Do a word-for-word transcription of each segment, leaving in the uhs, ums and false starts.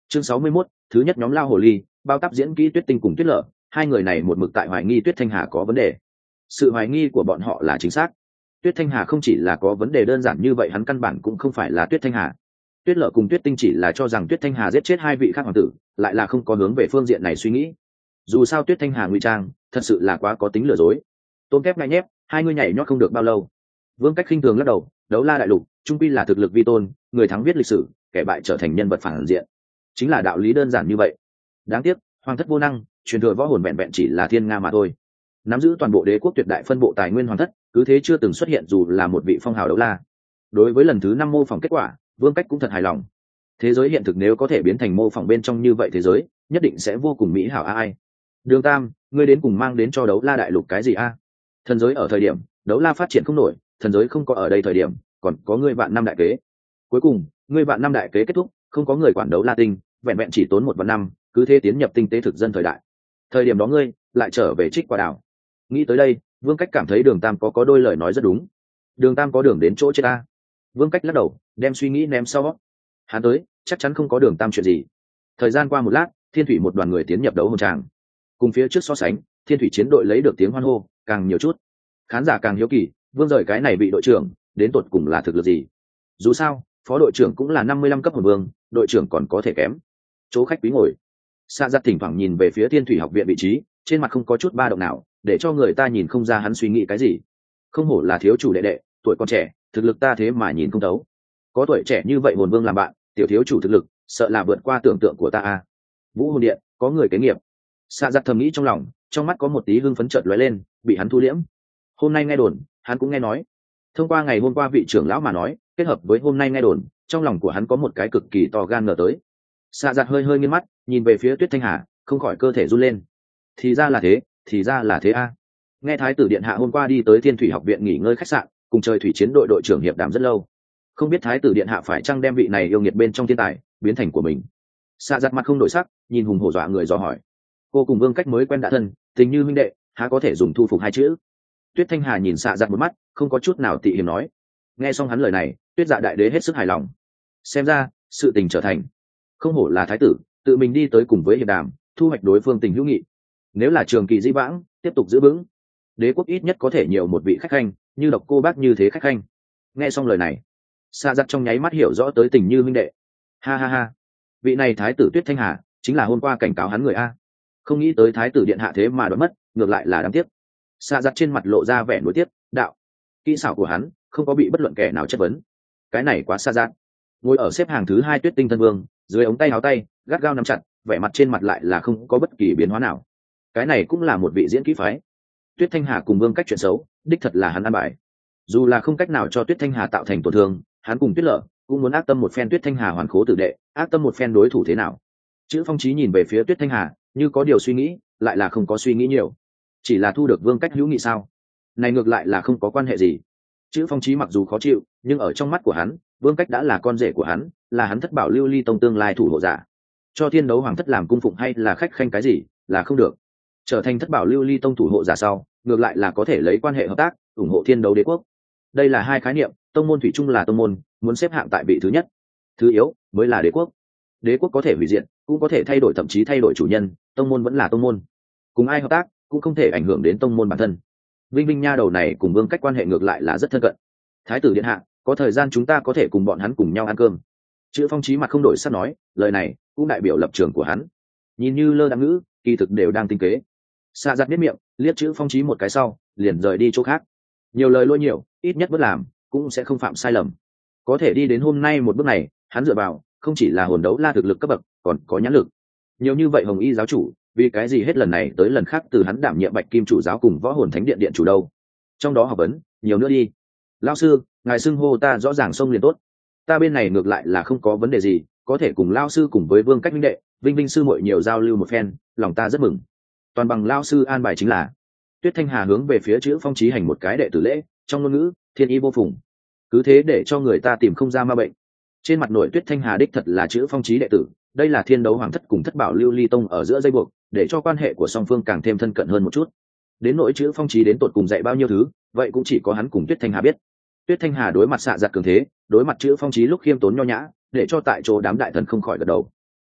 Chương sáu mươi mốt, thứ nhất nhóm lao hồ ly, bao táp diễn kỹ Tuyết Tinh cùng Tuyết Lở, hai người này một mực tại hoài nghi Tuyết Thanh Hà có vấn đề. Sự hoài nghi của bọn họ là chính xác. Tuyết Thanh Hà không chỉ là có vấn đề đơn giản như vậy, hắn căn bản cũng không phải là Tuyết Thanh Hà. Tuyết Lở cùng Tuyết Tinh chỉ là cho rằng Tuyết Thanh Hà giết chết hai vị khác hoàng tử, lại là không có hướng về phương diện này suy nghĩ. Dù sao Tuyết Thanh Hà ngụy trang, thật sự là quá có tính lừa dối. Tôm kép ngay nhép, hai người nhảy nhót không được bao lâu. Vương Cách khinh thường lắc đầu, đấu la đại lục, trung quy là thực lực vi tôn, người thắng viết lịch sử, kẻ bại trở thành nhân vật phản diện. Chính là đạo lý đơn giản như vậy. Đáng tiếc, hoàng thất vô năng, truyền thừa võ hồn vẹn vẹn chỉ là thiên nga mà thôi. Nắm giữ toàn bộ đế quốc tuyệt đại phân bộ tài nguyên hoàng thất, cứ thế chưa từng xuất hiện dù là một vị phong hào đấu la. Đối với lần thứ năm mô phỏng kết quả, Vương Cách cũng thật hài lòng. Thế giới hiện thực nếu có thể biến thành mô phỏng bên trong như vậy thế giới, nhất định sẽ vô cùng mỹ hảo a ai. Đường Tam, ngươi đến cùng mang đến cho đấu la đại lục cái gì a? Thần giới ở thời điểm, đấu la phát triển không nổi, thần giới không có ở đây thời điểm, còn có ngươi vạn năm đại kế. Cuối cùng, ngươi vạn năm đại kế kết thúc, không có người quản đấu la tinh, vẹn vẹn chỉ tốn một vạn năm, cứ thế tiến nhập tinh tế thực dân thời đại. Thời điểm đó ngươi lại trở về trích quả đảo. Nghĩ tới đây, Vương Cách cảm thấy Đường Tam có có đôi lời nói rất đúng. Đường Tam có đường đến chỗ chết ta. Vương Cách lắc đầu, đem suy nghĩ ném sau. Hắn tới, chắc chắn không có Đường Tam chuyện gì. Thời gian qua một lát, Thiên Thủy một đoàn người tiến nhập đấu hồn tràng. Cùng phía trước so sánh, Thiên Thủy chiến đội lấy được tiếng hoan hô càng nhiều chút. Khán giả càng hiếu kỳ, Vương rời cái này vị đội trưởng, đến tột cùng là thực lực gì? Dù sao, phó đội trưởng cũng là năm mươi lăm cấp hồn vương, đội trưởng còn có thể kém. Chỗ khách quý ngồi, Sa Giật thỉnh thoảng nhìn về phía Thiên Thủy học viện vị trí, trên mặt không có chút ba động nào, để cho người ta nhìn không ra hắn suy nghĩ cái gì. Không hổ là thiếu chủ đệ đệ, tuổi còn trẻ, thực lực ta thế mà nhìn không thấu. Có tuổi trẻ như vậy hồn vương làm bạn, tiểu thiếu chủ thực lực, sợ là vượt qua tưởng tượng của ta a. Vũ hồn điện, có người kế nghiệp. Sa Giật thầm nghĩ trong lòng, trong mắt có một tí hưng phấn chợt lóe lên, bị hắn thu liễm. Hôm nay nghe đồn, hắn cũng nghe nói. Thông qua ngày hôm qua vị trưởng lão mà nói, kết hợp với hôm nay nghe đồn, trong lòng của hắn có một cái cực kỳ to gan ngờ tới. Sa Giật hơi hơi nghiêng mắt, nhìn về phía Tuyết Thanh Hà, không khỏi cơ thể run lên. Thì ra là thế, thì ra là thế a. Nghe thái tử điện hạ hôm qua đi tới Thiên Thủy học viện nghỉ ngơi khách sạn, cùng trời thủy chiến đội đội trưởng hiệp đàm rất lâu. Không biết thái tử điện hạ phải chăng đem vị này yêu nghiệt bên trong thiên tài biến thành của mình. Sa Giật mặt không đổi sắc, nhìn hùng hổ dọa người dò hỏi. Cô cùng Vương Cách mới quen đã thân, tình như huynh đệ, há có thể dùng thu phục hai chữ. Tuyết Thanh Hà nhìn Sa Giật một mắt, không có chút nào tị hiềm nói. Nghe xong hắn lời này, Tuyết Dạ đại đế hết sức hài lòng. Xem ra, sự tình trở thành. Không hổ là thái tử, tự mình đi tới cùng với hiệp đàm, thu hoạch đối phương tình hữu nghị. Nếu là trường kỳ di vãng, tiếp tục giữ vững, đế quốc ít nhất có thể nhiều một vị khách khanh, như Độc Cô Bác như thế khách khanh. Nghe xong lời này, Sa Giật trong nháy mắt hiểu rõ tới tình như huynh đệ. Ha ha ha, vị này thái tử Tuyết Thanh Hà chính là hôm qua cảnh cáo hắn người a. Không nghĩ tới thái tử điện hạ thế mà đoán mất, ngược lại là đáng tiếc. Sa Giật trên mặt lộ ra vẻ nuối tiếc, đạo, kỹ xảo của hắn không có bị bất luận kẻ nào chất vấn. Cái này quá Sa Giật. Ngồi ở xếp hàng thứ hai Tuyết Tinh thân vương, dưới ống tay áo tay gắt gao nắm chặt, vẻ mặt trên mặt lại là không có bất kỳ biến hóa nào. Cái này cũng là một vị diễn kỹ phái. Tuyết Thanh Hà cùng Vương Cách chuyện xấu, đích thật là hắn ăn bài. Dù là không cách nào cho Tuyết Thanh Hà tạo thành tổn thương, hắn cùng Tuyết Lở cũng muốn ác tâm một phen Tuyết Thanh Hà hoàn khố tử đệ, ác tâm một phen đối thủ thế nào. Chữ Phong Chí nhìn về phía Tuyết Thanh Hà, như có điều suy nghĩ, lại là không có suy nghĩ nhiều. Chỉ là thu được Vương Cách hữu nghị sao? Này ngược lại là không có quan hệ gì. Chữ Phong Chí mặc dù khó chịu, nhưng ở trong mắt của hắn, Vương Cách đã là con rể của hắn, là hắn Thất Bảo Lưu Ly tông tương lai thủ hộ giả. Cho Thiên Đấu Hoàng thất làm cung phụng hay là khách khanh cái gì, là không được. Trở thành Thất Bảo Lưu Ly tông thủ hộ giả sau, ngược lại là có thể lấy quan hệ hợp tác, ủng hộ Thiên Đấu đế quốc. Đây là hai khái niệm, tông môn thủy chung là tông môn, muốn xếp hạng tại vị thứ nhất. Thứ yếu mới là đế quốc. Đế quốc có thể hủy diệt, cũng có thể thay đổi, thậm chí thay đổi chủ nhân, tông môn vẫn là tông môn. Cùng ai hợp tác, cũng không thể ảnh hưởng đến tông môn bản thân. Vinh Vinh nha đầu này cùng Vương Cách quan hệ ngược lại là rất thân cận. Thái tử điện hạ, có thời gian chúng ta có thể cùng bọn hắn cùng nhau ăn cơm. Chữ Phong Chí mặt không đổi sắc nói, lời này cũng đại biểu lập trường của hắn. Nhìn như lơ đãng ngữ, kỳ thực đều đang tinh kế. Sa Giật biết miệng, liếc Chữ Phong Chí một cái sau, liền rời đi chỗ khác. Nhiều lời lôi nhiều, ít nhất bất làm, cũng sẽ không phạm sai lầm. Có thể đi đến hôm nay một bước này, hắn dựa vào, không chỉ là hồn đấu la thực lực cấp bậc, còn có nhãn lực. Nhiều như vậy Hồng Y giáo chủ, vì cái gì hết lần này tới lần khác từ hắn đảm nhiệm Bạch Kim chủ giáo cùng Võ Hồn Thánh điện điện chủ đâu? Trong đó học vấn, nhiều nữa đi. Lão sư, ngài xưng hô ta rõ ràng xông liền tốt. Ta bên này ngược lại là không có vấn đề gì, có thể cùng lão sư cùng với Vương Cách huynh đệ, Vinh Vinh sư muội nhiều giao lưu một phen, lòng ta rất mừng. Toàn bằng lão sư an bài chính là. Tuyết Thanh Hà hướng về phía Chữ Phong Chí hành một cái đệ tử lễ, trong ngôn ngữ thiên y vô phùng. Cứ thế để cho người ta tìm không ra ma bệnh. Trên mặt nội Tuyết Thanh Hà đích thật là Chữ Phong Chí đệ tử, đây là Thiên Đấu Hoàng thất cùng Thất Bảo Lưu Ly tông ở giữa dây buộc, để cho quan hệ của song phương càng thêm thân cận hơn một chút. Đến nỗi Chữ Phong Chí đến tột cùng dạy bao nhiêu thứ, vậy cũng chỉ có hắn cùng Tuyết Thanh Hà biết. Tuyết Thanh Hà đối mặt Xạ Giật cường thế, đối mặt Chữ Phong Chí lúc khiêm tốn nho nhã, để cho tại chỗ đám đại thần không khỏi gật đầu.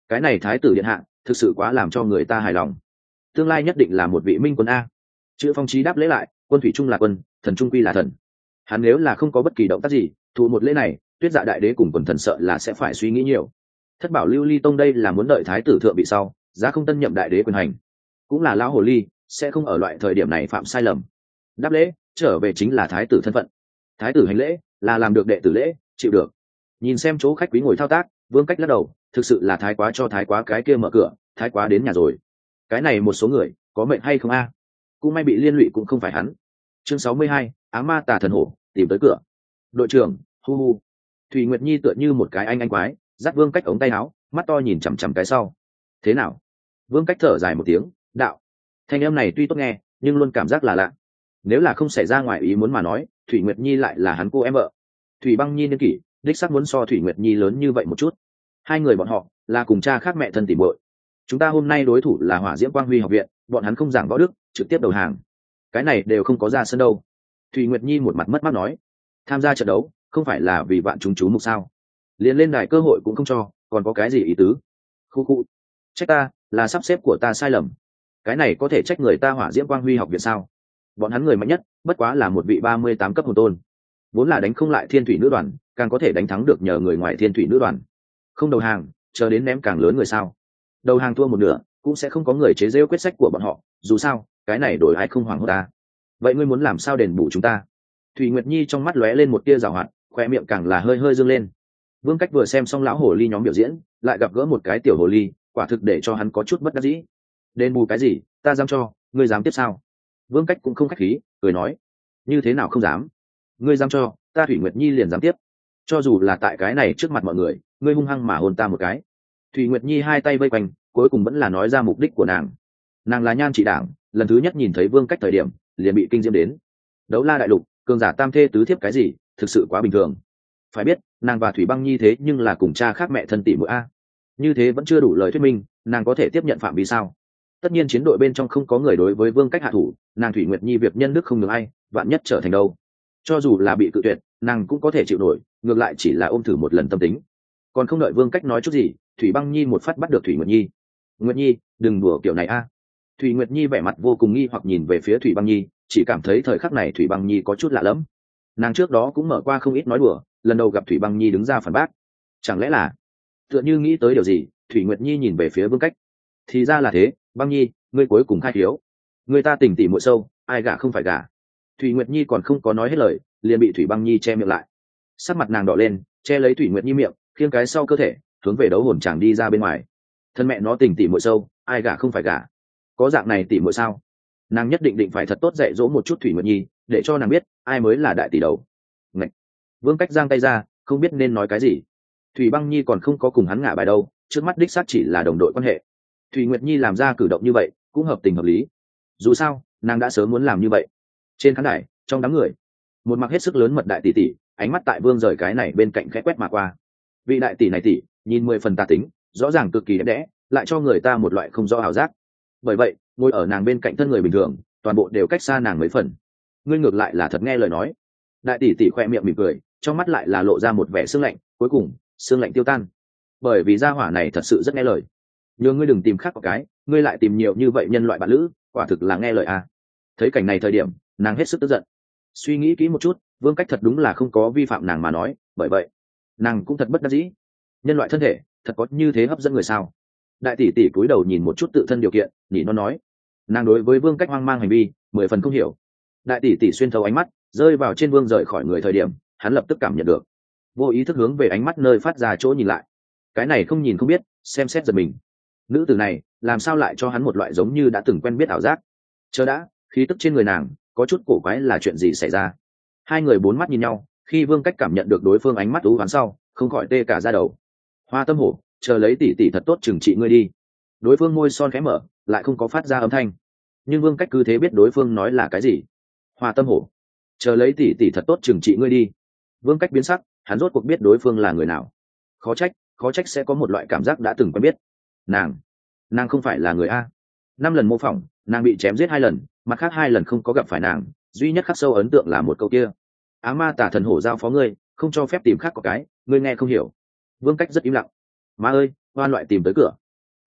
cái này thái tử điện hạ thực sự quá làm cho người ta hài lòng, tương lai nhất định là một vị minh quân a. Chữ Phong Chí đáp lễ lại, quân thủy trung là quân, thần trung quy là thần. Hắn nếu là không có bất kỳ động tác gì, thụ một lễ này, Tuyết Dạ đại đế cùng quần thần sợ là sẽ phải suy nghĩ nhiều. Thất bảo lưu ly tông đây là muốn đợi thái tử thượng vị sau, giá không tân nhậm đại đế quyền hành, cũng là lão hồ ly sẽ không ở loại thời điểm này phạm sai lầm. Đáp lễ trở về chính là thái tử thân phận, thái tử hành lễ là làm được đệ tử lễ, chịu được. Nhìn xem chỗ khách quý ngồi thao tác, Vương Cách lắc đầu, thực sự là thái quá cho thái quá cái kia mở cửa, thái quá đến nhà rồi. Cái này một số người có mệnh hay không a? À? Cũng may bị liên lụy cũng không phải hắn. Chương sáu mươi hai, ám ma tà thần hổ tìm tới cửa. Đội trưởng, hu hu. Thủy Nguyệt Nhi tựa như một cái anh anh quái, dắt Vương Cách ống tay áo, mắt to nhìn chằm chằm cái sau. Thế nào? Vương Cách thở dài một tiếng, đạo. Thanh âm này tuy tốt nghe, nhưng luôn cảm giác là lạ. Nếu là không xảy ra ngoài ý muốn mà nói, Thủy Nguyệt Nhi lại là hắn cô em vợ. Thủy Băng Nhi niên kỷ, đích xác muốn so Thủy Nguyệt Nhi lớn như vậy một chút. Hai người bọn họ là cùng cha khác mẹ thân tỉ muội. Chúng ta hôm nay đối thủ là Hỏa Diễm Quang Huy học viện, bọn hắn không giảng võ đức, trực tiếp đầu hàng. Cái này đều không có ra sân đâu. Thủy Nguyệt Nhi một mặt mất mát nói, tham gia trận đấu không phải là vì vạn chúng chú mục sao? Liền lên đài cơ hội cũng không cho, còn có cái gì ý tứ? Khu khu, trách ta, là sắp xếp của ta sai lầm. Cái này có thể trách người ta Hỏa Diễm Quang Huy học viện sao? Bọn hắn người mạnh nhất bất quá là một vị ba mươi tám cấp hồn tôn, vốn là đánh không lại Thiên Thủy nữ đoàn, càng có thể đánh thắng được nhờ người ngoài Thiên Thủy nữ đoàn. Không đầu hàng, chờ đến ném càng lớn người sao? Đầu hàng thua một nửa cũng sẽ không có người chế giễu quyết sách của bọn họ, dù sao cái này đổi ai không hoảng hốt ta. Vậy ngươi muốn làm sao đền bù chúng ta? Thủy Nguyệt Nhi trong mắt lóe lên một tia giảo hoạt, khoe miệng càng là hơi hơi dương lên. Vương Cách vừa xem xong lão hồ ly nhóm biểu diễn, lại gặp gỡ một cái tiểu hồ ly, quả thực để cho hắn có chút bất đắc dĩ. Đền bù cái gì, ta dám cho, ngươi dám tiếp sao? Vương Cách cũng không khách khí, cười nói, như thế nào không dám? Ngươi dám cho, ta Thủy Nguyệt Nhi liền dám tiếp. Cho dù là tại cái này trước mặt mọi người, ngươi hung hăng mà hôn ta một cái. Thủy Nguyệt Nhi hai tay vây quanh, cuối cùng vẫn là nói ra mục đích của nàng. Nàng là nhan trị đảng, lần thứ nhất nhìn thấy Vương Cách thời điểm, liền bị kinh diễm đến. Đấu la đại lục, cường giả tam thê tứ thiếp cái gì, thực sự quá bình thường. Phải biết, nàng và Thủy Băng Nhi thế nhưng là cùng cha khác mẹ thân tỷ muội a. Như thế vẫn chưa đủ lời thuyết minh, nàng có thể tiếp nhận phạm vi sao? Tất nhiên chiến đội bên trong không có người đối với Vương Cách hạ thủ, nàng Thủy Nguyệt Nhi việc nhân đức không được ai, vạn nhất trở thành đâu. Cho dù là bị cự tuyệt, nàng cũng có thể chịu nổi, ngược lại chỉ là ôm thử một lần tâm tính. Còn không đợi Vương Cách nói chút gì, Thủy Băng Nhi một phát bắt được Thủy Nguyệt Nhi. Nguyệt Nhi, đừng đùa kiểu này a. Thủy Nguyệt Nhi vẻ mặt vô cùng nghi hoặc nhìn về phía Thủy Băng Nhi, chỉ cảm thấy thời khắc này Thủy Băng Nhi có chút lạ lẫm. Nàng trước đó cũng mở qua không ít nói đùa, lần đầu gặp Thủy Băng Nhi đứng ra phản bác. Chẳng lẽ là, tựa như nghĩ tới điều gì, Thủy Nguyệt Nhi nhìn về phía Vương Cách. Thì ra là thế, Băng Nhi, ngươi cuối cùng khai thiếu. Người ta tỉnh tỉ muội sâu, ai gả không phải gả. Thủy Nguyệt Nhi còn không có nói hết lời, liền bị Thủy Băng Nhi che miệng lại. Sắc mặt nàng đỏ lên, che lấy Thủy Nguyệt Nhi miệng, khiêng cái sau cơ thể, hướng về đấu hồn chàng đi ra bên ngoài. Thân mẹ nó tỉnh tỉ muội sâu, ai gả không phải gả. Có dạng này tỉ muội sao? Nàng nhất định định phải thật tốt dạy dỗ một chút Thủy Nguyệt Nhi, để cho nàng biết ai mới là đại tỷ đầu. Ngậy. Vương Cách giang tay ra, không biết nên nói cái gì. Thủy Băng Nhi còn không có cùng hắn ngả bài đâu, trước mắt đích xác chỉ là đồng đội quan hệ. Thủy Nguyệt Nhi làm ra cử động như vậy cũng hợp tình hợp lý, dù sao nàng đã sớm muốn làm như vậy. Trên khán đài, trong đám người, một mặc hết sức lớn mật đại tỷ tỷ, ánh mắt tại Vương rời cái này bên cạnh khẽ quét mà qua. Vị đại tỷ này tỷ nhìn mười phần tà tính, rõ ràng cực kỳ đẹp đẽ, lại cho người ta một loại không rõ ảo giác. Bởi vậy ngồi ở nàng bên cạnh thân người bình thường toàn bộ đều cách xa nàng mấy phần. Ngươi ngược lại là thật nghe lời nói. Đại tỷ tỷ khoe miệng mỉm cười, trong mắt lại là lộ ra một vẻ sương lạnh, cuối cùng sương lạnh tiêu tan, bởi vì gia hỏa này thật sự rất nghe lời. Nhưng ngươi đừng tìm khác một cái, ngươi lại tìm nhiều như vậy nhân loại bạn lữ, quả thực là nghe lời à. Thấy cảnh này thời điểm, nàng hết sức tức giận. Suy nghĩ kỹ một chút, Vương Cách thật đúng là không có vi phạm nàng mà nói, bởi vậy nàng cũng thật bất đắc dĩ. Nhân loại thân thể thật có như thế hấp dẫn người sao? Đại tỷ tỷ cúi đầu nhìn một chút tự thân điều kiện, nhỉ nó nói. Nàng đối với Vương Cách hoang mang hành vi mười phần không hiểu. Đại tỷ tỷ xuyên thấu ánh mắt rơi vào trên Vương rời khỏi người thời điểm, hắn lập tức cảm nhận được, vô ý thức hướng về ánh mắt nơi phát ra chỗ nhìn lại. Cái này không nhìn không biết, xem xét giật mình. Nữ tử này làm sao lại cho hắn một loại giống như đã từng quen biết ảo giác? Chờ đã, khí tức trên người nàng có chút cổ quái, là chuyện gì xảy ra? Hai người bốn mắt nhìn nhau, khi Vương Cách cảm nhận được đối phương ánh mắt ú oán sau, không khỏi tê cả da đầu. Hoa Tâm Hổ, chờ lấy tỷ tỷ thật tốt trừng trị ngươi đi. Đối phương môi son khẽ mở, lại không có phát ra âm thanh, nhưng Vương Cách cứ thế biết đối phương nói là cái gì. Hoa Tâm Hổ, chờ lấy tỷ tỷ thật tốt trừng trị ngươi đi. Vương Cách biến sắc, hắn rốt cuộc biết đối phương là người nào. Khó trách, khó trách sẽ có một loại cảm giác đã từng quen biết. Nàng, nàng không phải là người a. Năm lần mô phỏng, nàng bị chém giết hai lần, mặt khác hai lần không có gặp phải nàng, duy nhất khắc sâu ấn tượng là một câu kia: Á ma tả thần hổ giao phó ngươi, không cho phép tìm khác có cái, ngươi nghe không hiểu. Vương Cách rất im lặng. Ma ơi, hoan loại tìm tới cửa.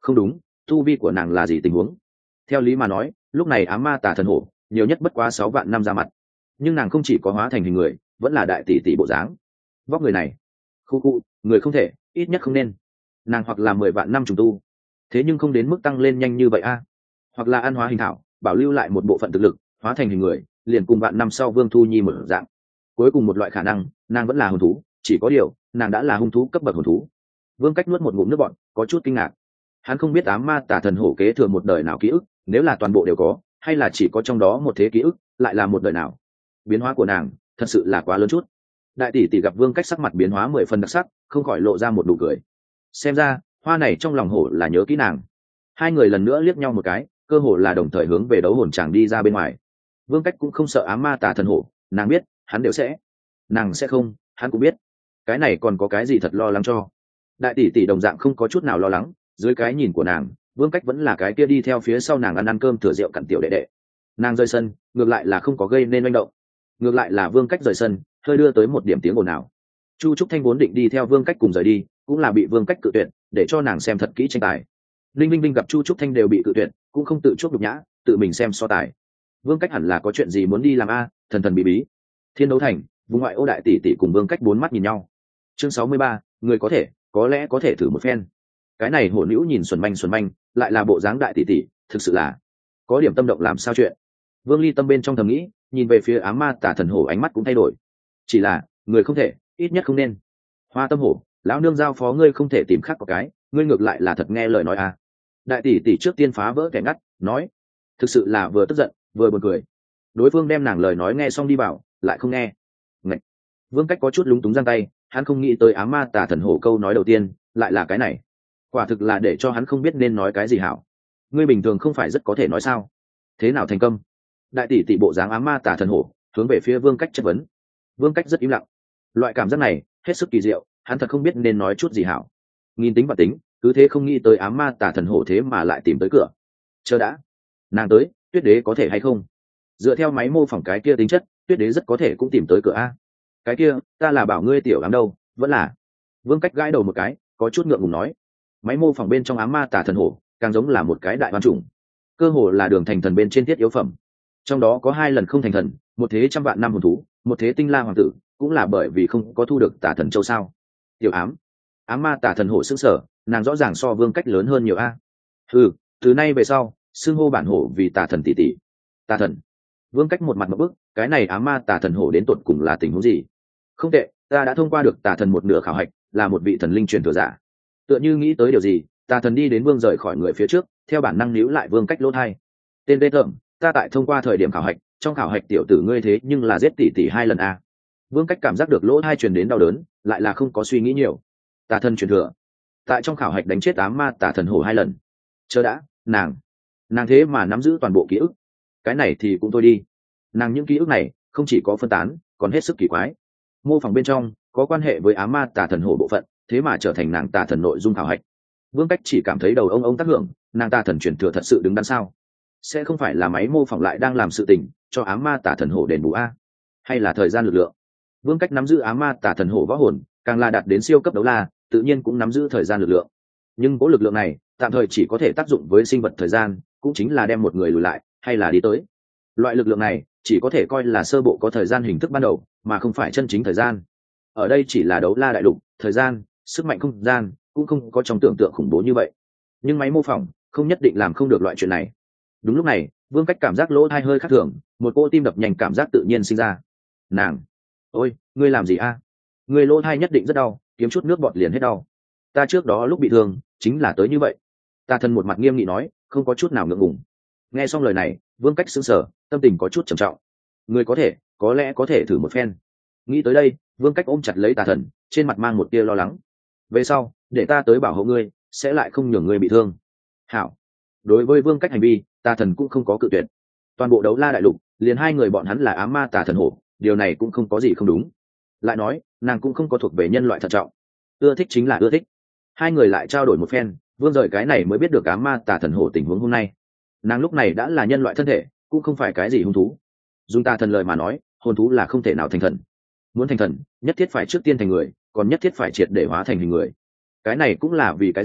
Không đúng, tu vi của nàng là gì tình huống? Theo lý mà nói lúc này ám ma tà thần hổ nhiều nhất bất quá sáu vạn năm ra mặt, nhưng nàng không chỉ có hóa thành hình người, vẫn là đại tỷ tỷ bộ dáng. Vóc người này, khu khu, người không thể, ít nhất không nên. Nàng hoặc là mười vạn năm trùng tu, thế nhưng không đến mức tăng lên nhanh như vậy a. Hoặc là ăn hóa hình thảo, bảo lưu lại một bộ phận thực lực, hóa thành hình người, liền cùng vạn năm sau Vương Thu Nhi mở dạng. Cuối cùng một loại khả năng, nàng vẫn là hồn thú, chỉ có điều, nàng đã là hung thú cấp bậc hồn thú. Vương Cách nuốt một ngụm nước bọt, có chút kinh ngạc. Hắn không biết ám ma tà thần hổ kế thừa một đời nào ký ức, nếu là toàn bộ đều có, hay là chỉ có trong đó một thế ký ức, lại là một đời nào. Biến hóa của nàng, thật sự là quá lớn chút. Đại tỷ tỷ gặp Vương Cách sắc mặt biến hóa mười phần đặc sắc, không khỏi lộ ra một nụ cười. Xem ra, hoa này trong lòng hổ là nhớ kỹ nàng. Hai người lần nữa liếc nhau một cái, cơ hồ là đồng thời hướng về đấu hồn chàng đi ra bên ngoài. Vương Cách cũng không sợ ám ma tà thần hổ, nàng biết, hắn đều sẽ. Nàng sẽ không, hắn cũng biết. Cái này còn có cái gì thật lo lắng cho. Đại tỷ tỷ đồng dạng không có chút nào lo lắng, dưới cái nhìn của nàng, Vương Cách vẫn là cái kia đi theo phía sau nàng ăn ăn cơm thừa rượu cặn tiểu đệ đệ. Nàng rời sân, ngược lại là không có gây nên manh động. Ngược lại là Vương Cách rời sân, hơi đưa tới một điểm tiếng ồn ào. Chu Trúc Thanh vốn định đi theo Vương Cách cùng rời đi, cũng là bị Vương Cách cự tuyệt, để cho nàng xem thật kỹ tranh tài. Linh Linh Linh gặp Chu Trúc Thanh đều bị cự tuyệt, cũng không tự chuốc nhục nhã, tự mình xem so tài. Vương Cách hẳn là có chuyện gì muốn đi làm a, thần thần bí bí. Thiên đấu thành, vùng ngoại ô đại tỷ tỷ cùng Vương Cách bốn mắt nhìn nhau. Chương sáu mươi ba, người có thể, có lẽ có thể thử một phen. Cái này hổ nữ nhìn xuẩn manh xuẩn manh, lại là bộ dáng đại tỷ tỷ, thực sự là có điểm tâm động làm sao chuyện. Vương Ly tâm bên trong thầm nghĩ, nhìn về phía ám ma tà thần hổ ánh mắt cũng thay đổi. Chỉ là, người không thể, ít nhất không nên. Hoa tâm hổ, lão nương giao phó ngươi không thể tìm khác có cái, ngươi ngược lại là thật nghe lời nói à. Đại tỷ tỷ trước tiên phá vỡ kẻ ngắt, nói. Thực sự là vừa tức giận, vừa buồn cười. Đối phương đem nàng lời nói nghe xong đi bảo, lại không nghe. Ngậy. Vương Cách có chút lúng túng giang tay, hắn không nghĩ tới ám ma tà thần hổ câu nói đầu tiên, lại là cái này. Quả thực là để cho hắn không biết nên nói cái gì hảo. Ngươi bình thường không phải rất có thể nói sao? Thế nào thành công? Đại tỷ tỷ bộ dáng ám ma tà thần hổ, hướng về phía Vương Cách chất vấn. Vương Cách rất im lặng. Loại cảm giác này, hết sức kỳ diệu, hắn thật không biết nên nói chút gì hảo. Nghìn tính và tính, cứ thế không nghĩ tới ám ma tà thần hổ thế mà lại tìm tới cửa. Chờ đã, nàng tới, Tuyết Đế có thể hay không? Dựa theo máy mô phỏng cái kia tính chất, Tuyết Đế rất có thể cũng tìm tới cửa a. Cái kia, ta là bảo ngươi tiểu ám đâu, vẫn là. Vương Cách gãi đầu một cái, có chút ngượng ngùng nói. Máy mô phỏng bên trong ám ma tà thần hổ, càng giống là một cái đại văn chủng. Cơ hồ là đường thành thần bên trên thiết yếu phẩm. Trong đó có hai lần không thành thần, một thế trăm vạn năm hồn thú, một thế tinh la hoàng tử, cũng là bởi vì không có thu được tà thần châu sao. Tiểu ám, ám ma tà thần hổ sững sờ, nàng rõ ràng so Vương Cách lớn hơn nhiều a. Ừ, từ nay về sau, xưng hô bản hổ vì tà thần tỷ tỷ. Tà thần. Vương Cách một mặt một bức, cái này ám ma tà thần hổ đến tột cùng là tình huống gì? Không tệ, ta đã thông qua được tà thần một nửa khảo hạch, là một vị thần linh truyền thừa giả. Tựa như nghĩ tới điều gì, tà thần đi đến Vương rời khỏi người phía trước, theo bản năng níu lại Vương Cách lỗ tai. Tên đê tởm, ta tại thông qua thời điểm khảo hạch, trong khảo hạch tiểu tử ngươi thế nhưng là giết tỷ tỷ hai lần a. Vương Cách cảm giác được lỗ tai truyền đến đau đớn, lại là không có suy nghĩ nhiều. Tà thần truyền thừa, tại trong khảo hạch đánh chết ám ma tà thần hổ hai lần. Chờ đã, nàng, nàng thế mà nắm giữ toàn bộ ký ức. Cái này thì cũng thôi đi. Nàng những ký ức này không chỉ có phân tán, còn hết sức kỳ quái. Mô phỏng bên trong có quan hệ với ám ma tà thần hổ bộ phận, thế mà trở thành nàng tà thần nội dung khảo hạch. Vương Cách chỉ cảm thấy đầu ông ông tác hưởng, nàng tà thần truyền thừa thật sự đứng đắn sao? Sẽ không phải là máy mô phỏng lại đang làm sự tình cho ám ma tà thần hổ đền bù a? Hay là thời gian lực lượng? Vương Cách nắm giữ ám ma tà thần hổ võ hồn, càng là đạt đến siêu cấp đấu la, tự nhiên cũng nắm giữ thời gian lực lượng. Nhưng cố lực lượng này tạm thời chỉ có thể tác dụng với sinh vật thời gian, cũng chính là đem một người lùi lại hay là đi tới. Loại lực lượng này chỉ có thể coi là sơ bộ có thời gian hình thức ban đầu, mà không phải chân chính thời gian. Ở đây chỉ là đấu la đại lục, thời gian, sức mạnh không gian cũng không có trong tưởng tượng khủng bố như vậy. Nhưng máy mô phỏng không nhất định làm không được loại chuyện này. Đúng lúc này, Vương Cách cảm giác lỗ tai hơi khác thường, một cô tim đập nhanh cảm giác tự nhiên sinh ra. Nàng, ôi, ngươi làm gì a? Ngươi lỗ tai nhất định rất đau, kiếm chút nước bọt liền hết đau. Ta trước đó lúc bị thương chính là tới như vậy. Tà thần một mặt nghiêm nghị nói, không có chút nào ngượng ngùng. Nghe xong lời này, Vương Cách sững sờ, tâm tình có chút trầm trọng. Ngươi có thể, có lẽ có thể thử một phen. Nghĩ tới đây, Vương Cách ôm chặt lấy tà thần, trên mặt mang một tia lo lắng. Về sau, để ta tới bảo hộ ngươi, sẽ lại không nhường ngươi bị thương. Hảo. Đối với Vương Cách hành vi, tà thần cũng không có cự tuyệt. Toàn bộ đấu la đại lục, liền hai người bọn hắn là ám ma tà thần hổ, điều này cũng không có gì không đúng. Lại nói, nàng cũng không có thuộc về nhân loại thận trọng. Ưa thích chính là ưa thích. Hai người lại trao đổi một phen, Vương rời cái này mới biết được ám ma tà thần hổ tình huống hôm nay. Nàng lúc này đã là nhân loại thân thể, cũng không phải cái gì hung thú. Dùng tà thần lời mà nói, hồn thú là không thể nào thành thần. Muốn thành thần, nhất thiết phải trước tiên thành người, còn nhất thiết phải triệt để hóa thành hình người. Cái này cũng là vì cái gì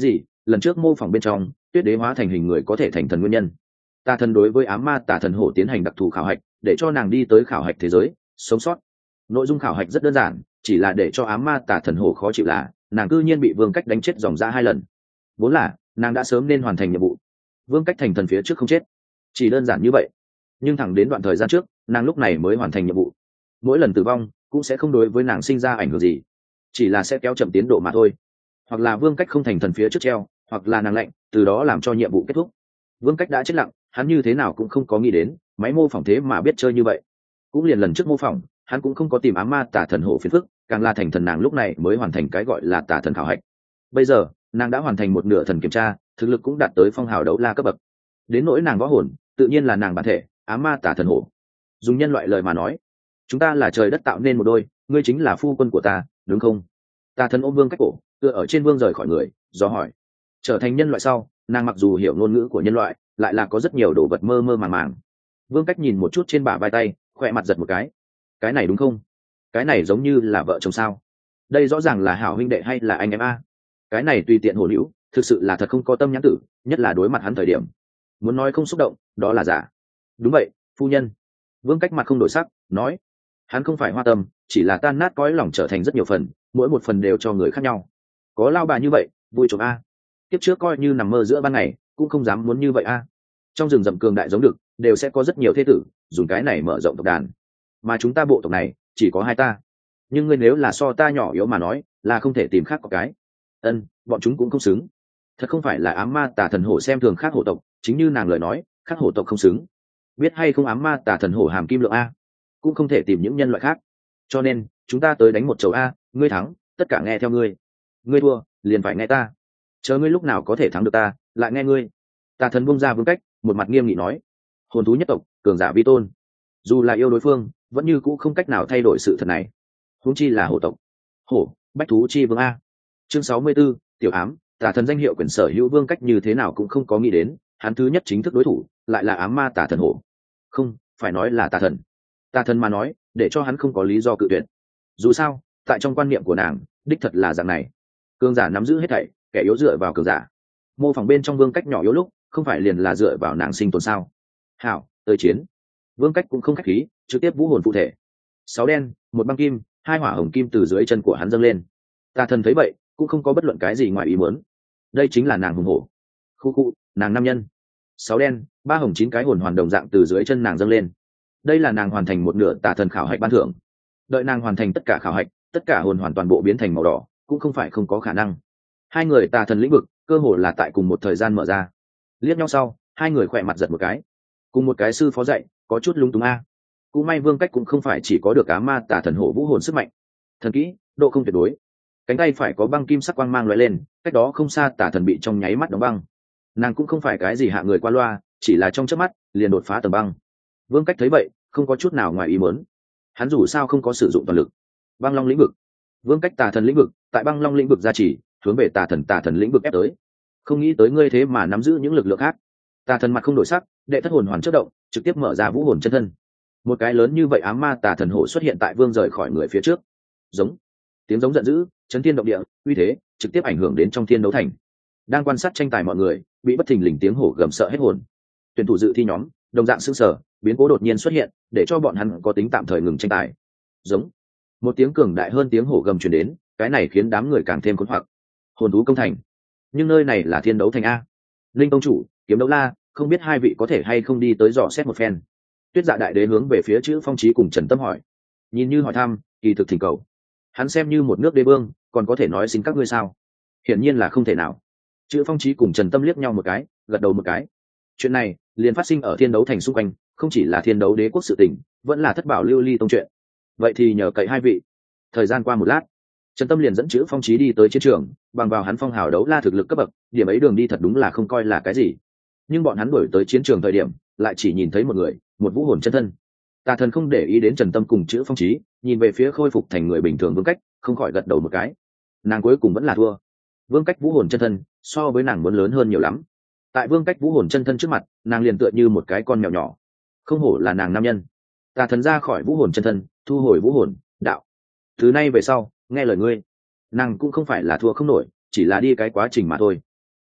lần trước mô phỏng bên trong tuyết đế hóa thành hình người có thể thành thần nguyên nhân. Tà thần đối với ám ma tà thần hổ tiến hành đặc thù khảo hạch để cho nàng đi tới khảo hạch thế giới sống sót. Nội dung khảo hạch rất đơn giản, chỉ là để cho ám ma tà thần hổ khó chịu là nàng cư nhiên bị Vương Cách đánh chết dòng dã hai lần. Vốn là nàng đã sớm nên hoàn thành nhiệm vụ, Vương Cách thành thần phía trước không chết, chỉ đơn giản như vậy. Nhưng thẳng đến đoạn thời gian trước, nàng lúc này mới hoàn thành nhiệm vụ. Mỗi lần tử vong cũng sẽ không đối với nàng sinh ra ảnh hưởng gì, chỉ là sẽ kéo chậm tiến độ mà thôi. Hoặc là Vương Cách không thành thần phía trước treo, hoặc là nàng lạnh, từ đó làm cho nhiệm vụ kết thúc. Vương Cách đã chết lặng, hắn như thế nào cũng không có nghĩ đến máy mô phỏng thế mà biết chơi như vậy. Cũng liền lần trước mô phỏng, hắn cũng không có tìm ám ma tà thần hổ phiền phức, càng là thành thần nàng lúc này mới hoàn thành cái gọi là tà thần khảo hạch. Bây giờ nàng đã hoàn thành một nửa thần kiểm tra, thực lực cũng đạt tới phong hào đấu la cấp bậc. Đến nỗi nàng võ hồn, tự nhiên là nàng bản thể ám ma tà thần hổ. Dùng nhân loại lời mà nói, chúng ta là trời đất tạo nên một đôi, ngươi chính là phu quân của ta, đúng không? Tà thần ôm Vương Cách cổ, tựa ở trên Vương rời khỏi người, do hỏi. Trở thành nhân loại sau, nàng mặc dù hiểu ngôn ngữ của nhân loại, lại là có rất nhiều đồ vật mơ mơ màng màng. Vương Cách nhìn một chút trên bả vai tay, khỏe mặt giật một cái. Cái này đúng không? Cái này giống như là vợ chồng sao? Đây rõ ràng là hảo huynh đệ hay là anh em a? Cái này tùy tiện hồ hữu, thực sự là thật không có tâm nhãn tử, nhất là đối mặt hắn thời điểm. Muốn nói không xúc động, đó là giả. Đúng vậy, phu nhân. Vương Cách mặt không đổi sắc, nói. Hắn không phải hoa tâm, chỉ là tan nát cõi lòng trở thành rất nhiều phần, mỗi một phần đều cho người khác nhau. Có lao bà như vậy, vui chụp a. Tiếp trước coi như nằm mơ giữa ban ngày, cũng không dám muốn như vậy a. Trong rừng rậm cường đại giống được, đều sẽ có rất nhiều thế tử, dùng cái này mở rộng tộc đàn. Mà chúng ta bộ tộc này chỉ có hai ta, nhưng ngươi nếu là so ta nhỏ yếu mà nói, là không thể tìm khác có cái. Ân, bọn chúng cũng không xứng. Thật không phải là ám ma tà thần hổ xem thường khác hổ tộc, chính như nàng lời nói, khác hổ tộc không xứng. Biết hay không, ám ma tà thần hổ hàm kim lượng a, cũng không thể tìm những nhân loại khác. Cho nên chúng ta tới đánh một chầu a, ngươi thắng, tất cả nghe theo ngươi. Ngươi thua, liền phải nghe ta. Chờ ngươi lúc nào có thể thắng được ta, lại nghe ngươi. Tà thần buông ra Vương Cách, một mặt nghiêm nghị nói. Hồn thú nhất tộc, cường giả vi tôn. Dù là yêu đối phương, vẫn như cũ không cách nào thay đổi sự thật này. Huống chi là hổ tộc. Hổ, bách thú chi vương a. Chương sáu mươi 64, tiểu ám, tà thần danh hiệu quyền sở hữu Vương Cách như thế nào cũng không có nghĩ đến, hắn thứ nhất chính thức đối thủ lại là ám ma tà thần hổ. Không, phải nói là tà thần. Tà thần mà nói, để cho hắn không có lý do cự tuyệt. Dù sao, tại trong quan niệm của nàng, đích thật là dạng này. Cường giả nắm giữ hết thảy, kẻ yếu dựa vào cường giả. Mô phỏng bên trong Vương Cách nhỏ yếu lúc, không phải liền là dựa vào nàng sinh tồn sao? Hảo, tới chiến. Vương Cách cũng không khách khí, trực tiếp vũ hồn phụ thể. Sáu đen, một băng kim, hai hỏa hồng kim từ dưới chân của hắn dâng lên. Tà thần thấy vậy, cũng không có bất luận cái gì ngoài ý muốn. Đây chính là nàng hùng hổ. Khu khu, nàng nam nhân. Sáu đen, ba hồng chín cái hồn hoàn đồng dạng từ dưới chân nàng dâng lên. Đây là nàng hoàn thành một nửa tà thần khảo hạch ban thưởng. Đợi nàng hoàn thành tất cả khảo hạch, tất cả hồn hoàn toàn bộ biến thành màu đỏ, cũng không phải không có khả năng. Hai người tà thần lĩnh vực, cơ hồ là tại cùng một thời gian mở ra. Liếc nhau sau, hai người khỏe mặt giật một cái. Cùng một cái sư phó dạy, có chút lung túng a. Cũng may Vương Cách cũng không phải chỉ có được ám ma tà thần hổ vũ hồn sức mạnh. Thần kỹ, độ không tuyệt đối. Cánh tay phải có băng kim sắc quang mang lóe lên, cách đó không xa tà thần bị trong nháy mắt đóng băng. Nàng cũng không phải cái gì hạ người qua loa, chỉ là trong chớp mắt liền đột phá tầng băng. Vương Cách thấy vậy, không có chút nào ngoài ý muốn. Hắn dù sao không có sử dụng toàn lực. Băng long lĩnh vực. Vương Cách tà thần lĩnh vực, tại băng long lĩnh vực gia trì, hướng về tà thần tà thần lĩnh vực ép tới. Không nghĩ tới ngươi thế mà nắm giữ những lực lượng khác. Tà thần mặt không đổi sắc, đệ thất hồn hoàn chớp động, trực tiếp mở ra vũ hồn chân thân. Một cái lớn như vậy ám ma tà thần hổ xuất hiện tại Vương rời khỏi người phía trước. Giống. Tiếng giống giận dữ, chấn thiên động địa, uy thế trực tiếp ảnh hưởng đến trong thiên đấu thành. Đang quan sát tranh tài mọi người, bị bất thình lình tiếng hổ gầm sợ hết hồn. Tuyển thủ dự thi nhóm, đồng dạng sững sờ, biến cố đột nhiên xuất hiện, để cho bọn hắn có tính tạm thời ngừng tranh tài. Giống. Một tiếng cường đại hơn tiếng hổ gầm truyền đến, cái này khiến đám người càng thêm cuốn hoặc. Hồn thú công thành. Nhưng nơi này là thiên đấu thành a. Linh công chủ, Kiếm Đấu La, không biết hai vị có thể hay không đi tới dò xét một phen. Tuyết Dạ đại đế hướng về phía chữ Phong Chí cùng Trần Tâm hỏi. Nhìn như hỏi thăm, kỳ thực thỉnh cầu. Hắn xem như một nước đế vương, còn có thể nói xin các ngươi sao? Hiển nhiên là không thể nào. Chữ Phong Chí cùng Trần Tâm liếc nhau một cái, gật đầu một cái. Chuyện này liền phát sinh ở thiên đấu thành xung quanh, không chỉ là thiên đấu đế quốc sự tình, vẫn là thất bảo lưu ly tông chuyện. Vậy thì nhờ cậy hai vị. Thời gian qua một lát, Trần Tâm liền dẫn chữ Phong Chí đi tới chiến trường, bằng vào hắn phong hào đấu la thực lực cấp bậc, điểm ấy đường đi thật đúng là không coi là cái gì. Nhưng bọn hắn đuổi tới chiến trường thời điểm, lại chỉ nhìn thấy một người, một vũ hồn chân thân. Tà thần không để ý đến Trần Tâm cùng chữ Phong Chí, nhìn về phía khôi phục thành người bình thường Vương Cách, không khỏi gật đầu một cái. Nàng cuối cùng vẫn là thua. Vương Cách vũ hồn chân thân, so với nàng muốn lớn hơn nhiều lắm. Tại Vương Cách vũ hồn chân thân trước mặt, nàng liền tựa như một cái con mèo nhỏ. Không hổ là nàng nam nhân. Tà thần ra khỏi vũ hồn chân thân, thu hồi vũ hồn đạo. Từ nay về sau, nghe lời ngươi. Nàng cũng không phải là thua không nổi, chỉ là đi cái quá trình mà thôi.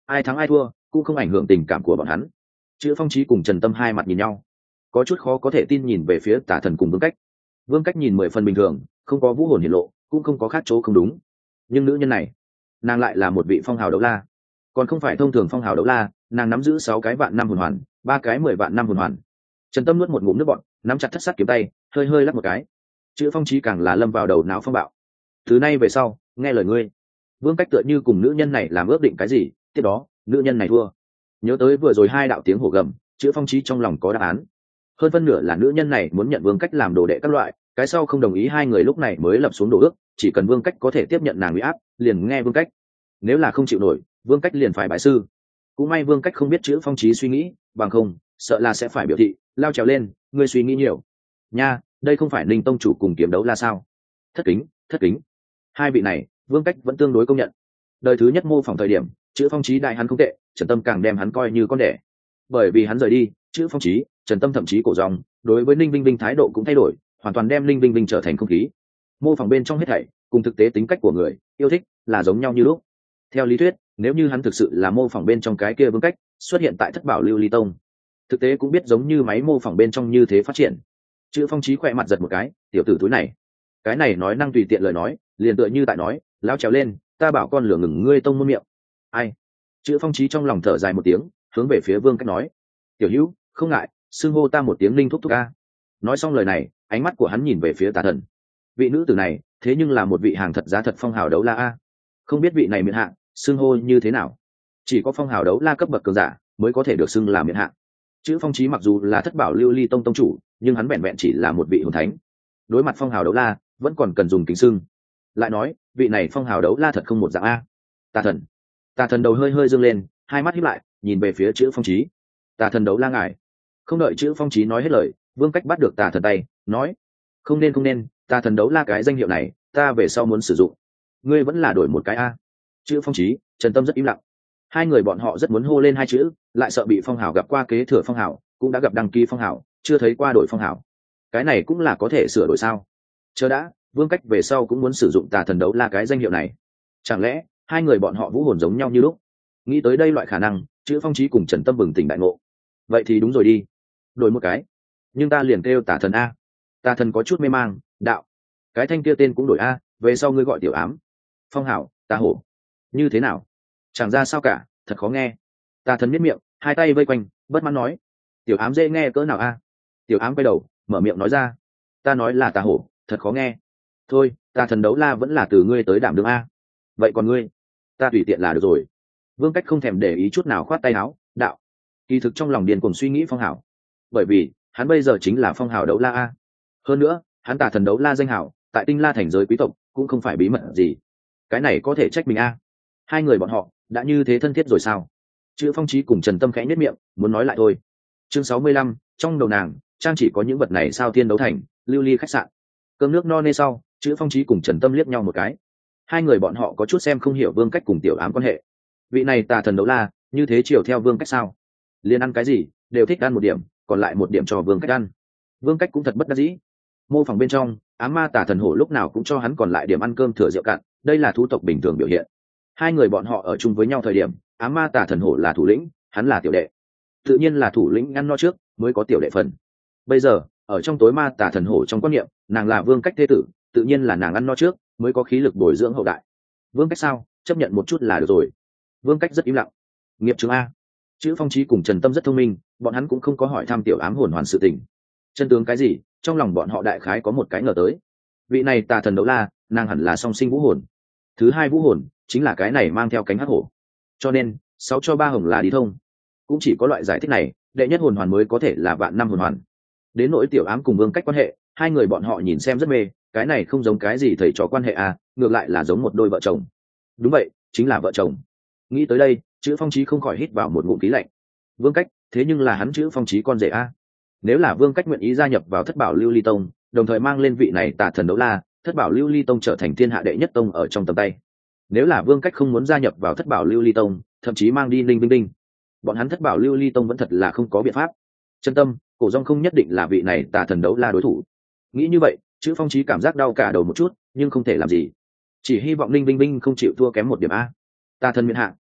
ai thắng ai thua cũng không ảnh hưởng tình cảm của bọn hắn. Chữ Phong Chí cùng Trần Tâm hai mặt nhìn nhau, có chút khó có thể tin nhìn về phía Tả Thần cùng Vương Cách. Vương Cách nhìn mười phần bình thường, không có vũ hồn hiển lộ, cũng không có khác chỗ không đúng. Nhưng nữ nhân này, nàng lại là một vị phong hào đấu la, còn không phải thông thường phong hào đấu la. Nàng nắm giữ sáu cái vạn năm hồn hoàn, ba cái mười vạn năm hồn hoàn. Trần Tâm nuốt một ngụm nước bọt, nắm chặt thất sát kiếm tay, hơi hơi lắc một cái. Chữ Phong Chí càng là lâm vào đầu não phong bạo. Từ nay về sau, nghe lời ngươi. Vương Cách tựa như cùng nữ nhân này làm ước định cái gì, tiếp đó nữ nhân này thua. Nhớ tới vừa rồi hai đạo tiếng hổ gầm, Chữ Phong Chí trong lòng có đáp án. Hơn phân nửa là nữ nhân này muốn nhận Vương Cách làm đồ đệ các loại, cái sau không đồng ý, hai người lúc này mới lập xuống đồ ước, chỉ cần Vương Cách có thể tiếp nhận nàng uy áp, liền nghe Vương Cách. Nếu là không chịu nổi, Vương Cách liền phải bái sư. Cũng may Vương Cách không biết Chữ Phong Chí suy nghĩ, bằng không sợ là sẽ phải biểu thị lao trèo lên, ngươi suy nghĩ nhiều nha. Đây không phải Ninh tông chủ cùng kiếm đấu la sao? Thất kính, thất kính. Hai vị này Vương Cách vẫn tương đối công nhận. Đời thứ nhất mô phỏng thời điểm, Chữ Phong Chí đại hắn không tệ, Trần Tâm càng đem hắn coi như con đẻ. Bởi vì hắn rời đi, Chữ Phong Chí, Trần Tâm thậm chí cổ dòng đối với Ninh Vinh Vinh thái độ cũng thay đổi, hoàn toàn đem Ninh Vinh Vinh trở thành không khí. Mô phỏng bên trong hết thảy cùng thực tế tính cách của người yêu thích là giống nhau như lúc. Theo lý thuyết, nếu như hắn thực sự là mô phỏng bên trong cái kia Vương Cách xuất hiện tại Thất Bảo Lưu Ly Tông, thực tế cũng biết giống như máy mô phỏng bên trong như thế phát triển. Chữ Phong Chí khỏe mặt giật một cái, tiểu tử túi này, cái này nói năng tùy tiện lời nói, liền tựa như tại nói, lão trèo lên, ta bảo con lửa ngừng ngươi tông môn miệng. Ai? Chữ Phong Chí trong lòng thở dài một tiếng, hướng về phía Vương Cách nói, tiểu hữu, không ngại, xưng hô ta một tiếng Linh thúc thúc a. Nói xong lời này, ánh mắt của hắn nhìn về phía Tà Thần. Vị nữ tử này, thế nhưng là một vị hàng thật giá thật phong hào đấu la a. Không biết vị này miễn hạng, xưng hô như thế nào? Chỉ có phong hào đấu la cấp bậc cường giả mới có thể được xưng là miễn hạng. Chữ Phong Chí mặc dù là Thất Bảo Lưu Ly Tông tông chủ, nhưng hắn vẹn vẹn chỉ là một vị hồn thánh. Đối mặt phong hào đấu la, vẫn còn cần dùng kính xưng. Lại nói, vị này phong hào đấu la thật không một dạng a. Tà Thần. Tà Thần đầu hơi hơi dương lên, hai mắt híp lại, nhìn về phía Chữ Phong Chí. Tà Thần đấu la ngài. Không đợi Chữ Phong Chí nói hết lời, Vương Cách bắt được Tà Thần tay, nói, không nên không nên, Tà Thần đấu la cái danh hiệu này, ta về sau muốn sử dụng. Ngươi vẫn là đổi một cái a. Chữ Phong Chí, Trần Tâm rất im lặng. Hai người bọn họ rất muốn hô lên hai chữ, lại sợ bị phong hào gặp qua kế thừa phong hào, cũng đã gặp đăng ký phong hào, chưa thấy qua đổi phong hào. Cái này cũng là có thể sửa đổi sao? Chờ đã, Vương Cách về sau cũng muốn sử dụng Tà Thần đấu la cái danh hiệu này. Chẳng lẽ hai người bọn họ vũ hồn giống nhau như lúc? Nghĩ tới đây loại khả năng, Chữ Phong Chí cùng Trần Tâm bừng tỉnh đại ngộ. Vậy thì đúng rồi đi, đổi một cái. Nhưng ta liền kêu Tà Thần a. Tà Thần có chút mê mang, đạo, cái thanh kia tên cũng đổi a, về sau ngươi gọi tiểu ám. Phong hào, Tà Hổ. Như thế nào? Chẳng ra sao cả, thật khó nghe. Tà Thần miết miệng, hai tay vây quanh, bất mãn nói, tiểu ám dễ nghe cỡ nào a? Tiểu ám quay đầu, mở miệng nói ra, ta nói là Tà Hổ, thật khó nghe. Thôi, Tà Thần đấu la vẫn là từ ngươi tới đảm đương a. Vậy còn ngươi? Ta tùy tiện là được rồi. Vương Cách không thèm để ý chút nào, khoát tay áo, đạo, kỳ thực trong lòng điền cùng suy nghĩ phong hào, bởi vì hắn bây giờ chính là phong hào đấu la a. Hơn nữa, hắn Tà Thần đấu la danh hào tại Tinh La thành giới quý tộc cũng không phải bí mật gì. Cái này có thể trách mình a. Hai người bọn họ đã như thế thân thiết rồi sao? Chữ Phong Chí cùng Trần Tâm khẽ nhếch miệng, muốn nói lại thôi. Chương sáu mươi lăm, trong đầu nàng trang chỉ có những vật này sao? Thiên đấu thành, Lưu Ly khách sạn. Cơm nước no nê sau, Chữ Phong Chí cùng Trần Tâm liếc nhau một cái. Hai người bọn họ có chút xem không hiểu Vương Cách cùng tiểu ám quan hệ. Vị này Tà Thần đấu la như thế chiều theo Vương Cách sao? Liên ăn cái gì đều thích ăn một điểm, còn lại một điểm cho Vương Cách ăn. Vương Cách cũng thật bất đắc dĩ. Mô phỏng bên trong, ám ma Tà Thần hổ lúc nào cũng cho hắn còn lại điểm ăn cơm thừa rượu cạn, đây là thú tộc bình thường biểu hiện. Hai người bọn họ ở chung với nhau thời điểm, ám ma Tà Thần hổ là thủ lĩnh, hắn là tiểu đệ, tự nhiên là thủ lĩnh ăn no trước mới có tiểu đệ phần. Bây giờ ở trong tối ma Tà Thần hổ trong quan niệm, nàng là Vương Cách thế tử, tự nhiên là nàng ăn no trước mới có khí lực bồi dưỡng hậu đại. Vương Cách sao, chấp nhận một chút là được rồi. Vương Cách rất im lặng. Nghiệp chứng a. Chữ Phong Chí cùng Trần Tâm rất thông minh, bọn hắn cũng không có hỏi thăm tiểu ám hồn hoàn sự tình. Chân tướng cái gì, trong lòng bọn họ đại khái có một cái ngờ tới. Vị này Tà Thần đấu la, nàng hẳn là song sinh vũ hồn. Thứ hai vũ hồn chính là cái này mang theo cánh hắc hổ. Cho nên sáu cho ba hồng là đi thông. Cũng chỉ có loại giải thích này, đệ nhất hồn hoàn mới có thể là vạn năm hồn hoàn. Đến nỗi tiểu ám cùng Vương Cách quan hệ, hai người bọn họ nhìn xem rất mê, cái này không giống cái gì thầy trò quan hệ à, ngược lại là giống một đôi vợ chồng. Đúng vậy, chính là vợ chồng. Nghĩ tới đây, Chữ Phong Chí không khỏi hít vào một ngụm khí lạnh. Vương Cách, thế nhưng là hắn Chữ Phong Chí con rể a. Nếu là Vương Cách nguyện ý gia nhập vào Thất Bảo Lưu Ly Tông, đồng thời mang lên vị này Tà Thần đấu la, Thất Bảo Lưu Ly Tông trở thành thiên hạ đệ nhất tông ở trong tầm tay. Nếu là Vương Cách không muốn gia nhập vào Thất Bảo Lưu Ly Tông, thậm chí mang đi Ninh Vinh Đinh, bọn hắn Thất Bảo Lưu Ly Tông vẫn thật là không có biện pháp. Chân Tâm, Cổ Dung không nhất định là vị này Tà Thần đấu la đối thủ. Nghĩ như vậy, Chữ Phong Chí cảm giác đau cả đầu một chút, nhưng không thể làm gì. Chỉ hy vọng Ninh Vinh Vinh không chịu thua kém một điểm a. Tà Thần miện hạ, Vương Cách,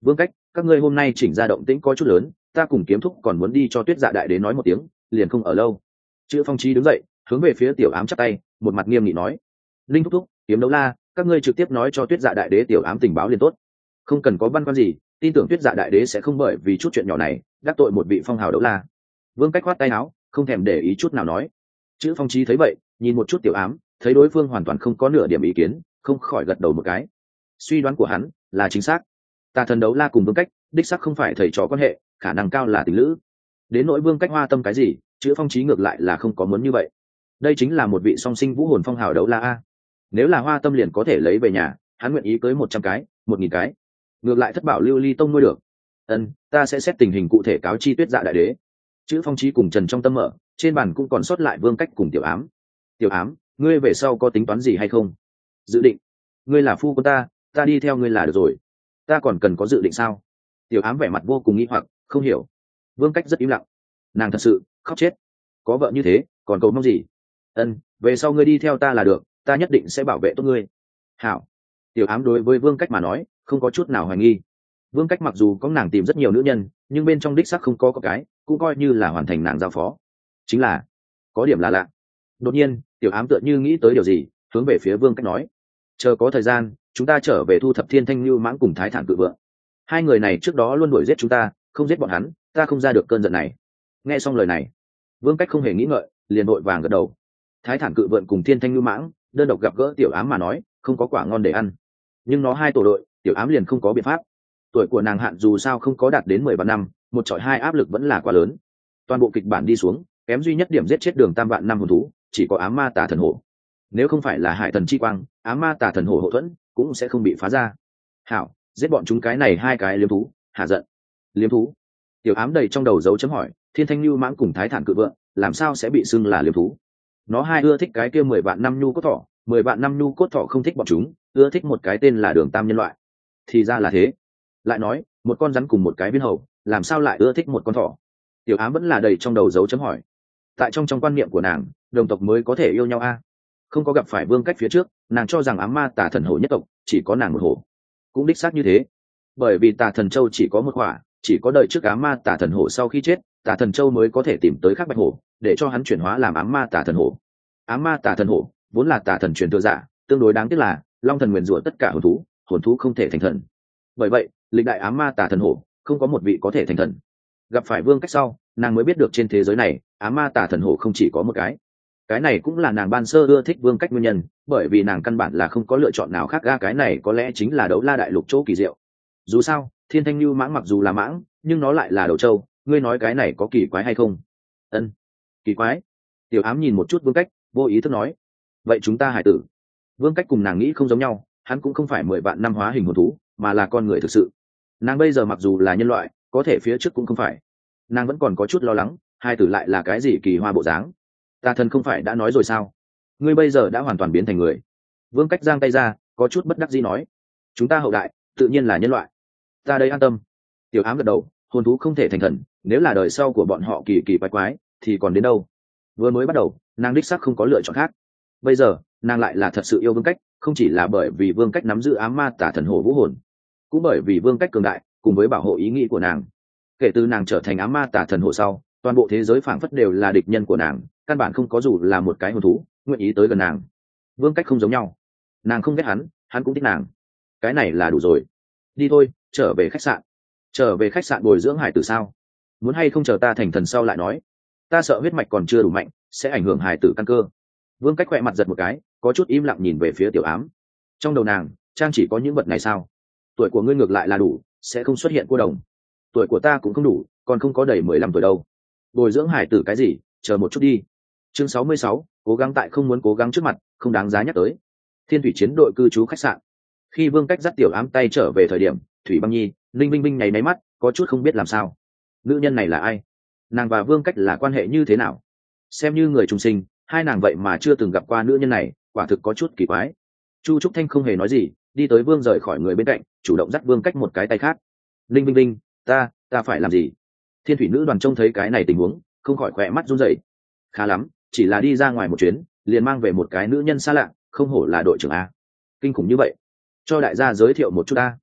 các ngươi hôm nay chỉnh ra động tĩnh có chút lớn, ta cùng kiếm thúc còn muốn đi cho Tuyết Dạ đại đế nói một tiếng, liền không ở lâu. Chữ Phong Chí đứng dậy, hướng về phía Tiểu Ám chắp tay, một mặt nghiêm nghị nói: linh thúc thúc, kiếm đấu la, các ngươi trực tiếp nói cho Tuyết Dạ đại đế Tiểu Ám tình báo liền tốt, không cần có băn khoăn gì, tin tưởng Tuyết Dạ đại đế sẽ không bởi vì chút chuyện nhỏ này đắc tội một vị phong hào đấu la. Vương Cách khoát tay áo, không thèm để ý chút nào nói. Chữ Phong Chí thấy vậy, nhìn một chút Tiểu Ám, thấy đối phương hoàn toàn không có nửa điểm ý kiến, không khỏi gật đầu một cái. Suy đoán của hắn là chính xác. Tà thần đấu la cùng Vương Cách đích xác không phải thầy trò quan hệ, khả năng cao là tình lữ. Đến nỗi Vương Cách hoa tâm cái gì, Chữ Phong Chí ngược lại là không có muốn như vậy. Đây chính là một vị song sinh vũ hồn phong hào đấu la a. Nếu là hoa tâm liền có thể lấy về nhà, hắn nguyện ý cưới một trăm cái, một nghìn cái. Ngược lại thất bảo lưu ly tông nuôi được. Ân, ta sẽ xét tình hình cụ thể cáo chi Tuyết Dạ đại đế. Chữ Phong Chí cùng Trần trong tâm mở, trên bàn cũng còn sót lại Vương Cách cùng Tiểu Ám. Tiểu Ám, ngươi về sau có tính toán gì hay không? Dự định? Ngươi là phu của ta, ta đi theo ngươi là được rồi. Ta còn cần có dự định sao? Tiểu Ám vẻ mặt vô cùng nghi hoặc, không hiểu. Vương Cách rất im lặng. Nàng thật sự khóc chết. Có vợ như thế, còn cầu mong gì? Ân, về sau ngươi đi theo ta là được, ta nhất định sẽ bảo vệ tốt ngươi. Hảo. Tiểu Ám đối với Vương Cách mà nói, không có chút nào hoài nghi. Vương Cách mặc dù có nàng tìm rất nhiều nữ nhân, nhưng bên trong đích xác không có có cái, cũng coi như là hoàn thành nàng giao phó. Chính là, có điểm là lạ. Đột nhiên, Tiểu Ám tựa như nghĩ tới điều gì, hướng về phía Vương Cách nói: chờ có thời gian, chúng ta trở về thu thập Thiên Thanh Lưu Mãng cùng Thái Thản Cự Vượng. Hai người này trước đó luôn đuổi giết chúng ta, không giết bọn hắn, ta không ra được cơn giận này. Nghe xong lời này, Vương Cách không hề nghĩ ngợi, liền vội vàng gật đầu. Thái Thản Cự Vượng cùng Thiên Thanh Lưu Mãng đơn độc gặp gỡ Tiểu Ám mà nói, không có quả ngon để ăn. Nhưng nó hai tổ đội, Tiểu Ám liền không có biện pháp. Tuổi của nàng hạn dù sao không có đạt đến mười ba năm, một trọi hai áp lực vẫn là quá lớn. Toàn bộ kịch bản đi xuống, kém duy nhất điểm giết chết Đường Tam Vạn năm hồn thú, chỉ có Ám Ma Tà Thần Hổ. Nếu không phải là Hải Thần Chi Quang, Ám Ma Tà Thần Hổ hộ thuẫn, cũng sẽ không bị phá ra. Hảo, giết bọn chúng cái này hai cái liếm thú, hạ giận. Liếm thú? Tiểu Ám đầy trong đầu dấu chấm hỏi, Thiên Thanh Lưu Mãng cùng Thái Thản Cự Vượng, làm sao sẽ bị xưng là liếm thú? Nó hai ưa thích cái kia mười vạn năm nhu cốt thỏ, mười vạn năm nhu cốt thỏ không thích bọn chúng, ưa thích một cái tên là Đường Tam nhân loại. Thì ra là thế. Lại nói, một con rắn cùng một cái viên hầu, làm sao lại ưa thích một con thỏ? Tiểu Ám vẫn là đầy trong đầu dấu chấm hỏi. Tại trong trong quan niệm của nàng, đồng tộc mới có thể yêu nhau a. Không có gặp phải Vương Cách phía trước, nàng cho rằng Ám Ma Tà Thần Hổ nhất tộc chỉ có nàng một hổ. Cũng đích xác như thế. Bởi vì Tà Thần Châu chỉ có một khỏa, chỉ có đợi trước Ám Ma Tà Thần Hổ sau khi chết, Tà Thần Châu mới có thể tìm tới Khắc Bạch Hổ, để cho hắn chuyển hóa làm Ám Ma Tà Thần Hổ. Ám Ma Tà Thần Hổ vốn là tà thần truyền thừa giả, tương đối đáng tiếc là Long Thần nguyền rủa tất cả hồn thú, hồn thú không thể thành thần. Bởi vậy, lịch đại Ám Ma Tà Thần Hổ không có một vị có thể thành thần. Gặp phải Vương Cách sau, nàng mới biết được trên thế giới này, Ám Ma Tà Thần Hổ không chỉ có một cái. Cái này cũng là nàng ban sơ ưa thích Vương Cách nguyên nhân, bởi vì nàng căn bản là không có lựa chọn nào khác ra, cái này có lẽ chính là đấu la đại lục chỗ kỳ diệu. Dù sao, Thiên Thanh Lưu Mãng mặc dù là mãng, nhưng nó lại là đầu trâu, ngươi nói cái này có kỳ quái hay không? Ân, kỳ quái. Tiểu Ám nhìn một chút Vương Cách, vô ý thức nói: vậy chúng ta hải tử? Vương Cách cùng nàng nghĩ không giống nhau, hắn cũng không phải mười vạn năm hóa hình hồn thú, mà là con người thực sự. Nàng bây giờ mặc dù là nhân loại, có thể phía trước cũng không phải. Nàng vẫn còn có chút lo lắng, hai tử lại là cái gì kỳ hoa bộ dáng. Tà thần không phải đã nói rồi sao? Ngươi bây giờ đã hoàn toàn biến thành người. Vương Cách giang tay ra, có chút bất đắc dĩ nói: chúng ta hậu đại tự nhiên là nhân loại, ta đây an tâm. Tiểu Ám gật đầu, hồn thú không thể thành thần, nếu là đời sau của bọn họ kỳ kỳ quái quái thì còn đến đâu. Vừa mới bắt đầu, nàng đích xác không có lựa chọn khác. Bây giờ, nàng lại là thật sự yêu Vương Cách, không chỉ là bởi vì Vương Cách nắm giữ Ám Ma Tà Thần Hổ vũ hồn, cũng bởi vì Vương Cách cường đại, cùng với bảo hộ ý nghĩ của nàng. Kể từ nàng trở thành Ám Ma Tà Thần Hổ sau, toàn bộ thế giới phảng phất đều là địch nhân của nàng, căn bản không có dù là một cái hồn thú nguyện ý tới gần nàng. Vương Cách không giống nhau, nàng không ghét hắn, hắn cũng thích nàng. Cái này là đủ rồi. Đi thôi, trở về khách sạn. Trở về khách sạn bồi dưỡng hải tử sao? Muốn hay không chờ ta thành thần sau lại nói. Ta sợ huyết mạch còn chưa đủ mạnh, sẽ ảnh hưởng hải tử căn cơ. Vương Cách khỏe mặt giật một cái, có chút im lặng nhìn về phía Tiểu Ám. Trong đầu nàng, trang chỉ có những vật này sao? Tuổi của ngươi ngược lại là đủ, sẽ không xuất hiện cô đồng. Tuổi của ta cũng không đủ, còn không có đầy mười lăm tuổi đâu. Bồi dưỡng hải tử cái gì, chờ một chút đi. Chương sáu mươi sáu, cố gắng tại không muốn cố gắng trước mặt, không đáng giá nhắc tới. Thiên Thủy chiến đội cư trú khách sạn. Khi Vương Cách dắt Tiểu Ám tay trở về thời điểm, Thủy Băng Nhi, Linh Binh Binh nháy máy mắt, có chút không biết làm sao. Nữ nhân này là ai? Nàng và Vương Cách là quan hệ như thế nào? Xem như người trung sinh, hai nàng vậy mà chưa từng gặp qua nữ nhân này, quả thực có chút kỳ quái. Chu Trúc Thanh không hề nói gì, đi tới Vương rời khỏi người bên cạnh, chủ động dắt Vương Cách một cái tay khác. Linh Binh Binh, ta, ta phải làm gì? Thiên Thủy nữ đoàn trông thấy cái này tình huống, không khỏi khỏe mắt run rẩy. Khá lắm, chỉ là đi ra ngoài một chuyến, liền mang về một cái nữ nhân xa lạ, không hổ là đội trưởng a. Kinh khủng như vậy. Cho đại gia giới thiệu một chút a.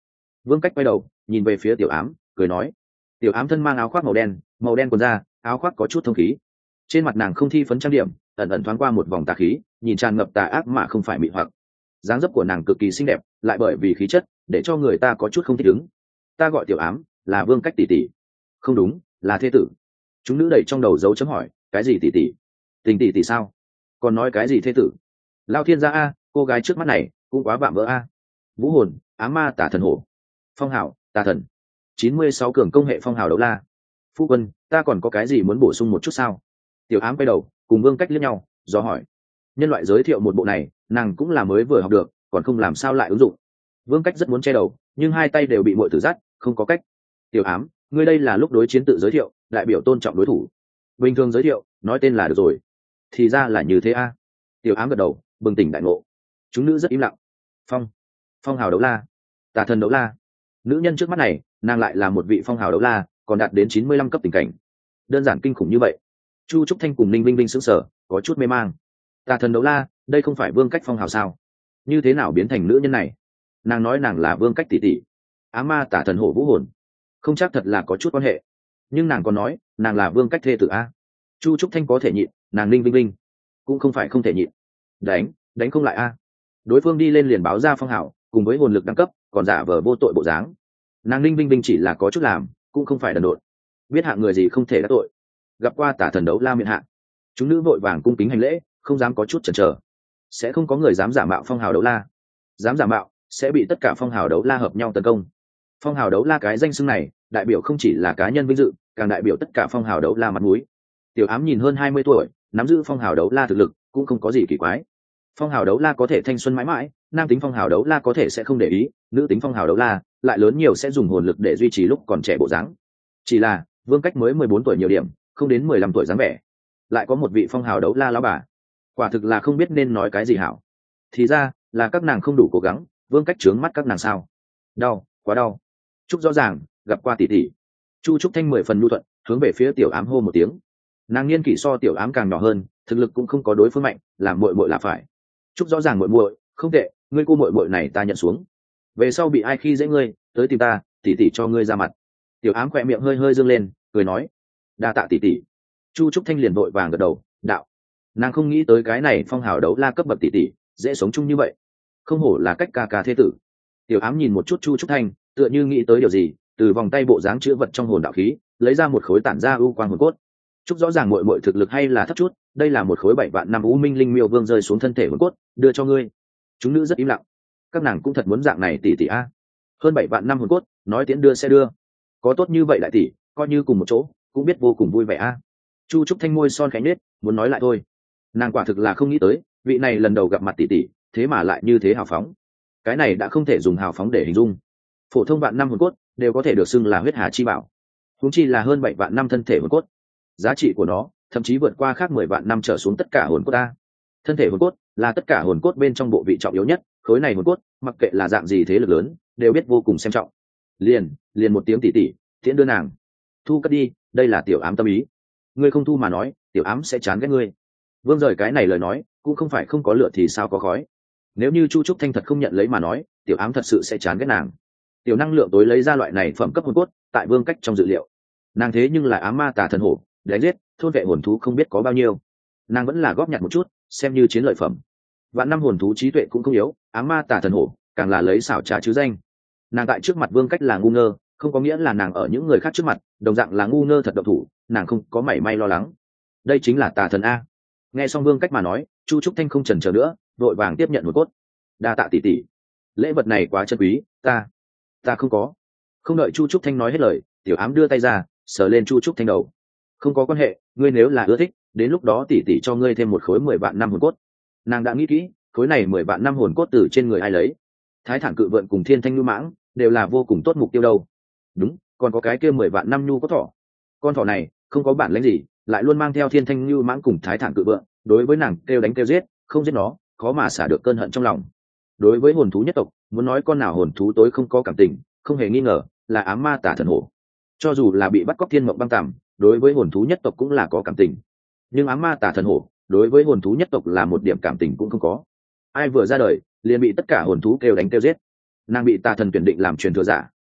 Vương Cách quay đầu nhìn về phía tiểu ám cười nói. Tiểu ám thân mang áo khoác màu đen, màu đen quần da, áo khoác có chút thông khí, trên mặt nàng không thi phấn trang điểm, ẩn ẩn thoáng qua một vòng tà khí, nhìn tràn ngập tà ác mà không phải mị hoặc. Dáng dấp của nàng cực kỳ xinh đẹp, lại bởi vì khí chất để cho người ta có chút không thích ứng. Ta gọi tiểu ám là Vương Cách tỷ tỷ. Không đúng, là thê tử. Chúng nữ đầy trong đầu dấu chấm hỏi, cái gì tỷ tỷ? Tình tỷ tỷ sao? Còn nói cái gì thê tử? Lao thiên gia a, cô gái trước mắt này cũng quá vạm vỡ a. Vũ hồn, ám ma tả thần hổ, phong hào tà thần, chín mươi sáu cường công hệ phong hào đấu la. Phu quân, ta còn có cái gì muốn bổ sung một chút sao? Tiểu ám quay đầu cùng Vương Cách liếc nhau do hỏi. Nhân loại giới thiệu một bộ này, nàng cũng là mới vừa học được, còn không làm sao lại ứng dụng. Vương Cách rất muốn che đầu, nhưng hai tay đều bị muội tử dắt, không có cách. Tiểu ám, ngươi đây là lúc đối chiến tự giới thiệu, đại biểu tôn trọng đối thủ. Bình thường giới thiệu nói tên là được rồi. Thì ra là như thế a. Tiểu ám gật đầu bừng tỉnh đại ngộ. Chúng nữ rất im lặng. Phong phong hào đấu la, tà thần đấu la. Nữ nhân trước mắt này, nàng lại là một vị phong hào đấu la, còn đạt đến chín mươi lăm cấp tình cảnh. Đơn giản kinh khủng như vậy. Chu Trúc Thanh cùng Ninh Vinh Vinh sững sờ, có chút mê mang. Tà thần đấu la, đây không phải Vương Cách phong hào sao? Như thế nào biến thành nữ nhân này? Nàng nói nàng là Vương Cách tỷ tỷ. Ám ma tà thần hổ vũ hồn, không chắc thật là có chút quan hệ. Nhưng nàng còn nói nàng là Vương Cách thê tử a. Chu Trúc Thanh có thể nhịn, nàng Ninh Vinh Vinh cũng không phải không thể nhịn. Đánh, đánh không lại a. Đối phương đi lên liền báo ra phong hào, cùng với hồn lực đẳng cấp, còn giả vờ vô tội bộ dáng. Nàng Ninh Vinh Vinh chỉ là có chút làm, cũng không phải đần độn. Biết hạng người gì không thể đắc tội. Gặp qua tả thần đấu la miện hạ, chúng nữ vội vàng cung kính hành lễ, không dám có chút chần chờ. Sẽ không có người dám giả mạo phong hào đấu la. Dám giả mạo sẽ bị tất cả phong hào đấu la hợp nhau tấn công. Phong hào đấu la cái danh xưng này, đại biểu không chỉ là cá nhân vinh dự, càng đại biểu tất cả phong hào đấu la mặt mũi. Tiểu ám nhìn hơn hai mươi tuổi, nắm giữ phong hào đấu la thực lực, cũng không có gì kỳ quái. Phong hào đấu la có thể thanh xuân mãi mãi, nam tính phong hào đấu la có thể sẽ không để ý, nữ tính phong hào đấu la lại lớn nhiều sẽ dùng hồn lực để duy trì lúc còn trẻ bộ dáng. Chỉ là Vương Cách mới mười bốn tuổi nhiều điểm, không đến mười lăm tuổi dáng vẻ, lại có một vị phong hào đấu la lão bà, quả thực là không biết nên nói cái gì hảo. Thì ra là các nàng không đủ cố gắng, Vương Cách trướng mắt các nàng sao? Đau, quá đau. Trúc rõ ràng gặp qua tỷ tỷ. Chu Trúc Thanh mười phần nhu thuận, hướng về phía tiểu ám hô một tiếng. Nàng niên kỷ so tiểu ám càng nhỏ hơn, thực lực cũng không có đối phương mạnh, làm muội muội là phải. Trúc rõ ràng muội muội, không tệ, ngươi cô muội muội này ta nhận xuống. Về sau bị ai khi dễ ngươi, tới tìm ta, tỷ tỷ cho ngươi ra mặt. Tiểu ám khỏe miệng hơi hơi dương lên, cười nói, đa tạ tỷ tỷ. Chu Trúc Thanh liền vội vàng gật đầu, đạo. Nàng không nghĩ tới cái này phong hào đấu la cấp bậc tỷ tỷ, dễ sống chung như vậy. Không hổ là cách ca ca thế tử. Tiểu ám nhìn một chút Chu Trúc Thanh, tựa như nghĩ tới điều gì, từ vòng tay bộ dáng chữ vật trong hồn đạo khí, lấy ra một khối tản ra ưu quang hồn cốt. Trúc rõ ràng muội muội thực lực hay là thấp chút, đây là một khối bảy vạn năm u minh linh miêu vương rơi xuống thân thể hồn cốt, đưa cho ngươi. Chúng nữ rất im lặng, các nàng cũng thật muốn dạng này tỷ tỷ a. Hơn bảy vạn năm hồn cốt, nói tiễn đưa sẽ đưa, có tốt như vậy đại tỷ, coi như cùng một chỗ, cũng biết vô cùng vui vẻ a. Chu Trúc Thanh môi son khẽ nhếch, muốn nói lại thôi. Nàng quả thực là không nghĩ tới, vị này lần đầu gặp mặt tỷ tỷ, thế mà lại như thế hào phóng. Cái này đã không thể dùng hào phóng để hình dung. Phổ thông vạn năm hồn cốt đều có thể được xưng là huyết hà chi bảo, huống chi là hơn bảy vạn năm thân thể hồn cốt. Giá trị của nó thậm chí vượt qua khác mười vạn năm trở xuống tất cả hồn cốt ta. Thân thể hồn cốt là tất cả hồn cốt bên trong bộ vị trọng yếu nhất, khối này hồn cốt mặc kệ là dạng gì thế lực lớn đều biết vô cùng xem trọng. Liền, liền một tiếng tỷ tỷ, tiễn đưa nàng. Thu cất đi, đây là tiểu ám tâm ý. Ngươi không thu mà nói, tiểu ám sẽ chán ghét ngươi. Vương rời cái này lời nói, cũng không phải không có lửa thì sao có khói. Nếu như Chu Trúc Thanh thật không nhận lấy mà nói, tiểu ám thật sự sẽ chán ghét nàng. Tiểu năng lượng tối lấy ra loại này phẩm cấp hồn cốt, tại Vương Cách trong dự liệu. Nàng thế nhưng là ám ma tà thần hổ, đánh giết thôn vệ hồn thú không biết có bao nhiêu, nàng vẫn là góp nhặt một chút, xem như chiến lợi phẩm. Vạn năm hồn thú trí tuệ cũng không yếu, ám ma tà thần hổ càng là lấy xảo trá chứ danh. Nàng tại trước mặt Vương Cách là ngu ngơ, không có nghĩa là nàng ở những người khác trước mặt đồng dạng là ngu ngơ thật độc thủ, nàng không có mảy may lo lắng. Đây chính là tà thần a. Nghe xong Vương Cách mà nói, Chu Trúc Thanh không chần chờ nữa, vội vàng tiếp nhận hồn cốt. Đa tạ tỷ tỷ, lễ vật này quá chân quý, ta ta không có. Không đợi Chu Trúc Thanh nói hết lời, tiểu ám đưa tay ra sờ lên Chu Trúc Thanh đầu. Không có quan hệ, ngươi nếu là ưa thích, đến lúc đó tỷ tỷ cho ngươi thêm một khối mười vạn năm hồn cốt. Nàng đã nghĩ kỹ, khối này mười vạn năm hồn cốt từ trên người ai lấy. Thái Thản Cự Vượn cùng Thiên Thanh Nhu Mãng đều là vô cùng tốt mục tiêu đâu. Đúng, còn có cái kia mười vạn năm nhu có thỏ. Con thỏ này không có bản lĩnh gì, lại luôn mang theo Thiên Thanh Nhu Mãng cùng Thái Thản Cự Vượn, đối với nàng kêu đánh kêu giết, không giết nó, khó mà xả được cơn hận trong lòng. Đối với hồn thú nhất tộc, muốn nói con nào hồn thú tối không có cảm tình, không hề nghi ngờ là ám ma tả thần hổ. Cho dù là bị bắt cóc thiên mộng băng tằm, đối với hồn thú nhất tộc cũng là có cảm tình, nhưng ám ma tả thần hổ đối với hồn thú nhất tộc là một điểm cảm tình cũng không có. Ai vừa ra đời liền bị tất cả hồn thú kêu đánh kêu giết, nàng bị tà thần tuyển định làm truyền thừa giả,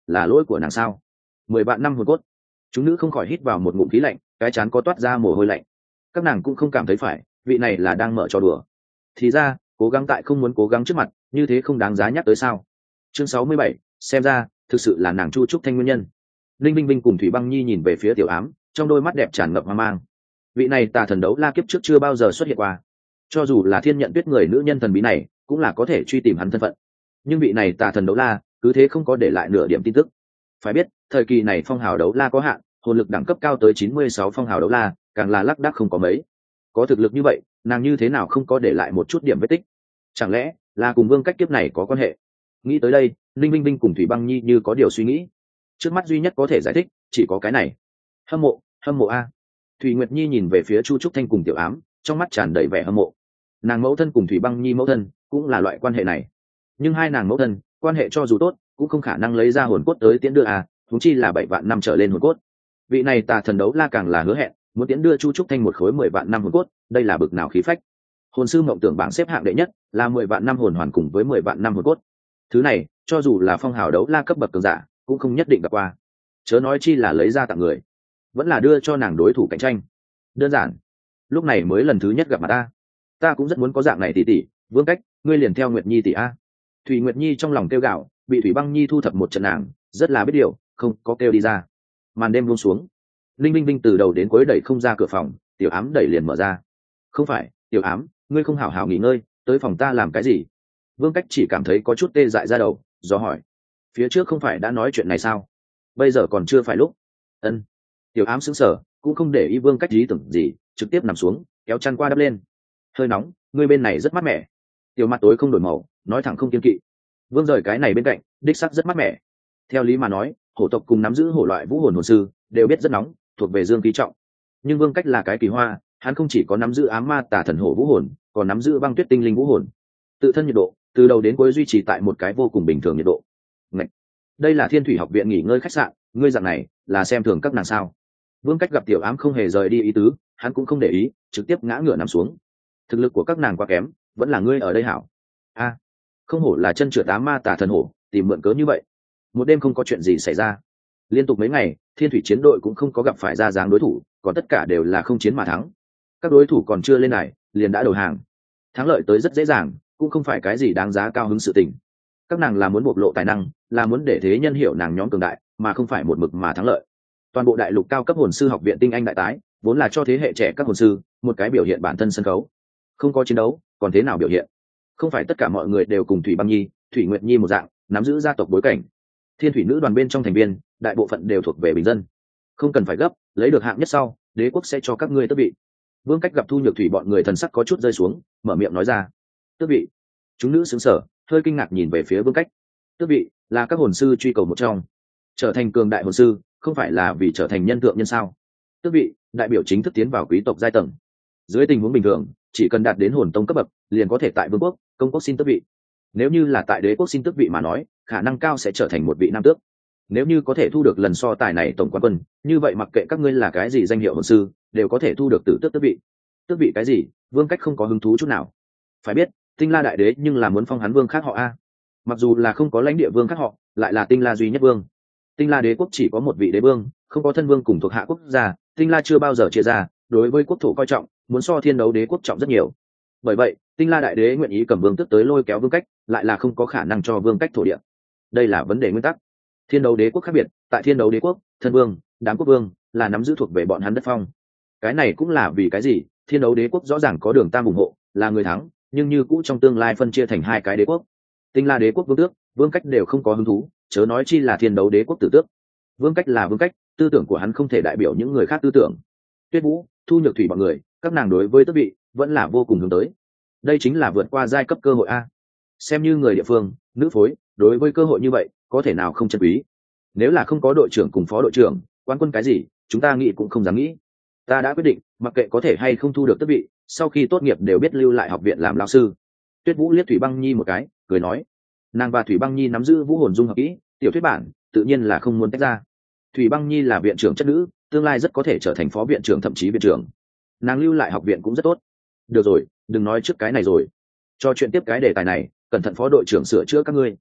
là lỗi của nàng sao? Mười vạn năm hồn cốt. Chúng nữ không khỏi hít vào một ngụm khí lạnh, cái chán có toát ra mồ hôi lạnh. Các nàng cũng không cảm thấy phải, vị này là đang mở trò đùa. Thì ra, cố gắng tại không muốn cố gắng trước mặt, như thế không đáng giá nhắc tới sao? Chương sáu mươi bảy, xem ra thực sự là nàng Chu Trúc Thanh nguyên nhân. Linh Binh Binh cùng Thủy Băng Nhi nhìn về phía Tiểu Ám, trong đôi mắt đẹp tràn ngập hoang mang. Vị này tà thần đấu la kiếp trước chưa bao giờ xuất hiện qua, cho dù là thiên nhận tuyết người nữ nhân thần bí này cũng là có thể truy tìm hắn thân phận, nhưng vị này tà thần đấu la cứ thế không có để lại nửa điểm tin tức. Phải biết thời kỳ này phong hào đấu la có hạn, hồn lực đẳng cấp cao tới chín mươi sáu phong hào đấu la càng là lác đác không có mấy. Có thực lực như vậy, nàng như thế nào không có để lại một chút điểm vết tích? Chẳng lẽ là cùng Vương Cách kiếp này có quan hệ? Nghĩ tới đây, Linh Binh Binh cùng Thủy Băng Nhi như có điều suy nghĩ. Trước mắt duy nhất có thể giải thích chỉ có cái này. Hâm mộ, hâm mộ a. Thủy Nguyệt Nhi nhìn về phía Chu Trúc Thanh cùng Tiểu Ám, trong mắt tràn đầy vẻ hâm mộ. Nàng mẫu thân cùng Thủy Băng Nhi mẫu thân cũng là loại quan hệ này, nhưng hai nàng mẫu thân quan hệ cho dù tốt cũng không khả năng lấy ra hồn cốt tới tiễn đưa à, thúng chi là bảy vạn năm trở lên hồn cốt. Vị này tà thần đấu la càng là hứa hẹn muốn tiễn đưa Chu Trúc Thanh một khối mười vạn năm hồn cốt, đây là bực nào khí phách. Hồn sư mộng tưởng bảng xếp hạng đệ nhất là mười vạn năm hồn hoàn cùng với mười vạn năm hồn cốt. Thứ này cho dù là phong hào đấu la cấp bậc cường giả cũng không nhất định gặp qua, chớ nói chi là lấy ra tặng người, vẫn là đưa cho nàng đối thủ cạnh tranh. Đơn giản lúc này mới lần thứ nhất gặp mặt ta, ta cũng rất muốn có dạng này tỷ tỷ. Vương Cách, ngươi liền theo Nguyệt Nhi tỷ a. Thủy Nguyệt Nhi trong lòng kêu gạo, bị Thủy Băng Nhi thu thập một trận nàng rất là biết điều, không có kêu đi ra. Màn đêm buông xuống, Linh Binh Binh từ đầu đến cuối đẩy không ra cửa phòng, Tiểu Ám đẩy liền mở ra. Không phải, Tiểu Ám, ngươi không hảo hảo nghỉ ngơi, tới phòng ta làm cái gì? Vương Cách chỉ cảm thấy có chút tê dại ra đầu, do hỏi, phía trước không phải đã nói chuyện này sao? Bây giờ còn chưa phải lúc. Ân. Tiểu Ám sững sờ, cũng không để ý Vương Cách ý tưởng gì, trực tiếp nằm xuống, kéo chăn qua đắp lên. Hơi nóng, ngươi bên này rất mát mẻ. Tiểu mặt tối không đổi màu, nói thẳng không kiên kỵ. Vương rời cái này bên cạnh, đích sắc rất mát mẻ. Theo lý mà nói, hổ tộc cùng nắm giữ hổ loại vũ hồn hồn sư đều biết rất nóng, thuộc về dương khí trọng. Nhưng Vương Cách là cái kỳ hoa, hắn không chỉ có nắm giữ ám ma tà thần hổ vũ hồn, còn nắm giữ băng tuyết tinh linh vũ hồn. Tự thân nhiệt độ từ đầu đến cuối duy trì tại một cái vô cùng bình thường nhiệt độ. Ngậy! Đây là Thiên Thủy học viện nghỉ ngơi khách sạn, ngươi dạng này là xem thường các nàng sao? Vương Cách gặp Tiểu Ám không hề rời đi ý tứ, hắn cũng không để ý, trực tiếp ngã ngửa nằm xuống. Thực lực của các nàng quá kém, vẫn là ngươi ở đây hảo. A, không hổ là chân trượt ám ma tà thần hổ, tìm mượn cớ như vậy. Một đêm không có chuyện gì xảy ra, liên tục mấy ngày Thiên Thủy chiến đội cũng không có gặp phải ra dáng đối thủ, còn tất cả đều là không chiến mà thắng. Các đối thủ còn chưa lên này liền đã đầu hàng, thắng lợi tới rất dễ dàng, cũng không phải cái gì đáng giá cao hứng sự tình. Các nàng là muốn bộc lộ tài năng, là muốn để thế nhân hiểu nàng nhóm cường đại, mà không phải một mực mà thắng lợi. Toàn bộ đại lục cao cấp hồn sư học viện tinh anh đại tái vốn là cho thế hệ trẻ các hồn sư một cái biểu hiện bản thân sân khấu. Không có chiến đấu còn thế nào biểu hiện? Không phải tất cả mọi người đều cùng Thủy Băng Nhi, Thủy Nguyệt Nhi một dạng nắm giữ gia tộc bối cảnh. Thiên Thủy nữ đoàn bên trong thành viên đại bộ phận đều thuộc về bình dân, không cần phải gấp, lấy được hạng nhất sau đế quốc sẽ cho các ngươi tước vị. Vương Cách gặp Thu Nhược Thủy bọn người thần sắc có chút rơi xuống, mở miệng nói ra. Tước vị? Chúng nữ sững sờ, hơi kinh ngạc nhìn về phía Vương Cách. Tước vị là các hồn sư truy cầu một trong, trở thành cường đại hồn sư không phải là vì trở thành nhân thượng nhân sao? Tước vị đại biểu chính thức tiến vào quý tộc giai tầng. Dưới tình huống bình thường, chỉ cần đạt đến hồn tông cấp bậc liền có thể tại vương quốc, công quốc xin tước vị. Nếu như là tại đế quốc xin tước vị mà nói, khả năng cao sẽ trở thành một vị nam tước. Nếu như có thể thu được lần so tài này tổng quán quân, như vậy mặc kệ các ngươi là cái gì danh hiệu hồn sư đều có thể thu được tử tước tước vị. Tước vị cái gì? Vương Cách không có hứng thú chút nào. Phải biết Tinh La đại đế nhưng là muốn phong hắn vương khác họ a. Mặc dù là không có lãnh địa vương khác họ, lại là Tinh La duy nhất vương. Tinh La đế quốc chỉ có một vị đế vương, không có thân vương cùng thuộc hạ quốc gia. Tinh La chưa bao giờ chia ra, đối với quốc thổ coi trọng, muốn so Thiên Đấu đế quốc trọng rất nhiều. Bởi vậy Tinh La đại đế nguyện ý cầm vương tước tới lôi kéo Vương Cách, lại là không có khả năng cho Vương Cách thổ địa. Đây là vấn đề nguyên tắc. Thiên Đấu đế quốc khác biệt, tại Thiên Đấu đế quốc, thân vương, đám quốc vương là nắm giữ thuộc về bọn hắn đất phong. Cái này cũng là vì cái gì Thiên Đấu đế quốc rõ ràng có Đường Tam ủng hộ, là người thắng, nhưng như cũ trong tương lai phân chia thành hai cái đế quốc. Tinh La đế quốc vương tước, Vương Cách đều không có hứng thú, chớ nói chi là Thiên Đấu đế quốc tử tước. Vương Cách là Vương Cách, tư tưởng của hắn không thể đại biểu những người khác tư tưởng. Tuyết Vũ, Thu Nhược Thủy bọn người, các nàng đối với tước vị vẫn là vô cùng hướng tới. Đây chính là vượt qua giai cấp cơ hội a. Xem như người địa phương, nữ phối, đối với cơ hội như vậy có thể nào không trân quý? Nếu là không có đội trưởng cùng phó đội trưởng, quán quân cái gì chúng ta nghĩ cũng không dám nghĩ. Ta đã quyết định, mặc kệ có thể hay không thu được tước vị, sau khi tốt nghiệp đều biết lưu lại học viện làm lão sư. Tuyết Vũ liếc Thủy Băng Nhi một cái, cười nói. Nàng và Thủy Băng Nhi nắm giữ vũ hồn dung hợp kỹ, tiểu thuyết bản tự nhiên là không muốn tách ra. Thủy Băng Nhi là viện trưởng chất nữ, tương lai rất có thể trở thành phó viện trưởng thậm chí viện trưởng. Nàng lưu lại học viện cũng rất tốt. Được rồi, đừng nói trước cái này rồi, cho chuyện tiếp cái đề tài này, cẩn thận phó đội trưởng sửa chữa các ngươi.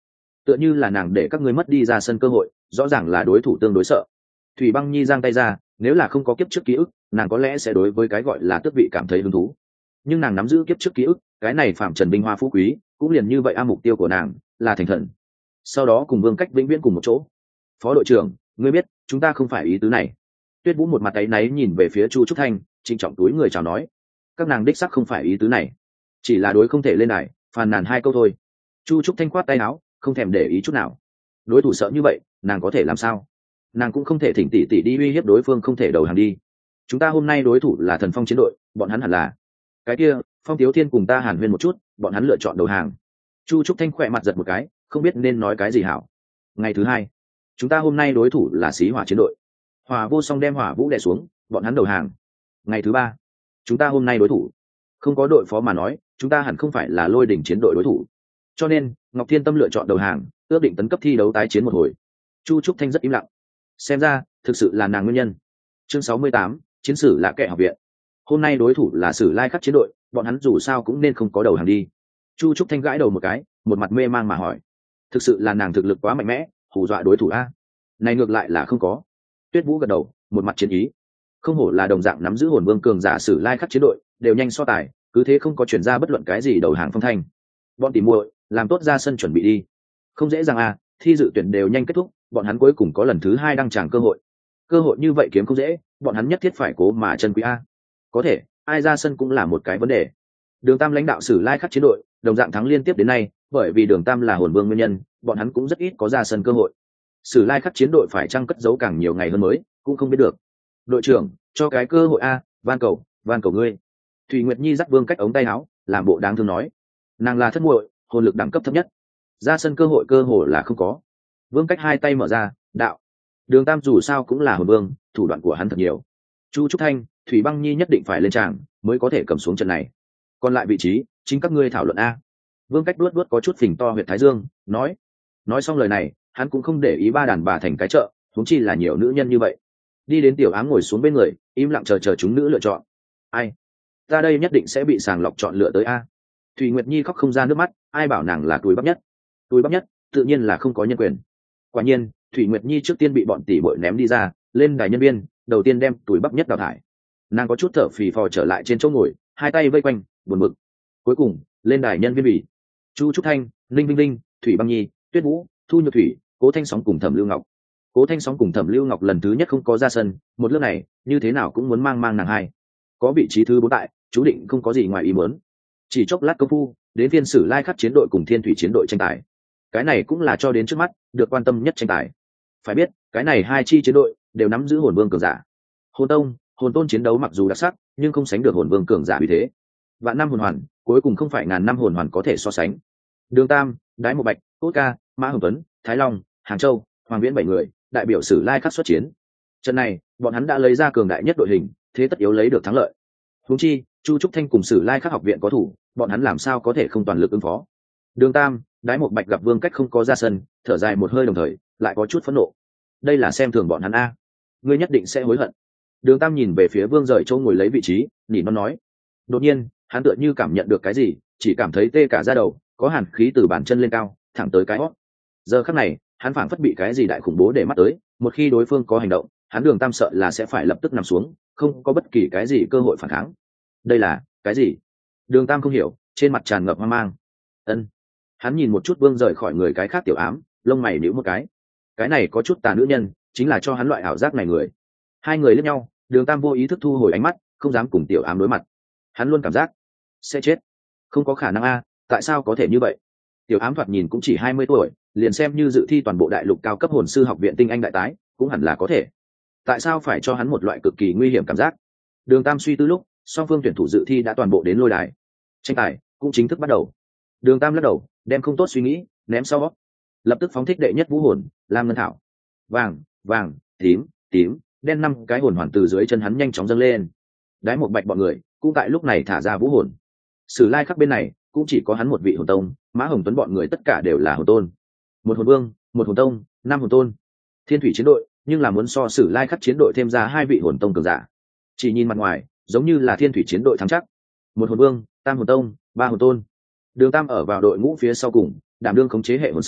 tựa như là nàng để các ngươi mất đi ra sân cơ hội, rõ ràng là đối thủ tương đối sợ. Thủy Băng Nhi giang tay ra, nếu là không có kiếp trước ký ức, nàng có lẽ sẽ đối với cái gọi là tước vị cảm thấy hứng thú, nhưng nàng nắm giữ kiếp trước ký ức, cái này phạm trần binh hoa phú quý cũng liền như vậy a. Mục tiêu của nàng là thành thần, sau đó cùng Vương Cách vĩnh viễn cùng một chỗ. Phó đội trưởng, ngươi biết chúng ta không phải ý tứ này. Tuyết Vũ một mặt áy náy nhìn về phía Chu Trúc Thanh, trịnh trọng túi người chào nói, các nàng đích sắc không phải ý tứ này, chỉ là đối không thể lên đài phàn nàn hai câu thôi. Chu Trúc Thanh khoát tay áo, không thèm để ý chút nào. Đối thủ sợ như vậy, nàng có thể làm sao? Nàng cũng không thể thỉnh tỷ tỷ đi uy hiếp đối phương không thể đầu hàng đi. Chúng ta hôm nay đối thủ là Thần Phong chiến đội, bọn hắn hẳn là cái kia Phong Tiếu Thiên cùng ta hàn huyên một chút, bọn hắn lựa chọn đầu hàng. Chu Trúc Thanh khỏe mặt giật một cái, không biết nên nói cái gì hảo. Ngày thứ hai, chúng ta hôm nay đối thủ là Xí Hỏa chiến đội. Hỏa Vô Song đem Hỏa Vũ đè xuống, bọn hắn đầu hàng. Ngày thứ ba, chúng ta hôm nay đối thủ không có đội phó mà nói, chúng ta hẳn không phải là Lôi Đỉnh chiến đội đối thủ. Cho nên Ngọc Thiên Tâm lựa chọn đầu hàng, ước định tấn cấp thi đấu tái chiến một hồi. Chu Trúc Thanh rất im lặng, xem ra thực sự là nàng nguyên nhân. Chương sáu mươi tám, chiến sử Lạ Kệ học viện. Hôm nay đối thủ là Sử Lai Khắc chiến đội, bọn hắn dù sao cũng nên không có đầu hàng đi. Chu Trúc Thanh gãi đầu một cái, một mặt mê mang mà hỏi, thực sự là nàng thực lực quá mạnh mẽ, hù dọa đối thủ a? Này ngược lại là không có. Tuyết Vũ gật đầu, một mặt chiến ý. Không hổ là đồng dạng nắm giữ hồn vương cường giả Sử Lai Khắc chiến đội, đều nhanh so tài, cứ thế không có chuyển ra bất luận cái gì đầu hàng phong thanh. Bọn tỉ muội, làm tốt ra sân chuẩn bị đi. Không dễ dàng a, thi dự tuyển đều nhanh kết thúc, bọn hắn cuối cùng có lần thứ hai đăng tràng cơ hội. Cơ hội như vậy kiếm không dễ, bọn hắn nhất thiết phải cố mà chân quý a. Có thể, ai ra sân cũng là một cái vấn đề. Đường Tam lãnh đạo Sử Lai Khắc chiến đội, đồng dạng thắng liên tiếp đến nay, bởi vì Đường Tam là hồn vương nguyên nhân, bọn hắn cũng rất ít có ra sân cơ hội. Sử Lai Khắc chiến đội phải chăng cất giấu càng nhiều ngày hơn mới, cũng không biết được. Đội trưởng, cho cái cơ hội a, van cầu, van cầu ngươi. Thủy Nguyệt Nhi dắt Vương Cách ống tay áo, làm bộ đáng thương nói, nàng là thất muội, hồn lực đẳng cấp thấp nhất, ra sân cơ hội cơ hội là không có. Vương Cách hai tay mở ra, đạo, Đường Tam dù sao cũng là hồn vương, thủ đoạn của hắn thật nhiều. Chu Trúc Thanh, Thủy Băng Nhi nhất định phải lên tràng mới có thể cầm xuống trận này. Còn lại vị trí, chính các ngươi thảo luận a. Vương Cách đuốt đuốt có chút phình to huyệt thái dương, nói. Nói xong lời này, hắn cũng không để ý ba đàn bà thành cái chợ, huống chi là nhiều nữ nhân như vậy. Đi đến Tiểu Ám ngồi xuống bên người, im lặng chờ chờ chúng nữ lựa chọn. Ai? Ta đây nhất định sẽ bị sàng lọc chọn lựa tới a. Thủy Nguyệt Nhi khóc không ra nước mắt, ai bảo nàng là túi bắp nhất? Túi bắp nhất, tự nhiên là không có nhân quyền. Quả nhiên, Thủy Nguyệt Nhi trước tiên bị bọn tỷ bội ném đi ra, lên đài nhân viên, đầu tiên đem túi bắp nhất đào thải. Nàng có chút thở phì phò trở lại trên chỗ ngồi, hai tay vây quanh, buồn bực. Cuối cùng, lên đài nhân viên bỉ. Chu Trúc Thanh, Linh Vinh Linh, Thủy Băng Nhi, Tuyết Vũ, Thu Nhược Thủy, Cố Thanh Sóng cùng Thẩm Lưu Ngọc. Cố Thanh Sóng cùng Thẩm Lưu Ngọc lần thứ nhất không có ra sân, một lớp này, như thế nào cũng muốn mang mang nàng hai. Có vị trí thứ bốn tại, chú định không có gì ngoài ý muốn. Chỉ chốc lát công phu, đến phiên Sử Lai Khắc chiến đội cùng Thiên Thủy chiến đội tranh tài. Cái này cũng là cho đến trước mắt, được quan tâm nhất tranh tài. Phải biết, cái này hai chi chiến đội đều nắm giữ hồn vương cường giả. Hồn tông, hồn tôn chiến đấu mặc dù đặc sắc, nhưng không sánh được hồn vương cường giả vì thế. Vạn năm hồn hoàn, cuối cùng không phải ngàn năm hồn hoàn có thể so sánh. Đường Tam, Đái Một Bạch, Tốt Ca, Mã Hồng Tuấn, Thái Long, Hàng Châu, Hoàng Viễn bảy người, đại biểu Sử Lai Khắc xuất chiến. Trận này, bọn hắn đã lấy ra cường đại nhất đội hình, thế tất yếu lấy được thắng lợi. Huống chi, Chu Trúc Thanh cùng Sử Lai Khắc học viện có thủ, bọn hắn làm sao có thể không toàn lực ứng phó. Đường Tam, Đái Một Bạch gặp Vương Cách không có ra sân, thở dài một hơi đồng thời, lại có chút phẫn nộ. Đây là xem thường bọn hắn a, ngươi nhất định sẽ hối hận. Đường Tam nhìn về phía Vương rời chỗ ngồi lấy vị trí, nỉ non nói. Đột nhiên, hắn tựa như cảm nhận được cái gì, chỉ cảm thấy tê cả da đầu, có hàn khí từ bàn chân lên cao, thẳng tới cái hót. Giờ khắc này, hắn phảng phất bị cái gì đại khủng bố để mắt tới, một khi đối phương có hành động, hắn Đường Tam sợ là sẽ phải lập tức nằm xuống, không có bất kỳ cái gì cơ hội phản kháng. Đây là cái gì? Đường Tam không hiểu, trên mặt tràn ngập hoang mang. Ân. Hắn nhìn một chút Vương rời khỏi người cái khác Tiểu Ám, lông mày nhíu một cái. Cái này có chút tà nữ nhân, chính là cho hắn loại ảo giác này người. Hai người liếc nhau, Đường Tam vô ý thức thu hồi ánh mắt, không dám cùng Tiểu Ám đối mặt. Hắn luôn cảm giác sẽ chết. Không có khả năng a, tại sao có thể như vậy? Tiểu Ám thoạt nhìn cũng chỉ hai mươi tuổi, liền xem như dự thi toàn bộ đại lục cao cấp hồn sư học viện tinh anh đại tái, cũng hẳn là có thể. Tại sao phải cho hắn một loại cực kỳ nguy hiểm cảm giác? Đường Tam suy tư lúc, song phương tuyển thủ dự thi đã toàn bộ đến lôi đài. Tranh tài cũng chính thức bắt đầu. Đường Tam lắc đầu, đem không tốt suy nghĩ ném sau, lập tức phóng thích đệ nhất vũ hồn, Lam Ngân Thảo. Vàng, vàng, tím, tím, đen năm cái hồn hoàn từ dưới chân hắn nhanh chóng dâng lên. Đái Một Bạch bọn người cũng tại lúc này thả ra vũ hồn. Sử Lai Khắc bên này cũng chỉ có hắn một vị hồn tông, Mã Hồng Tuấn bọn người tất cả đều là hồn tôn. Một hồn vương, một hồn tông, năm hồn tôn. Thiên Thủy chiến đội nhưng là muốn so Sử Lai Khắc chiến đội thêm ra hai vị hồn tông cường giả. Chỉ nhìn mặt ngoài, giống như là Thiên Thủy chiến đội thắng chắc. Một hồn vương, tam hồn tông, ba hồn tôn. Đường Tam ở vào đội ngũ phía sau cùng, đảm đương khống chế hệ hồn sư,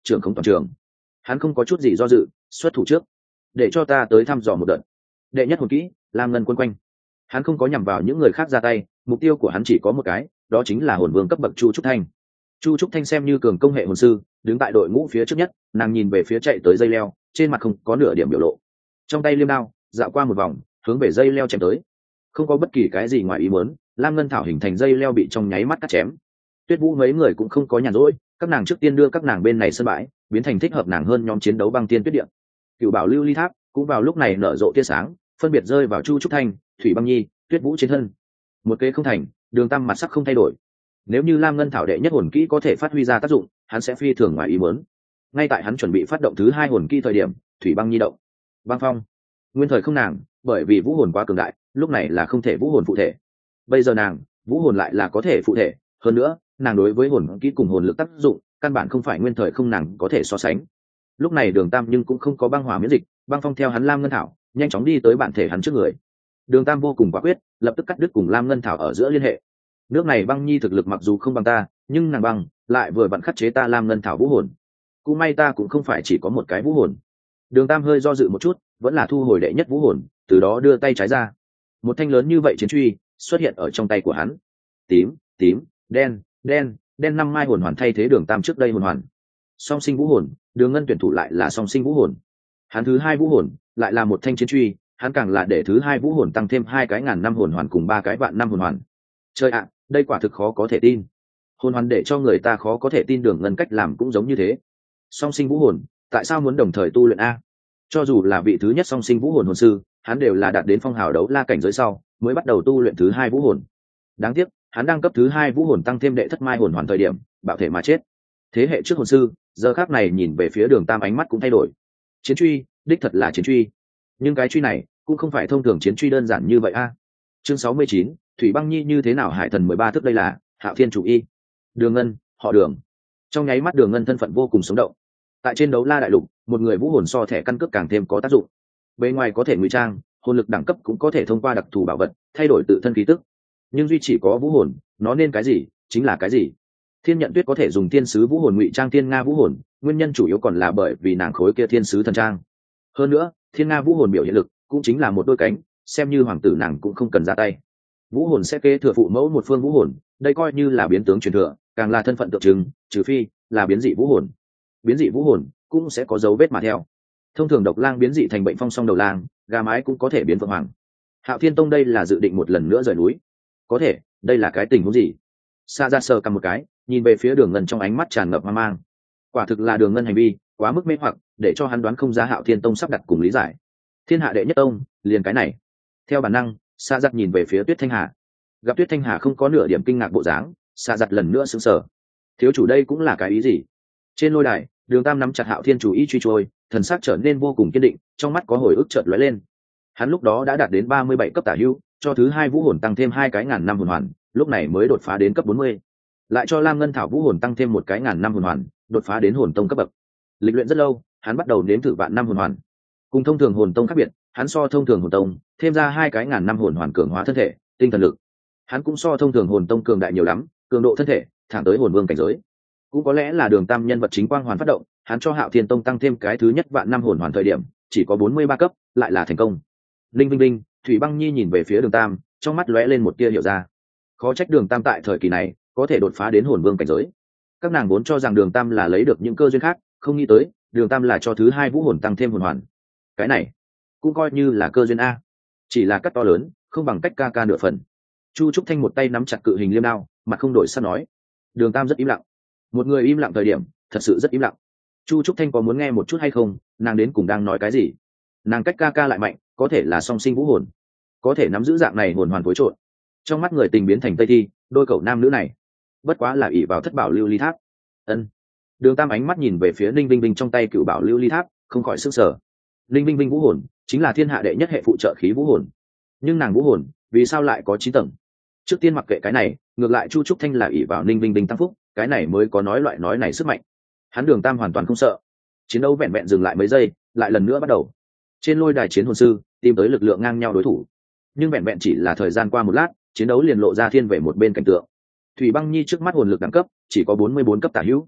trưởng không toàn trường. Hắn không có chút gì do dự, xuất thủ trước, để cho ta tới thăm dò một đợt. Đệ nhất hồn kỹ, lam ngân quân quanh. Hắn không có nhằm vào những người khác ra tay, mục tiêu của hắn chỉ có một cái, đó chính là hồn vương cấp bậc Chu Trúc Thanh. Chu Trúc Thanh xem như cường công hệ hồn sư, đứng tại đội ngũ phía trước nhất, nàng nhìn về phía chạy tới dây leo, trên mặt không có nửa điểm biểu lộ. Trong tay liêm đao, dạo qua một vòng, hướng về dây leo chém tới. Không có bất kỳ cái gì ngoài ý muốn, lam ngân thảo hình thành dây leo bị trong nháy mắt cắt chém. Tuyết Vũ mấy người cũng không có nhàn rỗi, các nàng trước tiên đưa các nàng bên này sân bãi, biến thành thích hợp nàng hơn nhóm chiến đấu băng tiên tuyết điện. Cựu bảo lưu ly tháp cũng vào lúc này nở rộ tia sáng, phân biệt rơi vào Chu Trúc Thanh, Thủy Băng Nhi, Tuyết Vũ trên thân. Một kế không thành, Đường Tam mặt sắc không thay đổi. Nếu như lam ngân thảo đệ nhất hồn kỹ có thể phát huy ra tác dụng, hắn sẽ phi thường ngoài ý muốn. Ngay tại hắn chuẩn bị phát động thứ hai hồn kỹ thời điểm, Thủy Băng Nhi động. Băng phong. Nguyên thời không nàng, bởi vì vũ hồn quá cường đại, lúc này là không thể vũ hồn phụ thể. Bây giờ nàng, vũ hồn lại là có thể phụ thể, hơn nữa, nàng đối với hồn kỹ cùng hồn lực tác dụng, căn bản không phải nguyên thời không nàng có thể so sánh. Lúc này Đường Tam nhưng cũng không có băng hỏa miễn dịch, băng phong theo hắn lam ngân thảo, nhanh chóng đi tới bản thể hắn trước người. Đường Tam vô cùng quả quyết, lập tức cắt đứt cùng lam ngân thảo ở giữa liên hệ. Nước này Băng Nhi thực lực mặc dù không bằng ta, nhưng nàng băng lại vừa vặn khắc chế ta lam ngân thảo vũ hồn. Cũng may ta cũng không phải chỉ có một cái vũ hồn. Đường Tam hơi do dự một chút, vẫn là thu hồi đệ nhất vũ hồn, từ đó đưa tay trái ra. Một thanh lớn như vậy chiến truy xuất hiện ở trong tay của hắn. Tím, tím, đen, đen, đen năm mai hồn hoàn thay thế Đường Tam trước đây hồn hoàn. Song sinh vũ hồn, Đường Ngân tuyển thủ lại là song sinh vũ hồn. Hắn thứ hai vũ hồn lại là một thanh chiến truy, hắn càng là để thứ hai vũ hồn tăng thêm hai cái ngàn năm hồn hoàn cùng ba cái vạn năm hồn hoàn. Trời ạ, đây quả thực khó có thể tin. Hồn hoàn để cho người ta khó có thể tin Đường Ngân cách làm cũng giống như thế. Song sinh vũ hồn, tại sao muốn đồng thời tu luyện a? Cho dù là vị thứ nhất song sinh vũ hồn hồn sư, hắn đều là đạt đến phong hào đấu la cảnh giới sau mới bắt đầu tu luyện thứ hai vũ hồn. Đáng tiếc, hắn đang cấp thứ hai vũ hồn tăng thêm đệ thất mai hồn hoàn thời điểm, bạo thể mà chết. Thế hệ trước hồn sư, giờ khác này nhìn về phía Đường Tam ánh mắt cũng thay đổi. Chiến truy, đích thật là chiến truy, nhưng cái truy này cũng không phải thông thường chiến truy đơn giản như vậy a. Chương sáu mươi chín, Thủy Băng Nhi như thế nào hải thần mười ba thức đây là Hạo Thiên chủ y. Đường Ngân, họ Đường. Trong nháy mắt Đường Ngân thân phận vô cùng sống động. Tại trên đấu la đại lục, một người vũ hồn so thẻ căn cước càng thêm có tác dụng. Bên ngoài có thể ngụy trang, hồn lực đẳng cấp cũng có thể thông qua đặc thù bảo vật thay đổi tự thân khí tức. Nhưng duy chỉ có vũ hồn, nó nên cái gì chính là cái gì. Thiên Nhận Tuyết có thể dùng thiên sứ vũ hồn ngụy trang thiên nga vũ hồn, nguyên nhân chủ yếu còn là bởi vì nàng khối kia thiên sứ thần trang. Hơn nữa, thiên nga vũ hồn biểu hiện lực cũng chính là một đôi cánh, xem như hoàng tử nàng cũng không cần ra tay. Vũ hồn sẽ kế thừa phụ mẫu một phương vũ hồn, đây coi như là biến tướng truyền thừa, càng là thân phận tượng trưng, trừ phi là biến dị vũ hồn. Biến dị vũ hồn cũng sẽ có dấu vết mà theo. Thông thường độc lang biến dị thành bệnh phong song đầu lang, gà mái cũng có thể biến phượng hoàng. Hạo Thiên Tông đây là dự định một lần nữa rời núi. Có thể, đây là cái tình huống gì? Sa ra sờ cầm một cái, nhìn về phía Đường Ngân trong ánh mắt tràn ngập hoang mang. Quả thực là Đường Ngân hành vi quá mức mê hoặc, để cho hắn đoán không ra Hạo Thiên Tông sắp đặt cùng lý giải. Thiên hạ đệ nhất tông, liền cái này. Theo bản năng, Sa giật nhìn về phía Tuyết Thanh Hà. Gặp Tuyết Thanh Hà không có nửa điểm kinh ngạc bộ dáng, Sa giật lần nữa sững sờ. Thiếu chủ đây cũng là cái ý gì? Trên lôi đài, Đường Tam nắm chặt Hạo Thiên chủ ý truy trôi, thần sắc trở nên vô cùng kiên định, trong mắt có hồi ức chợt lóe lên. Hắn lúc đó đã đạt đến ba mươi bảy cấp tả hữu, cho thứ hai vũ hồn tăng thêm hai cái ngàn năm hồn hoàn, lúc này mới đột phá đến cấp bốn mươi. Lại cho Lam Ngân thảo vũ hồn tăng thêm một cái ngàn năm hồn hoàn, đột phá đến hồn tông cấp bậc. Lịch luyện rất lâu, hắn bắt đầu nếm thử vạn năm hồn hoàn. Cùng thông thường hồn tông khác biệt, hắn so thông thường hồn tông thêm ra hai cái ngàn năm hồn hoàn cường hóa thân thể, tinh thần lực. Hắn cũng so thông thường hồn tông cường đại nhiều lắm, cường độ thân thể thẳng tới hồn vương cảnh giới. Cũng có lẽ là Đường Tam nhân vật chính quang hoàn phát động, hắn cho Hạo Thiên Tông tăng thêm cái thứ nhất vạn năm hồn hoàn thời điểm chỉ có bốn mươi ba cấp, lại là thành công. Linh Vinh Vinh, Thủy Băng Nhi nhìn về phía Đường Tam, trong mắt lóe lên một tia hiểu ra. Khó trách Đường Tam tại thời kỳ này có thể đột phá đến hồn vương cảnh giới. Các nàng vốn cho rằng Đường Tam là lấy được những cơ duyên khác, không nghĩ tới Đường Tam là cho thứ hai vũ hồn tăng thêm hồn hoàn. Cái này cũng coi như là cơ duyên a, chỉ là cắt to lớn, không bằng cách ca ca nửa phần. Chu Trúc Thanh một tay nắm chặt cự hình liêm đao, mặt không đổi sắc nói. Đường Tam rất im lặng. Một người im lặng thời điểm thật sự rất im lặng. Chu Trúc Thanh có muốn nghe một chút hay không? Nàng đến cùng đang nói cái gì? Nàng cách ca ca lại mạnh, có thể là song sinh vũ hồn, có thể nắm giữ dạng này hồn hoàn phối trộn. Trong mắt người tình biến thành tây thi, đôi cậu nam nữ này bất quá là ỷ vào thất bảo lưu ly tháp. Ân. Đường Tam ánh mắt nhìn về phía Ninh Vinh Vinh trong tay cựu bảo lưu ly tháp, không khỏi sức sở. Ninh Vinh Vinh vũ hồn chính là thiên hạ đệ nhất hệ phụ trợ khí vũ hồn, nhưng nàng vũ hồn vì sao lại có chín tầng? Trước tiên mặc kệ cái này, ngược lại Chu Trúc Thanh là ỷ vào Ninh Vinh Vinh tăng phúc, cái này mới có nói loại nói này sức mạnh. Hắn Đường Tam hoàn toàn không sợ. Chiến đấu vẹn vẹn dừng lại mấy giây, lại lần nữa bắt đầu. Trên lôi đài chiến hồn sư tìm tới lực lượng ngang nhau đối thủ, nhưng vẹn vẹn chỉ là thời gian qua một lát, chiến đấu liền lộ ra thiên về một bên cảnh tượng. Thủy Băng Nhi trước mắt hồn lực đẳng cấp chỉ có bốn mươi bốn cấp tả hữu,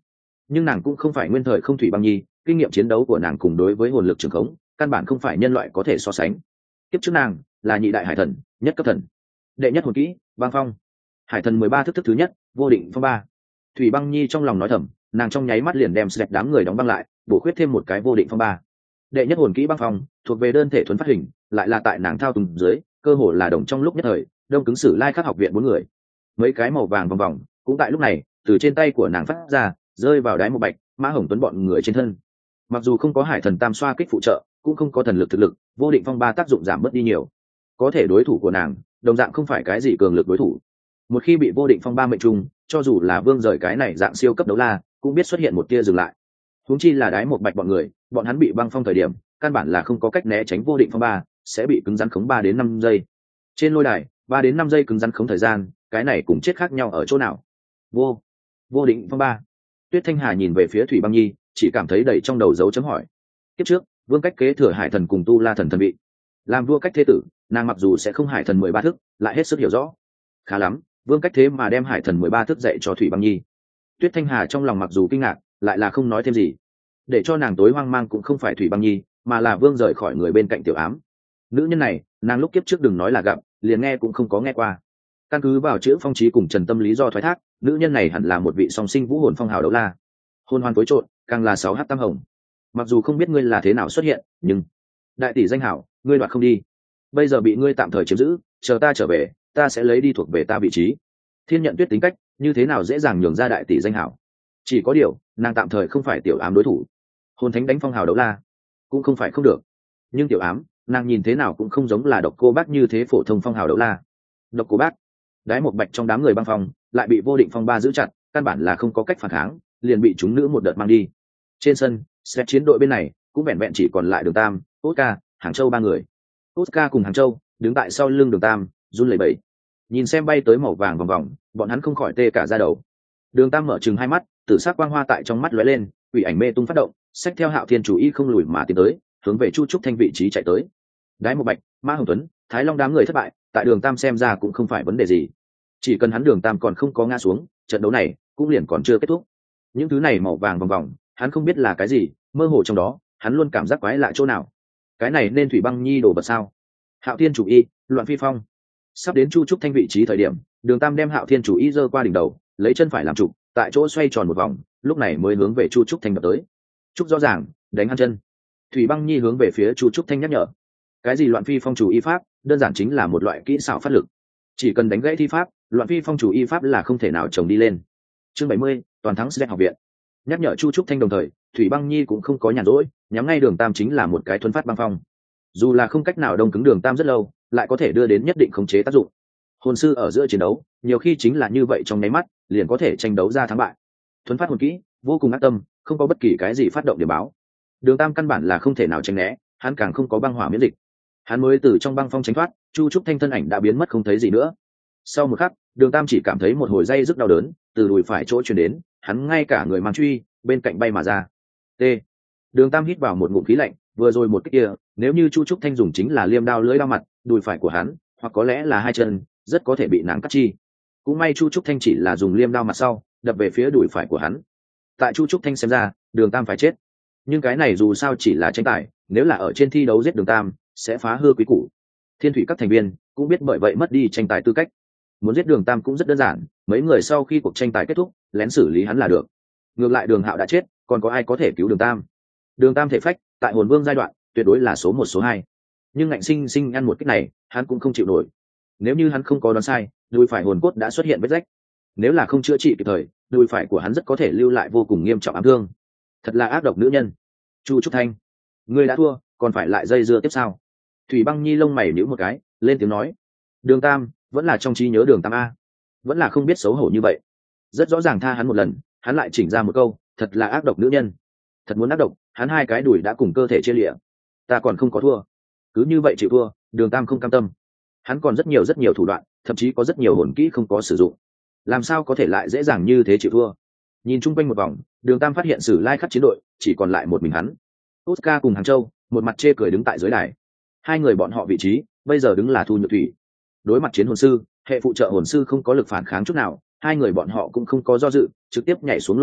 nhưng nàng cũng không phải nguyên thời không thủy băng nhi, kinh nghiệm chiến đấu của nàng cùng đối với hồn lực trường khống căn bản không phải nhân loại có thể so sánh. Tiếp trước nàng là nhị đại hải thần, nhất cấp thần. Đệ nhất hồn kỹ băng phong, hải thần mười ba thức thức thứ nhất vô định phong ba. Thủy băng nhi trong lòng nói thầm, nàng trong nháy mắt liền đem sẹt đám người đóng băng lại, bổ khuyết thêm một cái vô định phong ba. Đệ nhất hồn kỹ băng phong thuộc về đơn thể thuần phát hình, lại là tại nàng thao túng dưới, cơ hồ là đồng trong lúc nhất thời đông cứng sử lai khắc học viện bốn người. Mấy cái màu vàng vòng vòng cũng tại lúc này từ trên tay của nàng phát ra, rơi vào đáy một bạch mã hồng tuấn bọn người trên thân. Mặc dù không có hải thần tam xoa kích phụ trợ, cũng không có thần lực thực lực, vô định phong ba tác dụng giảm bớt đi nhiều. Có thể đối thủ của nàng đồng dạng không phải cái gì cường lực đối thủ. Một khi bị vô định phong ba mệnh trùng, cho dù là vương rời cái này dạng siêu cấp đấu la cũng biết xuất hiện một tia dừng lại. Huống chi là đái một bạch bọn người, bọn hắn bị băng phong thời điểm căn bản là không có cách né tránh vô định phong ba, sẽ bị cứng rắn khống ba đến năm giây. Trên lôi đài ba đến năm giây cứng rắn khống thời gian, cái này cùng chết khác nhau ở chỗ nào? Vô, vô định phong ba. Tuyết Thanh Hà nhìn về phía Thủy Băng Nhi, chỉ cảm thấy đầy trong đầu dấu chấm hỏi. Kiếp trước, Vương Cách kế thừa hải thần cùng tu la thần thần vị, làm vua cách thế tử, nàng mặc dù sẽ không hải thần mười ba thức, lại hết sức hiểu rõ. Khá lắm, Vương Cách thế mà đem hải thần mười ba thức dạy cho Thủy Băng Nhi. Tuyết Thanh Hà trong lòng mặc dù kinh ngạc, lại là không nói thêm gì. Để cho nàng tối hoang mang cũng không phải Thủy Băng Nhi, mà là Vương rời khỏi người bên cạnh Tiểu Ám. Nữ nhân này, nàng lúc kiếp trước đừng nói là gặp, liền nghe cũng không có nghe qua. Căn cứ vào chữ Phong Chí cùng Trần Tâm lý do thoái thác, nữ nhân này hẳn là một vị song sinh vũ hồn phong hào đấu la. Hôn hoan phối trộn, càng là sáu h tam hồng. Mặc dù không biết ngươi là thế nào xuất hiện, nhưng đại tỷ danh hảo, ngươi đoạt không đi. Bây giờ bị ngươi tạm thời chiếm giữ, chờ ta trở về, ta sẽ lấy đi thuộc về ta vị trí. Thiên Nhận Tuyết tính cách, như thế nào dễ dàng nhường ra đại tỷ danh hảo. Chỉ có điều, nàng tạm thời không phải Tiểu Ám đối thủ. Hồn thánh đánh phong hào đấu la, cũng không phải không được. Nhưng Tiểu Ám, nàng nhìn thế nào cũng không giống là Độc Cô Bác như thế phổ thông phong hào đấu la. Độc Cô Bác, đái một bạch trong đám người băng phong, lại bị vô định phong ba giữ chặt, căn bản là không có cách phản kháng, liền bị chúng nữ một đợt mang đi. Trên sân, xét chiến đội bên này cũng vẹn vẹn chỉ còn lại Đường Tam, Oscar, Hàng Châu ba người. Oscar cùng Hàng Châu đứng tại sau lưng Đường Tam, run lẩy bẩy. Nhìn xem bay tới màu vàng vòng vòng, bọn hắn không khỏi tê cả da đầu. Đường Tam mở trừng hai mắt, tử sắc quang hoa tại trong mắt lóe lên, quỷ ảnh mê tung phát động, xách theo Hạo Thiên chủ ý không lùi mà tiến tới, hướng về Chu Trúc Thanh vị trí chạy tới. Đái một bạch, Ma Hồng Tuấn, Thái Long đám người thất bại, tại Đường Tam xem ra cũng không phải vấn đề gì. Chỉ cần hắn Đường Tam còn không có ngã xuống, trận đấu này cũng liền còn chưa kết thúc. Những thứ này màu vàng vòng vòng, hắn không biết là cái gì, mơ hồ trong đó, hắn luôn cảm giác quái lạ chỗ nào. Cái này nên Thủy Băng Nhi đổ bật sao? Hạo Thiên chủ y, loạn phi phong. Sắp đến Chu Trúc Thanh vị trí thời điểm, Đường Tam đem Hạo Thiên chủ y giơ qua đỉnh đầu, lấy chân phải làm trụ, tại chỗ xoay tròn một vòng, lúc này mới hướng về Chu Trúc Thanh đập tới. Trúc rõ ràng, đánh hắn chân. Thủy Băng Nhi hướng về phía Chu Trúc Thanh nhắc nhở. Cái gì loạn phi phong chủ y pháp, đơn giản chính là một loại kỹ xảo phát lực. Chỉ cần đánh gãy thi pháp, loạn phi phong chủ y pháp là không thể nào chồng đi lên. Chương bảy mươi, toàn thắng Slet học viện. Nhắc nhở Chu Trúc Thanh đồng thời, Thủy Băng Nhi cũng không có nhàn rỗi, nhắm ngay Đường Tam chính là một cái thuần phát băng phong. Dù là không cách nào đông cứng Đường Tam rất lâu, lại có thể đưa đến nhất định khống chế tác dụng. Hồn sư ở giữa chiến đấu, nhiều khi chính là như vậy, trong nháy mắt liền có thể tranh đấu ra thắng bại. Thuần phát hồn kỹ, vô cùng ác tâm, không có bất kỳ cái gì phát động điểm báo. Đường Tam căn bản là không thể nào tránh né, hắn càng không có băng hỏa miễn dịch. Hắn mới từ trong băng phong tránh thoát, Chu Trúc Thanh thân ảnh đã biến mất không thấy gì nữa. Sau một khắc, Đường Tam chỉ cảm thấy một hồi dây rất đau đớn từ đùi phải chỗ truyền đến, hắn ngay cả người mang truy bên cạnh bay mà ra. T. Đường Tam hít vào một ngụm khí lạnh, vừa rồi một cái kia, nếu như Chu Trúc Thanh dùng chính là liêm đao lưỡi đao mặt, đùi phải của hắn, hoặc có lẽ là hai chân, rất có thể bị nàng cắt chi. Cũng may Chu Trúc Thanh chỉ là dùng liêm đao mặt sau, đập về phía đùi phải của hắn. Tại Chu Trúc Thanh xem ra, Đường Tam phải chết. Nhưng cái này dù sao chỉ là tranh tài, nếu là ở trên thi đấu giết Đường Tam, sẽ phá hư quý củ. Thiên Thủy các thành viên cũng biết bởi vậy mất đi tranh tài tư cách. Muốn giết Đường Tam cũng rất đơn giản, mấy người sau khi cuộc tranh tài kết thúc, lén xử lý hắn là được. Ngược lại Đường Hạo đã chết, còn có ai có thể cứu Đường Tam? Đường Tam thể phách, tại Hồn Vương giai đoạn, tuyệt đối là số một số hai. Nhưng ngạnh sinh sinh ăn một kích này, hắn cũng không chịu nổi. Nếu như hắn không có đoán sai, đùi phải hồn cốt đã xuất hiện vết rách. Nếu là không chữa trị kịp thời, đùi phải của hắn rất có thể lưu lại vô cùng nghiêm trọng ám thương. Thật là ác độc nữ nhân. Chu Trúc Thanh, ngươi đã thua, còn phải lại dây dưa tiếp sao? Thủy Băng Nhi lông mày nhíu một cái, lên tiếng nói. Đường Tam, vẫn là trong trí nhớ Đường Tam a, vẫn là không biết xấu hổ như vậy. Rất rõ ràng tha hắn một lần, hắn lại chỉnh ra một câu, thật là ác độc nữ nhân. Thật muốn ác độc, hắn hai cái đùi đã cùng cơ thể chia lịa. Ta còn không có thua, cứ như vậy chịu thua. Đường Tam không cam tâm, hắn còn rất nhiều rất nhiều thủ đoạn, thậm chí có rất nhiều hồn kỹ không có sử dụng, làm sao có thể lại dễ dàng như thế chịu thua? Nhìn chung quanh một vòng, Đường Tam phát hiện Sử Lai Khắc chiến đội chỉ còn lại một mình hắn. Oscar cùng Hàng Châu một mặt chê cười đứng tại dưới đài. Hai người bọn họ vị trí bây giờ đứng là Thu Nhược Thủy. Đối mặt chiến hồn sư, hệ phụ trợ hồn sư không có lực phản kháng chút nào, hai người bọn họ cũng không có do dự, trực tiếp nhảy xuống lôi đài,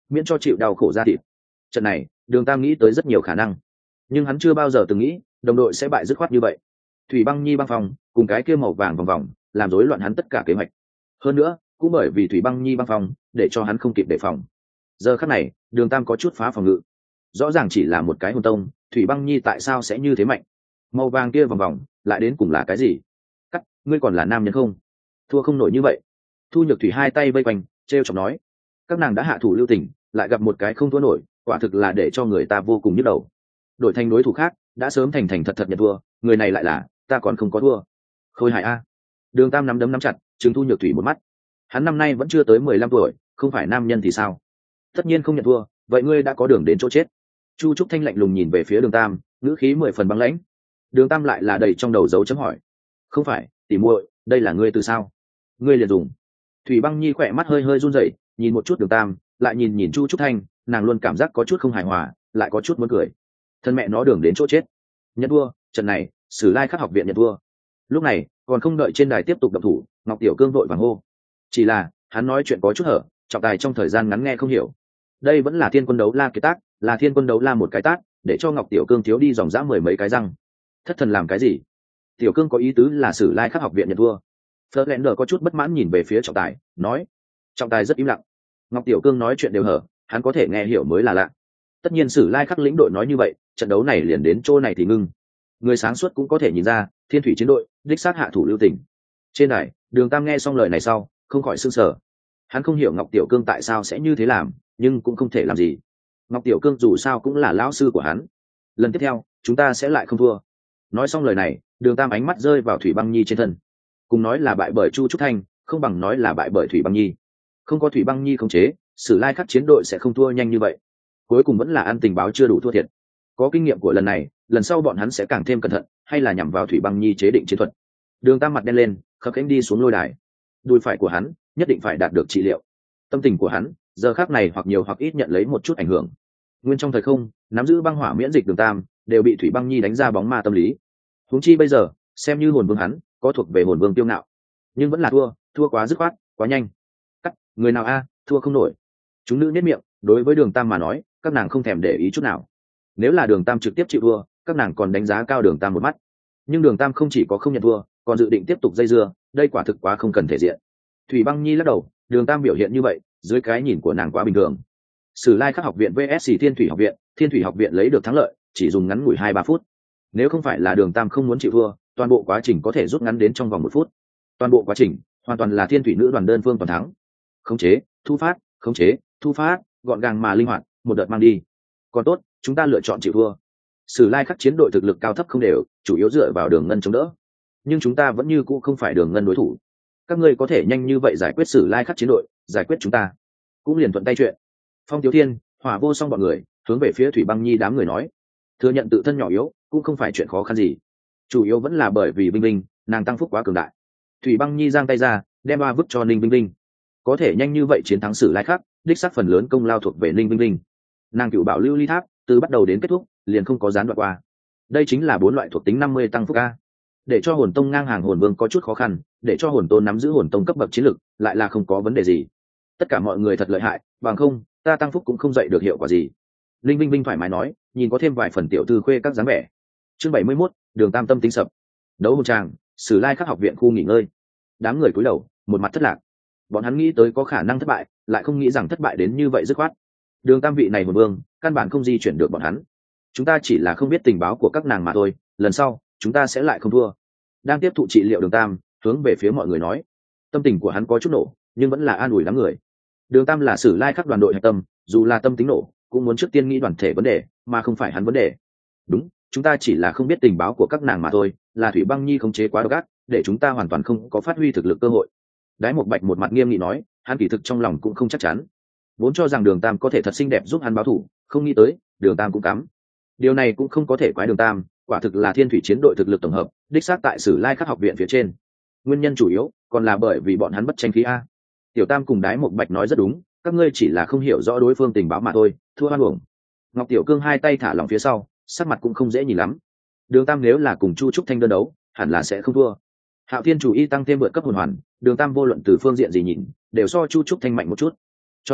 miễn cho chịu đau khổ ra thịt. Trận này Đường Tam nghĩ tới rất nhiều khả năng, nhưng hắn chưa bao giờ từng nghĩ đồng đội sẽ bại dứt khoát như vậy. Thủy Băng Nhi băng phòng cùng cái kia màu vàng vòng vòng làm rối loạn hắn tất cả kế hoạch. Hơn nữa cũng bởi vì Thủy Băng Nhi băng phòng để cho hắn không kịp đề phòng. Giờ khắc này Đường Tam có chút phá phòng ngự. Rõ ràng chỉ là một cái hồn tông, Thủy Băng Nhi tại sao sẽ như thế mạnh? Màu vàng kia vòng vòng lại đến cùng là cái gì? Cắt, ngươi còn là nam nhân không? Thua không nổi như vậy. Thu Nhược Thủy hai tay vây quanh treo chọc nói, các nàng đã hạ thủ lưu tình, lại gặp một cái không thua nổi, quả thực là để cho người ta vô cùng nhức đầu. Đổi thành đối thủ khác đã sớm thành thành thật thật nhận thua, người này lại là ta còn không có thua. Khôi hài a. Đường Tam nắm đấm nắm chặt trừng Thu Nhược Thủy một mắt. Hắn năm nay vẫn chưa tới mười lăm tuổi, không phải nam nhân thì sao? Tất nhiên không nhận thua, vậy ngươi đã có đường đến chỗ chết. Chu Trúc Thanh lạnh lùng nhìn về phía Đường Tam, ngữ khí mười phần băng lãnh. Đường Tam lại là đầy trong đầu dấu chấm hỏi. Không phải, tỉ muội, đây là ngươi từ sao? Ngươi liền dùng. Thủy Băng Nhi khỏe mắt hơi hơi run rẩy, nhìn một chút Đường Tam, lại nhìn nhìn Chu Trúc Thanh, nàng luôn cảm giác có chút không hài hòa, lại có chút muốn cười. Thân mẹ nó đường đến chỗ chết. Nhận thua, trận này, Sử Lai Khắc học viện nhận thua. Lúc này, còn không đợi trên đài tiếp tục động thủ, Ngọc Tiểu Cương vội vàng hô. Chỉ là, hắn nói chuyện có chút hở, trọng tài trong thời gian ngắn nghe không hiểu. Đây vẫn là Thiên Quân Đấu La kiệt tác, là Thiên Quân Đấu La một cái tát, để cho Ngọc Tiểu Cương thiếu đi dòng dã mười mấy cái răng. Thất thần làm cái gì? Tiểu Cương có ý tứ là Sử Lai Khắc học viện nhận thua. Fleur có chút bất mãn nhìn về phía trọng tài, nói. Trọng tài rất im lặng. Ngọc Tiểu Cương nói chuyện đều hở, hắn có thể nghe hiểu mới là lạ. Tất nhiên Sử Lai Khắc lĩnh đội nói như vậy, trận đấu này liền đến chỗ này thì ngưng. Người sáng suốt cũng có thể nhìn ra, Thiên Thủy chiến đội đích sát hạ thủ lưu tình. Trên đài, Đường Tam nghe xong lời này sau, không khỏi sửng sở. Hắn không hiểu Ngọc Tiểu Cương tại sao sẽ như thế làm, nhưng cũng không thể làm gì. Ngọc Tiểu Cương dù sao cũng là lão sư của hắn. Lần tiếp theo, chúng ta sẽ lại không thua. Nói xong lời này, Đường Tam ánh mắt rơi vào Thủy Băng Nhi trên thân. Cùng nói là bại bởi Chu Trúc Thanh, không bằng nói là bại bởi Thủy Băng Nhi. Không có Thủy Băng Nhi khống chế, Sử Lai Khắc chiến đội sẽ không thua nhanh như vậy. Cuối cùng vẫn là ăn tình báo chưa đủ thua thiệt. Có kinh nghiệm của lần này, lần sau bọn hắn sẽ càng thêm cẩn thận, hay là nhằm vào Thủy Băng Nhi chế định chiến thuật. Đường Tam mặt đen lên, khập khiễng đi xuống lôi đài. Đùi phải của hắn nhất định phải đạt được trị liệu. Tâm tình của hắn giờ khắc này hoặc nhiều hoặc ít nhận lấy một chút ảnh hưởng. Nguyên trong thời không, nắm giữ băng hỏa miễn dịch Đường Tam đều bị Thủy Băng Nhi đánh ra bóng ma tâm lý. Huống chi bây giờ, xem như hồn vương hắn, có thuộc về hồn vương tiêu ngạo, nhưng vẫn là thua, thua quá dứt khoát, quá nhanh. Cắt, người nào a, thua không nổi. Chúng nữ nhếch miệng, đối với Đường Tam mà nói, các nàng không thèm để ý chút nào. Nếu là Đường Tam trực tiếp chịu thua, các nàng còn đánh giá cao Đường Tam một mắt. Nhưng Đường Tam không chỉ có không nhận thua, còn dự định tiếp tục dây dưa, đây quả thực quá không cần thể diện. Thủy Băng Nhi lắc đầu, Đường Tam biểu hiện như vậy, dưới cái nhìn của nàng quá bình thường. Sử Lai Khắc học viện vs Thiên Thủy học viện, Thiên Thủy học viện lấy được thắng lợi, chỉ dùng ngắn ngủi hai ba phút. Nếu không phải là Đường Tam không muốn chịu thua, toàn bộ quá trình có thể rút ngắn đến trong vòng một phút. Toàn bộ quá trình, hoàn toàn là Thiên Thủy nữ đoàn đơn phương toàn thắng. Khống chế, thu phát, khống chế, thu phát, gọn gàng mà linh hoạt, một đợt mang đi. Còn tốt, chúng ta lựa chọn chịu thua. Sử Lai Khắc chiến đội thực lực cao thấp không đều, chủ yếu dựa vào Đường Ngân chống đỡ. Nhưng chúng ta vẫn như cũ không phải Đường Ngân đối thủ. Các ngươi có thể nhanh như vậy giải quyết Sử Lai Khắc chiến đội, giải quyết chúng ta, cũng liền thuận tay chuyện. Phong Tiếu Thiên, Hỏa Vô Song bọn người hướng về phía Thủy Băng Nhi đám người nói, thừa nhận tự thân nhỏ yếu cũng không phải chuyện khó khăn gì, chủ yếu vẫn là bởi vì Vinh Vinh nàng tăng phúc quá cường đại. Thủy Băng Nhi giang tay ra, đem ba vứt cho Ninh Vinh Vinh. Có thể nhanh như vậy chiến thắng Sử Lai Khắc, đích xác phần lớn công lao thuộc về Ninh Vinh Vinh. Nàng cựu bảo lưu ly tháp từ bắt đầu đến kết thúc liền không có gián đoạn qua. Đây chính là bốn loại thuộc tính năm mươi tăng phúc a. Để cho hồn tông ngang hàng hồn vương có chút khó khăn, để cho hồn tôn nắm giữ hồn tông cấp bậc chiến lực lại là không có vấn đề gì. Tất cả mọi người thật lợi hại, bằng không ta tăng phúc cũng không dậy được hiệu quả gì. Linh Vinh Vinh thoải mái nói, nhìn có thêm vài phần tiểu thư khuê các dáng vẻ. Chương bảy mươi mốt, Đường Tam tâm tính sập. Đấu hồn tràng, Sử Lai Khắc học viện khu nghỉ ngơi. Đám người cúi đầu, một mặt thất lạc. Bọn hắn nghĩ tới có khả năng thất bại, lại không nghĩ rằng thất bại đến như vậy dứt khoát. Đường Tam vị này hồn vương, căn bản không di chuyển được bọn hắn. Chúng ta chỉ là không biết tình báo của các nàng mà thôi, lần sau chúng ta sẽ lại không thua. Đang tiếp thụ trị liệu Đường Tam hướng về phía mọi người nói, tâm tình của hắn có chút nổ, nhưng vẫn là an ủi đám người. Đường Tam là Sử Lai Khắc đoàn đội hạch tâm, dù là tâm tính nổ, cũng muốn trước tiên nghĩ đoàn thể vấn đề, mà không phải hắn vấn đề. Đúng, chúng ta chỉ là không biết tình báo của các nàng mà thôi, là Thủy Băng Nhi khống chế quá độc ác, để chúng ta hoàn toàn không có phát huy thực lực cơ hội. Đái Một Bạch một mặt nghiêm nghị nói, hắn kỳ thực trong lòng cũng không chắc chắn, vốn cho rằng Đường Tam có thể thật xinh đẹp giúp hắn báo thù, không nghĩ tới Đường Tam cũng cắm. Điều này cũng không có thể quái Đường Tam, quả thực là Thiên Thủy chiến đội thực lực tổng hợp, đích xác tại Sử Lai Khắc học viện phía trên. Nguyên nhân chủ yếu còn là bởi vì bọn hắn bất tranh khí a. Tiểu Tam cùng Đái Một Bạch nói rất đúng, các ngươi chỉ là không hiểu rõ đối phương tình báo mà thôi, thua oan uổng. Ngọc Tiểu Cương hai tay thả lỏng phía sau, sắc mặt cũng không dễ nhìn lắm. Đường Tam nếu là cùng Chu Trúc Thanh đơn đấu, hẳn là sẽ không thua. Hạo Thiên chủ y tăng thêm vượt cấp hồn hoàn, Đường Tam vô luận từ phương diện gì nhìn, đều so Chu Trúc Thanh mạnh một chút. Cho nên,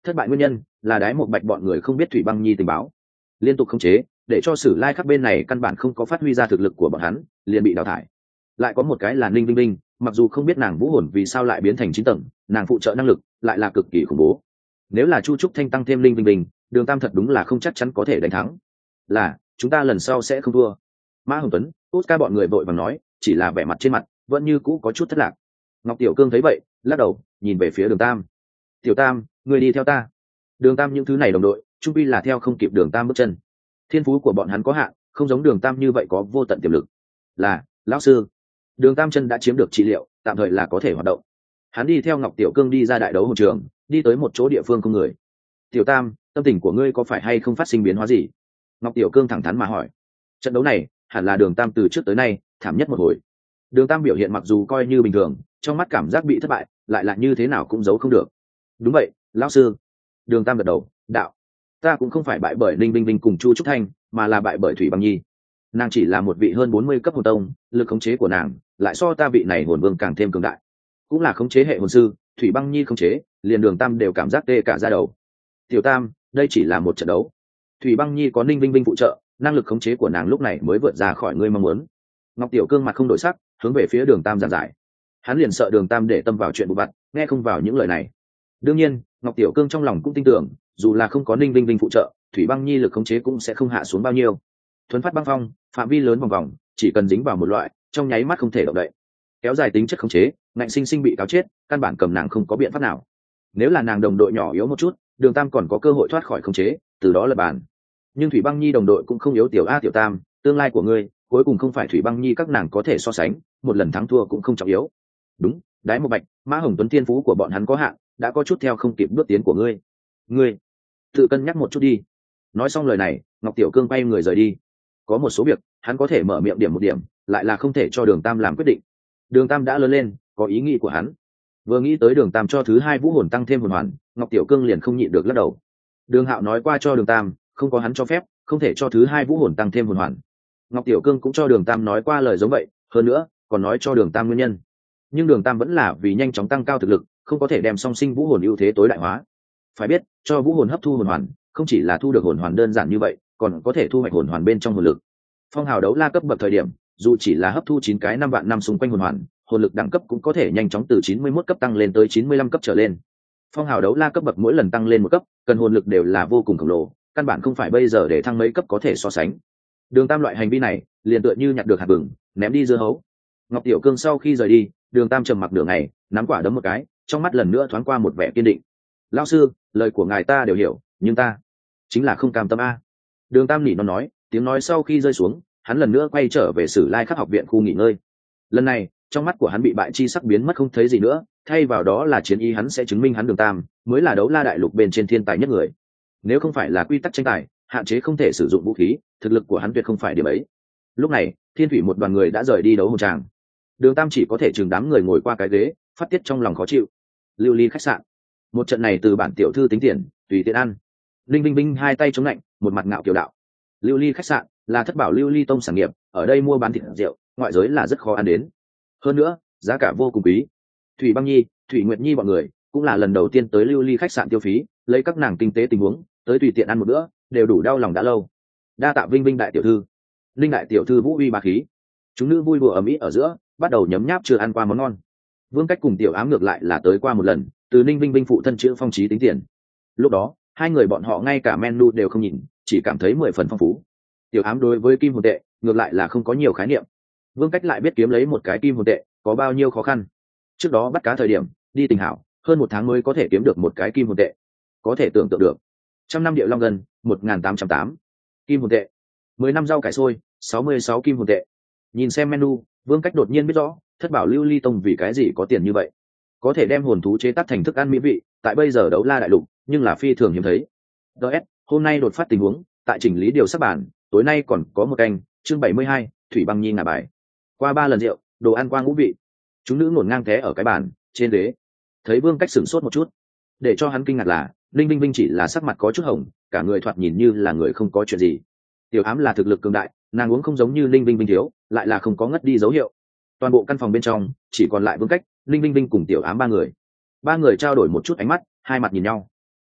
thất bại nguyên nhân là đái một bạch bọn người không biết thủy băng nhi tình báo, liên tục khống chế để cho sử lai khắc bên này căn bản không có phát huy ra thực lực của bọn hắn, liền bị đào thải. Lại có một cái là ninh vinh vinh, mặc dù không biết nàng vũ hồn vì sao lại biến thành chín tầng, nàng phụ trợ năng lực lại là cực kỳ khủng bố. Nếu là chu trúc thanh tăng thêm ninh vinh vinh, đường tam thật đúng là không chắc chắn có thể đánh thắng. Là chúng ta lần sau sẽ không thua. Mã Hồng Tuấn, Oscar bọn người vội vàng nói, chỉ là vẻ mặt trên mặt vẫn như cũ có chút thất lạc. Ngọc Tiểu Cương thấy vậy lắc đầu, nhìn về phía đường tam. Tiểu tam, người đi theo ta. Đường tam những thứ này đồng đội trung pi là theo không kịp đường tam bước chân, thiên phú của bọn hắn có hạn, không giống đường tam như vậy có vô tận tiềm lực. Là lão sư. Đường tam chân đã chiếm được trị liệu, tạm thời là có thể hoạt động. Hắn đi theo Ngọc Tiểu Cương đi ra đại đấu hồn trường, đi tới một chỗ địa phương không người. Tiểu tam, tâm tình của ngươi có phải hay không phát sinh biến hóa gì? Ngọc Tiểu Cương thẳng thắn mà hỏi. Trận đấu này hẳn là đường tam từ trước tới nay thảm nhất một hồi. Đường tam biểu hiện mặc dù coi như bình thường, trong mắt cảm giác bị thất bại lại là như thế nào cũng giấu không được. Đúng vậy lão sư. Đường tam gật đầu, đạo, ta cũng không phải bại bởi linh vinh vinh cùng chu trúc thanh, mà là bại bởi thủy băng nhi. Nàng chỉ là một vị hơn bốn mươi cấp hồn tông, lực khống chế của nàng lại so ta vị này hồn vương càng thêm cường đại, cũng là khống chế hệ hồn sư. Thủy băng nhi khống chế liền đường tam đều cảm giác tê cả da đầu. Tiểu tam, đây chỉ là một trận đấu. Thủy băng nhi có ninh vinh vinh phụ trợ, năng lực khống chế của nàng lúc này mới vượt ra khỏi ngươi mong muốn. Ngọc Tiểu Cương mặt không đổi sắc, hướng về phía đường tam giảng giải. Hắn liền sợ đường tam để tâm vào chuyện bụi bặm, nghe không vào những lời này. Đương nhiên Ngọc Tiểu Cương trong lòng cũng tin tưởng, dù là không có ninh vinh vinh phụ trợ, thủy băng nhi lực khống chế cũng sẽ không hạ xuống bao nhiêu. Thuấn phát băng phong, phạm vi lớn vòng vòng, chỉ cần dính vào một loại, trong nháy mắt không thể động đậy. Kéo dài tính chất khống chế, ngạnh sinh sinh bị cáo chết, căn bản cầm nàng không có biện pháp nào. Nếu là nàng đồng đội nhỏ yếu một chút, đường tam còn có cơ hội thoát khỏi khống chế, từ đó là bàn. Nhưng thủy băng nhi đồng đội cũng không yếu. Tiểu a tiểu tam, tương lai của ngươi cuối cùng không phải thủy băng nhi các nàng có thể so sánh, một lần thắng thua cũng không trọng yếu. Đúng, đái một bạch, Mã Hồng Tuấn thiên phú của bọn hắn có hạn, đã có chút theo không kịp bước tiến của ngươi. Ngươi tự cân nhắc một chút đi. Nói xong lời này, Ngọc Tiểu Cương quay người rời đi. Có một số việc hắn có thể mở miệng điểm một điểm, lại là không thể cho đường tam làm quyết định. Đường tam đã lớn lên, có ý nghĩ của hắn. Vừa nghĩ tới đường tam cho thứ hai vũ hồn tăng thêm hồn hoàn, Ngọc Tiểu Cương liền không nhịn được lắc đầu. Đường Hạo nói qua cho đường tam, không có hắn cho phép không thể cho thứ hai vũ hồn tăng thêm hồn hoàn. Ngọc Tiểu Cương cũng cho đường tam nói qua lời giống vậy, hơn nữa còn nói cho đường tam nguyên nhân. Nhưng đường tam vẫn là vì nhanh chóng tăng cao thực lực, không có thể đem song sinh vũ hồn ưu thế tối đại hóa. Phải biết, cho vũ hồn hấp thu hồn hoàn không chỉ là thu được hồn hoàn đơn giản như vậy, còn có thể thu hoạch hồn hoàn bên trong hồn lực. Phong hào đấu la cấp bậc thời điểm, dù chỉ là hấp thu chín cái năm vạn năm xung quanh hồn hoàn, hồn lực đẳng cấp cũng có thể nhanh chóng từ chín mươi mốt cấp tăng lên tới chín mươi lăm cấp trở lên. Phong hào đấu la cấp bậc mỗi lần tăng lên một cấp, cần hồn lực đều là vô cùng khổng lồ, căn bản không phải bây giờ để thăng mấy cấp có thể so sánh. Đường tam loại hành vi này liền tựa như nhặt được hạt bừng ném đi dưa hấu. Ngọc Tiểu Cương sau khi rời đi, đường tam trầm mặc nửa ngày, nắm quả đấm một cái, trong mắt lần nữa thoáng qua một vẻ kiên định. Lão sư, lời của ngài ta đều hiểu, nhưng ta chính là không cam tâm a. Đường tam nỉ nó nói, tiếng nói sau khi rơi xuống, hắn lần nữa quay trở về Sử Lai Khắc học viện khu nghỉ ngơi. Lần này trong mắt của hắn bị bại chi sắc biến mất không thấy gì nữa, thay vào đó là chiến ý. Hắn sẽ chứng minh hắn đường tam mới là đấu la đại lục bên trên thiên tài nhất người. Nếu không phải là quy tắc tranh tài hạn chế không thể sử dụng vũ khí, thực lực của hắn tuyệt không phải điểm ấy. Lúc này thiên thủy một đoàn người đã rời đi đấu hồn tràng, đường tam chỉ có thể chừng đám người ngồi qua cái ghế, phát tiết trong lòng khó chịu. Lưu ly khách sạn, một trận này từ bản tiểu thư tính tiền, tùy tiện ăn. Linh Vinh Vinh hai tay chống lạnh, một mặt ngạo kiều đạo. Lưu ly khách sạn là thất bảo lưu ly tông sản nghiệp, ở đây mua bán thịt rượu ngoại giới là rất khó ăn đến, hơn nữa giá cả vô cùng quý. Thủy Băng Nhi, Thủy Nguyệt Nhi bọn người cũng là lần đầu tiên tới lưu ly khách sạn tiêu phí, lấy các nàng kinh tế tình huống tới tùy tiện ăn một bữa đều đủ đau lòng đã lâu. Đa tạ Vinh Vinh đại tiểu thư, Linh đại tiểu thư vũ uy bá khí. Chúng nữ vui đùa ầm ĩ ở giữa, bắt đầu nhấm nháp chưa ăn qua món ngon. Vương Cách cùng Tiểu Ám ngược lại là tới qua một lần, từ Ninh Vinh Vinh phụ thân chữ phong trí tính tiền. Lúc đó hai người bọn họ ngay cả menu đều không nhìn, chỉ cảm thấy mười phần phong phú. Tiểu Ám đối với kim hồn tệ ngược lại là không có nhiều khái niệm. Vương Cách lại biết kiếm lấy một cái kim hồn tệ có bao nhiêu khó khăn. Trước đó bắt cá thời điểm đi Tình Hảo, hơn một tháng mới có thể kiếm được một cái kim hồn tệ, có thể tưởng tượng được. Trăm năm điệu long gần một nghìn tám trăm tám kim hồn tệ, mười năm rau cải xôi sáu mươi sáu kim hồn tệ. Nhìn xem menu, Vương Cách đột nhiên biết rõ thất bảo lưu ly tông vì cái gì có tiền như vậy, có thể đem hồn thú chế tác thành thức ăn mỹ vị, tại bây giờ đấu la đại lục nhưng là phi thường hiếm thấy. ds hôm nay đột phát tình huống, tại chỉnh lý điều sắp bản, tối nay còn có một canh, chương bảy mươi hai, Thủy Băng Nhi ngả bài. Qua ba lần rượu, đồ ăn qua ngũ vị, chúng nữ ngổn ngang thế ở cái bàn trên ghế. Thấy Vương Cách sửng sốt một chút, để cho hắn kinh ngạc là Linh Vinh Vinh chỉ là sắc mặt có chút hồng, cả người thoạt nhìn như là người không có chuyện gì. Tiểu Ám là thực lực cường đại, nàng uống không giống như Linh Vinh Vinh thiếu, lại là không có ngất đi dấu hiệu. Toàn bộ căn phòng bên trong chỉ còn lại Vương Cách, Linh Vinh Vinh cùng Tiểu Ám ba người. Ba người trao đổi một chút ánh mắt, hai mặt nhìn nhau.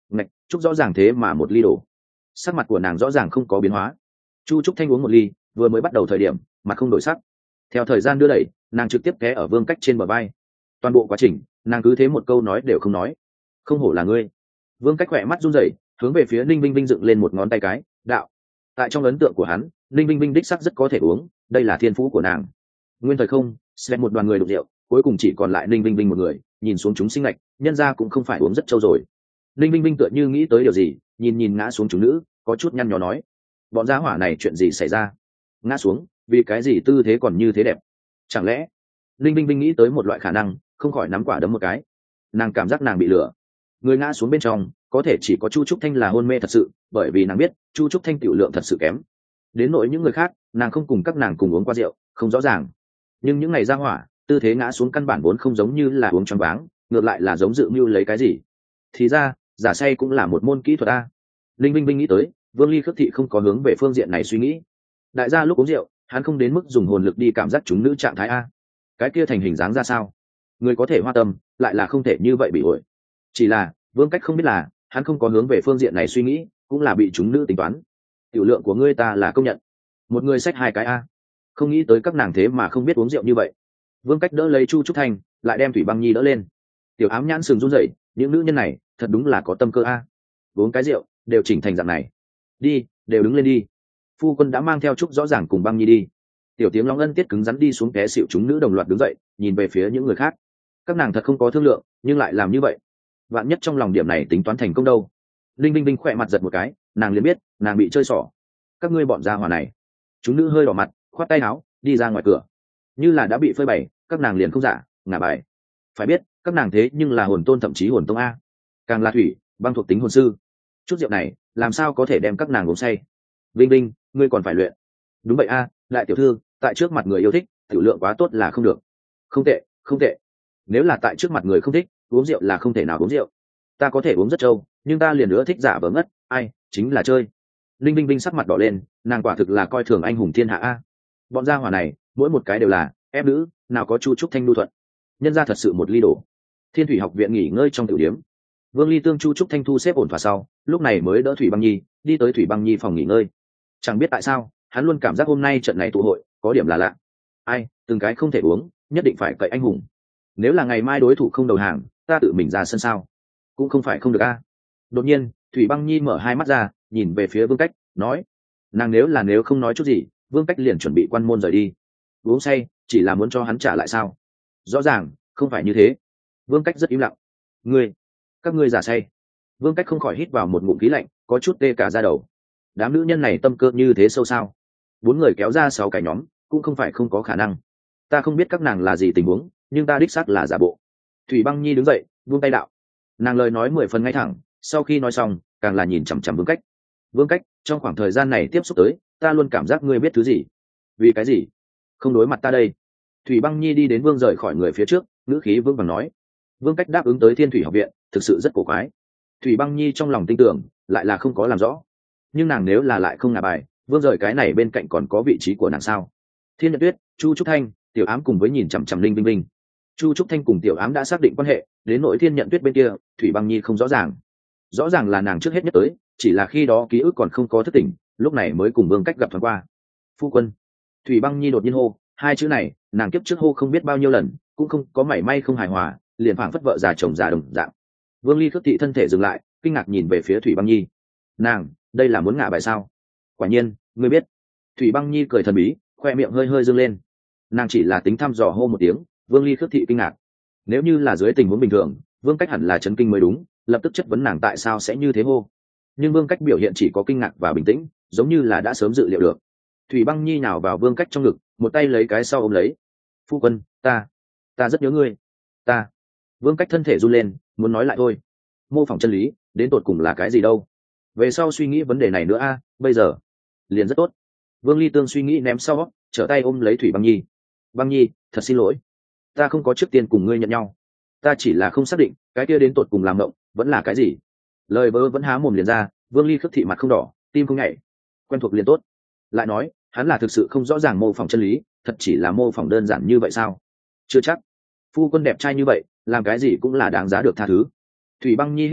ngạch chúc rõ ràng thế mà một ly đổ. Sắc mặt của nàng rõ ràng không có biến hóa. Chu trúc thanh uống một ly, vừa mới bắt đầu thời điểm mặt không đổi sắc, theo thời gian đưa đẩy nàng trực tiếp té ở Vương Cách trên bờ vai. Toàn bộ quá trình nàng cứ thế một câu nói đều không nói. Không hổ là ngươi. Vương Cách khỏe mắt run rẩy, hướng về phía Ninh Vinh Vinh dựng lên một ngón tay cái đạo. Tại trong ấn tượng của hắn, Ninh Vinh Vinh đích sắc rất có thể uống, đây là thiên phú của nàng. Nguyên thời không xem một đoàn người đụng rượu, cuối cùng chỉ còn lại Ninh Vinh Vinh một người, nhìn xuống chúng sinh lệch, nhân ra cũng không phải uống rất trâu rồi. Ninh Vinh Vinh tựa như nghĩ tới điều gì, nhìn nhìn ngã xuống chúng nữ, có chút nhăn nhó nói: bọn gia hỏa này chuyện gì xảy ra? Ngã xuống, vì cái gì tư thế còn như thế đẹp? Chẳng lẽ? Ninh Vinh Vinh nghĩ tới một loại khả năng, không khỏi nắm quả đấm một cái. Nàng cảm giác nàng bị lừa. Người ngã xuống bên trong, có thể chỉ có Chu Trúc Thanh là hôn mê thật sự, bởi vì nàng biết Chu Trúc Thanh tiểu lượng thật sự kém. Đến nỗi những người khác, nàng không cùng các nàng cùng uống qua rượu, không rõ ràng. Nhưng những ngày ra hỏa, tư thế ngã xuống căn bản vốn không giống như là uống choáng váng, ngược lại là giống dự mưu lấy cái gì. Thì ra, giả say cũng là một môn kỹ thuật a. Linh Vinh Vinh nghĩ tới, Vương Ly Khước Thị không có hướng về phương diện này suy nghĩ. Đại gia lúc uống rượu, hắn không đến mức dùng hồn lực đi cảm giác chúng nữ trạng thái a. Cái kia thành hình dáng ra sao? Người có thể hoa tâm, lại là không thể như vậy bị ổi. Chỉ là, Vương Cách không biết là, hắn không có hướng về phương diện này suy nghĩ, cũng là bị chúng nữ tính toán. Tiểu lượng của ngươi ta là công nhận. Một người xách hai cái a. Không nghĩ tới các nàng thế mà không biết uống rượu như vậy. Vương Cách đỡ lấy Chu Trúc Thanh, lại đem Thủy Băng Nhi đỡ lên. Tiểu Ám nhãn sừng run rẩy, những nữ nhân này, thật đúng là có tâm cơ a. Uống cái rượu, đều chỉnh thành dạng này. Đi, đều đứng lên đi. Phu quân đã mang theo Trúc rõ ràng cùng Băng Nhi đi. Tiểu Tiếng Long Ân tiết cứng rắn đi xuống té xịu, chúng nữ đồng loạt đứng dậy, nhìn về phía những người khác. Các nàng thật không có thương lượng, nhưng lại làm như vậy. Vạn nhất trong lòng điểm này tính toán thành công đâu. Linh Vinh Vinh khỏe mặt giật một cái, nàng liền biết, nàng bị chơi xỏ. Các ngươi bọn gia hỏa này. Chúng nữ hơi đỏ mặt, khoát tay áo, đi ra ngoài cửa. Như là đã bị phơi bày, các nàng liền không giả, ngả bài. Phải biết, các nàng thế nhưng là hồn tôn thậm chí hồn tông a. Càng là thủy, băng thuộc tính hồn sư. Chút rượu này, làm sao có thể đem các nàng uống say? Vinh Vinh, ngươi còn phải luyện. Đúng vậy a, đại tiểu thư, tại trước mặt người yêu thích, tiểu lượng quá tốt là không được. Không tệ, không tệ. Nếu là tại trước mặt người không thích, uống rượu là không thể nào uống rượu. Ta có thể uống rất trâu, nhưng ta liền nữa thích giả vờ ngất, ai, chính là chơi. Linh Vinh Vinh sắc mặt đỏ lên, nàng quả thực là coi thường anh hùng thiên hạ a. Bọn gia hỏa này, mỗi một cái đều là ép nữ, nào có Chu Trúc Thanh nhu thuận. Nhân ra thật sự một ly đổ. Thiên Thủy học viện nghỉ ngơi trong tiểu điếm. Vương Ly tương Chu Trúc Thanh thu xếp ổn thỏa sau, lúc này mới đỡ Thủy Băng Nhi đi tới Thủy Băng Nhi phòng nghỉ ngơi. Chẳng biết tại sao, hắn luôn cảm giác hôm nay trận này tụ hội có điểm là lạ. Ai, từng cái không thể uống, nhất định phải cậy anh hùng. Nếu là ngày mai đối thủ không đầu hàng, ta tự mình ra sân sao? Cũng không phải không được a. Đột nhiên, Thủy Băng Nhi mở hai mắt ra, nhìn về phía Vương Cách, nói: nàng nếu là nếu không nói chút gì, Vương Cách liền chuẩn bị quan môn rời đi. Uống say, chỉ là muốn cho hắn trả lại sao? Rõ ràng, không phải như thế. Vương Cách rất im lặng. Ngươi, các ngươi giả say. Vương Cách không khỏi hít vào một ngụm khí lạnh, có chút tê cả da đầu. Đám nữ nhân này tâm cơ như thế sâu sao? Bốn người kéo ra sáu cái nhóm, cũng không phải không có khả năng. Ta không biết các nàng là gì tình huống, nhưng ta đích xác là giả bộ. Thủy Băng Nhi đứng dậy, buông tay đạo. Nàng lời nói mười phần ngay thẳng, sau khi nói xong, càng là nhìn chằm chằm Vương Cách. Vương Cách, trong khoảng thời gian này tiếp xúc tới, ta luôn cảm giác ngươi biết thứ gì. Vì cái gì? Không đối mặt ta đây. Thủy Băng Nhi đi đến Vương rời khỏi người phía trước, ngữ khí vương bằng nói. Vương Cách đáp ứng tới Thiên Thủy học viện, thực sự rất cổ quái. Thủy Băng Nhi trong lòng tin tưởng, lại là không có làm rõ. Nhưng nàng nếu là lại không ngả bài, Vương rời cái này bên cạnh còn có vị trí của nàng sao? Thiên Nhật Tuyết, Chu Trúc Thanh, Tiểu Ám cùng với nhìn chằm chằm Linh Vinh Vinh. Chu Trúc Thanh cùng Tiểu Ám đã xác định quan hệ, đến nội Thiên Nhận Tuyết bên kia, Thủy Băng Nhi không rõ ràng. Rõ ràng là nàng trước hết nhất tới, chỉ là khi đó ký ức còn không có thức tỉnh, lúc này mới cùng Vương Cách gặp thoáng qua. Phu quân. Thủy Băng Nhi đột nhiên hô, hai chữ này, nàng kiếp trước hô không biết bao nhiêu lần, cũng không có mảy may không hài hòa, liền phảng phất vợ già chồng già đồng dạng. Vương Ly Khước Thị thân thể dừng lại, kinh ngạc nhìn về phía Thủy Băng Nhi. Nàng, đây là muốn ngả bài sao? Quả nhiên, ngươi biết. Thủy Băng Nhi cười thần bí, khoe miệng hơi hơi dương lên. Nàng chỉ là tính thăm dò hô một tiếng, Vương Ly Khước Thị kinh ngạc. Nếu như là dưới tình huống bình thường, Vương Cách hẳn là chấn kinh mới đúng, lập tức chất vấn nàng tại sao sẽ như thế hô. Nhưng Vương Cách biểu hiện chỉ có kinh ngạc và bình tĩnh, giống như là đã sớm dự liệu được. Thủy Băng Nhi nào vào Vương Cách trong ngực, một tay lấy cái sau ôm lấy. Phu quân, ta, ta rất nhớ ngươi, ta. Vương Cách thân thể run lên, muốn nói lại thôi. Mô phỏng chân lý, đến tột cùng là cái gì đâu? Về sau suy nghĩ vấn đề này nữa a, bây giờ liền rất tốt. Vương Ly Tương suy nghĩ ném sau, trở tay ôm lấy Thủy Băng Nhi. Băng Nhi, thật xin lỗi, ta không có trước tiên cùng ngươi nhận nhau, ta chỉ là không xác định cái kia đến tột cùng làm động vẫn là cái gì. Lời bơ vẫn há mồm liền ra, Vương Ly Khước Thị mặt không đỏ, tim không nhảy. Quen thuộc liền tốt. Lại nói, hắn là thực sự không rõ ràng mô phỏng chân lý, thật chỉ là mô phỏng đơn giản như vậy sao? Chưa chắc. Phu quân đẹp trai như vậy, làm cái gì cũng là đáng giá được tha thứ. Thủy Băng Nhi hít mắt,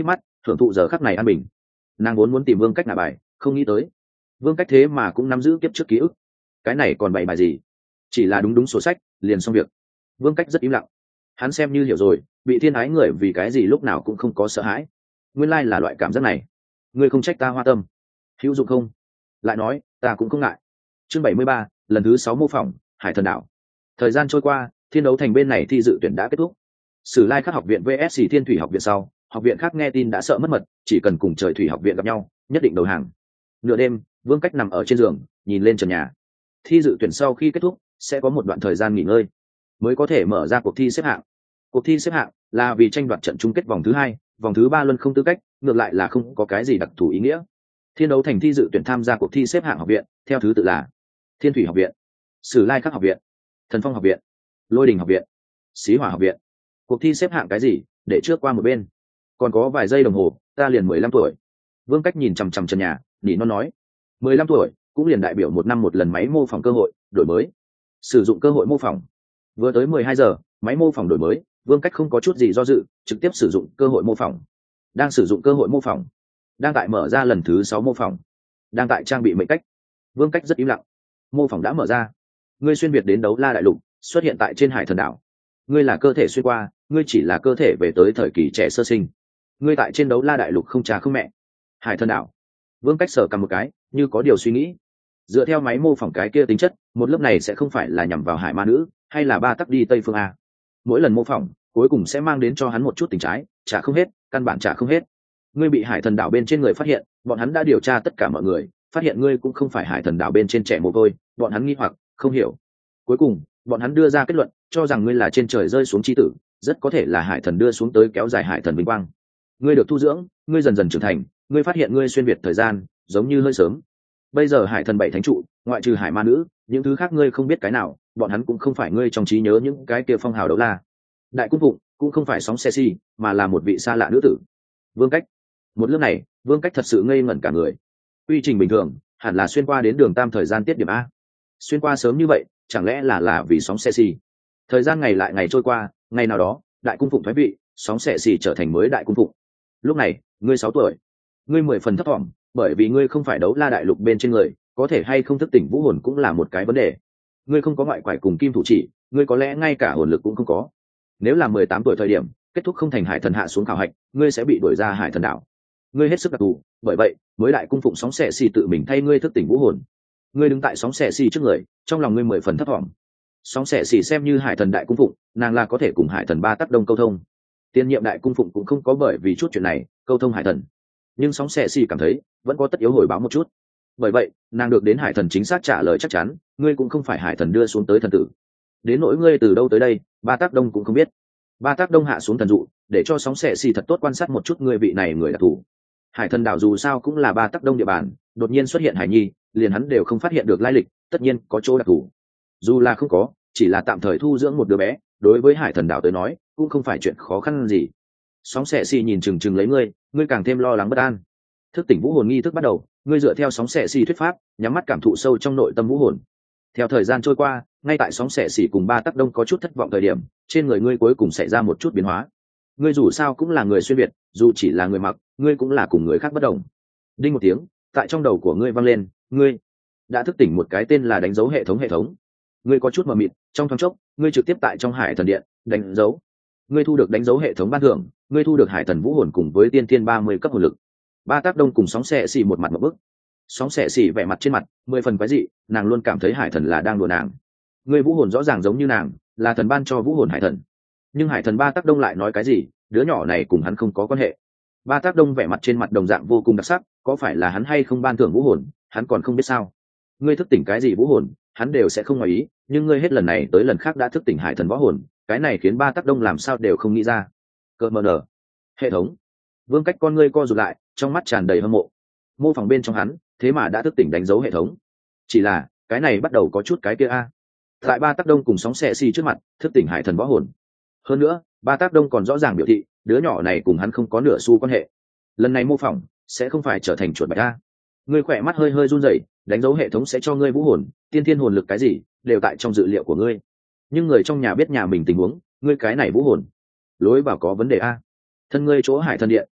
thưởng thụ giờ khắc này an bình. Nàng vốn muốn tìm Vương Cách ngả bài, không nghĩ tới Vương Cách thế mà cũng nắm giữ kiếp trước ký ức. Cái này còn bày bài gì? Chỉ là đúng đúng sổ sách liền xong việc. Vương Cách rất im lặng. Hắn xem như hiểu rồi, bị thiên ái người vì cái gì lúc nào cũng không có sợ hãi. Nguyên lai là loại cảm giác này. Ngươi không trách ta hoa tâm, hữu dụng không? Lại nói ta cũng không ngại. Chương bảy mươi ba, lần thứ sáu mô phỏng Hải Thần Đảo. Thời gian trôi qua, thiên đấu thành bên này thi dự tuyển đã kết thúc. Sử Lai Khắc học viện vs Thiên Thủy học viện sau, học viện khác nghe tin đã sợ mất mật, chỉ cần cùng Trời Thủy học viện gặp nhau, nhất định đầu hàng. Nửa đêm, Vương Cách nằm ở trên giường, nhìn lên trần nhà. Thi dự tuyển sau khi kết thúc, sẽ có một đoạn thời gian nghỉ ngơi, mới có thể mở ra cuộc thi xếp hạng. Cuộc thi xếp hạng là vì tranh đoạt trận chung kết vòng thứ hai, vòng thứ ba luân không tư cách, ngược lại là không có cái gì đặc thù ý nghĩa. Thiên đấu thành thi dự tuyển tham gia cuộc thi xếp hạng học viện, theo thứ tự là Thiên Thủy học viện, Sử Lai Khắc học viện, Thần Phong học viện, Lôi Đình học viện, Xí Hỏa học viện. Cuộc thi xếp hạng cái gì, để trước qua một bên. Còn có vài giây đồng hồ, ta liền mười lăm tuổi. Vương Cách nhìn chằm chằm trần nhà, nỉ non nói, mười lăm tuổi cũng liền đại biểu một năm một lần máy mô phỏng cơ hội đổi mới. Sử dụng cơ hội mô phỏng. Vừa tới mười hai giờ, máy mô phỏng đổi mới, Vương Cách không có chút gì do dự, trực tiếp sử dụng cơ hội mô phỏng. Đang sử dụng cơ hội mô phỏng. Đang tại mở ra lần thứ sáu mô phỏng. Đang tại trang bị mệnh cách. Vương Cách rất im lặng. Mô phỏng đã mở ra. Ngươi xuyên việt đến Đấu La đại lục, xuất hiện tại trên Hải Thần đảo. Ngươi là cơ thể xuyên qua, ngươi chỉ là cơ thể về tới thời kỳ trẻ sơ sinh. Ngươi tại trên Đấu La đại lục không cha không mẹ. Hải Thần đảo. Vương Cách sờ cầm một cái, như có điều suy nghĩ. Dựa theo máy mô phỏng cái kia tính chất, một lớp này sẽ không phải là nhằm vào hải ma nữ, hay là ba tắc đi Tây phương a. Mỗi lần mô phỏng, cuối cùng sẽ mang đến cho hắn một chút tình trái, trả không hết, căn bản trả không hết. Ngươi bị Hải Thần đảo bên trên người phát hiện, bọn hắn đã điều tra tất cả mọi người, phát hiện ngươi cũng không phải Hải Thần đảo bên trên trẻ mồ côi, bọn hắn nghi hoặc, không hiểu. Cuối cùng, bọn hắn đưa ra kết luận, cho rằng ngươi là trên trời rơi xuống chi tử, rất có thể là Hải Thần đưa xuống tới kéo dài Hải Thần vinh quang. Ngươi được thu dưỡng, ngươi dần dần trưởng thành, ngươi phát hiện ngươi xuyên việt thời gian, giống như hơi sớm. Bây giờ Hải Thần bảy thánh trụ, ngoại trừ hải ma nữ, những thứ khác ngươi không biết cái nào, bọn hắn cũng không phải ngươi trong trí nhớ những cái kia phong hào đấu la. Đại cung phụng cũng không phải sóng xe si, mà là một vị xa lạ nữ tử. Vương Cách. Một lúc này, Vương Cách thật sự ngây ngẩn cả người. Quy trình bình thường, hẳn là xuyên qua đến đường tam thời gian tiết điểm a. Xuyên qua sớm như vậy, chẳng lẽ là là vì sóng xe si? Thời gian ngày lại ngày trôi qua, ngày nào đó, đại cung phụng thoái vị, sóng xe si trở thành mới đại cung phụng. Lúc này, ngươi sáu tuổi. Ngươi mười phần thấp thỏm, bởi vì ngươi không phải Đấu La đại lục bên trên người, có thể hay không thức tỉnh vũ hồn cũng là một cái vấn đề. Ngươi không có ngoại quải cùng kim thủ chỉ, ngươi có lẽ ngay cả hồn lực cũng không có. Nếu là mười tám tuổi thời điểm, kết thúc không thành Hải Thần hạ xuống khảo hạch, ngươi sẽ bị đuổi ra Hải Thần đảo. Ngươi hết sức đặc thù, bởi vậy, mới đại cung phụng sóng xẻ xì tự mình thay ngươi thức tỉnh vũ hồn. Ngươi đứng tại sóng xẻ xì trước người, trong lòng ngươi mười phần thấp thỏm. Sóng xẻ xì xem như Hải Thần đại cung phụng, nàng là có thể cùng Hải Thần ba tác đông câu thông. Tiên nhiệm đại cung phụng cũng không có bởi vì chút chuyện này câu thông Hải Thần, nhưng sóng xẻ xì cảm thấy vẫn có tất yếu hồi báo một chút. Bởi vậy, nàng được đến Hải Thần chính xác trả lời chắc chắn, ngươi cũng không phải Hải Thần đưa xuống tới thần tử. Đến nỗi ngươi từ đâu tới đây, ba tác đông cũng không biết. Ba tác đông hạ xuống thần dụ, để cho sóng xẻ xì thật tốt quan sát một chút ngươi vị này người đặc thù. Hải Thần đảo dù sao cũng là ba tác đông địa bàn, đột nhiên xuất hiện hải nhi, liền hắn đều không phát hiện được lai lịch, tất nhiên có chỗ đặc thù. Dù là không có, chỉ là tạm thời thu dưỡng một đứa bé, đối với Hải Thần đảo tới nói cũng không phải chuyện khó khăn gì. Sóng xẻ xì nhìn chừng chừng lấy ngươi, ngươi càng thêm lo lắng bất an. Thức tỉnh vũ hồn nghi thức bắt đầu, ngươi dựa theo sóng xẻ xì thuyết pháp, nhắm mắt cảm thụ sâu trong nội tâm vũ hồn. Theo thời gian trôi qua, ngay tại sóng xẻ xì cùng ba tác đông có chút thất vọng thời điểm, trên người ngươi cuối cùng xảy ra một chút biến hóa. Ngươi dù sao cũng là người xuyên việt, dù chỉ là người mặc, ngươi cũng là cùng người khác bất đồng. Đinh một tiếng, tại trong đầu của ngươi vang lên, ngươi đã thức tỉnh một cái tên là đánh dấu hệ thống hệ thống. Ngươi có chút mờ mịt, trong thoáng chốc, ngươi trực tiếp tại trong Hải Thần điện đánh dấu. Ngươi thu được đánh dấu hệ thống ban thưởng, ngươi thu được Hải Thần vũ hồn cùng với tiên thiên ba mươi cấp hồn lực. Ba tác đông cùng sóng xẻ xì một mặt một bức. Sóng xẻ xì vẻ mặt trên mặt mười phần quái dị, nàng luôn cảm thấy Hải Thần là đang đùa nàng. Ngươi vũ hồn rõ ràng giống như nàng, là thần ban cho vũ hồn Hải Thần. Nhưng Hải Thần ba tác đông lại nói cái gì, đứa nhỏ này cùng hắn không có quan hệ. Ba tác đông vẻ mặt trên mặt đồng dạng vô cùng đặc sắc, có phải là hắn hay không ban thưởng vũ hồn, hắn còn không biết sao. Ngươi thức tỉnh cái gì vũ hồn, hắn đều sẽ không ngoài ý, nhưng ngươi hết lần này tới lần khác đã thức tỉnh Hải Thần võ hồn, cái này khiến ba tác đông làm sao đều không nghĩ ra. Cơ mờ nở. Hệ thống. Vương Cách con ngươi co rụt lại, trong mắt tràn đầy hâm mộ. Mô phỏng bên trong hắn, thế mà đã thức tỉnh đánh dấu hệ thống. Chỉ là, cái này bắt đầu có chút cái kia a. Tại ba tác đông cùng sóng xẻ xì trước mặt, thức tỉnh Hải Thần võ hồn. Hơn nữa, ba tác đông còn rõ ràng biểu thị, đứa nhỏ này cùng hắn không có nửa xu quan hệ. Lần này mô phỏng sẽ không phải trở thành chuột bạch a. Ngươi khỏe mắt hơi hơi run rẩy, đánh dấu hệ thống sẽ cho ngươi vũ hồn, tiên thiên hồn lực cái gì, đều tại trong dự liệu của ngươi. Nhưng người trong nhà biết nhà mình tình huống, ngươi cái này vũ hồn, lối vào có vấn đề a. Thân ngươi chỗ Hải Thần điện,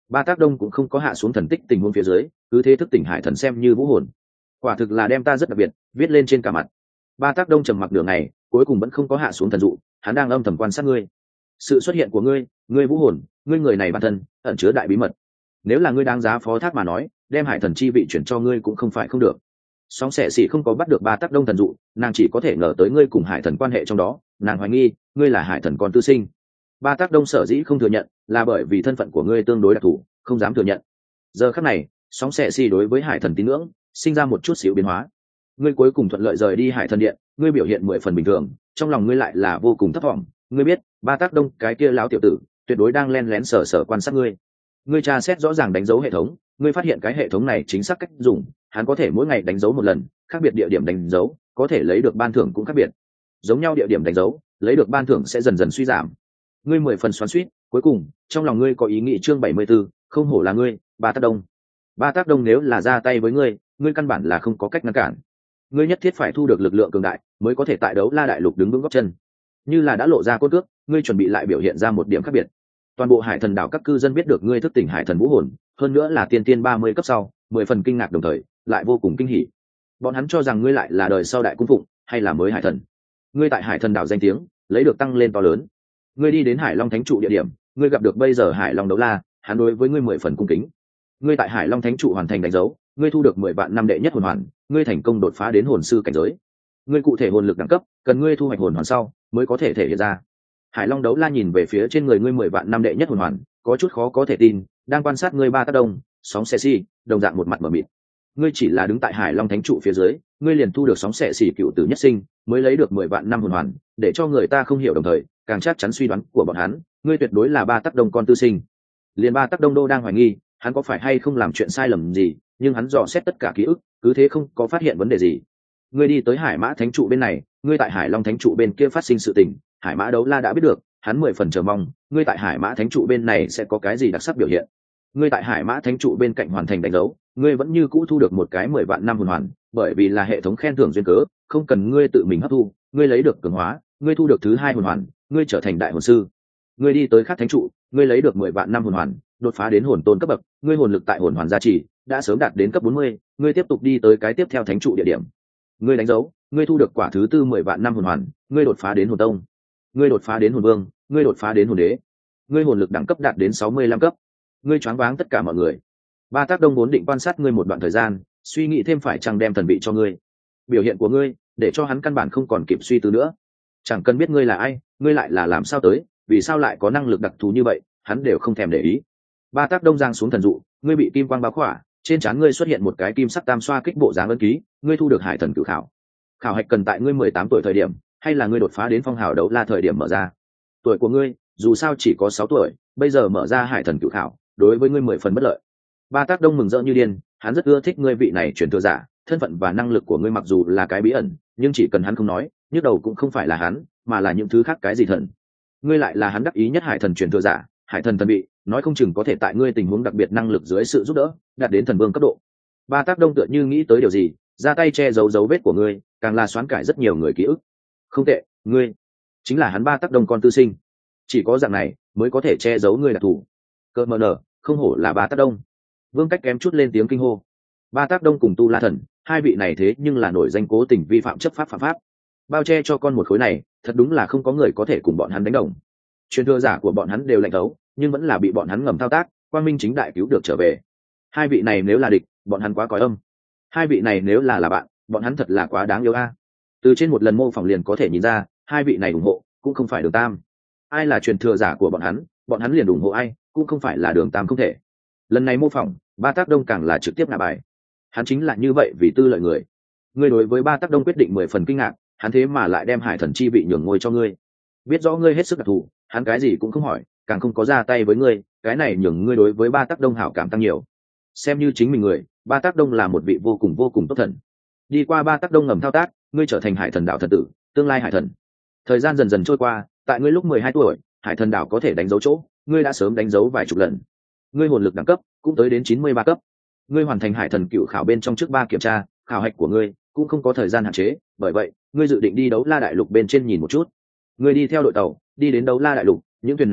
Ba Tác Đông cũng không có hạ xuống thần tích tình huống phía dưới, cứ thế thức tỉnh hải thần xem như vũ hồn. Quả thực là đem ta rất đặc biệt viết lên trên cả mặt. Ba Tác Đông trầm mặc đường này, cuối cùng vẫn không có hạ xuống thần dụ, hắn đang âm thầm quan sát ngươi. Sự xuất hiện của ngươi, ngươi vũ hồn, ngươi người này bản thân ẩn chứa đại bí mật. Nếu là ngươi đáng giá phó thác mà nói, đem hải thần chi vị chuyển cho ngươi cũng không phải không được. Sóng xẻ xỉ không có bắt được Ba Tác Đông thần dụ, nàng chỉ có thể ngờ tới ngươi cùng hải thần quan hệ trong đó, nàng hoài nghi ngươi là hải thần con tư sinh. Ba Tác Đông sở dĩ không thừa nhận là bởi vì thân phận của ngươi tương đối đặc thù, không dám thừa nhận. Giờ khắc này, sóng xẻ xỉ đối với hải thần tín ngưỡng sinh ra một chút xíu biến hóa. Ngươi cuối cùng thuận lợi rời đi hải thần điện, ngươi biểu hiện mười phần bình thường, trong lòng ngươi lại là vô cùng thấp vọng. Ngươi biết Ba Tác Đông cái kia láo tiểu tử tuyệt đối đang len lén sờ sờ quan sát ngươi. Ngươi tra xét rõ ràng đánh dấu hệ thống, ngươi phát hiện cái hệ thống này chính xác cách dùng, hắn có thể mỗi ngày đánh dấu một lần, khác biệt địa điểm đánh dấu, có thể lấy được ban thưởng cũng khác biệt. Giống nhau địa điểm đánh dấu, lấy được ban thưởng sẽ dần dần suy giảm. Ngươi mười phần xoắn xuýt, cuối cùng, trong lòng ngươi có ý nghĩ chương bảy mươi 74, không hổ là ngươi, Ba Tác Đông. Ba Tác Đông nếu là ra tay với ngươi, ngươi căn bản là không có cách ngăn cản. Ngươi nhất thiết phải thu được lực lượng cường đại, mới có thể tại đấu la đại lục đứng vững gót chân. Như là đã lộ ra cốt cước, ngươi chuẩn bị lại biểu hiện ra một điểm khác biệt. Toàn bộ hải thần đảo các cư dân biết được ngươi thức tỉnh hải thần vũ hồn, hơn nữa là tiên tiên ba mươi cấp sau, mười phần kinh ngạc đồng thời lại vô cùng kinh hỉ. Bọn hắn cho rằng ngươi lại là đời sau đại cung phụng, hay là mới hải thần. Ngươi tại hải thần đảo danh tiếng lấy được tăng lên to lớn. Ngươi đi đến Hải Long Thánh trụ địa điểm, ngươi gặp được bây giờ Hải Long đấu la, hắn đối với ngươi mười phần cung kính. Ngươi tại Hải Long Thánh trụ hoàn thành đánh dấu, ngươi thu được mười vạn năm đệ nhất hồn hoàn, ngươi thành công đột phá đến hồn sư cảnh giới. Ngươi cụ thể hồn lực đẳng cấp, cần ngươi thu hoạch hồn hoàn sau mới có thể thể hiện ra. Hải Long đấu la nhìn về phía trên người ngươi mười vạn năm đệ nhất hồn hoàn, có chút khó có thể tin, đang quan sát ngươi Ba Tác Đông, sóng xẻ xỉ, đồng dạng một mặt mở mịt. Ngươi chỉ là đứng tại Hải Long Thánh trụ phía dưới, ngươi liền thu được sóng xẻ xỉ cựu tử nhất sinh, mới lấy được mười vạn năm hồn hoàn, để cho người ta không hiểu đồng thời, càng chắc chắn suy đoán của bọn hắn, ngươi tuyệt đối là Ba Tác Đông con tư sinh. Liền Ba Tác Đông đô đang hoài nghi, hắn có phải hay không làm chuyện sai lầm gì, nhưng hắn dò xét tất cả ký ức, cứ thế không có phát hiện vấn đề gì. Ngươi đi tới Hải Mã Thánh trụ bên này, ngươi tại Hải Long Thánh trụ bên kia phát sinh sự tình, Hải Mã đấu la đã biết được, hắn mười phần chờ mong, ngươi tại Hải Mã Thánh trụ bên này sẽ có cái gì đặc sắc biểu hiện. Ngươi tại Hải Mã Thánh trụ bên cạnh hoàn thành đánh dấu, ngươi vẫn như cũ thu được một cái mười vạn năm hồn hoàn, bởi vì là hệ thống khen thưởng duyên cớ, không cần ngươi tự mình hấp thu, ngươi lấy được cường hóa, ngươi thu được thứ hai hồn hoàn, ngươi trở thành đại hồn sư. Ngươi đi tới khác thánh trụ, ngươi lấy được mười vạn năm hồn hoàn, đột phá đến hồn tôn cấp bậc, ngươi hồn lực tại hồn hoàn gia trì đã sớm đạt đến cấp bốn mươi, ngươi tiếp tục đi tới cái tiếp theo thánh trụ địa điểm. Ngươi đánh dấu, ngươi thu được quả thứ tư mười vạn năm hồn hoàn, ngươi đột phá đến hồn tông, ngươi đột phá đến hồn vương, ngươi đột phá đến hồn đế, ngươi hồn lực đẳng cấp đạt đến sáu mươi lăm cấp. Ngươi choáng váng tất cả mọi người. Ba Tác Đông vốn định quan sát ngươi một đoạn thời gian, suy nghĩ thêm phải chăng đem thần vị cho ngươi. Biểu hiện của ngươi để cho hắn căn bản không còn kịp suy tư nữa. Chẳng cần biết ngươi là ai, ngươi lại là làm sao tới, vì sao lại có năng lực đặc thù như vậy, hắn đều không thèm để ý. Ba Tác Đông giang xuống thần dụ, ngươi bị kim quang bao khỏa, trên trán ngươi xuất hiện một cái kim sắc tam xoa kích bộ dáng ấn ký, ngươi thu được hải thần cửu khảo. Khảo hạch cần tại ngươi mười tám tuổi thời điểm, hay là ngươi đột phá đến phong hào đấu la thời điểm mở ra. Tuổi của ngươi dù sao chỉ có sáu tuổi, bây giờ mở ra hải thần cửu khảo, đối với ngươi mười phần bất lợi. Ba Tác Đông mừng rỡ như điên, hắn rất ưa thích ngươi vị này truyền thừa giả, thân phận và năng lực của ngươi mặc dù là cái bí ẩn, nhưng chỉ cần hắn không nói, nhức đầu cũng không phải là hắn, mà là những thứ khác cái gì thần. Ngươi lại là hắn đắc ý nhất hải thần truyền thừa giả, hải thần thần bị, nói không chừng có thể tại ngươi tình huống đặc biệt năng lực dưới sự giúp đỡ, đạt đến thần vương cấp độ. Ba Tác Đông tựa như nghĩ tới điều gì, ra tay che giấu dấu vết của ngươi, càng là xoán cải rất nhiều người ký ức. Không tệ, ngươi chính là hắn Ba Tác Đông con tư sinh. Chỉ có dạng này mới có thể che giấu ngươi đặc thù. Cơ mờ nở, không hổ là Ba Tác Đông. Vương Cách kém chút lên tiếng kinh hô. Ba Tác Đông cùng Tu La Thần, hai vị này thế nhưng là nổi danh cố tình vi phạm chấp pháp phạm pháp. Bao che cho con một khối này, thật đúng là không có người có thể cùng bọn hắn đánh đồng. Truyền thừa giả của bọn hắn đều lạnh thấu, nhưng vẫn là bị bọn hắn ngầm thao tác, quang minh chính đại cứu được trở về. Hai vị này nếu là địch, bọn hắn quá còi âm. Hai vị này nếu là là bạn, bọn hắn thật là quá đáng yêu a. Từ trên một lần mô phỏng liền có thể nhìn ra, hai vị này ủng hộ cũng không phải Đường Tam. Ai là truyền thừa giả của bọn hắn, bọn hắn liền ủng hộ ai, cũng không phải là Đường Tam không thể. Lần này mô phỏng, Ba Tác Đông càng là trực tiếp nạ bài. Hắn chính là như vậy vì tư lợi người. Ngươi đối với Ba Tác Đông quyết định mười phần kinh ngạc, hắn thế mà lại đem hải thần chi vị nhường ngôi cho ngươi. Biết rõ ngươi hết sức đặc thù, hắn cái gì cũng không hỏi, càng không có ra tay với ngươi, cái này nhường ngươi đối với Ba Tác Đông hảo cảm tăng nhiều. Xem như chính mình người, Ba Tác Đông là một vị vô cùng vô cùng tốt thần. Đi qua Ba Tác Đông ngầm thao tác, ngươi trở thành hải thần đạo thần tử, tương lai hải thần. Thời gian dần dần trôi qua, tại ngươi lúc mười hai tuổi, hải thần đảo có thể đánh dấu chỗ, ngươi đã sớm đánh dấu vài chục lần. Ngươi hồn lực đẳng cấp cũng tới đến chín mươi ba cấp. Ngươi hoàn thành hải thần cựu khảo bên trong trước ba kiểm tra, khảo hạch của ngươi cũng không có thời gian hạn chế, bởi vậy ngươi dự định đi đấu la đại lục bên trên nhìn một chút. Ngươi đi theo đội tàu đi đến đấu la đại lục, những thuyền này đội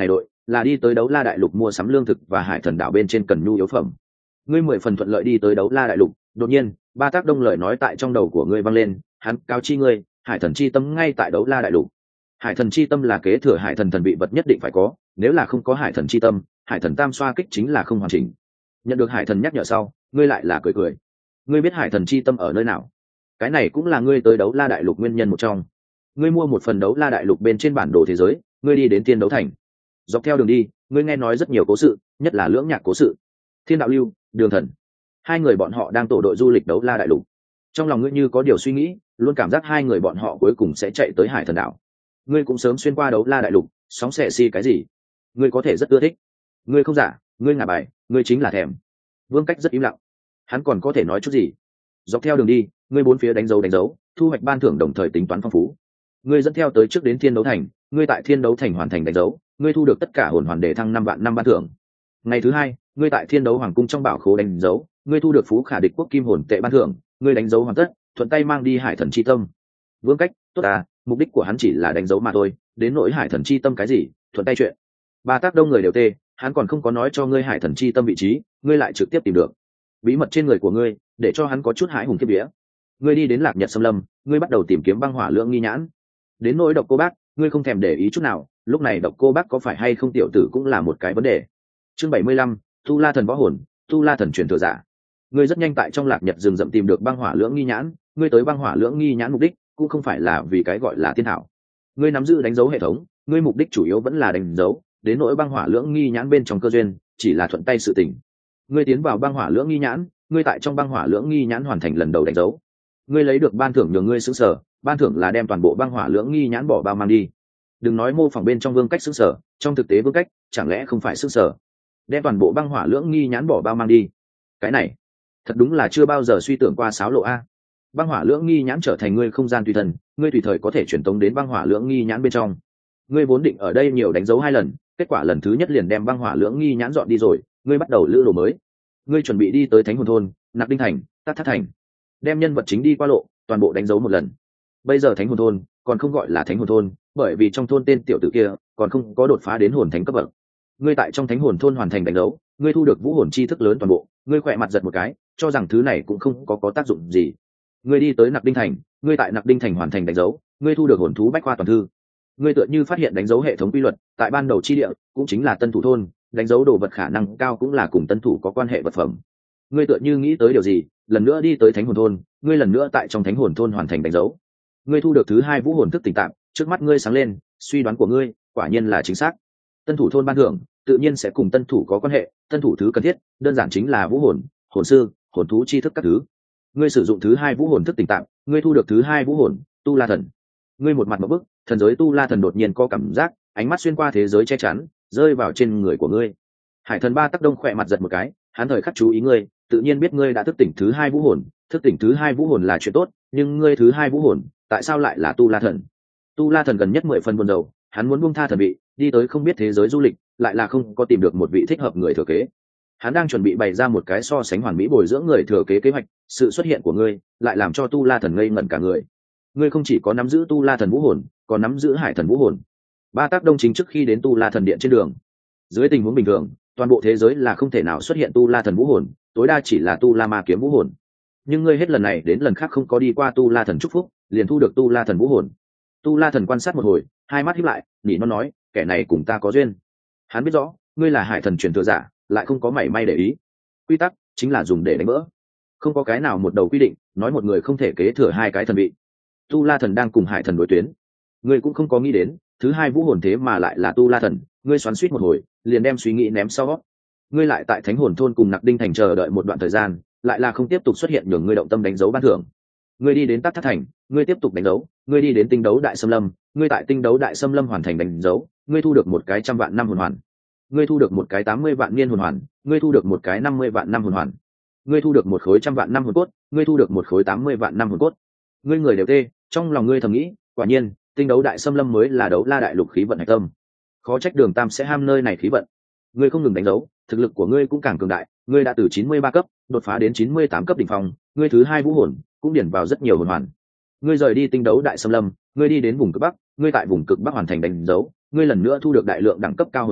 là đi tới đấu la đại lục mua sắm lương thực và hải thần đảo bên trên cần nhu yếu phẩm. Ngươi mười phần thuận lợi đi tới đấu la đại lục, đột nhiên ba tác đông lời nói tại trong đầu của ngươi vang lên, hắn cáo chi ngươi hải thần chi tâm ngay tại đấu la đại lục. Hải thần chi tâm là kế thừa hải thần thần vị vật nhất định phải có, nếu là không có hải thần chi tâm, hải thần tam xoa kích chính là không hoàn chỉnh. Nhận được hải thần nhắc nhở sau, ngươi lại là cười cười. Ngươi biết hải thần chi tâm ở nơi nào? Cái này cũng là ngươi tới đấu la đại lục nguyên nhân một trong. Ngươi mua một phần đấu la đại lục bên trên bản đồ thế giới, ngươi đi đến Thiên Đấu Thành. Dọc theo đường đi, ngươi nghe nói rất nhiều cố sự, nhất là lưỡng nhạc cố sự. Thiên đạo lưu, Đường Thần, hai người bọn họ đang tổ đội du lịch đấu la đại lục. Trong lòng ngươi như có điều suy nghĩ, luôn cảm giác hai người bọn họ cuối cùng sẽ chạy tới hải thần đảo. Ngươi cũng sớm xuyên qua đấu la đại lục, sóng xẻ xi cái gì ngươi có thể rất ưa thích. Ngươi không giả, ngươi ngả bài, ngươi chính là thèm. Vương Cách rất im lặng, hắn còn có thể nói chút gì? Dọc theo đường đi, ngươi bốn phía đánh dấu đánh dấu, thu hoạch ban thưởng đồng thời tính toán phong phú. Ngươi dẫn theo tới trước đến Thiên Đấu Thành, ngươi tại Thiên Đấu Thành hoàn thành đánh dấu, ngươi thu được tất cả hồn hoàn để thăng năm vạn năm ban thưởng. Ngày thứ hai, ngươi tại Thiên Đấu Hoàng cung trong bảo khố đánh dấu, ngươi thu được phú khả địch quốc kim hồn tệ ban thưởng, ngươi đánh dấu hoàn tất, thuận tay mang đi hải thần chi tâm. Vương Cách, tốt à, mục đích của hắn chỉ là đánh dấu mà thôi, đến nỗi hải thần chi tâm cái gì, thuận tay chuyện. Ba tác đông người đều tê, hắn còn không có nói cho ngươi hải thần chi tâm vị trí, ngươi lại trực tiếp tìm được. Bí mật trên người của ngươi, để cho hắn có chút hãi hùng kiếp vía. Ngươi đi đến Lạc Nhật Sâm Lâm, ngươi bắt đầu tìm kiếm băng hỏa lưỡng nghi nhãn. Đến nỗi Độc Cô Bác, ngươi không thèm để ý chút nào, lúc này Độc Cô Bác có phải hay không tiểu tử cũng là một cái vấn đề. Chương bảy mươi lăm, Tu La thần võ hồn, Tu La thần truyền thừa giả. Ngươi rất nhanh tại trong Lạc Nhật rừng rậm tìm được băng hỏa lưỡng nghi nhãn, ngươi tới băng hỏa lưỡng nghi nhãn mục đích cũng không phải là vì cái gọi là tiên thảo. Ngươi nắm giữ đánh dấu hệ thống, ngươi mục đích chủ yếu vẫn là đánh dấu, đến nỗi băng hỏa lưỡng nghi nhãn bên trong cơ duyên, chỉ là thuận tay sự tình. Ngươi tiến vào băng hỏa lưỡng nghi nhãn, ngươi tại trong băng hỏa lưỡng nghi nhãn hoàn thành lần đầu đánh dấu. Ngươi lấy được ban thưởng nhường ngươi sững sờ, ban thưởng là đem toàn bộ băng hỏa lưỡng nghi nhãn bỏ bao mang đi. Đừng nói mô phỏng bên trong Vương Cách sững sờ, trong thực tế Vương Cách chẳng lẽ không phải sững sờ, đem toàn bộ băng hỏa lưỡng nghi nhãn bỏ bao mang đi. Cái này thật đúng là chưa bao giờ suy tưởng qua sáo lộ a. Băng hỏa lưỡng nghi nhãn trở thành ngươi không gian tùy thân, ngươi tùy thời có thể truyền tống đến băng hỏa lưỡng nghi nhãn bên trong. Ngươi vốn định ở đây nhiều đánh dấu hai lần, kết quả lần thứ nhất liền đem băng hỏa lưỡng nghi nhãn dọn đi rồi, ngươi bắt đầu lữ đồ mới. Ngươi chuẩn bị đi tới Thánh Hồn thôn, Nặc Đinh thành, Tát Thác thành, đem nhân vật chính đi qua lộ, toàn bộ đánh dấu một lần. Bây giờ Thánh Hồn thôn còn không gọi là Thánh Hồn thôn, bởi vì trong thôn tên tiểu tử kia còn không có đột phá đến hồn thánh cấp bậc. Ngươi tại trong Thánh Hồn thôn hoàn thành đánh dấu, ngươi thu được vũ hồn chi thức lớn toàn bộ, ngươi khỏe mặt giật một cái, cho rằng thứ này cũng không có có tác dụng gì. Ngươi đi tới Nặc Đinh thành, ngươi tại Nặc Đinh thành hoàn thành đánh dấu, ngươi thu được hồn thú bách khoa toàn thư. Ngươi tựa như phát hiện đánh dấu hệ thống quy luật, tại ban đầu chi địa cũng chính là Tân Thủ thôn, đánh dấu đồ vật khả năng cao cũng là cùng Tân Thủ có quan hệ vật phẩm. Ngươi tựa như nghĩ tới điều gì, lần nữa đi tới Thánh Hồn thôn, ngươi lần nữa tại trong Thánh Hồn thôn hoàn thành đánh dấu. Ngươi thu được thứ hai vũ hồn thức tỉnh tạm, trước mắt ngươi sáng lên, suy đoán của ngươi quả nhiên là chính xác. Tân Thủ thôn ban thưởng tự nhiên sẽ cùng Tân Thủ có quan hệ, Tân Thủ thứ cần thiết đơn giản chính là vũ hồn, hồn sư, hồn thú chi thức các thứ. Ngươi sử dụng thứ hai vũ hồn thức tỉnh tạm, ngươi thu được thứ hai vũ hồn, Tu La thần. Ngươi một mặt một bức, thần giới Tu La thần đột nhiên có cảm giác, ánh mắt xuyên qua thế giới che chắn, rơi vào trên người của ngươi. Hải thần ba tắc đông khỏe mặt giật một cái, hắn thời khắc chú ý ngươi, tự nhiên biết ngươi đã thức tỉnh thứ hai vũ hồn, thức tỉnh thứ hai vũ hồn là chuyện tốt, nhưng ngươi thứ hai vũ hồn, tại sao lại là Tu La thần? Tu La thần gần nhất mười phần buồn rầu, hắn muốn buông tha thần vị, đi tới không biết thế giới du lịch, lại là không có tìm được một vị thích hợp người thừa kế. Hắn đang chuẩn bị bày ra một cái so sánh hoàn mỹ bồi dưỡng người thừa kế kế hoạch, sự xuất hiện của ngươi lại làm cho Tu La thần ngây ngẩn cả người. Ngươi không chỉ có nắm giữ Tu La thần vũ hồn, còn nắm giữ hải thần vũ hồn. Ba tác đông chính trước khi đến Tu La thần điện trên đường, dưới tình huống bình thường, toàn bộ thế giới là không thể nào xuất hiện Tu La thần vũ hồn, tối đa chỉ là Tu La ma kiếm vũ hồn. Nhưng ngươi hết lần này đến lần khác không có đi qua Tu La thần chúc phúc, liền thu được Tu La thần vũ hồn. Tu La thần quan sát một hồi, hai mắt híp lại, nhỉ nó nói, kẻ này cùng ta có duyên. Hắn biết rõ, ngươi là hải thần truyền thừa giả, lại không có mảy may để ý. Quy tắc chính là dùng để đánh vỡ, không có cái nào một đầu quy định nói một người không thể kế thừa hai cái thần vị. Tu La thần đang cùng hải thần đối tuyến, ngươi cũng không có nghĩ đến thứ hai vũ hồn thế mà lại là Tu La thần. Ngươi xoắn xuýt một hồi, liền đem suy nghĩ ném sau. Ngươi lại tại Thánh Hồn thôn cùng Nặc Đinh thành chờ đợi một đoạn thời gian, lại là không tiếp tục xuất hiện nhường ngươi động tâm đánh dấu ban thưởng. Ngươi đi đến Tát Thác thành, ngươi tiếp tục đánh dấu. Ngươi đi đến Tinh Đấu Đại Sâm Lâm, ngươi tại Tinh Đấu Đại Sâm Lâm hoàn thành đánh dấu, ngươi thu được một cái trăm vạn năm hồn hoàn. Ngươi thu được một cái tám mươi vạn niên hồn hoàn, ngươi thu được một cái năm mươi vạn năm hồn hoàn. Ngươi thu được một khối trăm vạn năm hồn cốt, ngươi thu được một khối tám mươi vạn năm hồn cốt. Ngươi người đều tê, trong lòng ngươi thầm nghĩ, quả nhiên, Tinh Đấu Đại Sâm Lâm mới là đấu la đại lục khí vận hạch tâm. Khó trách Đường Tam sẽ ham nơi này khí vận. Ngươi không ngừng đánh dấu, thực lực của ngươi cũng càng cường đại, ngươi đã từ chín mươi ba cấp đột phá đến chín mươi tám cấp đỉnh phong, ngươi thứ hai vũ hồn cũng điển vào rất nhiều hồn hoàn. Ngươi rời đi Tinh Đấu Đại Sâm Lâm, ngươi đi đến vùng cực bắc, ngươi tại vùng cực bắc hoàn thành đánh dấu, ngươi lần nữa thu được đại lượng đẳng cấp cao hồn hoàn,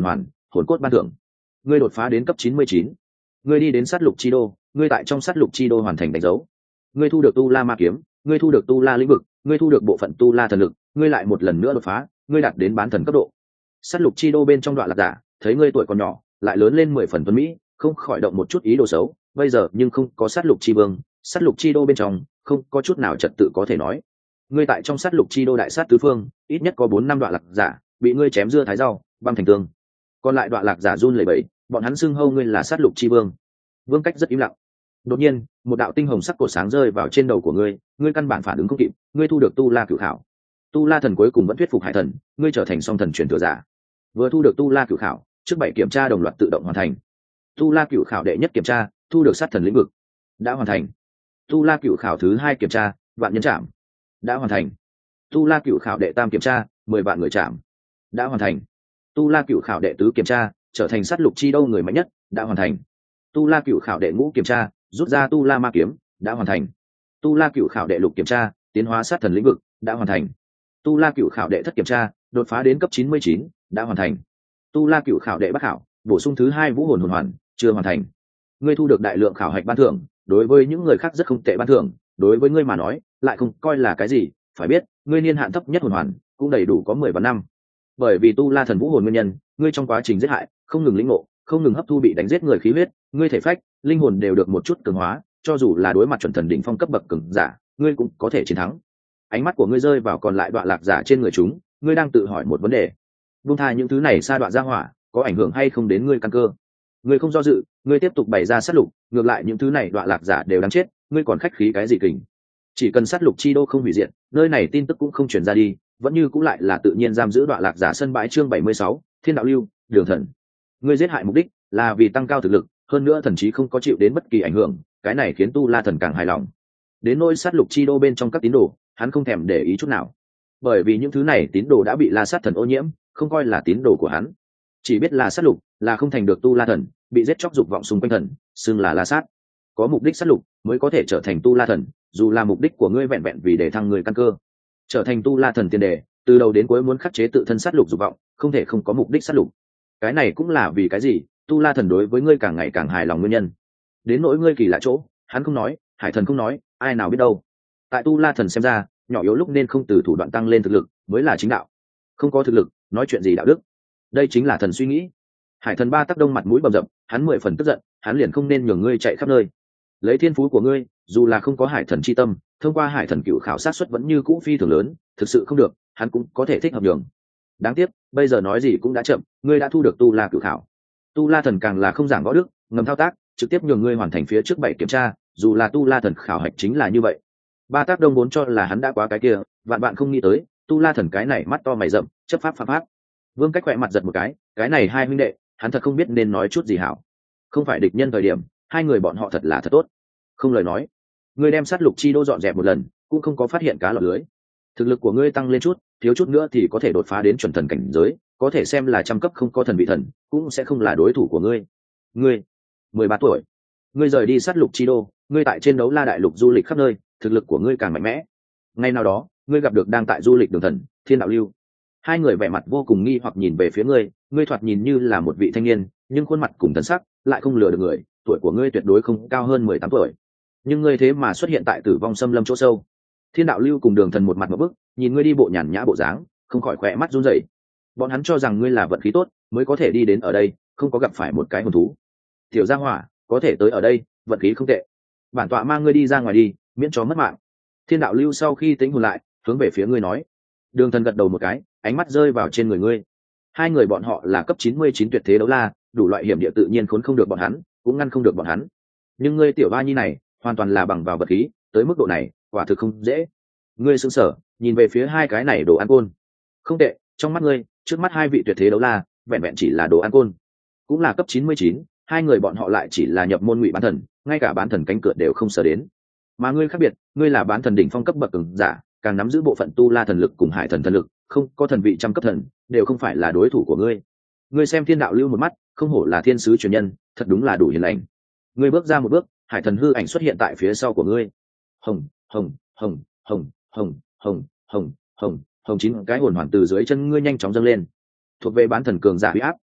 hồn cốt ban thưởng. Ngươi đột phá đến cấp chín mươi chín. Ngươi đi đến sát lục chi đô, ngươi tại trong sát lục chi đô hoàn thành đánh dấu. Ngươi thu được tu la ma kiếm, ngươi thu được tu la lĩnh vực, ngươi thu được bộ phận tu la thần lực, ngươi lại một lần nữa đột phá, ngươi đạt đến bán thần cấp độ. Sát lục chi đô bên trong đoạn lạc giả thấy ngươi tuổi còn nhỏ lại lớn lên mười phần tuấn mỹ, không khỏi động một chút ý đồ xấu. Bây giờ nhưng không có sát lục chi vương, sát lục chi đô bên trong không có chút nào trật tự có thể nói. Ngươi tại trong sát lục chi đô đại sát tứ phương, ít nhất có bốn năm đoạn lạc giả bị ngươi chém dưa thái rau băng thành tương. Còn lại đoạn lạc giả run lẩy bẩy, bọn hắn xưng hâu ngươi là sát lục chi vương. Vương Cách rất im lặng. Đột nhiên một đạo tinh hồng sắc cột sáng rơi vào trên đầu của ngươi, ngươi căn bản phản ứng không kịp. Ngươi thu được tu la cửu khảo. Tu la thần cuối cùng vẫn thuyết phục hải thần, ngươi trở thành song thần truyền thừa giả. Vừa thu được tu la cửu khảo, trước bảy kiểm tra đồng loạt tự động hoàn thành. Tu la cửu khảo đệ nhất kiểm tra, thu được sát thần lĩnh vực, đã hoàn thành. Tu la cửu khảo thứ hai kiểm tra, vạn nhân trảm, đã hoàn thành. Tu la cửu khảo đệ tam kiểm tra, mười vạn người trảm, đã hoàn thành. Tu la cửu khảo đệ tứ kiểm tra, trở thành sát lục chi đô người mạnh nhất, đã hoàn thành. Tu la cửu khảo đệ ngũ kiểm tra, rút ra tu la ma kiếm, đã hoàn thành. Tu la cửu khảo đệ lục kiểm tra, tiến hóa sát thần lĩnh vực, đã hoàn thành. Tu la cửu khảo đệ thất kiểm tra, đột phá đến cấp chín mươi chín, đã hoàn thành. Tu la cửu khảo đệ bát khảo, bổ sung thứ hai vũ hồn hồn hoàn, chưa hoàn thành. Ngươi thu được đại lượng khảo hạch ban thưởng, đối với những người khác rất không tệ ban thưởng, đối với ngươi mà nói lại không coi là cái gì. Phải biết ngươi niên hạn thấp nhất hồn hoàn cũng đầy đủ có mười vạn năm. Bởi vì tu la thần vũ hồn nguyên nhân, ngươi trong quá trình giết hại không ngừng lĩnh ngộ, không ngừng hấp thu bị đánh giết người khí huyết, ngươi thể phách linh hồn đều được một chút cường hóa, cho dù là đối mặt chuẩn thần đỉnh phong cấp bậc cường giả, ngươi cũng có thể chiến thắng. Ánh mắt của ngươi rơi vào còn lại đoạn lạc giả trên người chúng, ngươi đang tự hỏi một vấn đề: buông tha những thứ này sa đoạn ra hỏa có ảnh hưởng hay không đến ngươi căn cơ? Ngươi không do dự, ngươi tiếp tục bày ra sát lục, ngược lại những thứ này đoạn lạc giả đều đáng chết, ngươi còn khách khí cái gì kình? Chỉ cần sát lục chi đô không hủy diệt, nơi này tin tức cũng không truyền ra đi, vẫn như cũng lại là tự nhiên giam giữ đoạn lạc giả sân bãi. Chương bảy mươi sáu, Thiên đạo lưu, Đường thần. Ngươi giết hại mục đích là vì tăng cao thực lực, hơn nữa thần chí không có chịu đến bất kỳ ảnh hưởng, cái này khiến tu la thần càng hài lòng. Đến nỗi sát lục chi đô bên trong các tín đồ, hắn không thèm để ý chút nào, bởi vì những thứ này tín đồ đã bị la sát thần ô nhiễm, không coi là tín đồ của hắn. Chỉ biết là sát lục, là không thành được tu la thần, bị giết chóc dục vọng xung quanh thần, xưng là la sát. Có mục đích sát lục mới có thể trở thành tu la thần, dù là mục đích của ngươi vẹn vẹn vì để thăng người căn cơ. Trở thành tu la thần tiền đề, từ đầu đến cuối muốn khắc chế tự thân sát lục dục vọng, không thể không có mục đích sát lục. Cái này cũng là vì cái gì tu la thần đối với ngươi càng ngày càng hài lòng nguyên nhân. Đến nỗi ngươi kỳ lạ chỗ, hắn không nói, hải thần không nói, ai nào biết đâu. Tại tu la thần xem ra, nhỏ yếu lúc nên không từ thủ đoạn tăng lên thực lực mới là chính đạo, không có thực lực nói chuyện gì đạo đức. Đây chính là thần suy nghĩ. Hải thần ba tắc đông mặt mũi bầm dập, hắn mười phần tức giận, hắn liền không nên nhường ngươi chạy khắp nơi. Lấy thiên phú của ngươi, dù là không có hải thần chi tâm, thông qua hải thần cựu khảo sát suất vẫn như cũ phi thường lớn, thực sự không được hắn cũng có thể thích hợp đường. Đáng tiếc bây giờ nói gì cũng đã chậm, ngươi đã thu được tu la cựu khảo. Tu la thần càng là không giảng võ đức, ngầm thao tác, trực tiếp nhường ngươi hoàn thành phía trước bảy kiểm tra, dù là tu la thần khảo hạch chính là như vậy. Ba tác đông muốn cho là hắn đã quá cái kia, vạn bạn không nghĩ tới tu la thần cái này mắt to mày rậm, chấp pháp phạm pháp. Vương Cách khỏe mặt giật một cái, cái này hai huynh đệ hắn thật không biết nên nói chút gì hảo. Không phải địch nhân thời điểm, hai người bọn họ thật là thật tốt. Không lời nói, ngươi đem sát lục chi đô dọn dẹp một lần cũng không có phát hiện cá lọt lưới. Thực lực của ngươi tăng lên chút, thiếu chút nữa thì có thể đột phá đến chuẩn thần cảnh giới, có thể xem là trăm cấp không có thần vị thần cũng sẽ không là đối thủ của ngươi. Ngươi mười ba tuổi, ngươi rời đi sát lục chi đô, ngươi tại trên đấu la đại lục du lịch khắp nơi, thực lực của ngươi càng mạnh mẽ. Ngày nào đó ngươi gặp được đang tại du lịch Đường thần, Thiên đạo lưu. Hai người vẻ mặt vô cùng nghi hoặc nhìn về phía ngươi, ngươi thoạt nhìn như là một vị thanh niên, nhưng khuôn mặt cùng thần sắc lại không lừa được người, tuổi của ngươi tuyệt đối không cao hơn mười tám tuổi. Nhưng ngươi thế mà xuất hiện tại tử vong xâm lâm chỗ sâu. Thiên đạo lưu cùng Đường thần một mặt một bức, nhìn ngươi đi bộ nhàn nhã bộ dáng, không khỏi khỏe mắt run rẩy. Bọn hắn cho rằng ngươi là vận khí tốt mới có thể đi đến ở đây, không có gặp phải một cái hồn thú. Tiểu gia hỏa, có thể tới ở đây, vận khí không tệ. Bản tọa mang ngươi đi ra ngoài đi, miễn cho mất mạng. Thiên đạo lưu sau khi tính hồn lại, hướng về phía ngươi nói. Đường thần gật đầu một cái, ánh mắt rơi vào trên người ngươi. Hai người bọn họ là cấp chín mươi chín tuyệt thế đấu la, đủ loại hiểm địa tự nhiên khốn không được bọn hắn, cũng ngăn không được bọn hắn. Nhưng ngươi tiểu ba nhi này, hoàn toàn là bằng vào vật khí, tới mức độ này, quả thực không dễ. Ngươi sững sờ, nhìn về phía hai cái này đồ ăn côn. Không tệ, trong mắt ngươi, trước mắt hai vị tuyệt thế đấu la, vẹn vẹn chỉ là đồ ăn côn. Cũng là cấp chín mươi chín, hai người bọn họ lại chỉ là nhập môn ngụy bán thần, ngay cả bán thần cánh cửa đều không sở đến. Mà ngươi khác biệt, ngươi là bán thần đỉnh phong cấp bậc cường giả, càng nắm giữ bộ phận tu la thần lực cùng hải thần thần lực, không có thần vị trăm cấp thần, đều không phải là đối thủ của ngươi. Ngươi xem Thiên đạo lưu một mắt, không hổ là thiên sứ truyền nhân, thật đúng là đủ hiền lành. Ngươi bước ra một bước, hải thần hư ảnh xuất hiện tại phía sau của ngươi. Hồng, hồng, hồng, hồng, hồng, hồng, hồng, hồng, hồng chín cái hồn hoàn từ dưới chân ngươi nhanh chóng dâng lên. Thuộc về bán thần cường giả uy áp,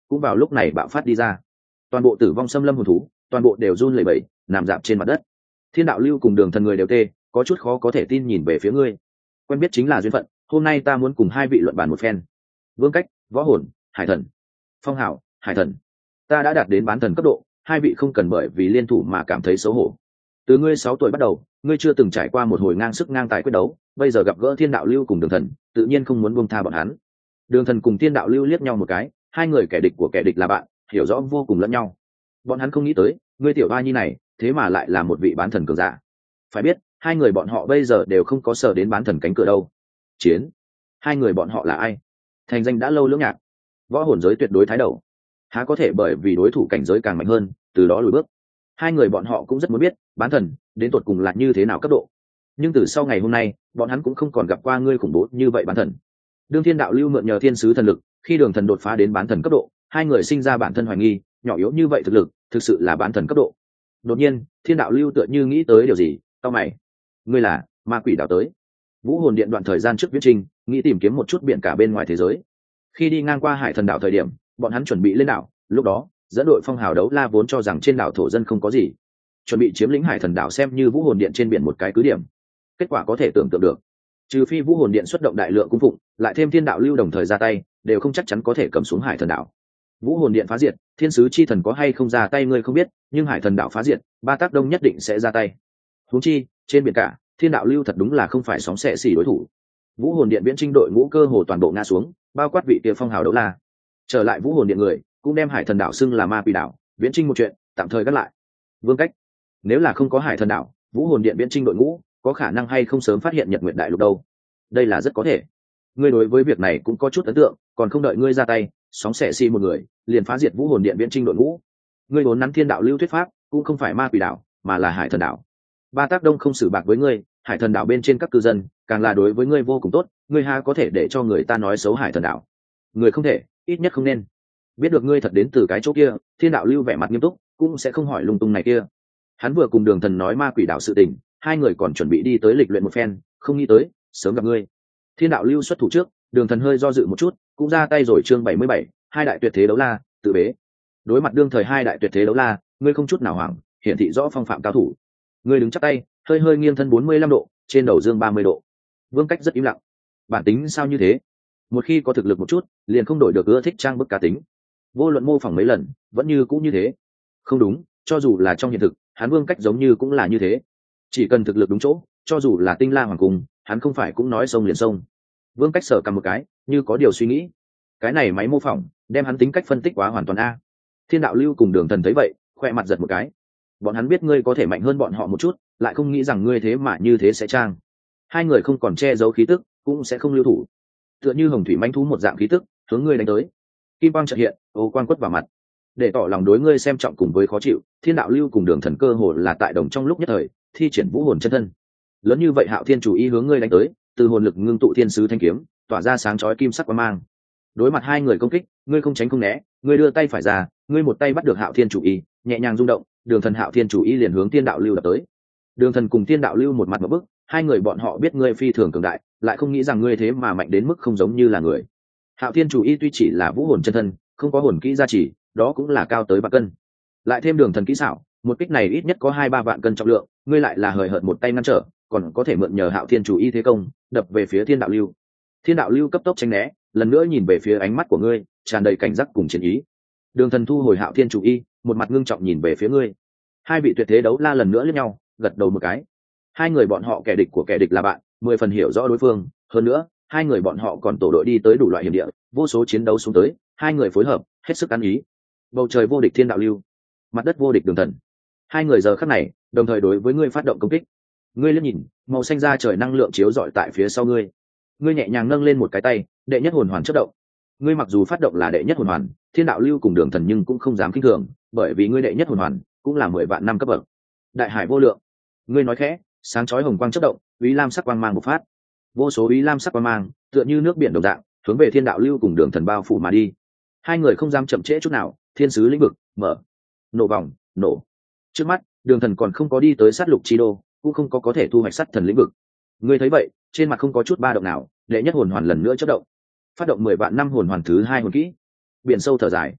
cũng vào lúc này bạo phát đi ra. Toàn bộ tử vong xâm lâm hồn thú toàn bộ đều run lẩy bẩy, nằm dạp trên mặt đất. Thiên đạo lưu cùng đường thần người đều tê, có chút khó có thể tin nhìn về phía ngươi. Quen biết chính là duyên phận, hôm nay ta muốn cùng hai vị luận bàn một phen. Vương Cách, Võ Hồn, Hải Thần. Phong Hảo, Hải Thần. Ta đã đạt đến bán thần cấp độ, hai vị không cần bởi vì liên thủ mà cảm thấy xấu hổ. Từ ngươi sáu tuổi bắt đầu, ngươi chưa từng trải qua một hồi ngang sức ngang tài quyết đấu, bây giờ gặp gỡ Thiên đạo lưu cùng đường thần, tự nhiên không muốn buông tha bọn hắn. Đường thần cùng Thiên đạo lưu liếc nhau một cái, hai người kẻ địch của kẻ địch là bạn, hiểu rõ vô cùng lẫn nhau. Bọn hắn không nghĩ tới, ngươi tiểu ba nhi này, thế mà lại là một vị bán thần cường giả. Phải biết, hai người bọn họ bây giờ đều không có sở đến bán thần cánh cửa đâu. Chiến, hai người bọn họ là ai? Thành danh đã lâu lưỡng nhạc, võ hồn giới tuyệt đối thái đầu, há có thể bởi vì đối thủ cảnh giới càng mạnh hơn, từ đó lùi bước. Hai người bọn họ cũng rất muốn biết, bán thần đến tột cùng là như thế nào cấp độ. Nhưng từ sau ngày hôm nay, bọn hắn cũng không còn gặp qua ngươi khủng bố như vậy bán thần. Đương Thiên đạo lưu mượn nhờ thiên sứ thần lực, khi đường thần đột phá đến bán thần cấp độ, hai người sinh ra bản thân hoài nghi, nhỏ yếu như vậy thực lực, thực sự là bán thần cấp độ. Đột nhiên, Thiên đạo lưu tựa như nghĩ tới điều gì, cau mày. Ngươi là ma quỷ đạo tới? Vũ hồn điện đoạn thời gian trước viết trình, nghĩ tìm kiếm một chút biển cả bên ngoài thế giới. Khi đi ngang qua Hải Thần đảo thời điểm, bọn hắn chuẩn bị lên đảo, lúc đó, dẫn đội phong hào đấu la vốn cho rằng trên đảo thổ dân không có gì, chuẩn bị chiếm lĩnh Hải Thần đảo xem như Vũ hồn điện trên biển một cái cứ điểm. Kết quả có thể tưởng tượng được, trừ phi Vũ hồn điện xuất động đại lượng cung phụng, lại thêm Thiên đạo lưu đồng thời ra tay, đều không chắc chắn có thể cầm xuống Hải Thần đảo. Vũ hồn điện phá diệt, thiên sứ chi thần có hay không ra tay ngươi không biết, nhưng Hải Thần đảo phá diệt, ba tác đông nhất định sẽ ra tay. Huống chi, trên biển cả, Thiên đạo lưu thật đúng là không phải sóng xẻ xỉ đối thủ. Vũ hồn điện viễn trinh đội ngũ cơ hồ toàn bộ ngã xuống, bao quát vị kia phong hào đấu la. Trở lại Vũ hồn điện người, cũng đem Hải Thần đảo xưng là ma quỷ đảo, viễn trinh một chuyện, tạm thời gác lại. Vương Cách, nếu là không có Hải Thần đảo, Vũ hồn điện viễn trinh đội ngũ có khả năng hay không sớm phát hiện Nhật Nguyệt đại lục đâu? Đây là rất có thể. Ngươi đối với việc này cũng có chút ấn tượng, còn không đợi ngươi ra tay, sóng xẻ xỉ một người, liền phá diệt Vũ hồn điện viễn trinh đội ngũ. Ngươi vốn nắm Thiên đạo lưu thuyết pháp, cũng không phải ma quỷ đảo, mà là Hải Thần đảo. Ba tác đông không xử bạc với ngươi, Hải Thần đảo bên trên các cư dân càng là đối với ngươi vô cùng tốt, ngươi ha có thể để cho người ta nói xấu Hải Thần đảo? Người không thể, ít nhất không nên. Biết được ngươi thật đến từ cái chỗ kia, Thiên đạo lưu vẻ mặt nghiêm túc, cũng sẽ không hỏi lung tung này kia. Hắn vừa cùng đường thần nói ma quỷ đảo sự tình, hai người còn chuẩn bị đi tới lịch luyện một phen, không nghĩ tới sớm gặp ngươi. Thiên đạo lưu xuất thủ trước, đường thần hơi do dự một chút, cũng ra tay rồi. Chương bảy mươi bảy, hai đại tuyệt thế đấu la tự bế. Đối mặt đương thời hai đại tuyệt thế đấu la, ngươi không chút nào hoảng, hiển thị rõ phong phạm cao thủ. Ngươi đứng chắp tay, hơi hơi nghiêng thân bốn mươi lăm độ, trên đầu dương ba mươi độ. Vương Cách rất im lặng. Bản tính sao như thế? Một khi có thực lực một chút, liền không đổi được ưa thích trang bức cá tính. Vô luận mô phỏng mấy lần, vẫn như cũng như thế. Không đúng, cho dù là trong hiện thực, hắn Vương Cách giống như cũng là như thế. Chỉ cần thực lực đúng chỗ, cho dù là tinh la hoàng cung, hắn không phải cũng nói sông liền sông. Vương Cách sở cầm một cái, như có điều suy nghĩ. Cái này máy mô phỏng, đem hắn tính cách phân tích quá hoàn toàn a. Thiên đạo lưu cùng đường thần thấy vậy, khoe mặt giật một cái. Bọn hắn biết ngươi có thể mạnh hơn bọn họ một chút, lại không nghĩ rằng ngươi thế mà như thế sẽ trang. Hai người không còn che giấu khí tức, cũng sẽ không lưu thủ. Tựa như hồng thủy manh thú một dạng khí tức, hướng ngươi đánh tới. Kim quang chợt hiện, ô quang quất vào mặt. Để tỏ lòng đối ngươi xem trọng cùng với khó chịu, Thiên đạo lưu cùng đường thần cơ hồ là tại đồng trong lúc nhất thời, thi triển vũ hồn chân thân. Lớn như vậy Hạo Thiên chủ ý hướng ngươi đánh tới, từ hồn lực ngưng tụ thiên sứ thanh kiếm, tỏa ra sáng chói kim sắc quang mang. Đối mặt hai người công kích, ngươi không tránh không né, ngươi đưa tay phải ra, ngươi một tay bắt được Hạo Thiên chủ ý, nhẹ nhàng rung động, đường thần Hạo Thiên chủ ý liền hướng Thiên đạo lưu đập tới. Đường thần cùng Thiên đạo lưu một mặt một bức, hai người bọn họ biết ngươi phi thường cường đại, lại không nghĩ rằng ngươi thế mà mạnh đến mức không giống như là người. Hạo Thiên chủ ý tuy chỉ là vũ hồn chân thân, không có hồn kỹ gia trì, đó cũng là cao tới vạn cân. Lại thêm đường thần kỹ xảo, một kích này ít nhất có hai ba vạn cân trọng lượng, ngươi lại là hời hợt một tay ngăn trở, còn có thể mượn nhờ Hạo Thiên chủ ý thế công, đập về phía Thiên đạo lưu. Thiên đạo lưu cấp tốc tránh né, lần nữa nhìn về phía ánh mắt của ngươi, tràn đầy cảnh giác cùng chiến ý. Đường thần thu hồi Hạo Thiên chủ ý, một mặt ngưng trọng nhìn về phía ngươi. Hai vị tuyệt thế đấu la lần nữa liếc nhau, gật đầu một cái. Hai người bọn họ kẻ địch của kẻ địch là bạn, mười phần hiểu rõ đối phương, hơn nữa, hai người bọn họ còn tổ đội đi tới đủ loại hiểm địa, vô số chiến đấu xuống tới, hai người phối hợp, hết sức ăn ý. Bầu trời vô địch Thiên đạo lưu, mặt đất vô địch đường thần. Hai người giờ khắc này, đồng thời đối với ngươi phát động công kích. Ngươi liếc nhìn, màu xanh da trời năng lượng chiếu rọi tại phía sau ngươi. Ngươi nhẹ nhàng nâng lên một cái tay, đệ nhất hồn hoàn chớp động. Ngươi mặc dù phát động là đệ nhất hồn hoàn, Thiên đạo lưu cùng đường thần nhưng cũng không dám kinh thường, bởi vì ngươi đệ nhất hồn hoàn cũng là mười vạn năm cấp bậc. Đại hải vô lượng. Ngươi nói khẽ, sáng chói hồng quang chớp động, úy lam sắc quang mang bộc phát. Vô số úy lam sắc quang mang, tựa như nước biển đồng dạng, hướng về Thiên đạo lưu cùng đường thần bao phủ mà đi. Hai người không dám chậm trễ chút nào, thiên sứ lĩnh vực mở, nổ vòng, nổ. Trước mắt, đường thần còn không có đi tới sát lục chi đô, cũng không có có thể thu hoạch sát thần lĩnh vực. Ngươi thấy vậy, trên mặt không có chút ba động nào, đệ nhất hồn hoàn lần nữa chớp động. Phát động mười vạn năm hồn hoàn thứ hai hồn kỹ. Biển sâu thở dài.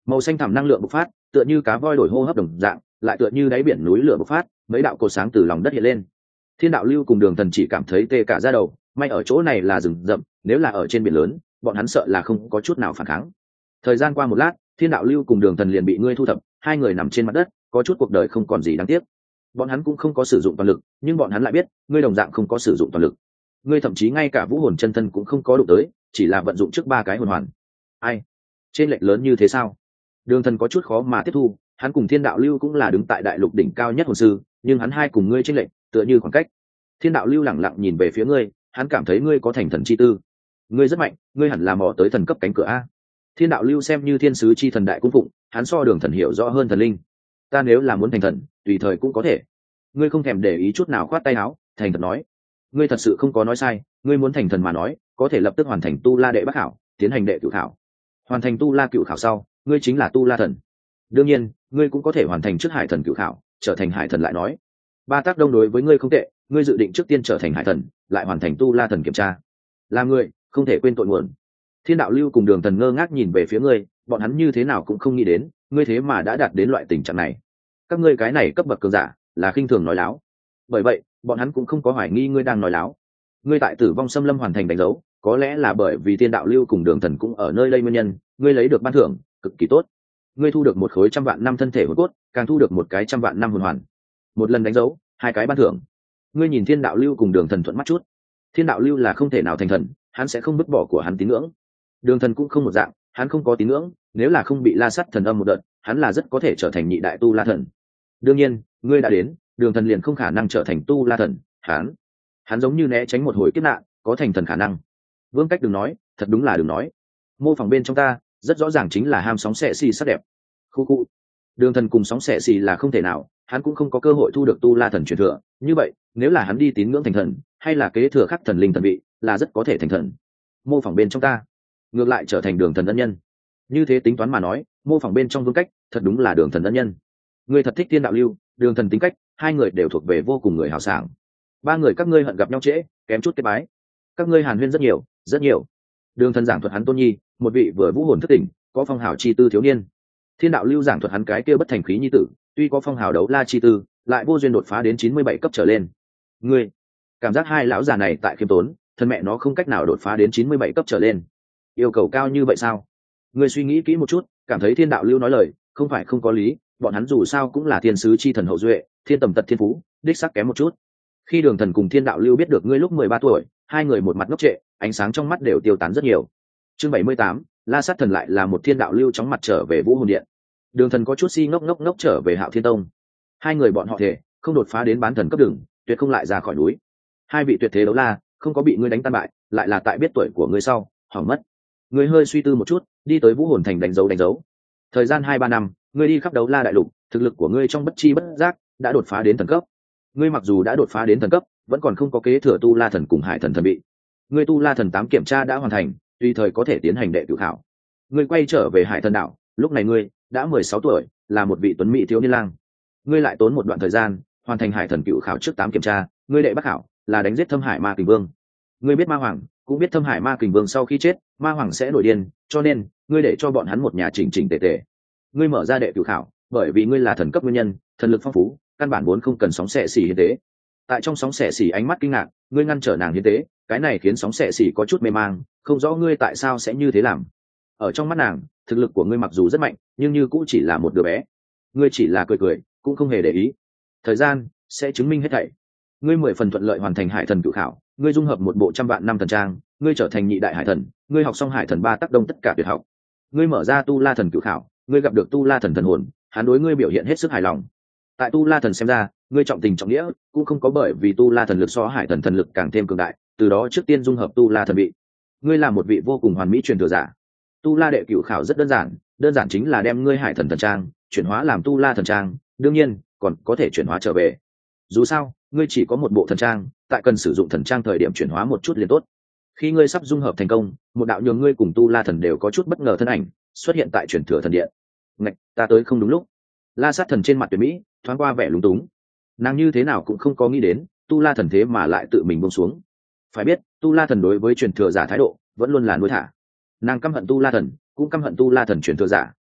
Màu xanh thẳm năng lượng bộc phát, tựa như cá voi đổi hô hấp đồng dạng, lại tựa như đáy biển núi lửa bộc phát, mấy đạo cột sáng từ lòng đất hiện lên. Thiên đạo lưu cùng Đường Thần chỉ cảm thấy tê cả da đầu, may ở chỗ này là rừng rậm, nếu là ở trên biển lớn, bọn hắn sợ là không có chút nào phản kháng. Thời gian qua một lát, Thiên đạo lưu cùng Đường Thần liền bị ngươi thu thập, hai người nằm trên mặt đất, có chút cuộc đời không còn gì đáng tiếc. Bọn hắn cũng không có sử dụng toàn lực, nhưng bọn hắn lại biết, ngươi đồng dạng không có sử dụng toàn lực. Ngươi thậm chí ngay cả vũ hồn chân thân cũng không có đụng tới, chỉ là vận dụng trước ba cái hồn hoàn. Ai? Trên lệch lớn như thế sao? Đường Thần có chút khó mà tiếp thu, hắn cùng Thiên đạo lưu cũng là đứng tại đại lục đỉnh cao nhất hồn sư, nhưng hắn hai cùng ngươi trên lệch, tựa như khoảng cách. Thiên đạo lưu lẳng lặng nhìn về phía ngươi, hắn cảm thấy ngươi có thành thần chi tư. Ngươi rất mạnh, ngươi hẳn là mò tới thần cấp cánh cửa a. Thiên đạo lưu xem như thiên sứ chi thần đại cung phụng, hắn so Đường Thần hiểu rõ hơn thần linh. Ta nếu là muốn thành thần, tùy thời cũng có thể. Ngươi không thèm để ý chút nào, khoát tay áo, thành thật nói. Ngươi thật sự không có nói sai, ngươi muốn thành thần mà nói, có thể lập tức hoàn thành tu la đệ bắc khảo, tiến hành đệ cửu khảo. Hoàn thành tu la cửu khảo sau, ngươi chính là tu la thần. Đương nhiên, ngươi cũng có thể hoàn thành trước hải thần cửu khảo, trở thành hải thần lại nói. Ba tác đông đối với ngươi không tệ, ngươi dự định trước tiên trở thành hải thần, lại hoàn thành tu la thần kiểm tra. Là ngươi, không thể quên tội nguồn. Thiên đạo lưu cùng Đường Thần ngơ ngác nhìn về phía ngươi, bọn hắn như thế nào cũng không nghĩ đến, ngươi thế mà đã đạt đến loại tình trạng này. Các ngươi cái này cấp bậc cường giả, là khinh thường nói láo. Bởi vậy, bọn hắn cũng không có hoài nghi ngươi đang nói láo. Ngươi tại Tử Vong Xâm Lâm hoàn thành đánh dấu, có lẽ là bởi vì Thiên đạo lưu cùng Đường Thần cũng ở nơi đây nguyên nhân, ngươi lấy được ban thưởng cực kỳ tốt. Ngươi thu được một khối trăm vạn năm thân thể hồn cốt, càng thu được một cái trăm vạn năm hồn hoàn. Một lần đánh dấu, hai cái ban thưởng. Ngươi nhìn Thiên đạo lưu cùng Đường Thần thuận mắt chút. Thiên đạo lưu là không thể nào thành thần, hắn sẽ không vứt bỏ của hắn tín ngưỡng. Đường Thần cũng không một dạng, hắn không có tín ngưỡng, nếu là không bị La Sắt thần âm một đợt, hắn là rất có thể trở thành nhị đại tu la thần. Đương nhiên, ngươi đã đến, Đường Thần liền không khả năng trở thành tu la thần, hắn, hắn giống như né tránh một hồi kiếp nạn, có thành thần khả năng. Vương Cách đừng nói, thật đúng là đừng nói. Mô phỏng bên trong ta, rất rõ ràng chính là ham sóng xệ xì sắc đẹp. Khu khu. Đường Thần cùng sóng xệ xì là không thể nào, hắn cũng không có cơ hội thu được tu la thần truyền thừa, như vậy, nếu là hắn đi tín ngưỡng thành thần, hay là kế thừa khắc thần linh thần vị, là rất có thể thành thần. Mô phỏng bên trong ta, ngược lại trở thành Đường Thần ân nhân. Như thế tính toán mà nói, mô phỏng bên trong Vương Cách, thật đúng là Đường Thần ân nhân. Ngươi thật thích Thiên đạo lưu, Đường Thần tính cách, hai người đều thuộc về vô cùng người hào sảng. Ba người các ngươi hận gặp nhau trễ, kém chút kết bái. Các ngươi hàn huyên rất nhiều, rất nhiều. Đường Thần giảng thuật hắn tôn nhi, một vị vừa vũ hồn thức tỉnh, có phong hào chi tư thiếu niên. Thiên đạo lưu giảng thuật hắn cái kia bất thành khí nhi tử, tuy có phong hào đấu la chi tư, lại vô duyên đột phá đến chín mươi bảy cấp trở lên. Ngươi, cảm giác hai lão già này tại khiêm tốn, thân mẹ nó không cách nào đột phá đến chín mươi bảy cấp trở lên. Yêu cầu cao như vậy sao? Ngươi suy nghĩ kỹ một chút, cảm thấy Thiên đạo lưu nói lời, không phải không có lý, bọn hắn dù sao cũng là thiên sứ chi thần hậu duệ, thiên tầm tật thiên phú, đích sắc kém một chút. Khi Đường Thần cùng Thiên đạo lưu biết được ngươi lúc mười ba tuổi, hai người một mặt ngốc trệ, ánh sáng trong mắt đều tiêu tán rất nhiều. Chương bảy mươi tám, La Sát thần lại là một Thiên đạo lưu chóng mặt trở về Vũ Hồn Điện. Đường Thần có chút si ngốc ngốc ngốc trở về Hạo Thiên Tông. Hai người bọn họ thể không đột phá đến bán thần cấp đường, tuyệt không lại ra khỏi núi. Hai vị tuyệt thế đấu la, không có bị ngươi đánh tan bại, lại là tại biết tuổi của ngươi sau, hỏng mất. Ngươi hơi suy tư một chút, đi tới Vũ Hồn Thành đánh dấu đánh dấu. Thời gian hai ba năm, ngươi đi khắp đấu la đại lục, thực lực của ngươi trong bất chi bất giác đã đột phá đến thần cấp. Ngươi mặc dù đã đột phá đến thần cấp, vẫn còn không có kế thừa tu la thần cùng hải thần thần vị. Ngươi tu la thần tám kiểm tra đã hoàn thành, tùy thời có thể tiến hành đệ cửu khảo. Ngươi quay trở về hải thần đảo, lúc này ngươi đã mười sáu tuổi, là một vị tuấn mỹ thiếu niên lang. Ngươi lại tốn một đoạn thời gian hoàn thành hải thần cửu khảo trước tám kiểm tra, ngươi đệ bắc khảo là đánh giết Thâm Hải Ma Kình Vương. Ngươi biết Ma Hoàng, cũng biết Thâm Hải Ma Kình Vương sau khi chết, Ma Hoàng sẽ nổi điên, cho nên ngươi để cho bọn hắn một nhà chỉnh chỉnh tề tề. Ngươi mở ra đệ cửu khảo, bởi vì ngươi là thần cấp nguyên nhân, thần lực phong phú, căn bản vốn không cần sóng xệ xỉ hiến tế. Tại trong sóng xệ xỉ ánh mắt kinh ngạc, ngươi ngăn trở nàng hiến tế, cái này khiến sóng xệ xỉ có chút mê mang, không rõ ngươi tại sao sẽ như thế làm. Ở trong mắt nàng, thực lực của ngươi mặc dù rất mạnh, nhưng như cũng chỉ là một đứa bé. Ngươi chỉ là cười cười, cũng không hề để ý. Thời gian sẽ chứng minh hết thảy. Ngươi mười phần thuận lợi hoàn thành hải thần cửu khảo, ngươi dung hợp một bộ trăm vạn năm thần trang, ngươi trở thành nhị đại hải thần, ngươi học xong hải thần ba tác đông tất cả tuyệt học. Ngươi mở ra tu la thần cửu khảo, ngươi gặp được tu la thần thần hồn, hắn đối ngươi biểu hiện hết sức hài lòng. Tại tu la thần xem ra, ngươi trọng tình trọng nghĩa, cũng không có bởi vì tu la thần lực so hải thần thần lực càng thêm cường đại, từ đó trước tiên dung hợp tu la thần vị. Ngươi là một vị vô cùng hoàn mỹ truyền thừa giả. Tu la đệ cửu khảo rất đơn giản, đơn giản chính là đem ngươi hải thần thần trang chuyển hóa làm tu la thần trang, đương nhiên còn có thể chuyển hóa trở về. Dù sao, ngươi chỉ có một bộ thần trang, tại cần sử dụng thần trang thời điểm chuyển hóa một chút liền tốt. Khi ngươi sắp dung hợp thành công, một đạo nhường ngươi cùng tu la thần đều có chút bất ngờ thân ảnh xuất hiện tại truyền thừa thần điện. Ngạch, ta tới không đúng lúc. La Sát thần trên mặt tuyệt mỹ thoáng qua vẻ lúng túng. Nàng như thế nào cũng không có nghĩ đến, tu la thần thế mà lại tự mình buông xuống. Phải biết, tu la thần đối với truyền thừa giả thái độ vẫn luôn là nuôi thả. Nàng căm hận tu la thần, cũng căm hận tu la thần truyền thừa giả,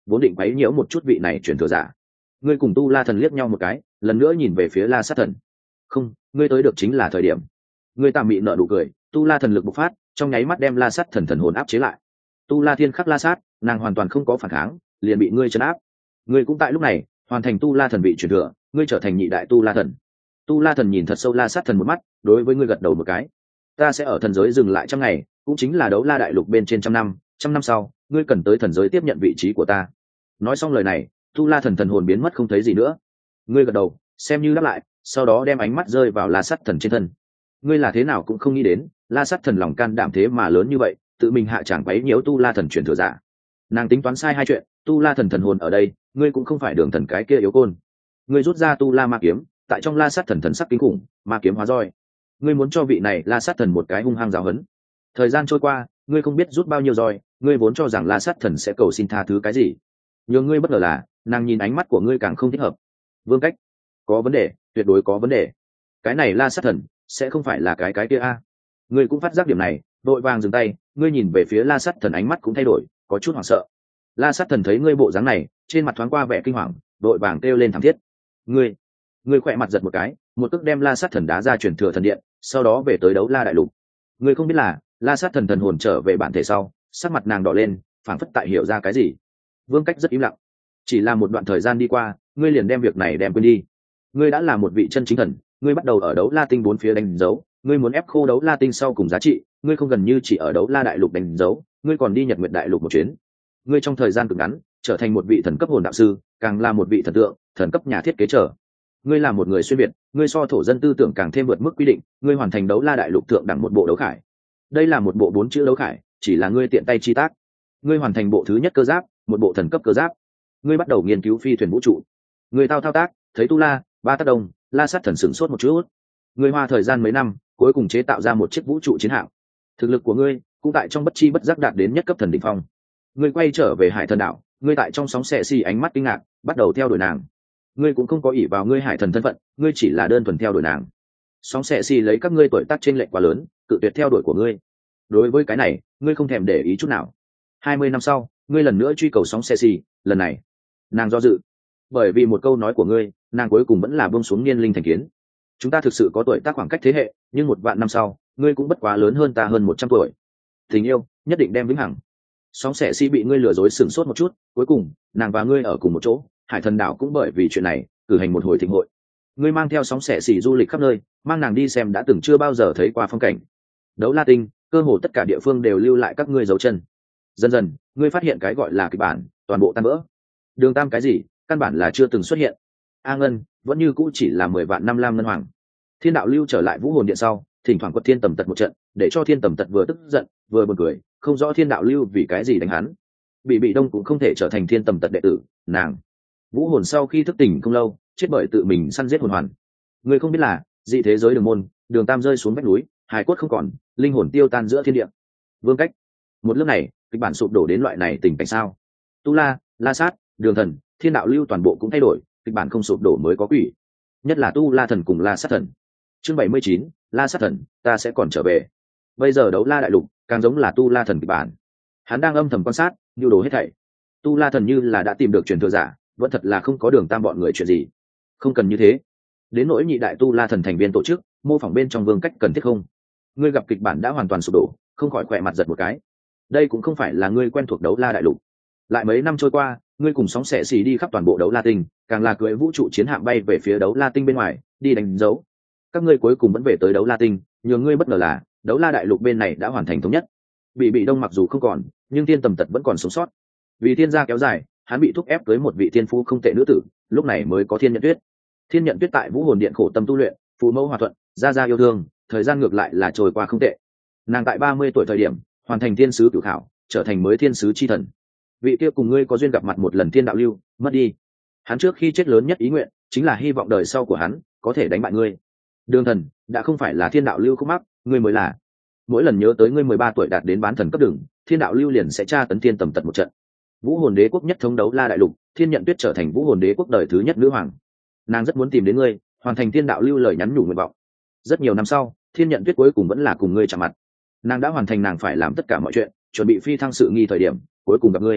vốn định quấy nhiễu một chút vị này truyền thừa giả. Ngươi cùng tu la thần liếc nhau một cái, lần nữa nhìn về phía la sát thần. Không, ngươi tới được chính là thời điểm. Ngươi tạm bị nợ nụ cười, tu la thần lực bộc phát, trong nháy mắt đem la sát thần thần hồn áp chế lại. Tu la thiên khắc la sát, nàng hoàn toàn không có phản kháng, liền bị ngươi trấn áp. Ngươi cũng tại lúc này hoàn thành tu la thần vị truyền thừa, ngươi trở thành nhị đại tu la thần. Tu la thần nhìn thật sâu la sát thần một mắt, đối với ngươi gật đầu một cái. Ta sẽ ở thần giới dừng lại trăm ngày, cũng chính là đấu la đại lục bên trên trăm năm, trăm năm sau ngươi cần tới thần giới tiếp nhận vị trí của ta. Nói xong lời này, tu la thần thần hồn biến mất không thấy gì nữa. Ngươi gật đầu xem như đáp lại, sau đó đem ánh mắt rơi vào la sát thần trên thân. Ngươi là thế nào cũng không nghĩ đến, la sát thần lòng can đảm thế mà lớn như vậy, tự mình hạ tràng quấy nhiễu tu la thần truyền thừa giả. Nàng tính toán sai hai chuyện, tu la thần thần hồn ở đây, ngươi cũng không phải đường thần cái kia yếu côn. Ngươi rút ra tu la ma kiếm, tại trong la sát thần thần sắc kinh khủng, ma kiếm hóa roi. Ngươi muốn cho vị này la sát thần một cái hung hăng giáo huấn. Thời gian trôi qua, ngươi không biết rút bao nhiêu roi, ngươi vốn cho rằng la sát thần sẽ cầu xin tha thứ cái gì. Nhưng ngươi bất ngờ là, nàng nhìn ánh mắt của ngươi càng không thích hợp. Vương Cách, có vấn đề, tuyệt đối có vấn đề. Cái này la sát thần sẽ không phải là cái cái kia a. Ngươi cũng phát giác điểm này, đội vàng dừng tay, ngươi nhìn về phía la sát thần ánh mắt cũng thay đổi, có chút hoảng sợ. La sát thần thấy ngươi bộ dáng này, trên mặt thoáng qua vẻ kinh hoàng, đội vàng kêu lên thảm thiết. Ngươi, ngươi khỏe mặt giật một cái, một cước đem la sát thần đá ra truyền thừa thần điện, sau đó về tới đấu la đại lục. Ngươi không biết là, la sát thần thần hồn trở về bản thể sau, sắc mặt nàng đỏ lên, phảng phất tại hiểu ra cái gì. Vương Cách rất im lặng. Chỉ là một đoạn thời gian đi qua, ngươi liền đem việc này đem quên đi. Ngươi đã là một vị chân chính thần, ngươi bắt đầu ở đấu la tinh bốn phía đánh dấu, ngươi muốn ép khô đấu la tinh sau cùng giá trị, ngươi không gần như chỉ ở đấu la đại lục đánh dấu, ngươi còn đi nhật nguyệt đại lục một chuyến. Ngươi trong thời gian cực ngắn trở thành một vị thần cấp hồn đạo sư, càng là một vị thần tượng, thần cấp nhà thiết kế trở. Ngươi là một người xuyên việt, ngươi so thổ dân tư tưởng càng thêm vượt mức quy định, ngươi hoàn thành đấu la đại lục thượng đẳng một bộ đấu khải. Đây là một bộ bốn chữ đấu khải, chỉ là ngươi tiện tay chi tác. Ngươi hoàn thành bộ thứ nhất cơ giáp, một bộ thần cấp cơ giáp. Ngươi bắt đầu nghiên cứu phi thuyền vũ trụ. Ngươi thao thao tác, thấy tu la, ba tác đồng, la sát thần sửng sốt một chút. Ngươi hoa thời gian mấy năm, cuối cùng chế tạo ra một chiếc vũ trụ chiến hạm. Thực lực của ngươi cũng tại trong bất chi bất giác đạt đến nhất cấp thần đỉnh phong. Ngươi quay trở về hải thần đảo, ngươi tại trong sóng xệ xì ánh mắt kinh ngạc, bắt đầu theo đuổi nàng. Ngươi cũng không có ỷ vào ngươi hải thần thân phận, ngươi chỉ là đơn thuần theo đuổi nàng. Sóng xệ xì lấy các ngươi tuổi tác trên lệch quá lớn, cự tuyệt theo đuổi của ngươi. Đối với cái này, ngươi không thèm để ý chút nào. Hai mươi năm sau, ngươi lần nữa truy cầu sóng xệ xì, lần này, nàng do dự. Bởi vì một câu nói của ngươi, nàng cuối cùng vẫn là buông xuống niên linh thành kiến. Chúng ta thực sự có tuổi tác khoảng cách thế hệ, nhưng một vạn năm sau, ngươi cũng bất quá lớn hơn ta hơn một trăm tuổi. Tình yêu nhất định đem vĩnh hằng. Sóng xẻ si bị ngươi lừa dối sửng sốt một chút, cuối cùng nàng và ngươi ở cùng một chỗ, hải thần đảo cũng bởi vì chuyện này cử hành một hồi thịnh hội. Ngươi mang theo sóng xẻ xì du lịch khắp nơi, mang nàng đi xem đã từng chưa bao giờ thấy qua phong cảnh. Đấu la tinh, cơ hồ tất cả địa phương đều lưu lại các ngươi dấu chân. Dần dần, ngươi phát hiện cái gọi là kịch bản toàn bộ tan vỡ. Đường Tam cái gì căn bản là chưa từng xuất hiện. A Ngân vẫn như cũ chỉ là mười vạn năm lam ngân hoàng. Thiên đạo lưu trở lại vũ hồn điện sau, thỉnh thoảng quật thiên tầm tật một trận, để cho thiên tầm tật vừa tức giận vừa buồn cười, không rõ thiên đạo lưu vì cái gì đánh hắn. Bị bị đông cũng không thể trở thành thiên tầm tật đệ tử, nàng vũ hồn sau khi thức tỉnh không lâu, chết bởi tự mình săn giết hồn hoàn. Người không biết là dị thế giới đường môn, Đường Tam rơi xuống vách núi, hài cốt không còn, linh hồn tiêu tan giữa thiên địa. Vương Cách, một lớp này kịch bản sụp đổ đến loại này tình cảnh sao? Tu La, La Sát, Đường Thần, thiên đạo lưu toàn bộ cũng thay đổi, kịch bản không sụp đổ mới có quỷ. Nhất là Tu La thần cùng La Sát thần. Chương bảy mươi chín, La Sát thần, ta sẽ còn trở về. Bây giờ đấu la đại lục càng giống là Tu La thần kịch bản. Hắn đang âm thầm quan sát, nhu đồ hết thảy. Tu La thần như là đã tìm được truyền thừa giả, vẫn thật là không có Đường Tam bọn người chuyện gì. Không cần như thế. Đến nỗi nhị đại Tu La thần thành viên tổ chức, mô phỏng bên trong Vương Cách cần thiết không? Ngươi gặp kịch bản đã hoàn toàn sụp đổ, không khỏi khỏe mặt giật một cái. Đây cũng không phải là ngươi quen thuộc đấu la đại lục. Lại mấy năm trôi qua, ngươi cùng sóng xẻ xì đi khắp toàn bộ đấu la tinh, càng là cưỡi vũ trụ chiến hạm bay về phía đấu la tinh bên ngoài, đi đánh dấu. Các ngươi cuối cùng vẫn về tới đấu la tinh, nhường ngươi bất ngờ là đấu la đại lục bên này đã hoàn thành thống nhất. Bị bị đông mặc dù không còn, nhưng thiên tầm tật vẫn còn sống sót. Vì thiên gia kéo dài, hắn bị thúc ép cưới một vị thiên phú không tệ nữ tử, lúc này mới có thiên nhận tuyết. Thiên nhận tuyết tại vũ hồn điện khổ tâm tu luyện, phụ mẫu hòa thuận, gia gia yêu thương, thời gian ngược lại là trôi qua không tệ. Nàng tại ba mươi tuổi thời điểm hoàn thành thiên sứ cửu khảo, trở thành mới thiên sứ chi thần. Vị kia cùng ngươi có duyên gặp mặt một lần thiên đạo lưu mất đi. Hắn trước khi chết lớn nhất ý nguyện chính là hy vọng đời sau của hắn có thể đánh bại ngươi. Đường Thần đã không phải là thiên đạo lưu khúc mắc, ngươi mới là. Mỗi lần nhớ tới ngươi mười ba tuổi đạt đến bán thần cấp đường, thiên đạo lưu liền sẽ tra tấn thiên tầm tật một trận. Vũ hồn đế quốc nhất thống đấu la đại lục, thiên nhận tuyết trở thành vũ hồn đế quốc đời thứ nhất nữ hoàng. Nàng rất muốn tìm đến ngươi, hoàn thành thiên đạo lưu lời nhắn nhủ nguyện vọng. Rất nhiều năm sau, thiên nhận tuyết cuối cùng vẫn là cùng ngươi chạm mặt. Nàng đã hoàn thành nàng phải làm tất cả mọi chuyện, chuẩn bị phi thăng sự nghi thời điểm cuối cùng gặp ngươi.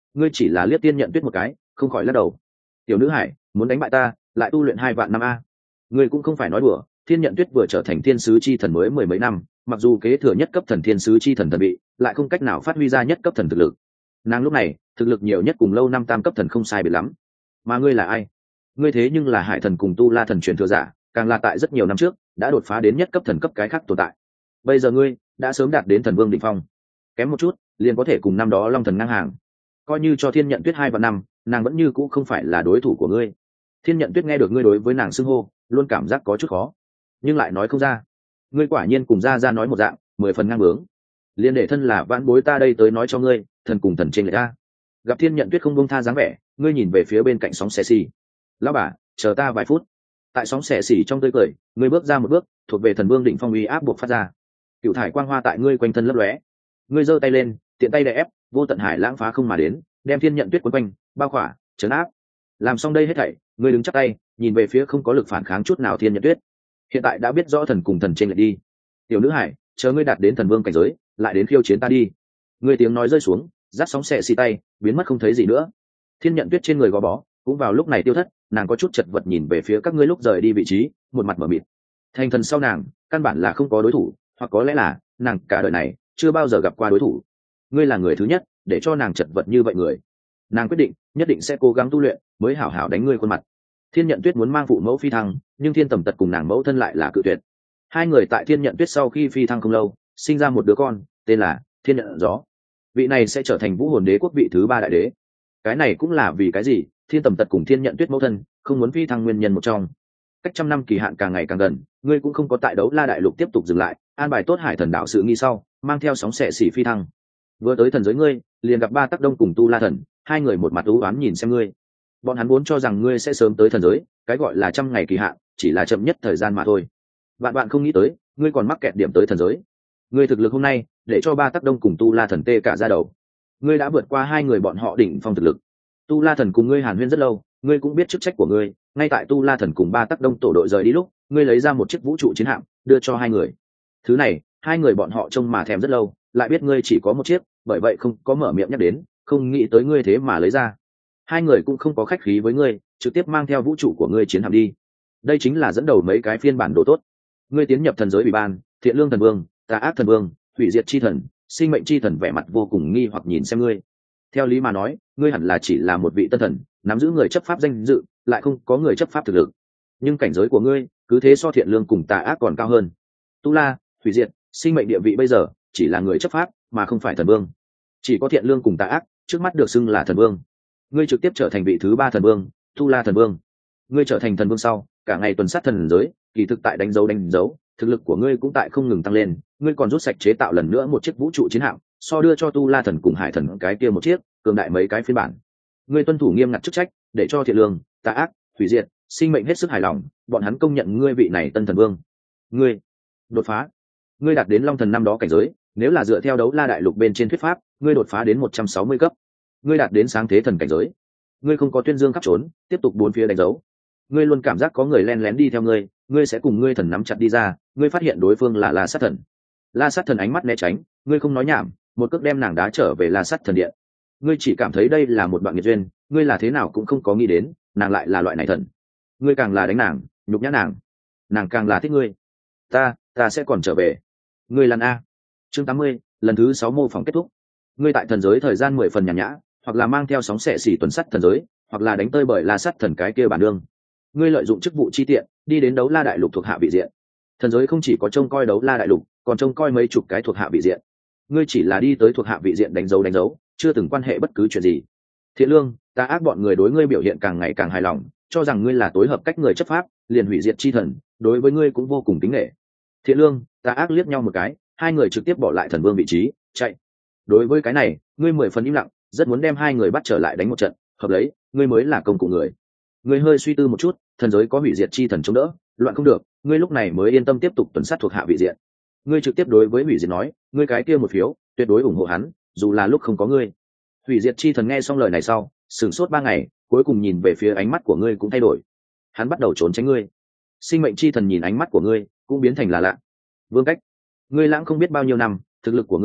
ngươi chỉ là liếc Thiên Nhận Tuyết một cái, không khỏi lắc đầu. Tiểu nữ hải, muốn đánh bại ta, lại tu luyện hai vạn năm a. Ngươi cũng không phải nói đùa, Thiên Nhận Tuyết vừa trở thành thiên sứ chi thần mới mười mấy năm, mặc dù kế thừa nhất cấp thần thiên sứ chi thần thần bị, lại không cách nào phát huy ra nhất cấp thần thực lực. Nàng lúc này, thực lực nhiều nhất cùng lâu năm tam cấp thần không sai biệt lắm. Mà ngươi là ai? Ngươi thế nhưng là Hải thần cùng Tu La thần truyền thừa giả, càng là tại rất nhiều năm trước đã đột phá đến nhất cấp thần cấp cái khác tồn tại. Bây giờ ngươi đã sớm đạt đến thần vương đỉnh phong, kém một chút liền có thể cùng năm đó Long thần ngang hàng. Coi như cho Thiên Nhận Tuyết hai và năm, nàng vẫn như cũ không phải là đối thủ của ngươi. Thiên Nhận Tuyết nghe được ngươi đối với nàng xưng hô, luôn cảm giác có chút khó, nhưng lại nói không ra. Ngươi quả nhiên cùng ra ra nói một dạng, mười phần ngang bướng. Liên để thân là vãn bối ta đây tới nói cho ngươi, thần cùng thần trên lệch ta. Gặp Thiên Nhận Tuyết không buông tha dáng vẻ, ngươi nhìn về phía bên cạnh sóng xẻ xì. Lão bà, chờ ta vài phút. Tại sóng xẻ xì trong tươi cười, ngươi bước ra một bước, thuộc về thần vương đỉnh phong uy áp buộc phát ra. Cựu thải quang hoa tại ngươi quanh thân lấp lóe. Ngươi giơ tay lên, tiện tay đè ép, vô tận hải lãng phá không mà đến, đem Thiên Nhận Tuyết quấn quanh, bao khỏa, trấn áp. Làm xong đây hết thảy, ngươi đứng chắp tay, nhìn về phía không có lực phản kháng chút nào Thiên Nhận Tuyết. Hiện tại đã biết rõ thần cùng thần trên lệch đi. Tiểu nữ hải, chờ ngươi đạt đến thần vương cảnh giới, lại đến khiêu chiến ta đi. Ngươi tiếng nói rơi xuống, rát sóng xẻ xì tay, biến mất không thấy gì nữa. Thiên Nhận Tuyết trên người gò bó cũng vào lúc này tiêu thất, nàng có chút chật vật nhìn về phía các ngươi lúc rời đi vị trí, một mặt mở mịt. Thành thần sau nàng, căn bản là không có đối thủ, hoặc có lẽ là nàng cả đời này chưa bao giờ gặp qua đối thủ. Ngươi là người thứ nhất để cho nàng chật vật như vậy người. Nàng quyết định nhất định sẽ cố gắng tu luyện mới hảo hảo đánh ngươi khuôn mặt. Thiên Nhận Tuyết muốn mang phụ mẫu phi thăng, nhưng Thiên Tầm Tật cùng nàng mẫu thân lại là cự tuyệt. Hai người tại Thiên Nhận Tuyết sau khi phi thăng không lâu, sinh ra một đứa con, tên là Thiên Nhận Gió. Vị này sẽ trở thành Vũ Hồn Đế quốc vị thứ ba đại đế. Cái này cũng là vì cái gì Thiên Tầm Tật cùng Thiên Nhận Tuyết mẫu thân không muốn phi thăng nguyên nhân một trong. Cách trăm năm kỳ hạn càng ngày càng gần, ngươi cũng không có tại Đấu La đại lục tiếp tục dừng lại, an bài tốt Hải thần đạo sự nghi sau, mang theo sóng xẻ xỉ phi thăng. Vừa tới thần giới ngươi, liền gặp Ba Tắc Đông cùng Tu La thần, hai người một mặt u ám nhìn xem ngươi. Bọn hắn vốn cho rằng ngươi sẽ sớm tới thần giới, cái gọi là trăm ngày kỳ hạn, chỉ là chậm nhất thời gian mà thôi. Bạn bạn không nghĩ tới, ngươi còn mắc kẹt điểm tới thần giới. Ngươi thực lực hôm nay, để cho Ba Tắc Đông cùng Tu La thần tê cả da đầu. Ngươi đã vượt qua hai người bọn họ đỉnh phong thực lực. Tu La thần cùng ngươi hàn huyên rất lâu, ngươi cũng biết chức trách của ngươi. Ngay tại Tu La thần cùng Ba Tắc Đông tổ đội rời đi lúc, ngươi lấy ra một chiếc vũ trụ chiến hạm, đưa cho hai người. Thứ này, hai người bọn họ trông mà thèm rất lâu, lại biết ngươi chỉ có một chiếc, bởi vậy không có mở miệng nhắc đến, không nghĩ tới ngươi thế mà lấy ra. Hai người cũng không có khách khí với ngươi, trực tiếp mang theo vũ trụ của ngươi chiến hạm đi. Đây chính là dẫn đầu mấy cái phiên bản đồ tốt. Ngươi tiến nhập thần giới ủy ban, Thiện Lương thần vương, Tà Ác thần vương, Hủy Diệt chi thần, Sinh mệnh chi thần vẻ mặt vô cùng nghi hoặc nhìn xem ngươi. Theo lý mà nói, ngươi hẳn là chỉ là một vị tân thần, nắm giữ người chấp pháp danh dự, lại không có người chấp pháp thực lực. Nhưng cảnh giới của ngươi, cứ thế so Thiện Lương cùng Tà Ác còn cao hơn. Tu La, Hủy Diệt, Sinh mệnh địa vị bây giờ chỉ là người chấp pháp, mà không phải thần vương. Chỉ có Thiện Lương cùng Tà Ác trước mắt được xưng là thần vương. Ngươi trực tiếp trở thành vị thứ ba thần vương, Tu La thần vương. Ngươi trở thành thần vương sau, cả ngày tuần sát thần giới, kỳ thực tại đánh dấu đánh dấu, thực lực của ngươi cũng tại không ngừng tăng lên. Ngươi còn rút sạch chế tạo lần nữa một chiếc vũ trụ chiến hạm, so đưa cho Tu La thần cùng Hải thần cái kia một chiếc, cường đại mấy cái phiên bản. Ngươi tuân thủ nghiêm ngặt chức trách, để cho Thiện Lương, Tà Ác, Hủy Diệt, Sinh mệnh hết sức hài lòng, bọn hắn công nhận ngươi vị này tân thần vương. Ngươi đột phá, ngươi đạt đến Long thần năm đó cảnh giới, nếu là dựa theo Đấu La đại lục bên trên thuyết pháp, ngươi đột phá đến một trăm sáu mươi cấp. Ngươi đạt đến sáng thế thần cảnh giới. Ngươi không có tuyên dương khắp trốn, tiếp tục bốn phía đánh dấu. Ngươi luôn cảm giác có người len lén đi theo ngươi, ngươi sẽ cùng ngươi thần nắm chặt đi ra, ngươi phát hiện đối phương là La Sát thần. La Sát thần ánh mắt né tránh, ngươi không nói nhảm, một cước đem nàng đá trở về La Sát thần điện. Ngươi chỉ cảm thấy đây là một đoạn nghiệt duyên, ngươi là thế nào cũng không có nghĩ đến, nàng lại là loại này thần. Ngươi càng là đánh nàng, nhục nhã nàng, nàng càng là thích ngươi. Ta, ta sẽ còn trở về. Ngươi lần a. Chương tám mươi, lần thứ sáu mô phỏng kết thúc. Ngươi tại thần giới thời gian mười phần nhàn nhã, hoặc là mang theo sóng xẻ xỉ tuần sắt thần giới, hoặc là đánh tơi bởi La Sát thần cái kia bản đương. Ngươi lợi dụng chức vụ chi tiện, đi đến Đấu La đại lục thuộc hạ vị diện. Thần giới không chỉ có trông coi Đấu La đại lục, còn trông coi mấy chục cái thuộc hạ vị diện. Ngươi chỉ là đi tới thuộc hạ vị diện đánh dấu đánh dấu, chưa từng quan hệ bất cứ chuyện gì. Thiện Lương, Tà Ác bọn người đối ngươi biểu hiện càng ngày càng hài lòng, cho rằng ngươi là tối hợp cách người chấp pháp, liền Hủy Diệt chi thần, đối với ngươi cũng vô cùng kính nể. Thiện Lương, Tà Ác liếc nhau một cái, hai người trực tiếp bỏ lại thần vương vị trí, chạy. Đối với cái này, ngươi mười phần im lặng, rất muốn đem hai người bắt trở lại đánh một trận, hợp lấy, ngươi mới là công cụ người. Ngươi hơi suy tư một chút, thần giới có Hủy Diệt chi thần chống đỡ, loạn không được, ngươi lúc này mới yên tâm tiếp tục tuần sát thuộc hạ vị diện. Ngươi trực tiếp đối với Hủy Diệt nói, ngươi cái kia một phiếu, tuyệt đối ủng hộ hắn, dù là lúc không có ngươi. Hủy Diệt chi thần nghe xong lời này sau, sửng sốt ba ngày, cuối cùng nhìn về phía ánh mắt của ngươi cũng thay đổi. Hắn bắt đầu trốn tránh ngươi. Sinh mệnh chi thần nhìn ánh mắt của ngươi, cũng biến thành là lạ. Vương Cách, ngươi lãng không biết bao nhiêu năm, thực lực của ngươi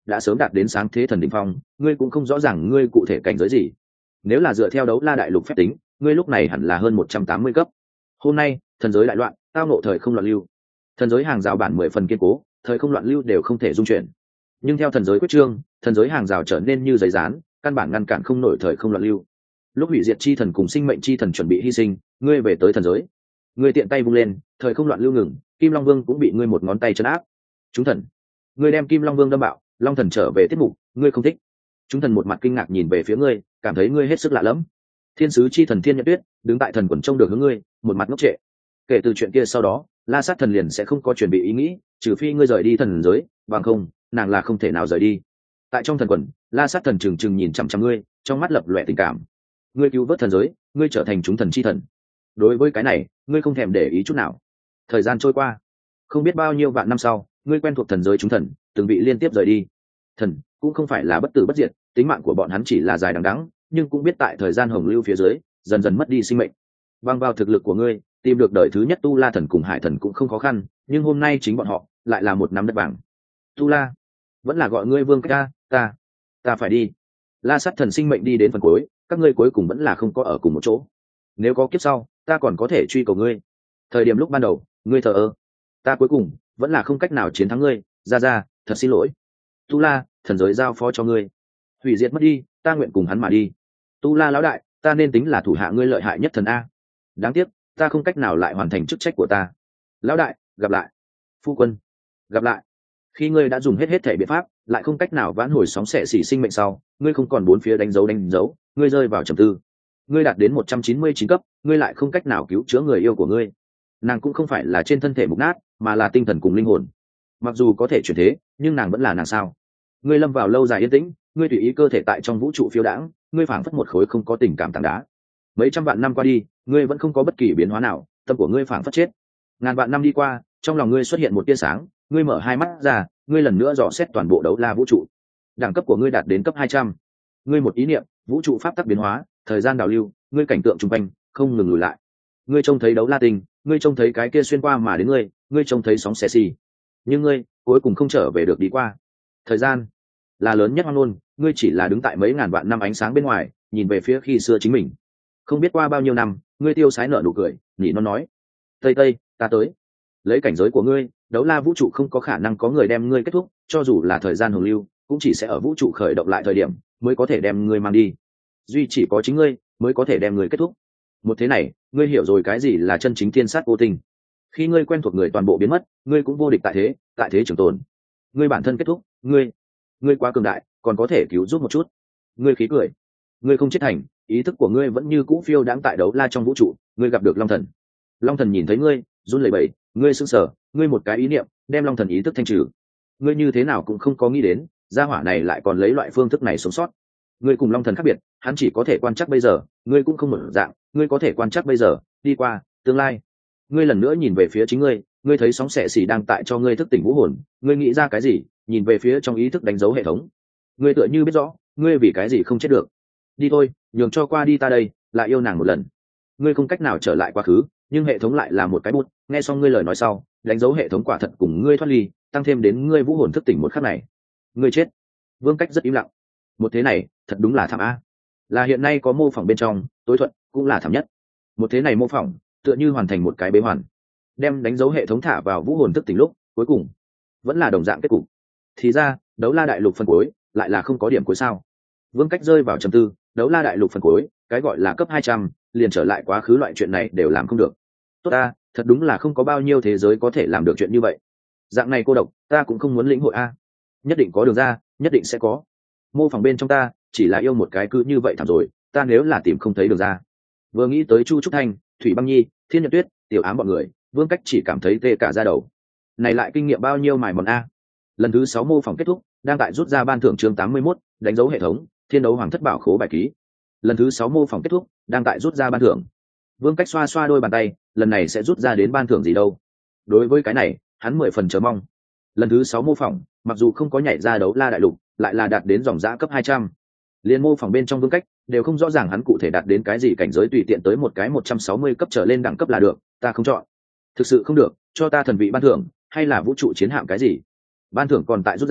đã sớm đạt đến sáng thế thần đỉnh phong, ngươi cũng không rõ ràng ngươi cụ thể cảnh giới gì. Nếu là dựa theo đấu la đại lục phép tính, ngươi lúc này hẳn là hơn một trăm tám mươi cấp. Hôm nay thần giới đại loạn, tao nộ thời không loạn lưu, thần giới hàng rào bản mười phần kiên cố, thời không loạn lưu đều không thể dung chuyển. Nhưng theo thần giới quyết trương, thần giới hàng rào trở nên như giấy dán, căn bản ngăn cản không nổi thời không loạn lưu. Lúc hủy diệt chi thần cùng sinh mệnh chi thần chuẩn bị hy sinh, ngươi về tới thần giới, ngươi tiện tay vung lên, thời không loạn lưu ngừng, Kim Long Vương cũng bị ngươi một ngón tay trấn áp. Chúng thần, ngươi đem Kim Long Vương đâm bạo, Long thần trở về tiết mục, ngươi không thích. Chúng thần một mặt kinh ngạc nhìn về phía ngươi, cảm thấy ngươi hết sức lạ lẫm. Thiên sứ chi thần Thiên Nhật Tuyết đứng tại thần quần trông được hướng ngươi, một mặt ngốc trệ. Kể từ chuyện kia sau đó, La Sát thần liền sẽ không có chuẩn bị ý nghĩ, trừ phi ngươi rời đi thần giới, bằng không, nàng là không thể nào rời đi. Tại trong thần quần, La Sát thần trừng trừng nhìn chằm chằm ngươi, trong mắt lập lòe tình cảm. Ngươi cứu vớt thần giới, ngươi trở thành chúng thần chi thần. Đối với cái này, ngươi không thèm để ý chút nào. Thời gian trôi qua, không biết bao nhiêu vạn năm sau, ngươi quen thuộc thần giới chúng thần, từng vị liên tiếp rời đi. Thần cũng không phải là bất tử bất diệt, tính mạng của bọn hắn chỉ là dài đằng đẵng, nhưng cũng biết tại thời gian hồng lưu phía dưới, dần dần mất đi sinh mệnh. Bằng vào thực lực của ngươi, tìm được đời thứ nhất Tu La thần cùng Hải thần cũng không khó khăn, nhưng hôm nay chính bọn họ lại là một nắm đất vàng. Tu La, vẫn là gọi ngươi Vương Cách ta, ta, ta phải đi. La Sát thần sinh mệnh đi đến phần cuối, các ngươi cuối cùng vẫn là không có ở cùng một chỗ. Nếu có kiếp sau, ta còn có thể truy cầu ngươi. Thời điểm lúc ban đầu, ngươi thờ ơ, ta cuối cùng vẫn là không cách nào chiến thắng ngươi. Ra ra, thật xin lỗi. Tu La, thần giới giao phó cho ngươi, hủy diệt mất đi, ta nguyện cùng hắn mà đi. Tu La lão đại, ta nên tính là thủ hạ ngươi lợi hại nhất thần a. Đáng tiếc, ta không cách nào lại hoàn thành chức trách của ta. Lão đại, gặp lại. Phu quân, gặp lại. Khi ngươi đã dùng hết hết thể biện pháp, lại không cách nào vãn hồi sóng xẻ xỉ sinh mệnh sau, ngươi không còn bốn phía đánh dấu đánh dấu, ngươi rơi vào trầm tư. Ngươi đạt đến một trăm chín mươi chín cấp, ngươi lại không cách nào cứu chữa người yêu của ngươi. Nàng cũng không phải là trên thân thể mục nát, mà là tinh thần cùng linh hồn. Mặc dù có thể chuyển thế, nhưng nàng vẫn là nàng sao? Ngươi lâm vào lâu dài yên tĩnh, ngươi tùy ý cơ thể tại trong vũ trụ phiêu đãng, ngươi phảng phất một khối không có tình cảm tảng đá. Mấy trăm vạn năm qua đi, ngươi vẫn không có bất kỳ biến hóa nào, tâm của ngươi phảng phất chết. Ngàn vạn năm đi qua, trong lòng ngươi xuất hiện một tia sáng, ngươi mở hai mắt ra, ngươi lần nữa dò xét toàn bộ đấu la vũ trụ. Đẳng cấp của ngươi đạt đến cấp hai trăm. Ngươi một ý niệm, vũ trụ pháp tắc biến hóa, thời gian đảo lưu, ngươi cảnh tượng xung quanh không ngừng lùi lại. Ngươi trông thấy đấu la tinh, ngươi trông thấy cái kia xuyên qua mà đến ngươi, ngươi trông thấy sóng xé xì. Nhưng ngươi cuối cùng không trở về được đi qua. Thời gian là lớn nhất hoang ngôn, ngươi chỉ là đứng tại mấy ngàn vạn năm ánh sáng bên ngoài, nhìn về phía khi xưa chính mình. Không biết qua bao nhiêu năm, ngươi tiêu sái nở nụ cười, nhỉ nó nói: "Tây Tây, ta tới." Lấy cảnh giới của ngươi, đấu la vũ trụ không có khả năng có người đem ngươi kết thúc, cho dù là thời gian hồng lưu, cũng chỉ sẽ ở vũ trụ khởi động lại thời điểm mới có thể đem ngươi mang đi. Duy chỉ có chính ngươi mới có thể đem ngươi kết thúc. Một thế này, ngươi hiểu rồi cái gì là chân chính thiên sát vô tình. Khi ngươi quen thuộc người toàn bộ biến mất, ngươi cũng vô địch tại thế, tại thế trường tồn. Ngươi bản thân kết thúc, ngươi, ngươi quá cường đại, còn có thể cứu giúp một chút. Ngươi khí cười, ngươi không chết thành, ý thức của ngươi vẫn như cũ phiêu đáng tại đấu la trong vũ trụ. Ngươi gặp được Long Thần. Long Thần nhìn thấy ngươi, run lẩy bẩy, ngươi sững sờ, ngươi một cái ý niệm, đem Long Thần ý thức thanh trừ. Ngươi như thế nào cũng không có nghĩ đến, gia hỏa này lại còn lấy loại phương thức này sống sót. Ngươi cùng Long Thần khác biệt, hắn chỉ có thể quan trắc bây giờ, ngươi cũng không mở dạng, ngươi có thể quan trắc bây giờ, đi qua, tương lai. Ngươi lần nữa nhìn về phía chính ngươi, ngươi thấy sóng xẻ xỉ đang tại cho ngươi thức tỉnh vũ hồn, ngươi nghĩ ra cái gì, nhìn về phía trong ý thức đánh dấu hệ thống. Ngươi tựa như biết rõ, ngươi vì cái gì không chết được. Đi thôi, nhường cho qua đi ta đây, lại yêu nàng một lần. Ngươi không cách nào trở lại quá khứ, nhưng hệ thống lại là một cái bút, nghe xong ngươi lời nói sau, đánh dấu hệ thống quả thật cùng ngươi thoát ly, tăng thêm đến ngươi vũ hồn thức tỉnh một khắc này. Ngươi chết. Vương Cách rất im lặng. Một thế này, thật đúng là thảm a. Là hiện nay có mô phỏng bên trong, tối thuận cũng là thảm nhất. Một thế này mô phỏng, tựa như hoàn thành một cái bế hoàn, đem đánh dấu hệ thống thả vào vũ hồn thức tỉnh lúc, cuối cùng vẫn là đồng dạng kết cục. Thì ra, đấu la đại lục phần cuối lại là không có điểm cuối sao? Vương Cách rơi vào trầm tư, đấu la đại lục phần cuối, cái gọi là cấp hai trăm, liền trở lại quá khứ loại chuyện này đều làm không được. Tốt ta, thật đúng là không có bao nhiêu thế giới có thể làm được chuyện như vậy. Dạng này cô độc, ta cũng không muốn lĩnh hội a. Nhất định có đường ra, nhất định sẽ có. Mô phỏng bên trong ta, chỉ là yêu một cái cứ như vậy thảm rồi, ta nếu là tìm không thấy đường ra. Vừa nghĩ tới Chu Trúc Thanh, Thủy Băng Nhi, Thiên Nhật Tuyết, Tiểu Ám bọn người, Vương Cách chỉ cảm thấy tê cả da đầu. Này lại kinh nghiệm bao nhiêu mài mòn a. Lần thứ sáu mô phỏng kết thúc, đang tại rút ra ban thưởng chương tám mươi mốt, đánh dấu hệ thống, Thiên đấu hoàng thất bảo khố bài ký. Lần thứ sáu mô phỏng kết thúc, đang tại rút ra ban thưởng. Vương Cách xoa xoa đôi bàn tay, lần này sẽ rút ra đến ban thưởng gì đâu. Đối với cái này, hắn mười phần chờ mong. Lần thứ sáu mô phỏng, mặc dù không có nhảy ra đấu la đại lục, lại là đạt đến dòng dã cấp hai trăm. Liên mô phỏng bên trong Vương Cách đều không rõ ràng hắn cụ thể đạt đến cái gì cảnh giới, tùy tiện tới một cái một trăm sáu mươi cấp trở lên đẳng cấp là được, ta không chọn. Thực sự không được, cho ta thần vị ban thưởng, hay là vũ trụ chiến hạm cái gì. Ban thưởng còn tại rút ra,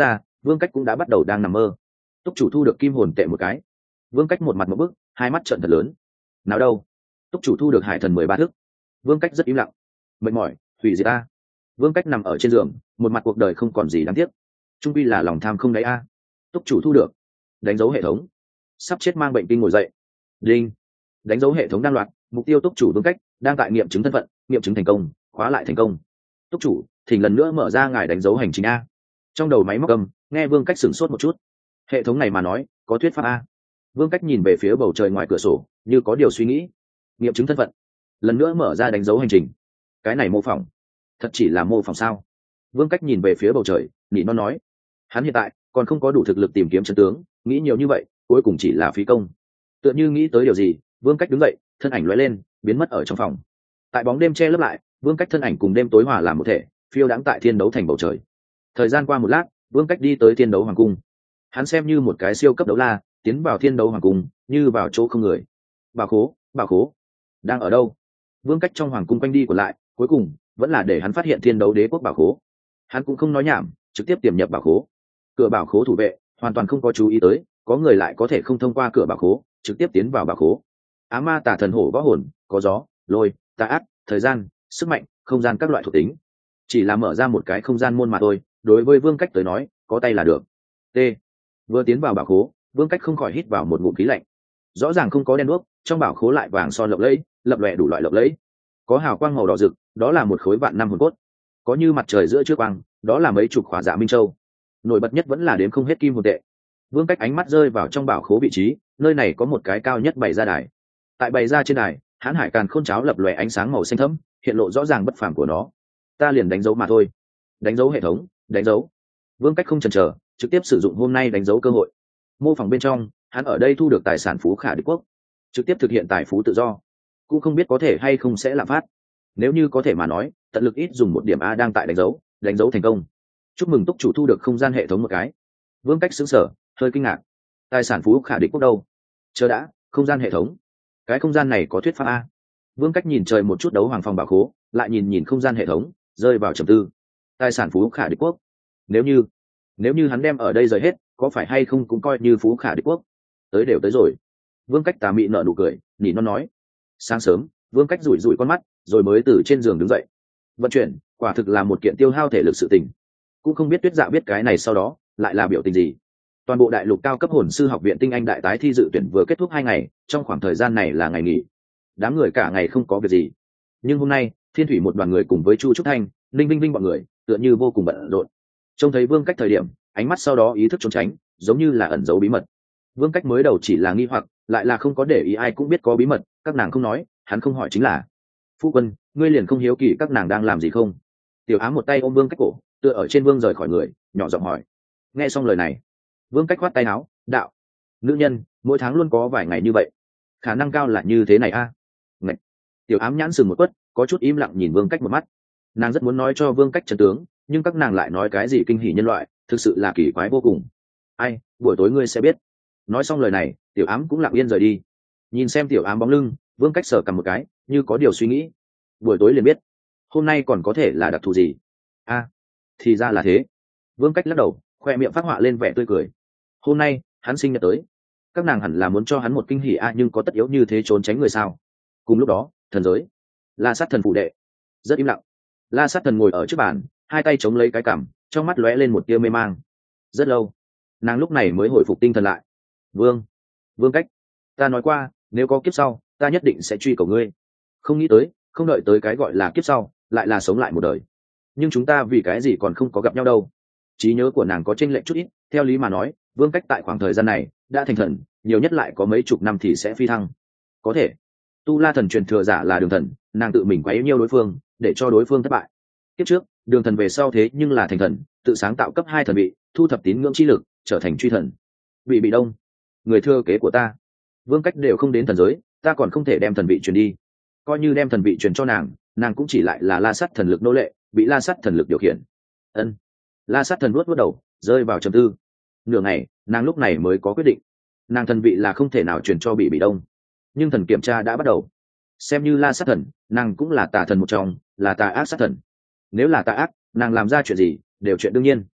Vương Cách cũng đã bắt đầu đang nằm mơ. Túc chủ thu được kim hồn tệ một cái. Vương Cách một mặt một bức, hai mắt trợn thật lớn. Nào đâu? Túc chủ thu được hải thần mười ba thước. Vương Cách rất im lặng. Mệt mỏi, hủy diệt ta. Vương Cách nằm ở trên giường, một mặt cuộc đời không còn gì đáng tiếc. Trung quy là lòng tham không đáy a. Túc chủ thu được. Đánh dấu hệ thống. Sắp chết mang bệnh kinh ngồi dậy. Đinh. Đánh dấu hệ thống đang loạt, mục tiêu Túc chủ Vương Cách đang tại nghiệm chứng thân phận, nghiệm chứng thành công, khóa lại thành công. Túc chủ, thỉnh lần nữa mở ra ngài đánh dấu hành trình a. Trong đầu máy móc âm, nghe Vương Cách sửng sốt một chút. Hệ thống này mà nói, có thuyết pháp a. Vương Cách nhìn về phía bầu trời ngoài cửa sổ, như có điều suy nghĩ. Nghiệm chứng thân phận, lần nữa mở ra đánh dấu hành trình. Cái này mô phỏng, thật chỉ là mô phỏng sao? Vương Cách nhìn về phía bầu trời, nỉ non nói. Hắn hiện tại còn không có đủ thực lực tìm kiếm chân tướng, nghĩ nhiều như vậy, cuối cùng chỉ là phí công. Tựa như nghĩ tới điều gì, Vương Cách đứng dậy, thân ảnh lóe lên, biến mất ở trong phòng. Tại bóng đêm che lấp lại, Vương Cách thân ảnh cùng đêm tối hòa làm một thể, phiêu đãng tại thiên đấu thành bầu trời. Thời gian qua một lát, Vương Cách đi tới thiên đấu hoàng cung. Hắn xem như một cái siêu cấp đấu la, tiến vào thiên đấu hoàng cung, như vào chỗ không người. Bảo khố, bảo khố, đang ở đâu? Vương Cách trong hoàng cung quanh đi của lại, cuối cùng vẫn là để hắn phát hiện thiên đấu đế quốc bảo khố. Hắn cũng không nói nhảm, trực tiếp tiềm nhập bảo khố. Cửa bảo khố thủ vệ hoàn toàn không có chú ý tới, có người lại có thể không thông qua cửa bảo khố, trực tiếp tiến vào bảo khố. Á ma tà thần hổ võ hồn, có gió, lôi, tà ác, thời gian, sức mạnh, không gian các loại thuộc tính. Chỉ là mở ra một cái không gian môn mà thôi, đối với Vương Cách tới nói, có tay là được. T. Vừa tiến vào bảo khố, Vương Cách không khỏi hít vào một ngụm khí lạnh. Rõ ràng không có đen đuốc, trong bảo khố lại vàng son lộng lẫy, lập lòe đủ loại lộng lẫy. Có hào quang màu đỏ rực, đó là một khối vạn năm hồn cốt. Có như mặt trời giữa trưa quang, đó là mấy chục khỏa dạ minh châu. Nổi bật nhất vẫn là đếm không hết kim hồn tệ. Vương Cách ánh mắt rơi vào trong bảo khố vị trí, nơi này có một cái cao nhất bày ra đài. Tại bày ra trên đài, hán hải càn khôn cháo lập lòe ánh sáng màu xanh thẫm, hiện lộ rõ ràng bất phàm của nó. Ta liền đánh dấu mà thôi. Đánh dấu hệ thống, đánh dấu. Vương Cách không chần chờ, trực tiếp sử dụng hôm nay đánh dấu cơ hội. Mô phỏng bên trong, hắn ở đây thu được tài sản phú khả địch quốc, trực tiếp thực hiện tài phú tự do. Cũng không biết có thể hay không sẽ lạm phát. Nếu như có thể mà nói, tận lực ít dùng một điểm a đang tại đánh dấu, đánh dấu thành công. Chúc mừng Túc chủ thu được không gian hệ thống một cái. Vương Cách sững sờ, hơi kinh ngạc. Tài sản phú khả địch quốc đâu? Chờ đã, không gian hệ thống. Cái không gian này có thuyết pháp a? Vương Cách nhìn trời một chút đấu hoàng phòng bảo khố, lại nhìn nhìn không gian hệ thống, rơi vào trầm tư. Tài sản phú khả địch quốc. Nếu như, nếu như hắn đem ở đây rời hết, có phải hay không cũng coi như phú khả địch quốc? Tới đều tới rồi. Vương Cách tà mị nở nụ cười, nỉ non nói. Sáng sớm, Vương Cách rủi rủi con mắt, rồi mới từ trên giường đứng dậy. Vận chuyển, quả thực là một kiện tiêu hao thể lực sự tình. Cũng không biết Tuyết Dạ biết cái này sau đó lại là biểu tình gì. Toàn bộ đại lục cao cấp hồn sư học viện tinh anh đại tái thi dự tuyển vừa kết thúc hai ngày, trong khoảng thời gian này là ngày nghỉ. Đám người cả ngày không có việc gì. Nhưng hôm nay, Thiên Thủy một đoàn người cùng với Chu Trúc Thanh, Linh Vinh Vinh bọn người, tựa như vô cùng bận rộn. Trông thấy Vương Cách thời điểm, ánh mắt sau đó ý thức trốn tránh, giống như là ẩn giấu bí mật. Vương Cách mới đầu chỉ là nghi hoặc, lại là không có để ý ai cũng biết có bí mật, các nàng không nói, hắn không hỏi chính là. Phu quân, ngươi liền không hiếu kỳ các nàng đang làm gì không? Tiểu Ám một tay ôm Vương Cách cổ, tựa ở trên Vương rời khỏi người, nhỏ giọng hỏi. Nghe xong lời này, Vương Cách khoát tay áo, đạo: nữ nhân, mỗi tháng luôn có vài ngày như vậy, khả năng cao là như thế này a. À? Tiểu Ám nhãn sừng một quất, có chút im lặng nhìn Vương Cách một mắt. Nàng rất muốn nói cho Vương Cách chân tướng, nhưng các nàng lại nói cái gì kinh hỉ nhân loại, thực sự là kỳ quái vô cùng. Ai, buổi tối ngươi sẽ biết. Nói xong lời này, Tiểu Ám cũng lặng yên rời đi. Nhìn xem Tiểu Ám bóng lưng, Vương Cách sờ cầm một cái, như có điều suy nghĩ. Buổi tối liền biết. Hôm nay còn có thể là đặc thù gì? A, à, thì ra là thế. Vương Cách lắc đầu, khoe miệng phát họa lên vẻ tươi cười. Hôm nay, hắn sinh nhật tới. Các nàng hẳn là muốn cho hắn một kinh hỉ a, nhưng có tất yếu như thế trốn tránh người sao? Cùng lúc đó, thần giới, La Sát Thần phụ đệ, rất im lặng. La Sát Thần ngồi ở trước bàn, hai tay chống lấy cái cằm, trong mắt lóe lên một tia mê mang. Rất lâu, nàng lúc này mới hồi phục tinh thần lại. Vương, Vương Cách, ta nói qua, nếu có kiếp sau, ta nhất định sẽ truy cầu ngươi. Không nghĩ tới, không đợi tới cái gọi là kiếp sau, lại là sống lại một đời. Nhưng chúng ta vì cái gì còn không có gặp nhau đâu? Trí nhớ của nàng có chênh lệch chút ít, theo lý mà nói, Vương Cách tại khoảng thời gian này đã thành thần, nhiều nhất lại có mấy chục năm thì sẽ phi thăng. Có thể, Tu La Thần truyền thừa giả là Đường Thần, nàng tự mình quá yếu nhiều đối phương, để cho đối phương thất bại. Kiếp trước, Đường Thần về sau thế nhưng là thành thần, tự sáng tạo cấp hai thần vị, thu thập tín ngưỡng chi lực, trở thành truy thần. Bị bị đông, người thừa kế của ta. Vương Cách đều không đến thần giới, ta còn không thể đem thần vị truyền đi. Coi như đem thần vị truyền cho nàng, nàng cũng chỉ lại là La Sát Thần lực nô lệ, bị La Sát Thần lực điều khiển. Ân. La Sát Thần nuốt nuốt đầu, rơi vào trầm tư. Nửa ngày, nàng lúc này mới có quyết định. Nàng thần vị là không thể nào truyền cho bị bị đông, nhưng thần kiểm tra đã bắt đầu. Xem như La Sát Thần, nàng cũng là tà thần một trong, là tà ác sát thần. Nếu là tà ác, nàng làm ra chuyện gì đều chuyện đương nhiên.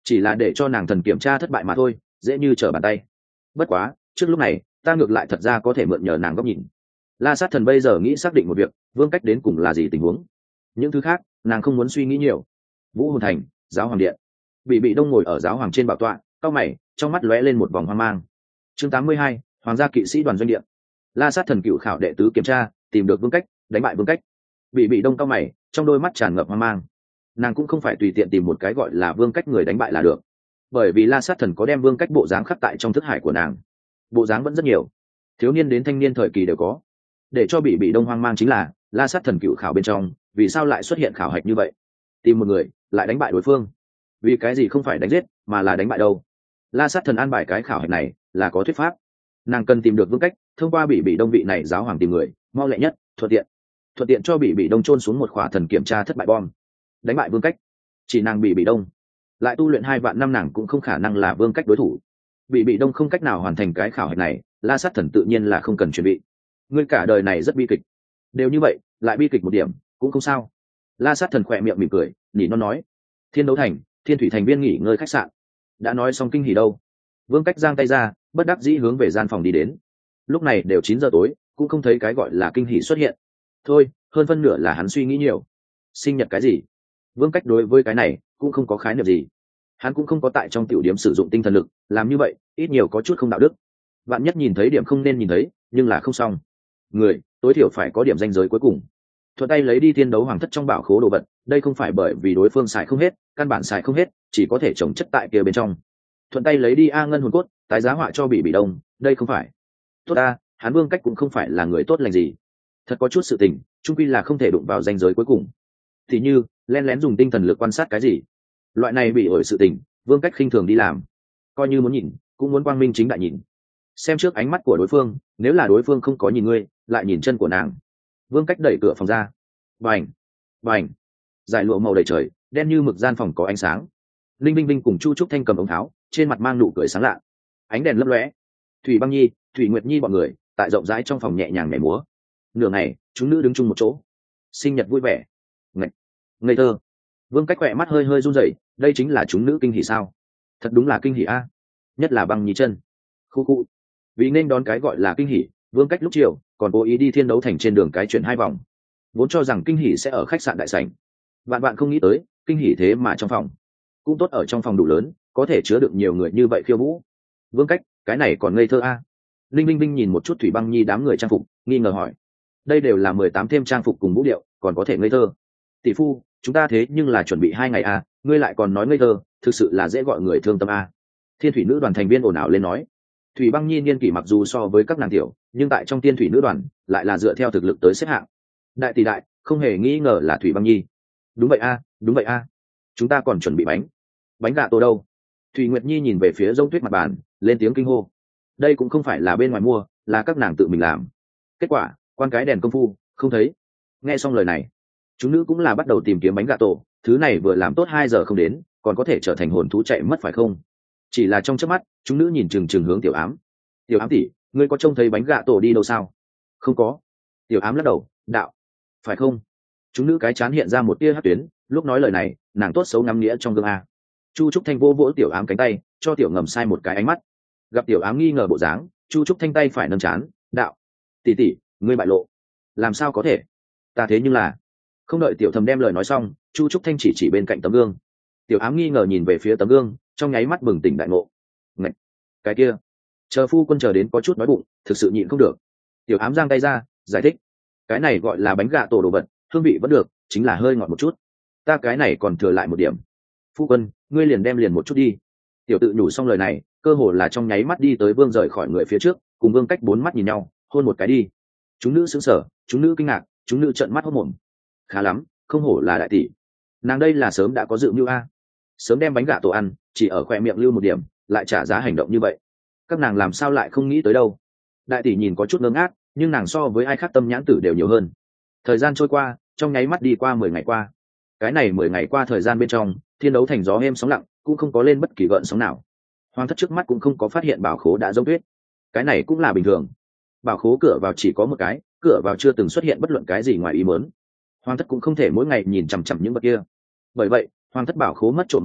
chỉ là để cho nàng thần kiểm tra thất bại mà thôi, dễ như trở bàn tay. Bất quá trước lúc này ta ngược lại thật ra có thể mượn nhờ nàng góc nhìn. La Sát Thần bây giờ nghĩ xác định một việc, Vương Cách đến cùng là gì tình huống. Những thứ khác nàng không muốn suy nghĩ nhiều. Vũ Hồn Thành, giáo hoàng điện. Bị Bị Đông ngồi ở giáo hoàng trên bảo tọa, cau mày, trong mắt lóe lên một vòng hoang mang. Chương tám mươi hai, Hoàng gia kỵ sĩ đoàn doanh điện. La Sát Thần cựu khảo đệ tứ kiểm tra, tìm được Vương Cách, đánh bại Vương Cách. Bị Bị Đông cau mày, trong đôi mắt tràn ngập hoang mang. Nàng cũng không phải tùy tiện tìm một cái gọi là Vương Cách người đánh bại là được, bởi vì La Sát Thần có đem Vương Cách bộ dáng khắc tại trong thức hải của nàng. Bộ dáng vẫn rất nhiều, thiếu niên đến thanh niên thời kỳ đều có. Để cho Bị Bị Đông hoang mang chính là La Sát Thần cựu khảo bên trong vì sao lại xuất hiện khảo hạch như vậy, tìm một người lại đánh bại đối phương, vì cái gì không phải đánh giết mà là đánh bại đâu. La Sát Thần an bài cái khảo hạch này là có thuyết pháp, nàng cần tìm được Vương Cách, thông qua Bị Bị Đông vị này giáo hoàng tìm người mau lẹ nhất, thuận tiện thuận tiện cho Bị Bị Đông chôn xuống một khỏa thần kiểm tra thất bại bom, đánh bại Vương Cách. Chỉ nàng Bị Bị Đông lại tu luyện hai vạn năm, nàng cũng không khả năng là Vương Cách đối thủ. Bị Bị Đông không cách nào hoàn thành cái khảo hạch này, La Sát Thần tự nhiên là không cần chuẩn bị. Ngươi cả đời này rất bi kịch, đều như vậy lại bi kịch một điểm cũng không sao. La Sát Thần khỏe miệng mỉm cười, nhỉ nó nói. Thiên Đấu Thành, Thiên Thủy Thành viên nghỉ ngơi khách sạn. Đã nói xong kinh hỉ đâu. Vương Cách giang tay ra, bất đắc dĩ hướng về gian phòng đi đến. Lúc này đều chín giờ tối, cũng không thấy cái gọi là kinh hỉ xuất hiện. Thôi, hơn phân nửa là hắn suy nghĩ nhiều. Sinh nhật cái gì? Vương Cách đối với cái này cũng không có khái niệm gì. Hắn cũng không có tại trong tiểu điểm sử dụng tinh thần lực, làm như vậy ít nhiều có chút không đạo đức. Vạn nhất nhìn thấy điểm không nên nhìn thấy, nhưng là không xong. Người tối thiểu phải có điểm ranh giới cuối cùng. Thuận tay lấy đi Thiên Đấu Hoàng thất trong bảo khố đồ vật, đây không phải bởi vì đối phương xài không hết, căn bản xài không hết, chỉ có thể trồng chất tại kia bên trong. Thuận tay lấy đi A Ngân hồn cốt, tái giá họa cho Bị Bị Đông, đây không phải. Tốt ta, hắn Vương Cách cũng không phải là người tốt lành gì. Thật có chút sự tình, chung quy là không thể đụng vào ranh giới cuối cùng. Thì như lén lén dùng tinh thần lực quan sát cái gì, loại này bị ổi sự tình, Vương Cách khinh thường đi làm. Coi như muốn nhìn, cũng muốn quang minh chính đại nhìn. Xem trước ánh mắt của đối phương, nếu là đối phương không có nhìn ngươi, lại nhìn chân của nàng. Vương Cách đẩy cửa phòng ra. Bành, bành, giải lụa màu đầy trời, đen như mực, gian phòng có ánh sáng. Linh Vinh Vinh cùng Chu Trúc Thanh cầm ống tháo, trên mặt mang nụ cười sáng lạ. Ánh đèn lấp lóe. Thủy Băng Nhi, Thủy Nguyệt Nhi bọn người tại rộng rãi trong phòng nhẹ nhàng nhảy múa. Nửa ngày, chúng nữ đứng chung một chỗ. Sinh nhật vui vẻ. Ngậy, ngây thơ. Vương Cách khỏe mắt hơi hơi run rẩy, đây chính là chúng nữ kinh hỉ sao? Thật đúng là kinh hỉ a, nhất là Băng Nhi chân. Khu khu. Vì nên đón cái gọi là kinh hỉ, Vương Cách lúc chiều còn cố ý đi Thiên Đấu Thành trên đường cái chuyển hai vòng, vốn cho rằng kinh hỉ sẽ ở khách sạn đại sảnh. Vạn bạn không nghĩ tới, kinh hỉ thế mà trong phòng. Cũng tốt ở trong phòng đủ lớn, có thể chứa được nhiều người như vậy khiêu vũ. Vương Cách, cái này còn ngây thơ a. Linh Vinh Vinh nhìn một chút Thủy Băng Nhi đám người trang phục, nghi ngờ hỏi. Đây đều là mười tám thêm trang phục cùng vũ điệu, còn có thể ngây thơ. Tỷ phu, chúng ta thế nhưng là chuẩn bị hai ngày a, ngươi lại còn nói ngây thơ, thực sự là dễ gọi người thương tâm a. Thiên Thủy nữ đoàn thành viên ồn ào lên nói. Thủy Băng Nhi niên kỷ mặc dù so với các nàng tiểu, nhưng tại trong Thiên Thủy nữ đoàn lại là dựa theo thực lực tới xếp hạng. Đại tỷ đại, không hề nghi ngờ là Thủy Băng Nhi. Đúng vậy a, đúng vậy a. Chúng ta còn chuẩn bị bánh. Bánh gà tô đâu? Thủy Nguyệt Nhi nhìn về phía Dông Tuyết mặt bàn, lên tiếng kinh hô. Đây cũng không phải là bên ngoài mua, là các nàng tự mình làm. Kết quả, quan cái đèn công phu, không thấy. Nghe xong lời này, chúng nữ cũng là bắt đầu tìm kiếm bánh gà tổ, thứ này vừa làm tốt hai giờ không đến, còn có thể trở thành hồn thú chạy mất phải không? Chỉ là trong chớp mắt, chúng nữ nhìn chừng chừng hướng Tiểu Ám. Tiểu Ám tỷ, ngươi có trông thấy bánh gà tổ đi đâu sao? Không có. Tiểu Ám lắc đầu, đạo, phải không? Chúng nữ cái chán hiện ra một tia hắc tuyến, lúc nói lời này, nàng tốt xấu ngắm nghĩa trong gương a. Chu Trúc Thanh vô vỗ Tiểu Ám cánh tay, cho Tiểu Ngầm sai một cái ánh mắt. Gặp Tiểu Ám nghi ngờ bộ dáng, Chu Trúc Thanh tay phải nâng chán, đạo, tỷ tỷ, ngươi bại lộ. Làm sao có thể? Ta thế nhưng là. Không đợi Tiểu Thầm đem lời nói xong, Chu Trúc Thanh chỉ chỉ bên cạnh tấm gương. Tiểu Ám nghi ngờ nhìn về phía tấm gương, trong nháy mắt bừng tỉnh đại ngộ. Ngậy, cái kia, chờ phu quân chờ đến có chút nói bụng, thực sự nhịn không được. Tiểu Ám giang tay ra, giải thích, cái này gọi là bánh gà tổ đồ vật, hương vị vẫn được, chính là hơi ngọt một chút. Ta cái này còn thừa lại một điểm. Phu quân, ngươi liền đem liền một chút đi. Tiểu Tự nhủ xong lời này, cơ hồ là trong nháy mắt đi tới Vương rời khỏi người phía trước, cùng Vương cách bốn mắt nhìn nhau, hôn một cái đi. Chúng nữ sững sờ, chúng nữ kinh ngạc, chúng nữ trợn mắt hốt mồm. Khá lắm, không hổ là đại tỷ. Nàng đây là sớm đã có dự mưu a, sớm đem bánh gà tổ ăn, chỉ ở khoe miệng lưu một điểm, lại trả giá hành động như vậy. Các nàng làm sao lại không nghĩ tới đâu. Đại tỷ nhìn có chút ngơ ngác, nhưng nàng so với ai khác tâm nhãn tử đều nhiều hơn. Thời gian trôi qua, trong nháy mắt đi qua mười ngày qua. Cái này mười ngày qua thời gian bên trong, Thiên Đấu Thành gió êm sóng lặng, cũng không có lên bất kỳ gợn sóng nào. Hoàng thất trước mắt cũng không có phát hiện bảo khố đã giống tuyết. Cái này cũng là bình thường. Bảo khố cửa vào chỉ có một cái, cửa vào chưa từng xuất hiện bất luận cái gì ngoài ý muốn. Hoàng thất cũng không thể mỗi ngày nhìn chằm chằm những vật kia. Bởi vậy, Hoàng thất bảo khố mất trộm một chuyện,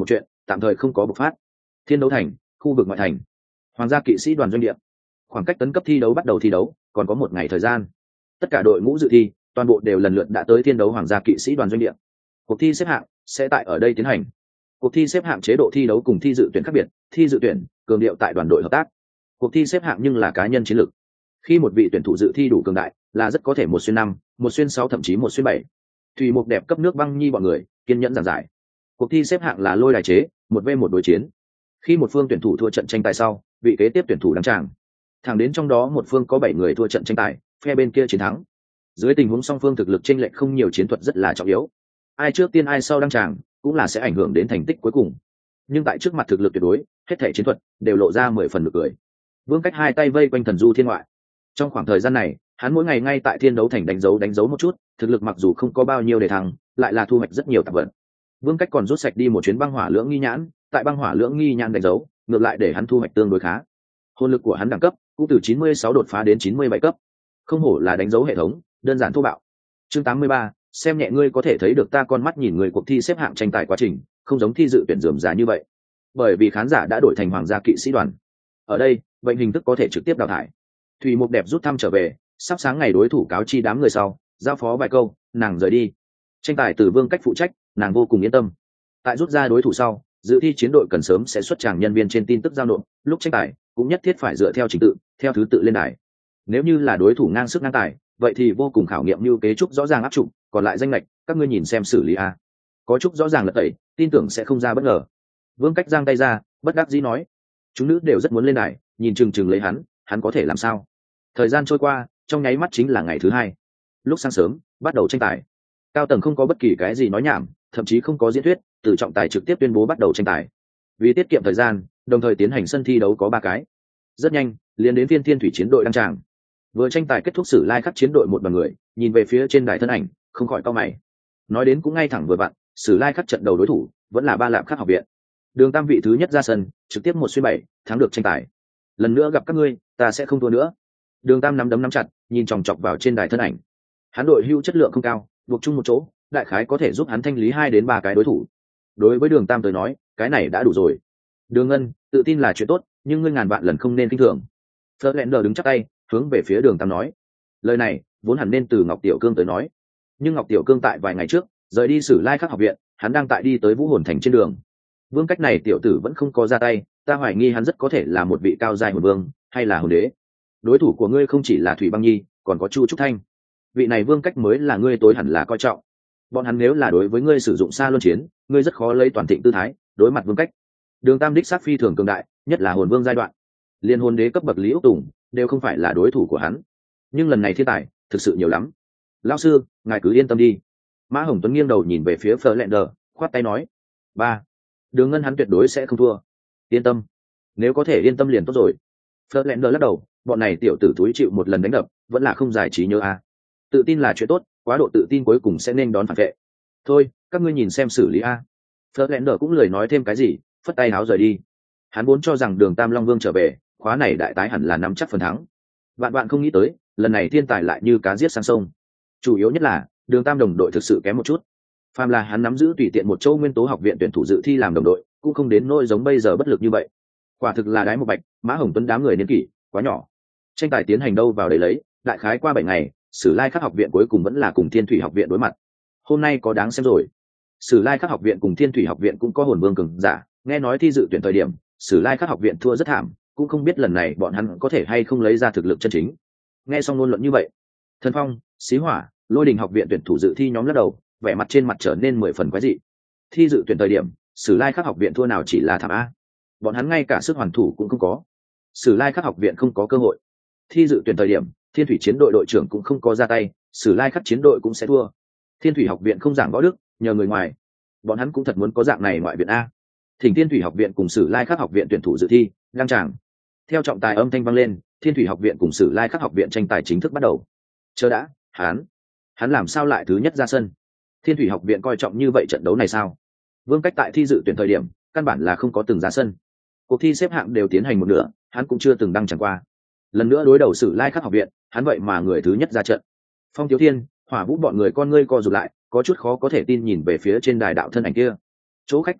tạm thời không có bộc phát. Thiên đấu thành, khu vực ngoại thành, Hoàng gia kỵ sĩ đoàn doanh địa. Khoảng cách tấn cấp thi đấu bắt đầu thi đấu còn có một ngày thời gian. Tất cả đội ngũ dự thi toàn bộ đều lần lượt đã tới thiên đấu Hoàng gia kỵ sĩ đoàn doanh địa. Cuộc thi xếp hạng sẽ tại ở đây tiến hành. Cuộc thi xếp hạng chế độ thi đấu cùng thi dự tuyển khác biệt, thi dự tuyển cường điệu tại đoàn đội hợp tác. Cuộc thi xếp hạng nhưng là cá nhân chiến lược. Khi một vị tuyển thủ dự thi đủ cường đại, là rất có thể một xuyên năm, một xuyên sáu thậm chí một xuyên bảy. Thủy Mục đẹp cấp nước băng nhi bọn người, kiên nhẫn giảng giải. Cuộc thi xếp hạng là lôi đài chế, một v một đối chiến. Khi một phương tuyển thủ thua trận tranh tài sau, vị kế tiếp tuyển thủ đăng tràng. Thẳng đến trong đó một phương có bảy người thua trận tranh tài, phe bên kia chiến thắng. Dưới tình huống song phương thực lực chênh lệch không nhiều, chiến thuật rất là trọng yếu. Ai trước tiên ai sau đăng tràng, cũng là sẽ ảnh hưởng đến thành tích cuối cùng. Nhưng tại trước mặt thực lực tuyệt đối, hết thảy chiến thuật đều lộ ra mười phần nực cười. Vương Cách hai tay vây quanh Thần Du Thiên Ngoại. Trong khoảng thời gian này, hắn mỗi ngày ngay tại Thiên Đấu Thành đánh dấu đánh dấu một chút, thực lực mặc dù không có bao nhiêu để thắng, lại là thu hoạch rất nhiều tạp vật. Vương Cách còn rút sạch đi một chuyến băng hỏa lưỡng nghi nhãn, tại băng hỏa lưỡng nghi nhãn đánh dấu, ngược lại để hắn thu hoạch tương đối khá. Hồn lực của hắn đẳng cấp cũng từ chín mươi sáu đột phá đến chín mươi bảy cấp. Không hổ là đánh dấu hệ thống, đơn giản thô bạo. Chương tám mươi ba, xem nhẹ ngươi có thể thấy được ta con mắt nhìn người cuộc thi xếp hạng tranh tài quá trình, không giống thi dự tuyển rườm rà như vậy. Bởi vì khán giả đã đổi thành Hoàng gia kỵ sĩ đoàn. Ở đây, bệnh hình thức có thể trực tiếp đào thải. Thủy Mục đẹp rút thăm trở về, sắp sáng ngày đối thủ cáo chi đám người sau, giao phó vài câu, nàng rời đi. Tranh tài từ Vương Cách phụ trách, nàng vô cùng yên tâm. Tại rút ra đối thủ sau, dự thi chiến đội cần sớm sẽ xuất tràng nhân viên trên tin tức giao nộp, lúc tranh tài cũng nhất thiết phải dựa theo trình tự, theo thứ tự lên đài. Nếu như là đối thủ ngang sức ngang tài, vậy thì vô cùng khảo nghiệm như kế trúc rõ ràng áp dụng, còn lại danh lệch, các ngươi nhìn xem xử lý a. Có trúc rõ ràng lật tẩy, tin tưởng sẽ không ra bất ngờ. Vương Cách giang tay ra, bất đắc dĩ nói, chúng nữ đều rất muốn lên đài, nhìn chừng chừng lấy hắn, hắn có thể làm sao? Thời gian trôi qua, trong nháy mắt chính là ngày thứ hai. Lúc sáng sớm, bắt đầu tranh tài. Cao tầng không có bất kỳ cái gì nói nhảm, thậm chí không có diễn thuyết, từ trọng tài trực tiếp tuyên bố bắt đầu tranh tài. Vì tiết kiệm thời gian, đồng thời tiến hành sân thi đấu có ba cái. Rất nhanh, liền đến phiên Thiên Thủy chiến đội đăng tràng. Vừa tranh tài kết thúc, Sử Lai Khắc chiến đội một đoàn người nhìn về phía trên đài thân ảnh, không khỏi cau mày. Nói đến cũng ngay thẳng vừa vặn, Sử Lai Khắc trận đầu đối thủ vẫn là Ba Lạp Khắc học viện. Đường Tam vị thứ nhất ra sân, trực tiếp một xuyên bảy, thắng được tranh tài. Lần nữa gặp các ngươi, ta sẽ không thua nữa. Đường Tam nắm đấm nắm chặt, nhìn chòng chọc vào trên đài thân ảnh. Hắn đội hưu chất lượng không cao, buộc chung một chỗ, đại khái có thể giúp hắn thanh lý hai đến ba cái đối thủ. Đối với Đường Tam tới nói, cái này đã đủ rồi. Đường Ngân, tự tin là chuyện tốt, nhưng ngươi ngàn vạn lần không nên kinh thường. Fleur đứng chắp tay, hướng về phía Đường Tam nói. Lời này vốn hẳn nên từ Ngọc Tiểu Cương tới nói, nhưng Ngọc Tiểu Cương tại vài ngày trước rời đi Sử Lai Khắc học viện, hắn đang tại đi tới Vũ Hồn Thành trên đường. Vương Cách này tiểu tử vẫn không có ra tay, ta hoài nghi hắn rất có thể là một vị cao giai hồn vương, hay là hồn đế. Đối thủ của ngươi không chỉ là Thủy Băng Nhi, còn có Chu Trúc Thanh. Vị này Vương Cách mới là ngươi tối hẳn là coi trọng. Bọn hắn nếu là đối với ngươi sử dụng xa luân chiến, ngươi rất khó lấy toàn thịnh tư thái đối mặt Vương Cách. Đường Tam đích sát phi thường cường đại, nhất là hồn vương giai đoạn, liên hồn đế cấp bậc Lý Úc Tùng đều không phải là đối thủ của hắn. Nhưng lần này thiên tài thực sự nhiều lắm. Lão sư, ngài cứ yên tâm đi. Mã Hồng Tuấn nghiêng đầu nhìn về phía Fleur, khoát tay nói. Ba, Đường Ngân hắn tuyệt đối sẽ không thua. Yên tâm. Nếu có thể yên tâm liền tốt rồi. Fleur lắc đầu, bọn này tiểu tử túi chịu một lần đánh đập, vẫn là không giải trí nhớ a. À. Tự tin là chuyện tốt, quá độ tự tin cuối cùng sẽ nên đón phản vệ. Thôi, các ngươi nhìn xem xử lý a. Fleur cũng lười nói thêm cái gì, phất tay áo rời đi. Hắn vốn cho rằng Đường Tam Long Vương trở về, khóa này đại tái hẳn là nắm chắc phần thắng. Vạn bạn không nghĩ tới, lần này thiên tài lại như cá giết sang sông. Chủ yếu nhất là, Đường Tam đồng đội thực sự kém một chút. Phàm là hắn nắm giữ tùy tiện một châu nguyên tố học viện tuyển thủ dự thi làm đồng đội, cũng không đến nỗi giống bây giờ bất lực như vậy. Quả thực là đái một bạch, Mã Hồng Tuấn đám người niên kỷ quá nhỏ. Tranh tài tiến hành đâu vào đấy lấy, đại khái qua bảy ngày, Sử Lai Khắc học viện cuối cùng vẫn là cùng Thiên Thủy học viện đối mặt. Hôm nay có đáng xem rồi. Sử Lai Khắc học viện cùng Thiên Thủy học viện cũng có hồn vương cường giả, nghe nói thi dự tuyển thời điểm, Sử Lai Khắc học viện thua rất thảm, cũng không biết lần này bọn hắn có thể hay không lấy ra thực lực chân chính. Nghe xong ngôn luận như vậy, Thần Phong, Xí Hỏa, Lôi Đình học viện tuyển thủ dự thi nhóm lắc đầu, vẻ mặt trên mặt trở nên mười phần quái dị. Thi dự tuyển thời điểm, Sử Lai Khắc học viện thua nào chỉ là thảm a, bọn hắn ngay cả sức hoàn thủ cũng không có. Sử Lai Khắc học viện không có cơ hội. Thi dự tuyển thời điểm, Thiên Thủy chiến đội đội trưởng cũng không có ra tay, Sử Lai Khắc chiến đội cũng sẽ thua. Thiên Thủy học viện không giảng võ đức, nhờ người ngoài. Bọn hắn cũng thật muốn có dạng này ngoại viện a. Thỉnh Thiên Thủy học viện cùng Sử Lai Khắc học viện tuyển thủ dự thi, đăng tràng. Theo trọng tài âm thanh vang lên, Thiên Thủy học viện cùng Sử Lai Khắc học viện tranh tài chính thức bắt đầu. Chờ đã, hắn, hắn làm sao lại thứ nhất ra sân? Thiên Thủy học viện coi trọng như vậy trận đấu này sao? Vương Cách tại thi dự tuyển thời điểm, căn bản là không có từng ra sân. Cuộc thi xếp hạng đều tiến hành một nửa, hắn cũng chưa từng đăng chẳng qua. Lần nữa đối đầu Sử Lai Khắc học viện, hắn vậy mà người thứ nhất ra trận. Phong Tiếu Thiên, Hỏa Vũ bọn người con ngươi co rụt lại, có chút khó có thể tin nhìn về phía trên đài đạo thân ảnh kia. Chỗ khách quý ngồi,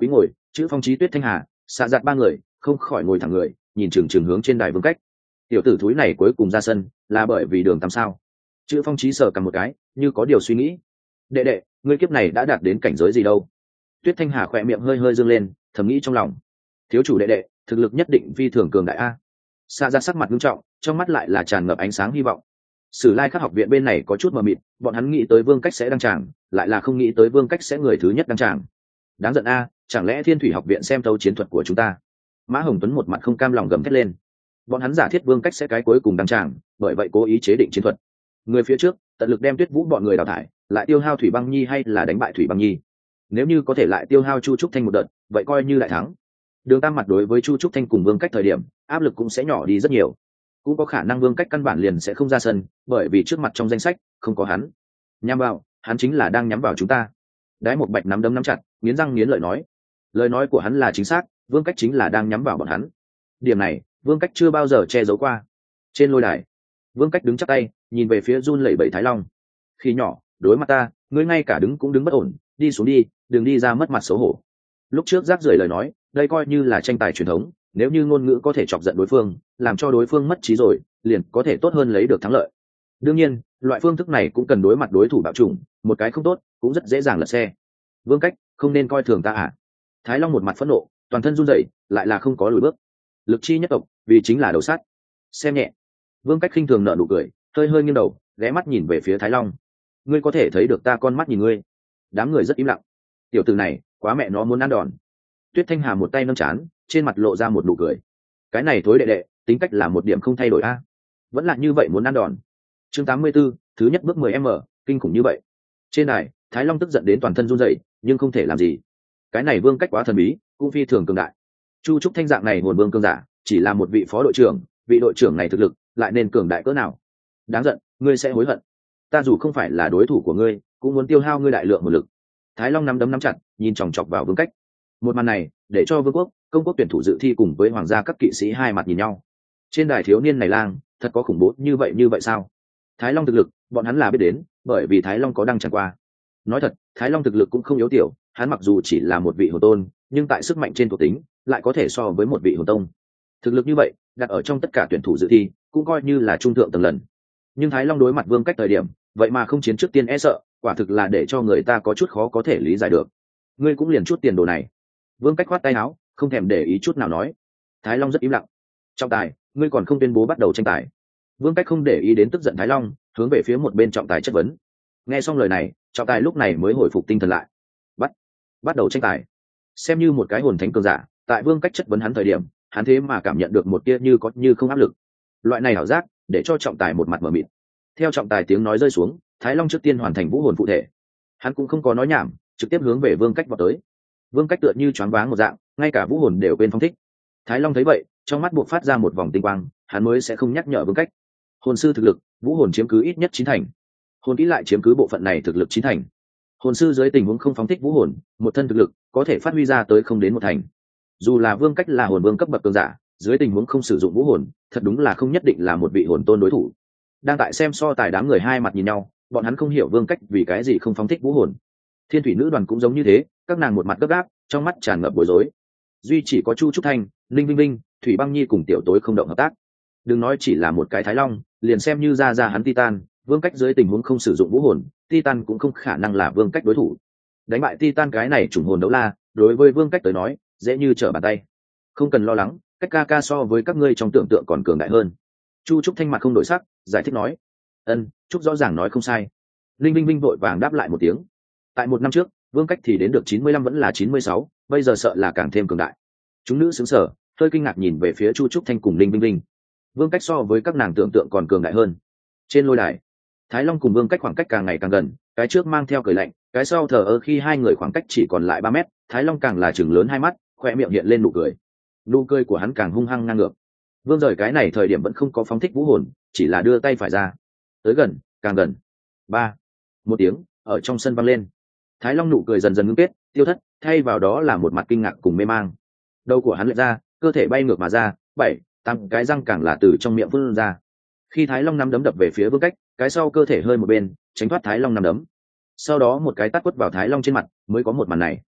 chữ phong trí, tuyết thanh hà, xạ giặt ba người không khỏi ngồi thẳng người nhìn chừng chừng hướng trên đài Vương Cách. Tiểu tử thúi này cuối cùng ra sân là bởi vì đường tắm sao? Chữ phong trí sờ cầm một cái như có điều suy nghĩ. Đệ đệ, ngươi kiếp này đã đạt đến cảnh giới gì đâu? Tuyết thanh hà khỏe miệng hơi hơi dương lên, thầm nghĩ trong lòng. Thiếu chủ đệ đệ thực lực nhất định phi thường cường đại a. Xạ giặt sắc mặt nghiêm trọng, trong mắt lại là tràn ngập ánh sáng hy vọng. Sử Lai Khắc học viện bên này có chút mờ mịt, bọn hắn nghĩ tới Vương Cách sẽ đăng tràng, lại là không nghĩ tới Vương Cách sẽ người thứ nhất đăng tràng. Đáng giận a, chẳng lẽ Thiên Thủy học viện xem thấu chiến thuật của chúng ta? Mã Hồng Tuấn một mặt không cam lòng gầm thét lên. Bọn hắn giả thiết Vương Cách sẽ cái cuối cùng đăng tràng, bởi vậy cố ý chế định chiến thuật. Người phía trước tận lực đem Tuyết Vũ bọn người đào thải, lại tiêu hao Thủy Băng Nhi hay là đánh bại Thủy Băng Nhi. Nếu như có thể lại tiêu hao Chu Trúc Thanh một đợt, vậy coi như đại thắng. Đường Tam mặt đối với Chu Trúc Thanh cùng Vương Cách thời điểm, áp lực cũng sẽ nhỏ đi rất nhiều. Cũng có khả năng Vương Cách căn bản liền sẽ không ra sân, bởi vì trước mặt trong danh sách không có hắn. Nhắm vào, hắn chính là đang nhắm vào chúng ta. Đái một Bạch nắm đấm nắm chặt, nghiến răng nghiến lợi nói. Lời nói của hắn là chính xác, Vương Cách chính là đang nhắm vào bọn hắn. Điểm này, Vương Cách chưa bao giờ che giấu qua. Trên lôi đài, Vương Cách đứng chắp tay, nhìn về phía run lẩy bẩy Thái Long. Khi nhỏ, đối mặt ta, ngươi ngay cả đứng cũng đứng bất ổn, đi xuống đi, đừng đi ra mất mặt xấu hổ. Lúc trước rác rưởi lời nói, đây coi như là tranh tài truyền thống, nếu như ngôn ngữ có thể chọc giận đối phương, làm cho đối phương mất trí rồi, liền có thể tốt hơn lấy được thắng lợi. Đương nhiên, loại phương thức này cũng cần đối mặt đối thủ bạo chủng, một cái không tốt, cũng rất dễ dàng lật xe. Vương Cách, không nên coi thường ta à? Thái Long một mặt phẫn nộ, toàn thân run rẩy, lại là không có lùi bước. Lực chi nhất tộc, vì chính là đầu sát. Xem nhẹ. Vương Cách khinh thường nở nụ cười, hơi hơi nghiêng đầu, ghé mắt nhìn về phía Thái Long. Ngươi có thể thấy được ta con mắt nhìn ngươi. Đám người rất im lặng. Tiểu tử này, quá mẹ nó muốn ăn đòn. Tuyết Thanh Hà một tay nâng chán, trên mặt lộ ra một nụ cười. Cái này thối đệ đệ, tính cách là một điểm không thay đổi a. Vẫn là như vậy muốn ăn đòn. Chương tám mươi 84, thứ nhất bước mười m, kinh khủng như vậy. Trên đài, Thái Long tức giận đến toàn thân run rẩy, nhưng không thể làm gì. Cái này Vương Cách quá thần bí, cũng phi thường cường đại. Chu Trúc Thanh dạng này hồn vương cường giả, chỉ là một vị phó đội trưởng, vị đội trưởng này thực lực lại nên cường đại cỡ nào? Đáng giận, ngươi sẽ hối hận. Ta dù không phải là đối thủ của ngươi, cũng muốn tiêu hao ngươi đại lượng một lực. Thái Long nắm đấm nắm chặt, nhìn chòng chọc vào Vương Cách. Một màn này, để cho Vương quốc, công quốc tuyển thủ dự thi cùng với hoàng gia các kỵ sĩ hai mặt nhìn nhau. Trên đài thiếu niên này lang, thật có khủng bố như vậy như vậy sao? Thái Long thực lực, bọn hắn là biết đến, bởi vì Thái Long có đăng tràng qua. Nói thật, Thái Long thực lực cũng không yếu tiểu, hắn mặc dù chỉ là một vị hồn tôn, nhưng tại sức mạnh trên thuộc tính, lại có thể so với một vị hồn tông. Thực lực như vậy, đặt ở trong tất cả tuyển thủ dự thi, cũng coi như là trung thượng tầng lần. Nhưng Thái Long đối mặt Vương Cách thời điểm, vậy mà không chiến trước tiên e sợ, quả thực là để cho người ta có chút khó có thể lý giải được. Ngươi cũng liền chút tiền đồ này. Vương Cách khoát tay áo, không thèm để ý chút nào nói. Thái Long rất im lặng. Trọng tài, ngươi còn không tuyên bố bắt đầu tranh tài. Vương Cách không để ý đến tức giận Thái Long, hướng về phía một bên trọng tài chất vấn. Nghe xong lời này, trọng tài lúc này mới hồi phục tinh thần lại. Bắt, bắt đầu tranh tài. Xem như một cái hồn thánh cường giả, tại Vương Cách chất vấn hắn thời điểm, hắn thế mà cảm nhận được một tia như có như không áp lực. Loại này ảo giác, để cho trọng tài một mặt mở mịt. Theo trọng tài tiếng nói rơi xuống, Thái Long trước tiên hoàn thành vũ hồn phụ thể. Hắn cũng không có nói nhảm, trực tiếp hướng về Vương Cách vào tới. Vương Cách tựa như choáng váng một dạng, ngay cả vũ hồn đều quên phóng thích. Thái Long thấy vậy, trong mắt buộc phát ra một vòng tinh quang, hắn mới sẽ không nhắc nhở Vương Cách. Hồn sư thực lực, vũ hồn chiếm cứ ít nhất chín thành. Hồn kỹ lại chiếm cứ bộ phận này thực lực chín thành. Hồn sư dưới tình huống không phóng thích vũ hồn, một thân thực lực có thể phát huy ra tới không đến một thành. Dù là Vương Cách là hồn vương cấp bậc cường giả, dưới tình huống không sử dụng vũ hồn, thật đúng là không nhất định là một vị hồn tôn đối thủ. Đang tại xem so tài đám người hai mặt nhìn nhau, bọn hắn không hiểu Vương Cách vì cái gì không phóng thích vũ hồn. Thiên Thủy nữ đoàn cũng giống như thế, các nàng một mặt gấp gáp, trong mắt tràn ngập bối rối. Duy chỉ có Chu Trúc Thanh, Linh Vinh Vinh, Thủy Băng Nhi cùng Tiểu Tối không động hợp tác. Đừng nói chỉ là một cái Thái Long, liền xem như ra ra hắn Titan, Vương Cách dưới tình huống không sử dụng vũ hồn, Titan cũng không khả năng là Vương Cách đối thủ. Đánh bại Titan cái này chủng hồn đấu la, đối với Vương Cách tới nói, dễ như trở bàn tay. Không cần lo lắng, Cách ca ca so với các ngươi trong tưởng tượng còn cường đại hơn. Chu Trúc Thanh mặt không đổi sắc, giải thích nói. Ân, Trúc rõ ràng nói không sai. Linh Vinh Vinh vội vàng đáp lại một tiếng. Tại một năm trước, Vương Cách thì đến được chín mươi lăm vẫn là chín mươi sáu, bây giờ sợ là càng thêm cường đại. Chúng nữ sững sờ, hơi kinh ngạc nhìn về phía Chu Trúc Thanh cùng Linh Vinh Vinh. Vương Cách so với các nàng tưởng tượng còn cường đại hơn. Trên lôi đài, Thái Long cùng Vương Cách khoảng cách càng ngày càng gần, cái trước mang theo cười lạnh, cái sau thờ ơ khi hai người khoảng cách chỉ còn lại ba mét, Thái Long càng là trừng lớn hai mắt, khoe miệng hiện lên nụ cười. Nụ cười của hắn càng hung hăng ngang ngược. Vương rời cái này thời điểm vẫn không có phóng thích vũ hồn, chỉ là đưa tay phải ra. Tới gần, càng gần. Ba, một tiếng ở trong sân vang lên. Thái Long nụ cười dần dần ngưng kết, tiêu thất, thay vào đó là một mặt kinh ngạc cùng mê mang. Đầu của hắn lệch ra, cơ thể bay ngược mà ra, bảy, tám cái răng càng là từ trong miệng vươn ra. Khi Thái Long nắm đấm đập về phía Vương Cách, cái sau cơ thể hơi một bên, tránh thoát Thái Long nắm đấm. Sau đó một cái tát quất vào Thái Long trên mặt, mới có một màn này.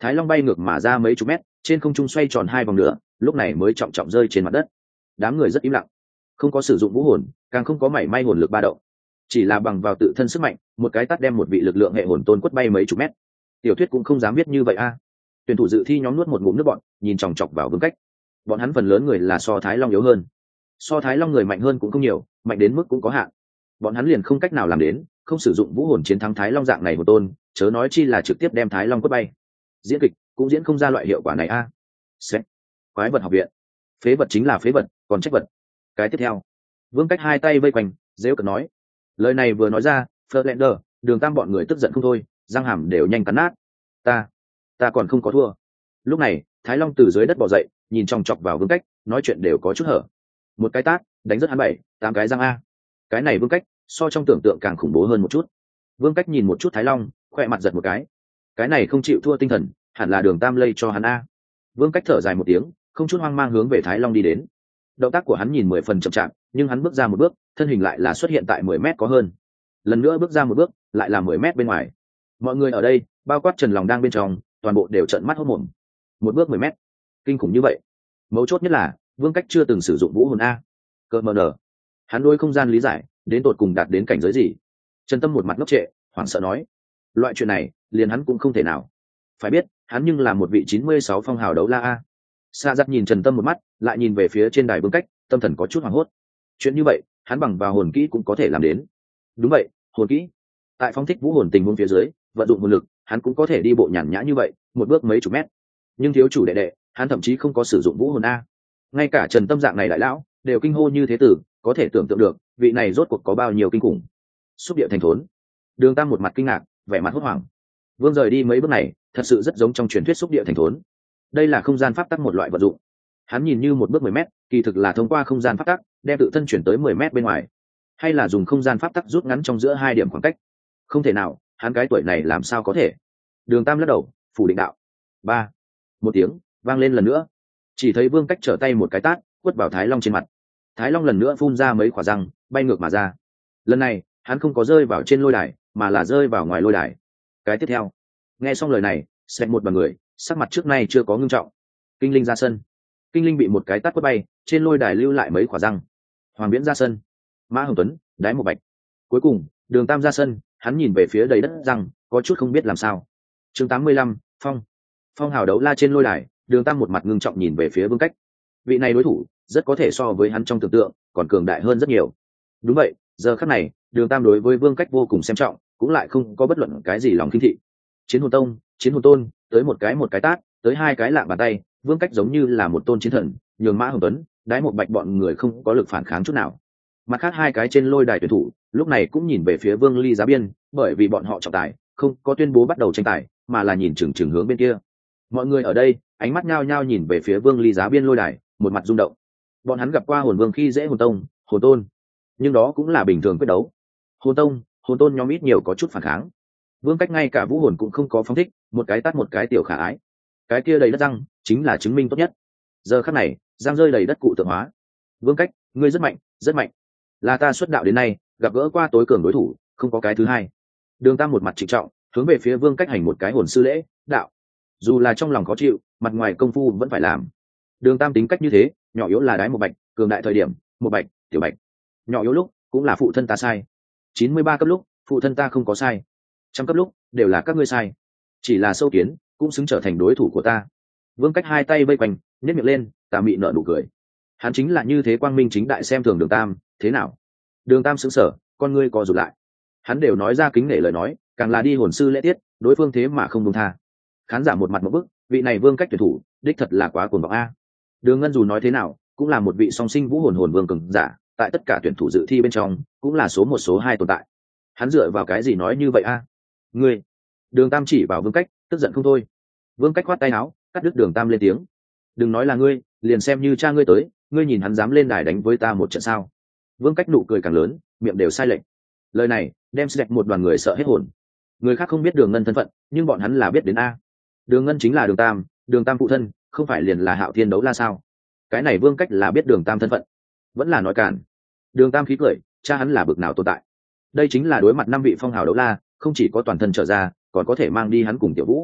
Thái Long bay ngược mà ra mấy chục mét, trên không trung xoay tròn hai vòng nữa, lúc này mới trọng trọng rơi trên mặt đất. Đám người rất im lặng, không có sử dụng vũ hồn, càng không có mảy may hồn lực ba động, chỉ là bằng vào tự thân sức mạnh, một cái tát đem một vị lực lượng hệ hồn tôn quất bay mấy chục mét. Tiểu Thuyết cũng không dám biết như vậy a. Tuyển thủ dự thi nhóm nuốt một ngụm nước bọn, nhìn chòng chọc vào Vương Cách. Bọn hắn phần lớn người là so Thái Long yếu hơn, so Thái Long người mạnh hơn cũng không nhiều, mạnh đến mức cũng có hạn. Bọn hắn liền không cách nào làm đến, không sử dụng vũ hồn chiến thắng Thái Long dạng này một tôn, chớ nói chi là trực tiếp đem Thái Long quất bay. Diễn kịch cũng diễn không ra loại hiệu quả này a. À. Quái vật học viện, phế vật chính là phế vật, còn trách vật. Cái tiếp theo, Vương Cách hai tay vây quanh, rêu cợt nói. Lời này vừa nói ra, Fletcher, Đường Tam bọn người tức giận không thôi, răng hàm đều nhanh cắn nát. Ta, ta còn không có thua. Lúc này, Thái Long từ dưới đất bò dậy, nhìn chòng chọc vào Vương Cách, nói chuyện đều có chút hở. Một cái tát, đánh rất hắn bảy, tám cái răng a. Cái này Vương Cách, so trong tưởng tượng càng khủng bố hơn một chút. Vương Cách nhìn một chút Thái Long, khoe mặt giật một cái. Cái này không chịu thua tinh thần, hẳn là Đường Tam lây cho hắn a. Vương Cách thở dài một tiếng, không chút hoang mang hướng về Thái Long đi đến. Động tác của hắn nhìn mười phần chậm chạp, nhưng hắn bước ra một bước, thân hình lại là xuất hiện tại mười mét có hơn. Lần nữa bước ra một bước, lại là mười mét bên ngoài. Mọi người ở đây, bao quát Trần Lòng đang bên trong, toàn bộ đều trợn mắt hốt mồm. Một bước mười mét, kinh khủng như vậy. Mấu chốt nhất là, Vương Cách chưa từng sử dụng vũ hồn a. Cơ mờ nở. Hắn đôi không gian lý giải, đến tột cùng đạt đến cảnh giới gì? Trần Tâm một mặt ngốc trệ, hoảng sợ nói: loại chuyện này, liền hắn cũng không thể nào. Phải biết, hắn nhưng là một vị chín mươi sáu phong hào đấu la a. Sa Giật nhìn Trần Tâm một mắt, lại nhìn về phía trên đài Vương Cách, tâm thần có chút hoảng hốt. Chuyện như vậy, hắn bằng vào hồn kỹ cũng có thể làm đến. Đúng vậy, hồn kỹ. Tại phong thích vũ hồn tình huống phía dưới, vận dụng hồn lực, hắn cũng có thể đi bộ nhàn nhã như vậy, một bước mấy chục mét. Nhưng thiếu chủ đệ đệ, hắn thậm chí không có sử dụng vũ hồn a. Ngay cả Trần Tâm dạng này đại lão, đều kinh hô như thế tử, có thể tưởng tượng được, vị này rốt cuộc có bao nhiêu kinh khủng. Xúc địa thành thốn. Đường Tam một mặt kinh ngạc, vẻ mặt hốt hoảng. Vương rời đi mấy bước này, thật sự rất giống trong truyền thuyết xúc địa thành thốn. Đây là không gian pháp tắc một loại vận dụng. Hắn nhìn như một bước mười mét, kỳ thực là thông qua không gian pháp tắc, đem tự thân chuyển tới mười mét bên ngoài, hay là dùng không gian pháp tắc rút ngắn trong giữa hai điểm khoảng cách. Không thể nào, hắn cái tuổi này làm sao có thể? Đường Tam lắc đầu, phủ định đạo. Ba, một tiếng vang lên lần nữa, chỉ thấy Vương Cách trở tay một cái tát, quất vào Thái Long trên mặt. Thái Long lần nữa phun ra mấy quả răng, bay ngược mà ra. Lần này, hắn không có rơi vào trên lôi đài, mà là rơi vào ngoài lôi đài. Cái tiếp theo, nghe xong lời này, Sẹt một bằng người, sắc mặt trước nay chưa có ngưng trọng. Kinh linh ra sân. Kinh linh bị một cái tát quất bay, trên lôi đài lưu lại mấy quả răng. Hoàng Viễn ra sân. Mã Hồng Tuấn, Đái Một Bạch. Cuối cùng, Đường Tam ra sân, hắn nhìn về phía đầy đất răng, có chút không biết làm sao. Chương tám mươi lăm, Phong. Phong hào đấu la trên lôi đài, Đường Tam một mặt ngưng trọng nhìn về phía Vương Cách. Vị này đối thủ, rất có thể so với hắn trong tưởng tượng, còn cường đại hơn rất nhiều. Đúng vậy, giờ khắc này, Đường Tam đối với Vương Cách vô cùng xem trọng, cũng lại không có bất luận cái gì lòng khinh thị. Chiến hồn tông, chiến hồn tôn, tới một cái một cái tát, tới hai cái lạng bàn tay, Vương Cách giống như là một tôn chiến thần, nhường Mã Hồng Tuấn, Đái Một Bạch bọn người không có lực phản kháng chút nào. Mặt khác hai cái trên lôi đài tuyển thủ, lúc này cũng nhìn về phía Vương Ly Giá Biên, bởi vì bọn họ trọng tài, không có tuyên bố bắt đầu tranh tài, mà là nhìn chừng chừng hướng bên kia. Mọi người ở đây, ánh mắt nhao nhao nhìn về phía Vương Ly Giá Biên lôi đài, một mặt rung động. Bọn hắn gặp qua hồn vương khi dễ hồn tông, hồn tôn, nhưng đó cũng là bình thường quyết đấu. Hồn tông, hồn tôn nhóm ít nhiều có chút phản kháng. Vương Cách ngay cả vũ hồn cũng không có phóng thích, một cái tát một cái tiểu khả ái. Cái kia đầy đất răng, chính là chứng minh tốt nhất. Giờ khắc này, răng rơi đầy đất cụ tượng hóa. Vương Cách, ngươi rất mạnh, rất mạnh. Là ta xuất đạo đến nay, gặp gỡ qua tối cường đối thủ, không có cái thứ hai. Đường Tam một mặt trịnh trọng, hướng về phía Vương Cách hành một cái hồn sư lễ, đạo. Dù là trong lòng khó chịu, mặt ngoài công phu vẫn phải làm. Đường Tam tính cách như thế, nhỏ yếu là Đái Một Bạch, cường đại thời điểm, Một Bạch, Tiểu Bạch. Nhỏ yếu lúc, cũng là phụ thân ta sai. chín mươi ba cấp lúc, phụ thân ta không có sai. Trăm cấp lúc, đều là các ngươi sai. Chỉ là sâu kiến, cũng xứng trở thành đối thủ của ta. Vương Cách hai tay vây quanh, nhếch miệng lên, tà mị nở nụ cười. Hắn chính là như thế quang minh chính đại xem thường Đường Tam, thế nào? Đường Tam sững sờ, con ngươi co rụt lại. Hắn đều nói ra kính nể lời nói, càng là đi hồn sư lễ tiết, đối phương thế mà không buông tha. Khán giả một mặt một bức, vị này Vương Cách tuyển thủ, đích thật là quá cuồng vọng a. Đường Ngân dù nói thế nào, cũng là một vị song sinh vũ hồn hồn vương cường giả, tại tất cả tuyển thủ dự thi bên trong, cũng là số một số hai tồn tại. Hắn dựa vào cái gì nói như vậy a? Ngươi. Đường Tam chỉ vào Vương Cách, tức giận không thôi. Vương Cách khoát tay áo, cắt đứt Đường Tam lên tiếng. Đừng nói là ngươi, liền xem như cha ngươi tới, ngươi nhìn hắn dám lên đài đánh với ta một trận sao? Vương Cách nụ cười càng lớn, miệng đều sai lệch. Lời này đem Sẹt một đoàn người sợ hết hồn. Người khác không biết Đường Ngân thân phận, nhưng bọn hắn là biết đến a. Đường Ngân chính là Đường Tam, Đường Tam phụ thân, không phải liền là Hạo Thiên đấu la sao? Cái này Vương Cách là biết Đường Tam thân phận, vẫn là nói cản. Đường Tam khí cười, cha hắn là bực nào tồn tại? Đây chính là đối mặt năm vị phong hào đấu la, không chỉ có toàn thân trở ra, còn có thể mang đi hắn cùng Tiểu Vũ.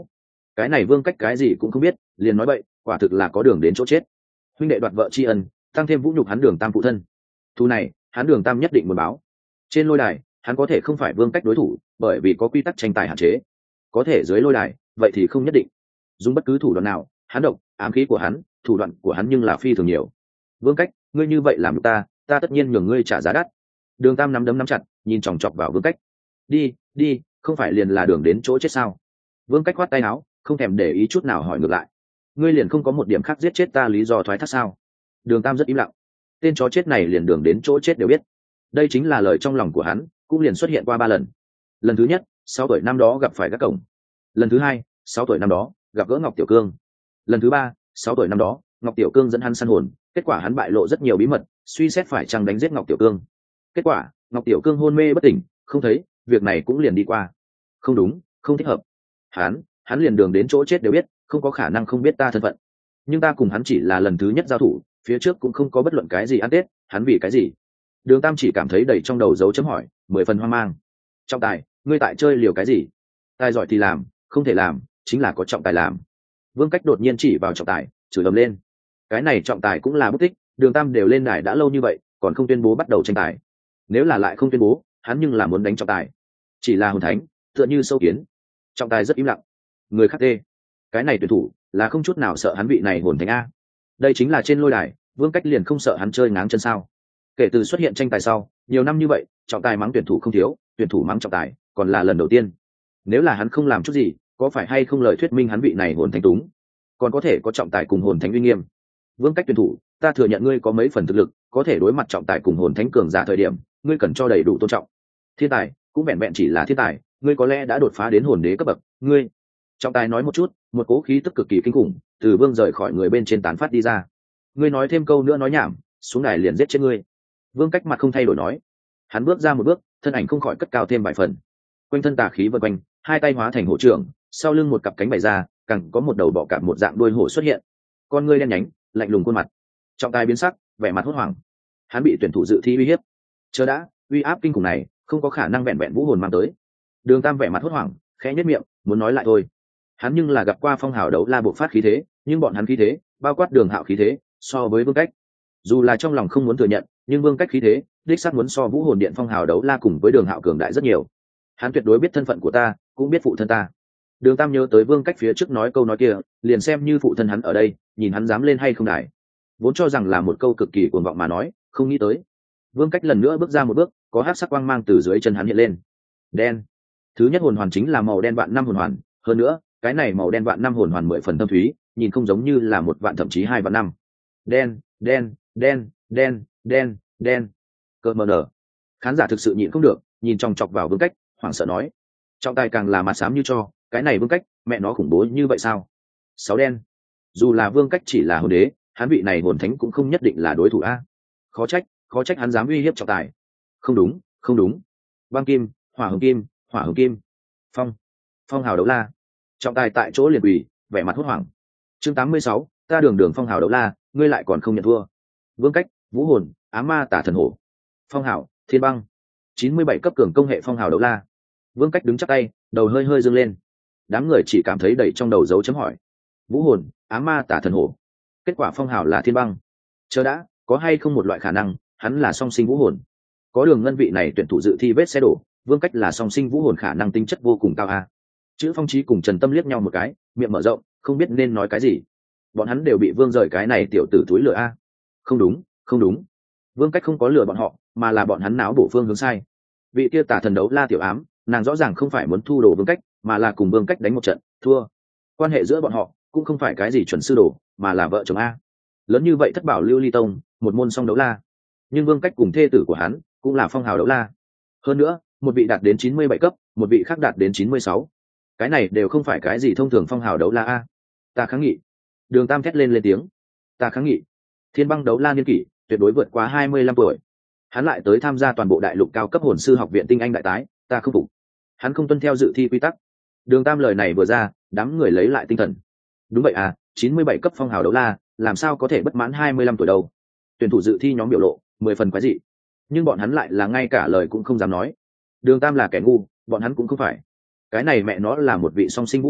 cái này Vương Cách cái gì cũng không biết, liền nói bậy, quả thực là có đường đến chỗ chết. Huynh đệ đoạt vợ tri ân, tăng thêm vũ nhục hắn Đường Tam phụ thân, thu này hắn Đường Tam nhất định muốn báo. Trên lôi đài hắn có thể không phải Vương Cách đối thủ, bởi vì có quy tắc tranh tài hạn chế. Có thể dưới lôi đài vậy thì không nhất định. Dùng bất cứ thủ đoạn nào, hắn độc ám khí của hắn, thủ đoạn của hắn nhưng là phi thường nhiều. Vương Cách, ngươi như vậy làm ta ta tất nhiên nhường ngươi trả giá đắt. Đường Tam nắm đấm nắm chặt, nhìn chòng chọc vào Vương Cách. Đi đi, không phải liền là đường đến chỗ chết sao? Vương Cách khoát tay áo, không thèm để ý chút nào hỏi ngược lại. Ngươi liền không có một điểm khác giết chết ta lý do thoái thác sao? Đường Tam rất im lặng. Tên chó chết này liền đường đến chỗ chết đều biết. Đây chính là lời trong lòng của hắn, cũng liền xuất hiện qua ba lần. Lần thứ nhất, sáu tuổi năm đó gặp phải các cổng. Lần thứ hai, sáu tuổi năm đó gặp gỡ Ngọc Tiểu Cương. Lần thứ ba, sáu tuổi năm đó Ngọc Tiểu Cương dẫn hắn săn hồn, kết quả hắn bại lộ rất nhiều bí mật, suy xét phải chăng đánh giết Ngọc Tiểu Cương. Kết quả Ngọc Tiểu Cương hôn mê bất tỉnh, không thấy, việc này cũng liền đi qua. Không đúng, không thích hợp. Hắn, hắn liền đường đến chỗ chết đều biết, không có khả năng không biết ta thân phận. Nhưng ta cùng hắn chỉ là lần thứ nhất giao thủ, phía trước cũng không có bất luận cái gì ăn tết, hắn vì cái gì? Đường Tam chỉ cảm thấy đầy trong đầu dấu chấm hỏi, mười phần hoang mang. Trọng tài, ngươi tại chơi liều cái gì? Tài giỏi thì làm, không thể làm, chính là có trọng tài làm. Vương Cách đột nhiên chỉ vào trọng tài, chửi ầm lên. Cái này trọng tài cũng là bút tích, Đường Tam đều lên đài đã lâu như vậy, còn không tuyên bố bắt đầu tranh tài. Nếu là lại không tuyên bố, hắn nhưng là muốn đánh trọng tài. Chỉ là hồn thánh, tựa như sâu kiến. Trọng tài rất im lặng. Người khác tê. Cái này tuyển thủ là không chút nào sợ hắn vị này hồn thánh a. Đây chính là trên lôi đài, Vương Cách liền không sợ hắn chơi ngáng chân sao? Kể từ xuất hiện tranh tài sau, nhiều năm như vậy, trọng tài mắng tuyển thủ không thiếu, tuyển thủ mắng trọng tài, còn là lần đầu tiên. Nếu là hắn không làm chút gì, có phải hay không lời thuyết minh hắn vị này hồn thánh túng? Còn có thể có trọng tài cùng hồn thánh uy nghiêm. Vương Cách tuyển thủ, ta thừa nhận ngươi có mấy phần thực lực, có thể đối mặt trọng tài cùng hồn thánh cường giả thời điểm, ngươi cần cho đầy đủ tôn trọng. Thiên tài cũng vẹn vẹn chỉ là thiên tài, ngươi có lẽ đã đột phá đến hồn đế cấp bậc, ngươi. Trọng tài nói một chút, một cố khí tức cực kỳ kinh khủng từ Vương rời khỏi người bên trên tán phát đi ra. Ngươi nói thêm câu nữa nói nhảm, xuống đài liền giết chết ngươi. Vương Cách mặt không thay đổi nói. Hắn bước ra một bước, thân ảnh không khỏi cất cao thêm vài phần. Quanh thân tà khí vần quanh, hai tay hóa thành hổ trưởng, sau lưng một cặp cánh bày ra, càng có một đầu bọ cạp một dạng đuôi hổ xuất hiện. Con ngươi đen nhánh, lạnh lùng khuôn mặt. Trọng tài biến sắc, vẻ mặt hốt hoảng. Hắn bị tuyển thủ dự thi uy hiếp. Chờ đã, uy áp kinh khủng này, không có khả năng vẹn vẹn vũ hồn mang tới. Đường Tam vẻ mặt hốt hoảng, khẽ nhếch miệng, muốn nói lại thôi. Hắn nhưng là gặp qua phong hào đấu la bộ phát khí thế, nhưng bọn hắn khí thế, bao quát Đường Hạo khí thế, so với Vương Cách, dù là trong lòng không muốn thừa nhận, nhưng Vương Cách khí thế, đích xác muốn so vũ hồn điện phong hào đấu la cùng với Đường Hạo cường đại rất nhiều. Hắn tuyệt đối biết thân phận của ta, cũng biết phụ thân ta. Đường Tam nhớ tới Vương Cách phía trước nói câu nói kia, liền xem như phụ thân hắn ở đây, nhìn hắn dám lên hay không đài. Vốn cho rằng là một câu cực kỳ cuồng vọng mà nói, không nghĩ tới. Vương Cách lần nữa bước ra một bước, có hắc sắc quang mang từ dưới chân hắn hiện lên. Đen. Thứ nhất hồn hoàn chính là màu đen vạn năm hồn hoàn, hơn nữa, cái này màu đen vạn năm hồn hoàn mười phần thâm thúy, nhìn không giống như là một vạn thậm chí hai vạn năm. Đen, đen, đen, đen, đen, đen. Cơ mờ nở. Khán giả thực sự nhịn không được, nhìn chòng chọc vào Vương Cách, hoảng sợ nói. Trọng tài càng là mặt xám như cho, cái này Vương Cách, mẹ nó khủng bố như vậy sao? Sáu đen. Dù là Vương Cách chỉ là hồn đế, hắn vị này hồn thánh cũng không nhất định là đối thủ a. Khó trách, khó trách hắn dám uy hiếp trọng tài. Không đúng, không đúng. Băng kim, hỏa hồng kim, hỏa hồng kim. Phong, phong hào đấu la. Trọng tài tại chỗ liền quỳ, vẻ mặt hốt hoảng. Chương tám mươi sáu, ta Đường Đường phong hào đấu la, ngươi lại còn không nhận thua. Vương Cách, vũ hồn, ám ma tả thần hổ. Phong hào, thiên băng. chín mươi bảy cấp cường công hệ phong hào đấu la. Vương Cách đứng chắp tay, đầu hơi hơi dương lên. Đám người chỉ cảm thấy đầy trong đầu dấu chấm hỏi. Vũ hồn, ám ma tả thần hổ. Kết quả phong hào là thiên băng. Chờ đã, có hay không một loại khả năng, hắn là song sinh vũ hồn. Có Đường Ngân vị này tuyển thủ dự thi vết xe đổ, Vương Cách là song sinh vũ hồn khả năng tính chất vô cùng cao a. Chữ Phong Chí cùng Trần Tâm liếc nhau một cái, miệng mở rộng, không biết nên nói cái gì. Bọn hắn đều bị Vương rời cái này tiểu tử túi lửa a. Không đúng, không đúng. Vương Cách không có lừa bọn họ, mà là bọn hắn náo bổ phương hướng sai. Vị kia tả thần đấu la tiểu ám, nàng rõ ràng không phải muốn thu đồ Vương Cách, mà là cùng Vương Cách đánh một trận, thua. Quan hệ giữa bọn họ cũng không phải cái gì chuẩn sư đồ, mà là vợ chồng a. Lớn như vậy thất bảo lưu ly tông, một môn song đấu la. Nhưng Vương Cách cùng thê tử của hắn cũng là phong hào đấu la. Hơn nữa, một vị đạt đến chín mươi bảy cấp, một vị khác đạt đến chín mươi sáu. Cái này đều không phải cái gì thông thường phong hào đấu la a. Ta kháng nghị. Đường Tam thét lên lên tiếng. Ta kháng nghị. Thiên băng đấu la niên kỷ tuyệt đối vượt quá hai mươi lăm tuổi. Hắn lại tới tham gia toàn bộ đại lục cao cấp hồn sư học viện tinh anh đại tái, ta không phục. Hắn không tuân theo dự thi quy tắc. Đường Tam lời này vừa ra, đám người lấy lại tinh thần. Đúng vậy à, chín mươi bảy cấp phong hào đấu la, làm sao có thể bất mãn hai mươi lăm tuổi đâu? Tuyển thủ dự thi nhóm biểu lộ mười phần quái dị, nhưng bọn hắn lại là ngay cả lời cũng không dám nói. Đường Tam là kẻ ngu, bọn hắn cũng không phải. Cái này mẹ nó là một vị song sinh vũ hồn,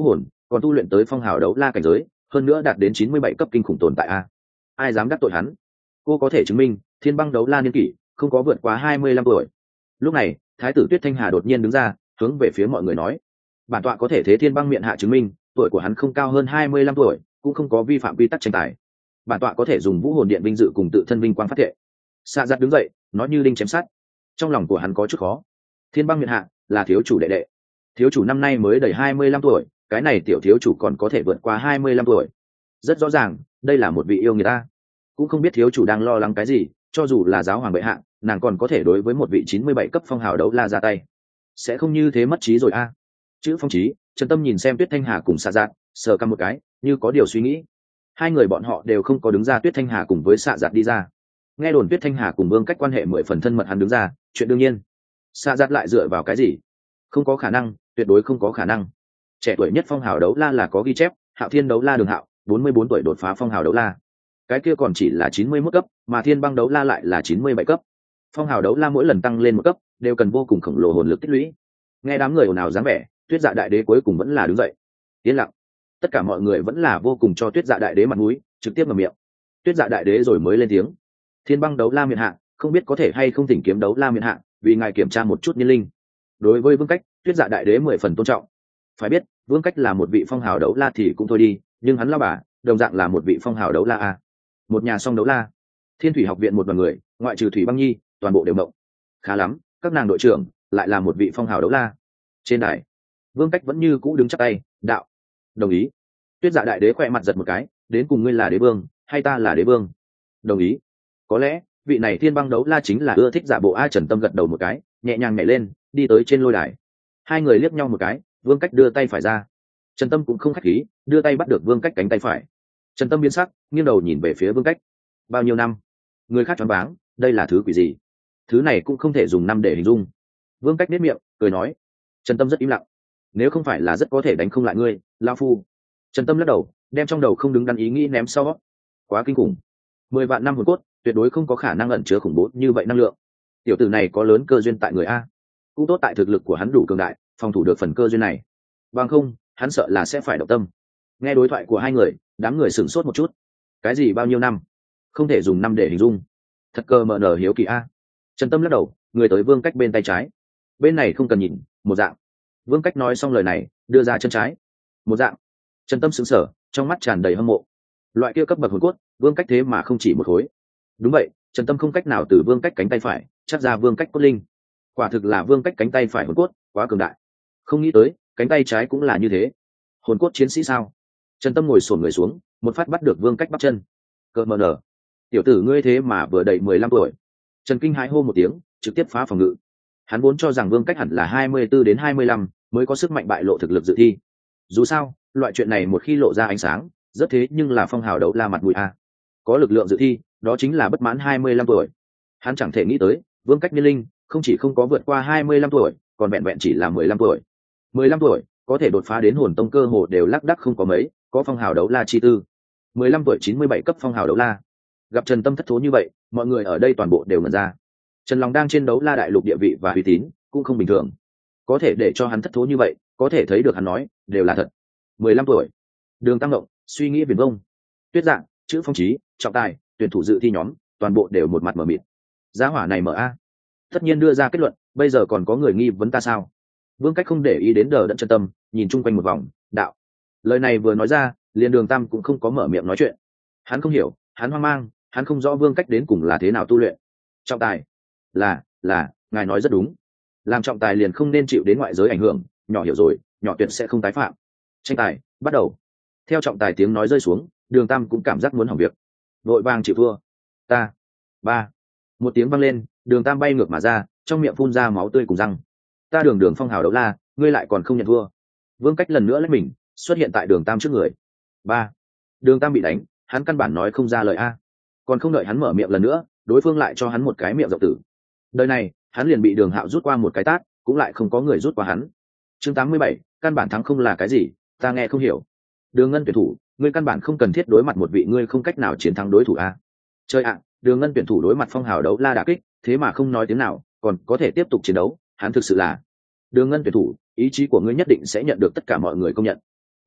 còn tu luyện tới phong hào đấu la cảnh giới, hơn nữa đạt đến chín mươi bảy cấp kinh khủng tồn tại a. Ai dám đắc tội hắn? Cô có thể chứng minh thiên băng đấu la niên kỷ không có vượt quá hai mươi lăm tuổi. Lúc này thái tử Tuyết Thanh Hà đột nhiên đứng ra, hướng về phía mọi người nói: bản tọa có thể thế thiên băng miệng hạ chứng minh tuổi của hắn không cao hơn hai mươi lăm tuổi, cũng không có vi phạm quy tắc tranh tài. Bản tọa có thể dùng vũ hồn điện vinh dự cùng tự thân vinh quang phát thệ. Xạ giật đứng dậy, nói như đinh chém sắt. Trong lòng của hắn có chút khó. Thiên băng miệng hạ là thiếu chủ đệ đệ, thiếu chủ năm nay mới đầy hai mươi lăm tuổi, cái này tiểu thiếu chủ còn có thể vượt qua hai mươi lăm tuổi, rất rõ ràng đây là một vị yêu người ta. Cũng không biết thiếu chủ đang lo lắng cái gì, cho dù là giáo hoàng bệ hạ, nàng còn có thể đối với một vị chín mươi bảy cấp phong hào đấu la ra tay, sẽ không như thế mất trí rồi a. À. Chữ phong trí, Trần Tâm nhìn xem Tuyết Thanh Hà cùng Xạ Dạt, sờ cằm một cái, như có điều suy nghĩ. Hai người bọn họ đều không có đứng ra, Tuyết Thanh Hà cùng với Xạ Dạt đi ra. Nghe đồn Tuyết Thanh Hà cùng Vương Cách quan hệ mười phần thân mật, hắn đứng ra, chuyện đương nhiên. Xạ Dạt lại dựa vào cái gì? Không có khả năng, tuyệt đối không có khả năng. Trẻ tuổi nhất phong hào đấu la là có ghi chép, Hạo Thiên đấu la Đường Hạo, bốn mươi bốn tuổi đột phá phong hào đấu la. Cái kia còn chỉ là chín mươi mốt cấp, mà Thiên băng đấu la lại là chín mươi bảy cấp. Phong hào đấu la mỗi lần tăng lên một cấp, đều cần vô cùng khổng lồ hồn lực tích lũy. Nghe đám người ồn ào dáng vẻ, Tuyết Dạ đại đế cuối cùng vẫn là đứng dậy. Yên lặng. Tất cả mọi người vẫn là vô cùng cho Tuyết Dạ đại đế mặt mũi, trực tiếp mở miệng. Tuyết Dạ đại đế rồi mới lên tiếng: Thiên băng đấu la miện hạ, không biết có thể hay không thỉnh kiếm đấu la miện hạ, vì ngài kiểm tra một chút niên linh. Đối với Vương Cách, Tuyết Dạ đại đế mười phần tôn trọng. Phải biết, Vương Cách là một vị phong hào đấu la thì cũng thôi đi, nhưng hắn lao bà, đồng dạng là một vị phong hào đấu la a. Một nhà song đấu la. Thiên Thủy học viện một đoàn người, ngoại trừ Thủy Băng Nhi, toàn bộ đều mộng. Khá lắm, các nàng đội trưởng lại là một vị phong hào đấu la. Trên đài, Vương Cách vẫn như cũ đứng chắp tay, đạo: đồng ý. Tuyết Dạ đại đế khỏe mặt giật một cái, đến cùng ngươi là đế vương hay ta là đế vương? Đồng ý. Có lẽ vị này thiên băng đấu la chính là ưa thích giả bộ. A Trần Tâm gật đầu một cái, nhẹ nhàng nhảy lên, đi tới trên lôi đài. Hai người liếc nhau một cái, Vương Cách đưa tay phải ra, Trần Tâm cũng không khách khí, đưa tay bắt được Vương Cách cánh tay phải. Trần Tâm biến sắc, nghiêng đầu nhìn về phía Vương Cách. Bao nhiêu năm? Người khác choáng váng, đây là thứ quỷ gì? Thứ này cũng không thể dùng năm để hình dung. Vương Cách nét miệng cười nói. Trần Tâm rất im lặng. Nếu không phải là rất có thể đánh không lại ngươi, lão phu. Trần Tâm lắc đầu, đem trong đầu không đứng đắn ý nghĩ ném sau. Quá kinh khủng. Mười vạn năm hồn cốt, tuyệt đối không có khả năng ẩn chứa khủng bố như vậy năng lượng. Tiểu tử này có lớn cơ duyên tại người a. Cũng tốt tại thực lực của hắn đủ cường đại, phòng thủ được phần cơ duyên này. Bằng không, hắn sợ là sẽ phải động tâm. Nghe đối thoại của hai người, đám người sửng sốt một chút. Cái gì bao nhiêu năm? Không thể dùng năm để hình dung. Thật cơ mờ nở hiếu kỳ a. Trần Tâm lắc đầu, người tới Vương Cách bên tay trái. Bên này không cần nhìn, một dạng. Vương Cách nói xong lời này, đưa ra chân trái. Một dạng. Trần Tâm sững sờ, trong mắt tràn đầy hâm mộ. Loại kia cấp bậc hồn cốt, Vương Cách thế mà không chỉ một khối. Đúng vậy, Trần Tâm không cách nào từ Vương Cách cánh tay phải chắc ra Vương Cách cốt linh. Quả thực là Vương Cách cánh tay phải hồn cốt quá cường đại. Không nghĩ tới, cánh tay trái cũng là như thế. Hồn cốt chiến sĩ sao? Trần Tâm ngồi xổm người xuống, một phát bắt được Vương Cách bắp chân. Cợt mờ nở. Tiểu tử ngươi thế mà vừa đầy mười lăm tuổi. Trần Kinh hãi hô một tiếng, trực tiếp phá phòng ngự. Hắn vốn cho rằng Vương Cách hẳn là hai mươi tư đến hai mươi lăm mới có sức mạnh bại lộ thực lực dự thi. Dù sao, loại chuyện này một khi lộ ra ánh sáng, rất thế nhưng là phong hào đấu la mặt mũi a. Có lực lượng dự thi, đó chính là bất mãn hai mươi lăm tuổi. Hắn chẳng thể nghĩ tới, Vương Cách niên linh không chỉ không có vượt qua hai mươi lăm tuổi, còn vẹn vẹn chỉ là mười lăm tuổi. mười lăm tuổi, có thể đột phá đến hồn tông cơ hồ đều lác đác không có mấy, có phong hào đấu la chi tư. mười lăm tuổi chín mươi bảy cấp phong hào đấu la. Gặp Trần Tâm thất thố như vậy, mọi người ở đây toàn bộ đều ngẩn ra. Trần Long đang trên đấu la đại lục địa vị và uy tín, cũng không bình thường. Có thể để cho hắn thất thố như vậy, có thể thấy được hắn nói đều là thật. mười lăm tuổi. Đường Tăng Ngộng, suy nghĩ viển vông. Tuyết Dạng, Chữ Phong Trí, Trọng Tài, tuyển thủ dự thi nhóm, toàn bộ đều một mặt mở mịt. Giá hỏa này mở a. Tất nhiên đưa ra kết luận, bây giờ còn có người nghi vấn ta sao? Vương Cách không để ý đến Đờ Đẫn Trần Tâm, nhìn chung quanh một vòng, đạo. Lời này vừa nói ra, liền Đường Tam cũng không có mở miệng nói chuyện. Hắn không hiểu, hắn hoang mang, hắn không rõ Vương Cách đến cùng là thế nào tu luyện. Trọng Tài, là, là, ngài nói rất đúng. Làm trọng tài liền không nên chịu đến ngoại giới ảnh hưởng, nhỏ hiểu rồi, nhỏ tuyệt sẽ không tái phạm. Tranh tài, bắt đầu. Theo trọng tài tiếng nói rơi xuống, Đường Tam cũng cảm giác muốn hỏng việc. Vội vàng chịu thua. Ta. Ba. Một tiếng vang lên, Đường Tam bay ngược mà ra, trong miệng phun ra máu tươi cùng răng. Ta Đường Đường phong hào đấu la, ngươi lại còn không nhận thua. Vương Cách lần nữa lấy mình, xuất hiện tại Đường Tam trước người. Ba. Đường Tam bị đánh, hắn căn bản nói không ra lời a. Còn không đợi hắn mở miệng lần nữa, đối phương lại cho hắn một cái miệng rộng tử. Đời này, hắn liền bị Đường Hạo rút qua một cái tát, cũng lại không có người rút qua hắn. Chương tám mươi bảy, căn bản thắng không là cái gì, ta nghe không hiểu. Đường Ngân tuyển thủ, ngươi căn bản không cần thiết đối mặt một vị ngươi không cách nào chiến thắng đối thủ a. Chơi ạ, Đường Ngân tuyển thủ đối mặt phong hào đấu la đả kích, thế mà không nói tiếng nào, còn có thể tiếp tục chiến đấu, hắn thực sự là. Đường Ngân tuyển thủ, ý chí của ngươi nhất định sẽ nhận được tất cả mọi người công nhận.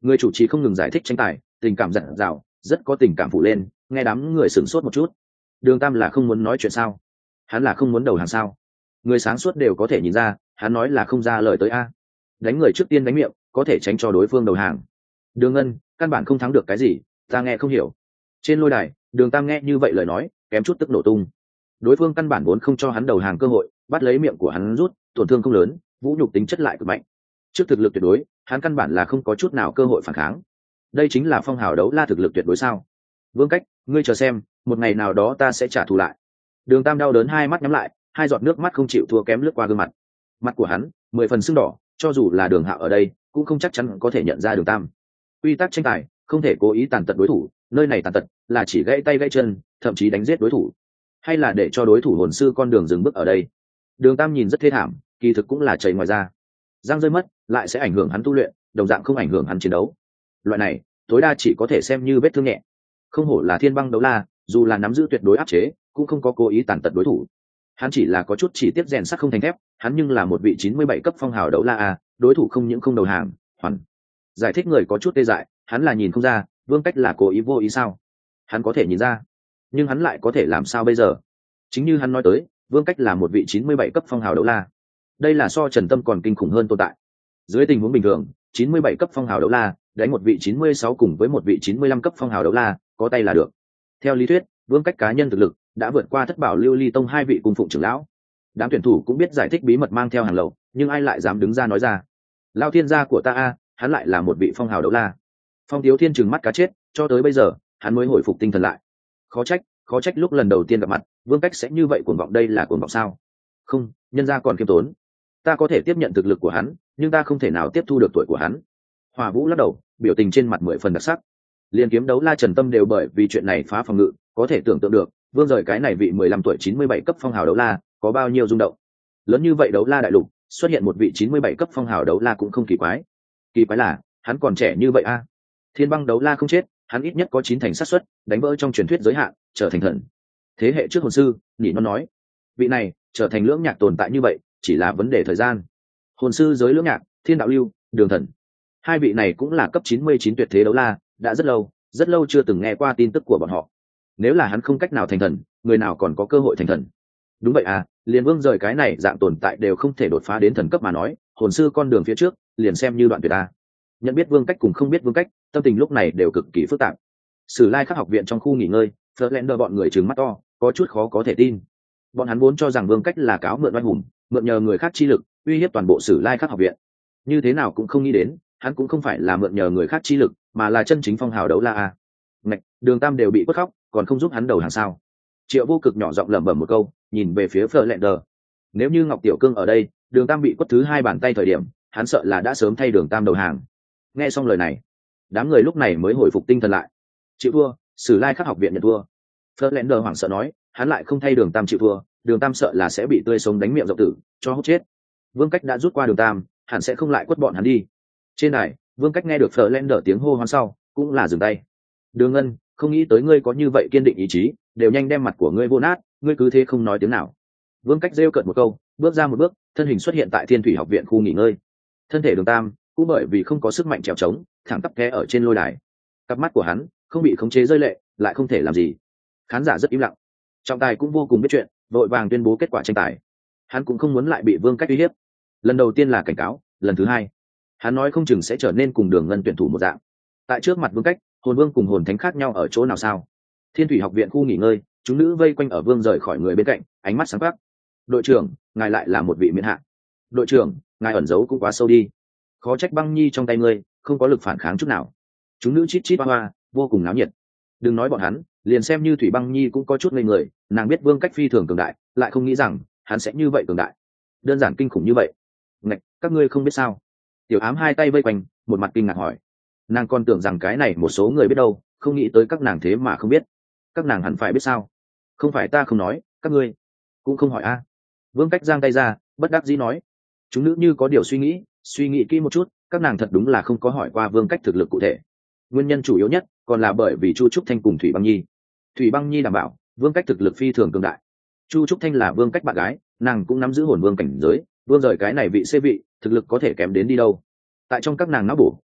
Người chủ trì không ngừng giải thích tranh tài, tình cảm dặn dào, rất có tình cảm phụ lên, nghe đám người sửng sốt một chút. Đường Tam là không muốn nói chuyện sao? Hắn là không muốn đầu hàng sao? Người sáng suốt đều có thể nhìn ra, hắn nói là không ra lời tới a. Đánh người trước tiên đánh miệng, có thể tránh cho đối phương đầu hàng. Đường Ngân, căn bản không thắng được cái gì, ta nghe không hiểu. Trên lôi đài, Đường Tam nghe như vậy lời nói, kém chút tức nổ tung. Đối phương căn bản vốn không cho hắn đầu hàng cơ hội, bắt lấy miệng của hắn rút, tổn thương không lớn, vũ nhục tính chất lại cực mạnh. Trước thực lực tuyệt đối, hắn căn bản là không có chút nào cơ hội phản kháng. Đây chính là phong hào đấu la thực lực tuyệt đối sao? Vương Cách, ngươi chờ xem, một ngày nào đó ta sẽ trả thù lại. Đường Tam đau đớn hai mắt nhắm lại, hai giọt nước mắt không chịu thua kém lướt qua gương mặt. Mặt của hắn mười phần sưng đỏ, cho dù là Đường Hạo ở đây, cũng không chắc chắn có thể nhận ra Đường Tam. Quy tắc tranh tài, không thể cố ý tàn tật đối thủ, nơi này tàn tật là chỉ gãy tay gãy chân, thậm chí đánh giết đối thủ, hay là để cho đối thủ hồn sư con đường dừng bước ở đây. Đường Tam nhìn rất thê thảm, kỳ thực cũng là chảy ngoài ra. Răng rơi mất, lại sẽ ảnh hưởng hắn tu luyện, đồng dạng không ảnh hưởng hắn chiến đấu. Loại này, tối đa chỉ có thể xem như vết thương nhẹ. Không hổ là Thiên Băng Đấu La, dù là nắm giữ tuyệt đối áp chế, cũng không có cố ý tàn tật đối thủ. Hắn chỉ là có chút chỉ tiếp rèn sắt không thành thép, hắn nhưng là một vị chín mươi bảy cấp phong hào đấu la a, đối thủ không những không đầu hàng, hoàn. Giải thích người có chút tê dại, hắn là nhìn không ra, Vương Cách là cố ý vô ý sao? Hắn có thể nhìn ra, nhưng hắn lại có thể làm sao bây giờ? Chính như hắn nói tới, Vương Cách là một vị chín mươi bảy cấp phong hào đấu la. Đây là so Trần Tâm còn kinh khủng hơn tồn tại. Dưới tình huống bình thường, chín mươi bảy cấp phong hào đấu la, đánh một vị chín mươi sáu cùng với một vị chín mươi lăm cấp phong hào đấu la, có tay là được. Theo lý thuyết, Vương Cách cá nhân thực lực đã vượt qua Thất Bảo Lưu Ly Tông hai vị cung phụng trưởng lão. Đám tuyển thủ cũng biết giải thích bí mật mang theo hàng lậu, nhưng ai lại dám đứng ra nói ra? Lao thiên gia của ta a, hắn lại là một vị phong hào đấu la. Phong Tiếu Thiên trừng mắt cá chết, cho tới bây giờ, hắn mới hồi phục tinh thần lại. Khó trách, khó trách lúc lần đầu tiên gặp mặt, Vương Cách sẽ như vậy cuồng vọng, đây là cuồng vọng sao? Không, nhân gia còn khiêm tốn. Ta có thể tiếp nhận thực lực của hắn, nhưng ta không thể nào tiếp thu được tuổi của hắn. Hỏa Vũ lắc đầu, biểu tình trên mặt mười phần đặc sắc. Liên kiếm đấu la Trần Tâm đều bởi vì chuyện này phá phòng ngự, có thể tưởng tượng được, Vương rời cái này vị mười lăm tuổi chín mươi bảy cấp phong hào đấu la, có bao nhiêu rung động. Lớn như vậy đấu la đại lục, xuất hiện một vị chín mươi bảy cấp phong hào đấu la cũng không kỳ quái. Kỳ quái là, hắn còn trẻ như vậy a. Thiên Băng đấu la không chết, hắn ít nhất có chín thành xác suất đánh vỡ trong truyền thuyết giới hạn, trở thành thần. Thế hệ trước hồn sư, nhỉ nó nói, vị này trở thành lưỡng nhạc tồn tại như vậy, chỉ là vấn đề thời gian. Hồn sư giới lưỡng nhạc, Thiên Đạo Lưu, Đường Thần, hai vị này cũng là cấp chín mươi chín tuyệt thế đấu la, đã rất lâu, rất lâu chưa từng nghe qua tin tức của bọn họ. Nếu là hắn không cách nào thành thần, người nào còn có cơ hội thành thần? Đúng vậy à, liền Vương rời cái này dạng tồn tại đều không thể đột phá đến thần cấp mà nói, hồn sư con đường phía trước, liền xem như đoạn tuyệt ta. Nhận biết Vương Cách cùng không biết Vương Cách, tâm tình lúc này đều cực kỳ phức tạp. Sử Lai Khắc học viện trong khu nghỉ ngơi, Flerlander bọn người trừng mắt to, có chút khó có thể tin. Bọn hắn vốn cho rằng Vương Cách là cáo mượn oai hùng, mượn nhờ người khác chi lực, uy hiếp toàn bộ Sử Lai Khắc học viện. Như thế nào cũng không nghĩ đến, hắn cũng không phải là mượn nhờ người khác chi lực, mà là chân chính phong hào đấu la a. Ngạch, Đường Tam đều bị quất khóc, còn không giúp hắn đầu hàng sao? Triệu Vô Cực nhỏ giọng lẩm bẩm một câu, nhìn về phía Flerlander. Nếu như Ngọc Tiểu Cương ở đây, Đường Tam bị quất thứ hai bàn tay thời điểm, hắn sợ là đã sớm thay Đường Tam đầu hàng. Nghe xong lời này, đám người lúc này mới hồi phục tinh thần lại. Chịu thua, Sử Lai Khắc học viện nhận thua. Flerlander hoảng sợ nói, hắn lại không thay Đường Tam chịu thua, Đường Tam sợ là sẽ bị tươi sống đánh miệng rộng tử, cho hốt chết. Vương Cách đã rút qua Đường Tam, hẳn sẽ không lại quất bọn hắn đi. Trên đài, Vương Cách nghe được Flerlander tiếng hô hoán sau, cũng là dừng tay. Đường Ngân, không nghĩ tới ngươi có như vậy kiên định ý chí, đều nhanh đem mặt của ngươi vô nát, ngươi cứ thế không nói tiếng nào. Vương Cách rêu cợt một câu, bước ra một bước, thân hình xuất hiện tại Thiên Thủy học viện khu nghỉ ngơi. Thân thể Đường Tam cũng bởi vì không có sức mạnh trèo trống, thẳng tắp té ở trên lôi đài. Cặp mắt của hắn không bị khống chế rơi lệ, lại không thể làm gì. Khán giả rất im lặng. Trọng tài cũng vô cùng biết chuyện, vội vàng tuyên bố kết quả tranh tài. Hắn cũng không muốn lại bị Vương Cách uy hiếp. Lần đầu tiên là cảnh cáo, lần thứ hai, hắn nói không chừng sẽ trở nên cùng Đường Ngân tuyển thủ một dạng. Tại trước mặt Vương Cách, hồn vương cùng hồn thánh khác nhau ở chỗ nào sao? Thiên Thủy học viện khu nghỉ ngơi, chúng nữ vây quanh ở Vương rời khỏi người bên cạnh, ánh mắt sáng quắc. Đội trưởng, ngài lại là một vị miễn hạ. Đội trưởng, ngài ẩn giấu cũng quá sâu đi. Khó trách Băng Nhi trong tay ngươi không có lực phản kháng chút nào. Chúng nữ chít chít hoa hoa, vô cùng náo nhiệt. Đừng nói bọn hắn, liền xem như Thủy Băng Nhi cũng có chút ngây người, nàng biết Vương Cách phi thường cường đại, lại không nghĩ rằng hắn sẽ như vậy cường đại, đơn giản kinh khủng như vậy. Ngạch, các ngươi không biết sao? Tiểu Ám hai tay vây quanh, một mặt kinh ngạc hỏi. Nàng còn tưởng rằng cái này một số người biết đâu, không nghĩ tới các nàng thế mà không biết. Các nàng hẳn phải biết sao? Không phải ta không nói, các ngươi cũng không hỏi a. Vương Cách giang tay ra, bất đắc dĩ nói. Chúng nữ như có điều suy nghĩ, suy nghĩ kỹ một chút, các nàng thật đúng là không có hỏi qua Vương Cách thực lực cụ thể. Nguyên nhân chủ yếu nhất còn là bởi vì Chu Trúc Thanh cùng Thủy Băng Nhi. Thủy Băng Nhi đảm bảo Vương Cách thực lực phi thường cường đại. Chu Trúc Thanh là Vương Cách bạn gái, nàng cũng nắm giữ hồn vương cảnh giới, Vương rời cái này vị xê vị, thực lực có thể kém đến đi đâu. Tại trong các nàng não bổ,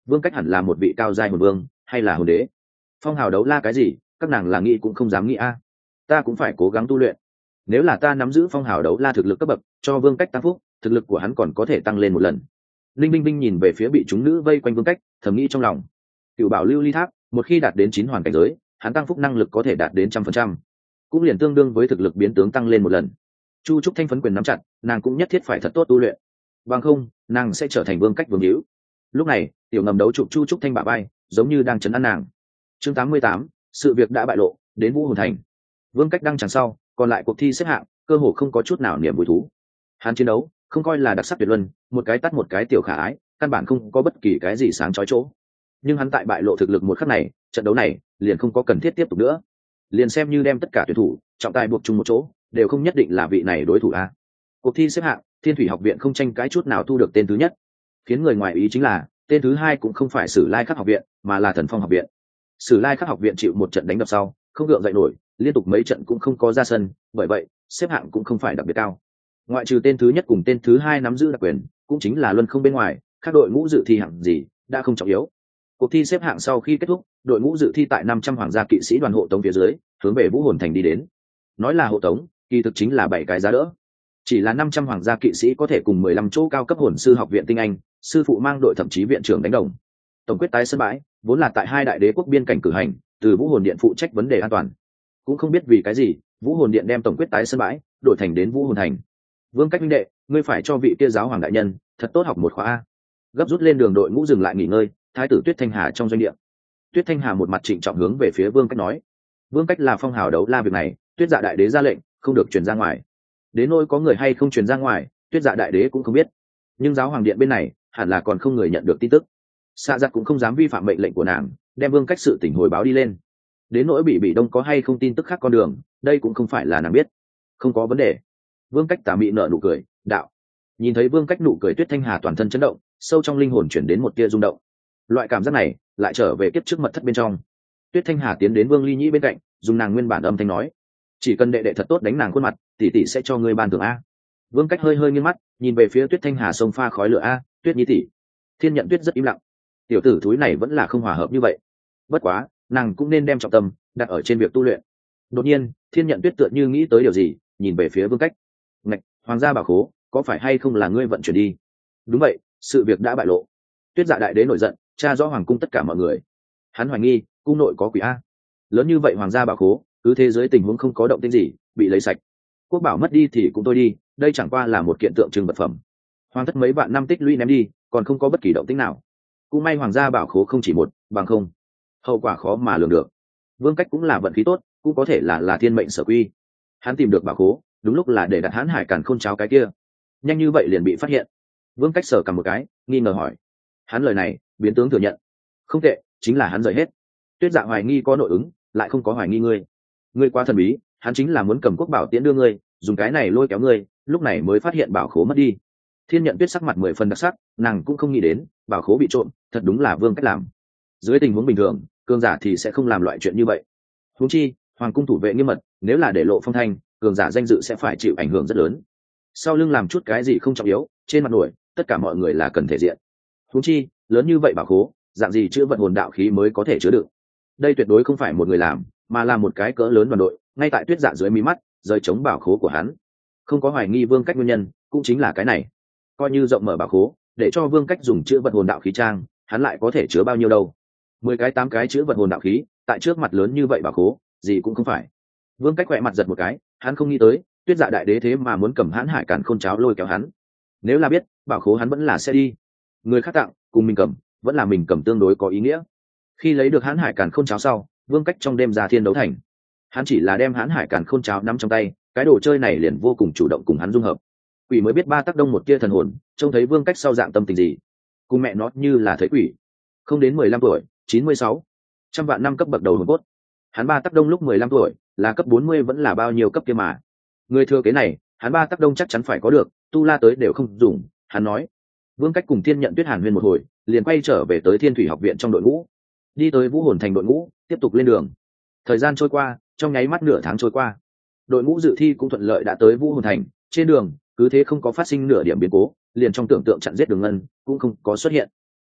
Vương Cách hẳn là một vị cao giai hồn vương hay là hồn đế. Phong hào đấu la cái gì, các nàng là nghĩ cũng không dám nghĩ a. Ta cũng phải cố gắng tu luyện. Nếu là ta nắm giữ phong hào đấu la thực lực cấp bậc, cho Vương Cách tăng phúc, thực lực của hắn còn có thể tăng lên một lần. Linh Binh Binh nhìn về phía bị chúng nữ vây quanh Vương Cách, thầm nghĩ trong lòng. Cựu bảo lưu ly tháp, một khi đạt đến chín hoàn cảnh giới, hắn tăng phúc năng lực có thể đạt đến trăm phần trăm, cũng liền tương đương với thực lực biến tướng tăng lên một lần. Chu Trúc Thanh phấn quyền nắm chặt, nàng cũng nhất thiết phải thật tốt tu luyện, bằng không, nàng sẽ trở thành Vương Cách vương hữu. Lúc này, tiểu ngầm đấu chụp Chu Trúc Thanh bả vai, giống như đang chấn an nàng. Chương tám mươi tám, sự việc đã bại lộ, đến Vũ Hồn Thành. Vương Cách đăng chẳng sau, còn lại cuộc thi xếp hạng, cơ hồ không có chút nào niềm vui thú. Hắn chiến đấu, không coi là đặc sắc tuyệt luân, một cái tắt một cái tiểu khả ái, căn bản không có bất kỳ cái gì sáng chói chỗ. Nhưng hắn tại bại lộ thực lực một khắc này, trận đấu này liền không có cần thiết tiếp tục nữa. Liền xem như đem tất cả tuyển thủ trọng tài buộc chung một chỗ, đều không nhất định là vị này đối thủ a. Cuộc thi xếp hạng, Thiên Thủy học viện không tranh cãi chút nào thu được tên thứ nhất. Khiến người ngoài ý chính là, tên thứ hai cũng không phải Sử Lai Khắc học viện, mà là Thần Phong học viện. Sử Lai Khắc học viện chịu một trận đánh đập sau, không gượng dậy nổi, liên tục mấy trận cũng không có ra sân, bởi vậy, xếp hạng cũng không phải đặc biệt cao. Ngoại trừ tên thứ nhất cùng tên thứ hai nắm giữ đặc quyền, cũng chính là luân không bên ngoài, các đội ngũ dự thi hạng gì đã không trọng yếu. Cuộc thi xếp hạng sau khi kết thúc, đội ngũ dự thi tại năm trăm hoàng gia kỵ sĩ đoàn hộ tống phía dưới, hướng về Vũ Hồn Thành đi đến. Nói là hộ tống, kỳ thực chính là bảy cái giá đỡ. Chỉ là năm trăm hoàng gia kỵ sĩ có thể cùng mười lăm chỗ cao cấp hồn sư học viện tinh anh, sư phụ mang đội thậm chí viện trưởng đánh đồng. Tổng quyết tái sân bãi vốn là tại hai đại đế quốc biên cảnh cử hành, từ Vũ Hồn Điện phụ trách vấn đề an toàn. Cũng không biết vì cái gì, Vũ Hồn Điện đem tổng quyết tái sân bãi đổi thành đến Vũ Hồn Thành. Vương Cách huynh đệ, ngươi phải cho vị kia giáo hoàng đại nhân thật tốt học một khóa a. Gấp rút lên đường đội ngũ dừng lại nghỉ ngơi, thái tử Tuyết Thanh Hà trong doanh địa. Tuyết Thanh Hà một mặt trịnh trọng hướng về phía Vương Cách nói: Vương Cách là phong hào đấu la, việc này Tuyết Dạ đại đế ra lệnh, không được truyền ra ngoài. Đến nỗi có người hay không truyền ra ngoài, Tuyết Dạ đại đế cũng không biết. Nhưng giáo hoàng điện bên này hẳn là còn không người nhận được tin tức. Xạ Giặc cũng không dám vi phạm mệnh lệnh của nàng, đem Vương Cách sự tình hồi báo đi lên. Đến nỗi bị bị đông có hay không tin tức khác con đường, đây cũng không phải là nàng biết. Không có vấn đề. Vương Cách tà mị nở nụ cười, đạo. Nhìn thấy Vương Cách nụ cười, Tuyết Thanh Hà toàn thân chấn động, sâu trong linh hồn chuyển đến một tia rung động. Loại cảm giác này lại trở về kiếp trước mật thất bên trong. Tuyết Thanh Hà tiến đến Vương Ly Nhĩ bên cạnh, dùng nàng nguyên bản âm thanh nói: chỉ cần đệ đệ thật tốt đánh nàng khuôn mặt, tỷ tỷ sẽ cho ngươi ban thưởng a. Vương Cách hơi hơi nghiêng mắt, nhìn về phía Tuyết Thanh Hà sông pha khói lửa: a, Tuyết Nhi tỷ. Thiên Nhận Tuyết rất im lặng. Tiểu tử thúi này vẫn là không hòa hợp như vậy. Bất quá, nàng cũng nên đem trọng tâm đặt ở trên việc tu luyện. Đột nhiên, Thiên Nhận Tuyết tựa như nghĩ tới điều gì, nhìn về phía Vương Cách. Ngạch, hoàng gia bảo khố, có phải hay không là ngươi vận chuyển đi? Đúng vậy, sự việc đã bại lộ. Tuyết Dạ đại đế nổi giận, tra rõ hoàng cung tất cả mọi người. Hắn hoài nghi cung nội có quỷ a. Lớn như vậy hoàng gia bảo khố, cứ thế giới tình huống không có động tĩnh gì, bị lấy sạch. Quốc bảo mất đi thì cũng thôi đi, đây chẳng qua là một kiện tượng trưng vật phẩm. Hoàng thất mấy vạn năm tích lũy ném đi, còn không có bất kỳ động tĩnh nào. Cũng may hoàng gia bảo khố không chỉ một, bằng không, hậu quả khó mà lường được. Vương Cách cũng là vận khí tốt, cũng có thể là là thiên mệnh sở quy. Hắn tìm được bảo khố, đúng lúc là để đặt Hán Hải Càn Khôn cháo cái kia. Nhanh như vậy liền bị phát hiện. Vương Cách sờ cầm một cái, nghi ngờ hỏi. Hắn lời này, biến tướng thừa nhận. Không tệ, chính là hắn rời hết. Tuyết Dạ hoài nghi có nội ứng, lại không có hoài nghi ngươi. Ngươi quá thần bí, hắn chính là muốn cầm quốc bảo tiễn đưa ngươi, dùng cái này lôi kéo ngươi, lúc này mới phát hiện bảo khố mất đi. Thiên Nhận Tuyết sắc mặt mười phần đặc sắc, nàng cũng không nghĩ đến bảo khố bị trộm, thật đúng là Vương Cách làm. Dưới tình huống bình thường, cường giả thì sẽ không làm loại chuyện như vậy. Huống chi, hoàng cung thủ vệ nghiêm mật, nếu là để lộ phong thanh, cường giả danh dự sẽ phải chịu ảnh hưởng rất lớn. Sau lưng làm chút cái gì không trọng yếu, trên mặt nổi, tất cả mọi người là cần thể diện. Huống chi, lớn như vậy bảo khố, dạng gì chữa vận hồn đạo khí mới có thể chứa đựng. Đây tuyệt đối không phải một người làm, mà là một cái cỡ lớn đoàn đội, ngay tại Tuyết Dạ dưới mí mắt, rời chống bảo khố của hắn. Không có hoài nghi Vương Cách nguyên nhân, cũng chính là cái này. Coi như rộng mở bảo khố, để cho Vương Cách dùng chữa vận hồn đạo khí trang, hắn lại có thể chứa bao nhiêu đâu? Mười cái tám cái chữa vận hồn đạo khí, tại trước mặt lớn như vậy bảo khố, gì cũng không phải. Vương Cách khỏe mặt giật một cái, hắn không nghĩ tới, Tuyết Dạ đại đế thế mà muốn cầm Hán Hải Càn Khôn cháo lôi kéo hắn. Nếu là biết, bảo khố hắn vẫn là sẽ đi. Người khác tặng, cùng mình cầm, vẫn là mình cầm tương đối có ý nghĩa. Khi lấy được Hán Hải Càn Khôn cháo sau, Vương Cách trong đêm ra thiên đấu thành. Hắn chỉ là đem Hán Hải Càn Khôn cháo nắm trong tay, cái đồ chơi này liền vô cùng chủ động cùng hắn dung hợp. Quỷ mới biết ba tác đông một tia thần hồn, trông thấy Vương Cách sau dạng tâm tình gì. Cùng mẹ nó như là thấy quỷ. Không đến mười lăm tuổi, chín mươi sáu, trăm vạn năm cấp bậc đầu hồn cốt. Hắn ba tác đông lúc mười lăm tuổi, là cấp bốn mươi vẫn là bao nhiêu cấp kia mà. Người thừa kế này, hắn ba tác đông chắc chắn phải có được, tu la tới đều không dùng, hắn nói. Vương Cách cùng Thiên Nhận Tuyết hàn huyên một hồi, liền quay trở về tới Thiên Thủy học viện trong đội ngũ. Đi tới Vũ Hồn Thành đội ngũ, tiếp tục lên đường. Thời gian trôi qua, trong nháy mắt nửa tháng trôi qua. Đội ngũ dự thi cũng thuận lợi đã tới Vũ Hồn Thành, trên đường, cứ thế không có phát sinh nửa điểm biến cố, liền trong tưởng tượng chặn giết Đường Ngân cũng không có xuất hiện.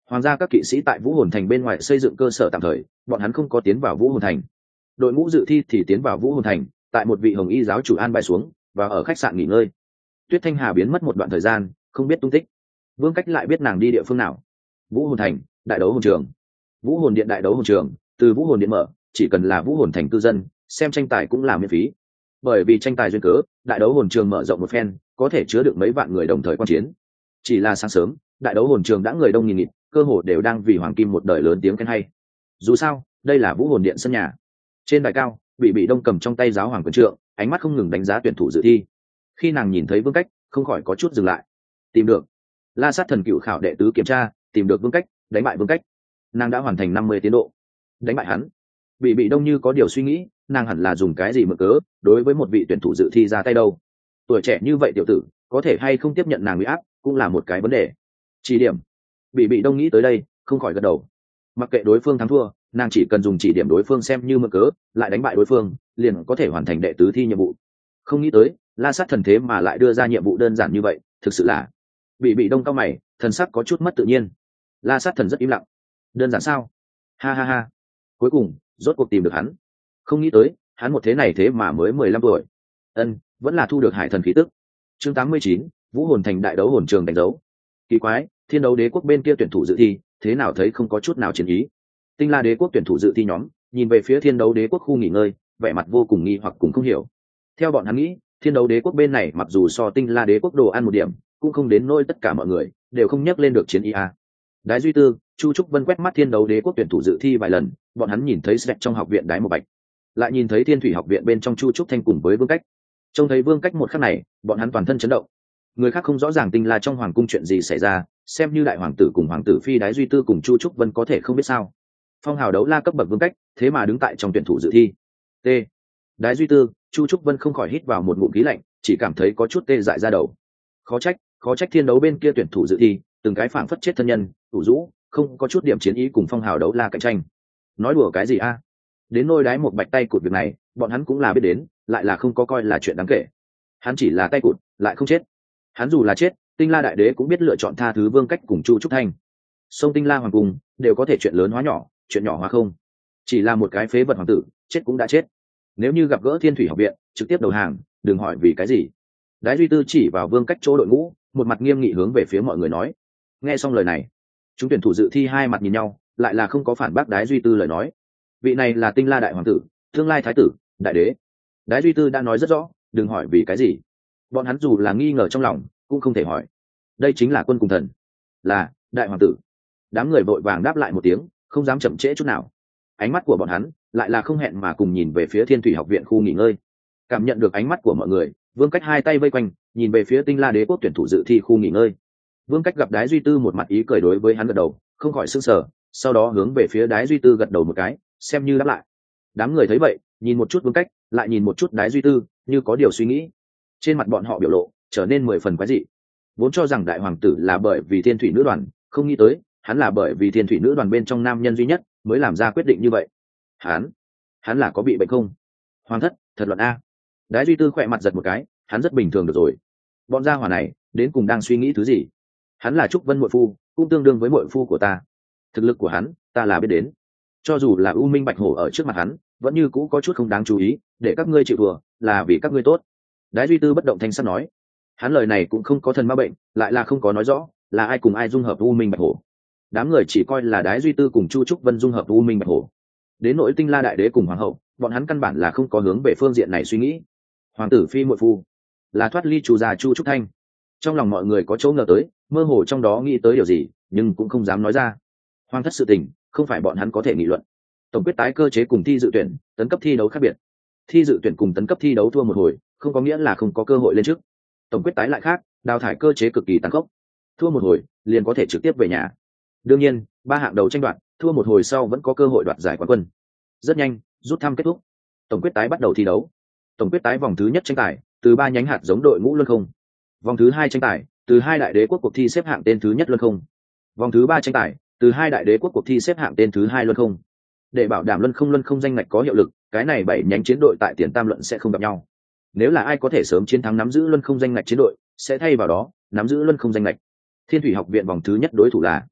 Hoàng gia các kỵ sĩ tại Vũ Hồn Thành bên ngoài xây dựng cơ sở tạm thời, bọn hắn không có tiến vào Vũ Hồn Thành. Đội ngũ dự thi thì tiến vào Vũ Hồn Thành, tại một vị hồng y giáo chủ an bài xuống và ở khách sạn nghỉ ngơi. Tuyết Thanh Hà biến mất một đoạn thời gian, không biết tung tích. Vương Cách lại biết nàng đi địa phương nào. Vũ Hồn Thành, đại đấu hồn trường. Vũ Hồn Điện đại đấu hồn trường, từ Vũ Hồn Điện mở, chỉ cần là Vũ Hồn Thành cư dân, xem tranh tài cũng là miễn phí. Bởi vì tranh tài duyên cớ, đại đấu hồn trường mở rộng một phen, có thể chứa được mấy vạn người đồng thời quan chiến. Chỉ là sáng sớm, đại đấu hồn trường đã người đông nghìn nghịt, cơ hồ đều đang vì Hoàng Kim một đời lớn tiếng khen hay. Dù sao, đây là Vũ Hồn Điện sân nhà. Trên đài cao, Bị Bị Đông cầm trong tay giáo hoàng quyền trượng, ánh mắt không ngừng đánh giá tuyển thủ dự thi. Khi nàng nhìn thấy Vương Cách, không khỏi có chút dừng lại. Tìm được. La Sát Thần Cựu khảo đệ tứ kiểm tra, tìm được Vương Cách, đánh bại Vương Cách. Nàng đã hoàn thành năm mươi tiến độ. Đánh bại hắn. Bị Bị Đông như có điều suy nghĩ, nàng hẳn là dùng cái gì mượn cớ đối với một vị tuyển thủ dự thi ra tay đâu. Tuổi trẻ như vậy tiểu tử, có thể hay không tiếp nhận nàng bị áp, cũng là một cái vấn đề. Chỉ điểm. Bị Bị Đông nghĩ tới đây, không khỏi gật đầu. Mặc kệ đối phương thắng thua, nàng chỉ cần dùng chỉ điểm đối phương xem như mượn cớ, lại đánh bại đối phương, liền có thể hoàn thành đệ tứ thi nhiệm vụ. Không nghĩ tới, La Sát Thần thế mà lại đưa ra nhiệm vụ đơn giản như vậy, thực sự là. Bị Bị Đông cao mày, thần sắc có chút mất tự nhiên. La Sát Thần rất im lặng. Đơn giản sao? Ha ha ha. Cuối cùng, rốt cuộc tìm được hắn. Không nghĩ tới, hắn một thế này thế mà mới mười lăm tuổi. Ân, vẫn là thu được hải thần khí tức. Chương tám mươi chín, Vũ Hồn Thành đại đấu hồn trường đánh dấu. Kỳ quái, Thiên Đấu Đế quốc bên kia tuyển thủ dự thi, thế nào thấy không có chút nào chiến ý. Tinh La Đế quốc tuyển thủ dự thi nhóm, nhìn về phía Thiên Đấu Đế quốc khu nghỉ ngơi, vẻ mặt vô cùng nghi hoặc cùng không hiểu. Theo bọn hắn nghĩ, Thiên Đấu Đế quốc bên này mặc dù so Tinh La Đế quốc đồ ăn một điểm, cũng không đến nỗi tất cả mọi người đều không nhắc lên được chiến ý a. Đái Duy Tư, Chu Trúc Vân quét mắt Thiên Đấu Đế quốc tuyển thủ dự thi vài lần, bọn hắn nhìn thấy Sẹt trong học viện Đái Một Bạch, lại nhìn thấy Thiên Thủy học viện bên trong Chu Trúc Thanh cùng với Vương Cách. Trông thấy Vương Cách một khắc này, bọn hắn toàn thân chấn động. Người khác không rõ ràng Tinh La trong hoàng cung chuyện gì xảy ra, xem như đại hoàng tử cùng hoàng tử phi Đái Duy Tư cùng Chu Trúc Vân có thể không biết sao. Phong hào đấu la cấp bậc Vương Cách, thế mà đứng tại trong tuyển thủ dự thi. T. Đái Duy Tư, Chu Trúc Vân không khỏi hít vào một ngụm khí lạnh, chỉ cảm thấy có chút tê dại ra đầu. Khó trách, khó trách Thiên Đấu bên kia tuyển thủ dự thi, từng cái phảng phất chết thân nhân, tủ rũ, không có chút điểm chiến ý cùng phong hào đấu la cạnh tranh. Nói đùa cái gì a? Đến nôi Đái Một Bạch tay cụt việc này, bọn hắn cũng là biết đến, lại là không có coi là chuyện đáng kể. Hắn chỉ là tay cụt, lại không chết. Hắn dù là chết, Tinh La đại đế cũng biết lựa chọn tha thứ Vương Cách cùng Chu Trúc Thanh. Sông Tinh La hoàng cung đều có thể chuyện lớn hóa nhỏ, chuyện nhỏ hóa không. Chỉ là một cái phế vật hoàng tử, chết cũng đã chết. Nếu như gặp gỡ Thiên Thủy học viện, trực tiếp đầu hàng, đừng hỏi vì cái gì. Đái Duy Tư chỉ vào Vương Cách chỗ đội ngũ, một mặt nghiêm nghị hướng về phía mọi người nói. Nghe xong lời này, chúng tuyển thủ dự thi hai mặt nhìn nhau, lại là không có phản bác Đái Duy Tư lời nói. Vị này là Tinh La đại hoàng tử, tương lai thái tử, đại đế. Đái Duy Tư đã nói rất rõ, đừng hỏi vì cái gì. Bọn hắn dù là nghi ngờ trong lòng, cũng không thể hỏi. Đây chính là quân cùng thần, là đại hoàng tử. Đám người vội vàng đáp lại một tiếng, không dám chậm trễ chút nào. Ánh mắt của bọn hắn lại là không hẹn mà cùng nhìn về phía Thiên Thủy học viện khu nghỉ ngơi. Cảm nhận được ánh mắt của mọi người, Vương Cách hai tay vây quanh, nhìn về phía Tinh La đế quốc tuyển thủ dự thi khu nghỉ ngơi. Vương Cách gặp Đái Duy Tư một mặt ý cười đối với hắn gật đầu, không khỏi sững sờ, sau đó hướng về phía Đái Duy Tư gật đầu một cái, xem như đáp lại. Đám người thấy vậy, nhìn một chút Vương Cách, lại nhìn một chút Đái Duy Tư, như có điều suy nghĩ. Trên mặt bọn họ biểu lộ trở nên mười phần quái dị. Vốn cho rằng đại hoàng tử là bởi vì Thiên Thủy nữ đoàn, không nghĩ tới, hắn là bởi vì Thiên Thủy nữ đoàn bên trong nam nhân duy nhất mới làm ra quyết định như vậy. Hắn, hắn là có bị bệnh không? Hoàng thất, thật luận a. Đái Duy Tư khỏe mặt giật một cái, hắn rất bình thường được rồi. Bọn gia hỏa này, đến cùng đang suy nghĩ thứ gì? Hắn là Trúc Vân muội phu, cũng tương đương với muội phu của ta. Thực lực của hắn, ta là biết đến. Cho dù là U Minh Bạch Hổ ở trước mặt hắn, vẫn như cũ có chút không đáng chú ý, để các ngươi chịu thua, là vì các ngươi tốt. Đái Duy Tư bất động thanh sắc nói. Hắn lời này cũng không có thần ma bệnh, lại là không có nói rõ là ai cùng ai dung hợp U Minh Bạch Hổ. Đám người chỉ coi là Đái Duy Tư cùng Chu Trúc Vân dung hợp U Minh Bạch Hổ. Đến nỗi Tinh La đại đế cùng hoàng hậu, bọn hắn căn bản là không có hướng về phương diện này suy nghĩ. Hoàng tử phi muội phu là thoát ly Chu gia Chu Trúc Thanh. Trong lòng mọi người có chỗ ngờ tới, mơ hồ trong đó nghĩ tới điều gì, nhưng cũng không dám nói ra. Hoàng thất sự tình, không phải bọn hắn có thể nghị luận. Tổng quyết tái cơ chế cùng thi dự tuyển, tấn cấp thi đấu khác biệt. Thi dự tuyển cùng tấn cấp thi đấu thua một hồi, không có nghĩa là không có cơ hội lên trước. Tổng quyết tái lại khác, đào thải cơ chế cực kỳ tàn khốc. Thua một hồi, liền có thể trực tiếp về nhà. Đương nhiên, ba hạng đầu tranh đoạt, thua một hồi sau vẫn có cơ hội đoạt giải quán quân. Rất nhanh, rút thăm kết thúc. Tổng quyết tái bắt đầu thi đấu. Tổng quyết tái vòng thứ nhất tranh tài, từ ba nhánh hạt giống đội ngũ luân không. Vòng thứ hai tranh tài, từ hai đại đế quốc cuộc thi xếp hạng tên thứ nhất luân không. Vòng thứ ba tranh tài, từ hai đại đế quốc cuộc thi xếp hạng tên thứ hai luân không. Để bảo đảm luân không luân không danh ngạch có hiệu lực, cái này bảy nhánh chiến đội tại tiền tam luận sẽ không gặp nhau. Nếu là ai có thể sớm chiến thắng nắm giữ luân không danh ngạch chiến đội, sẽ thay vào đó nắm giữ luân không danh ngạch. Thiên Thủy học viện vòng thứ nhất đối thủ là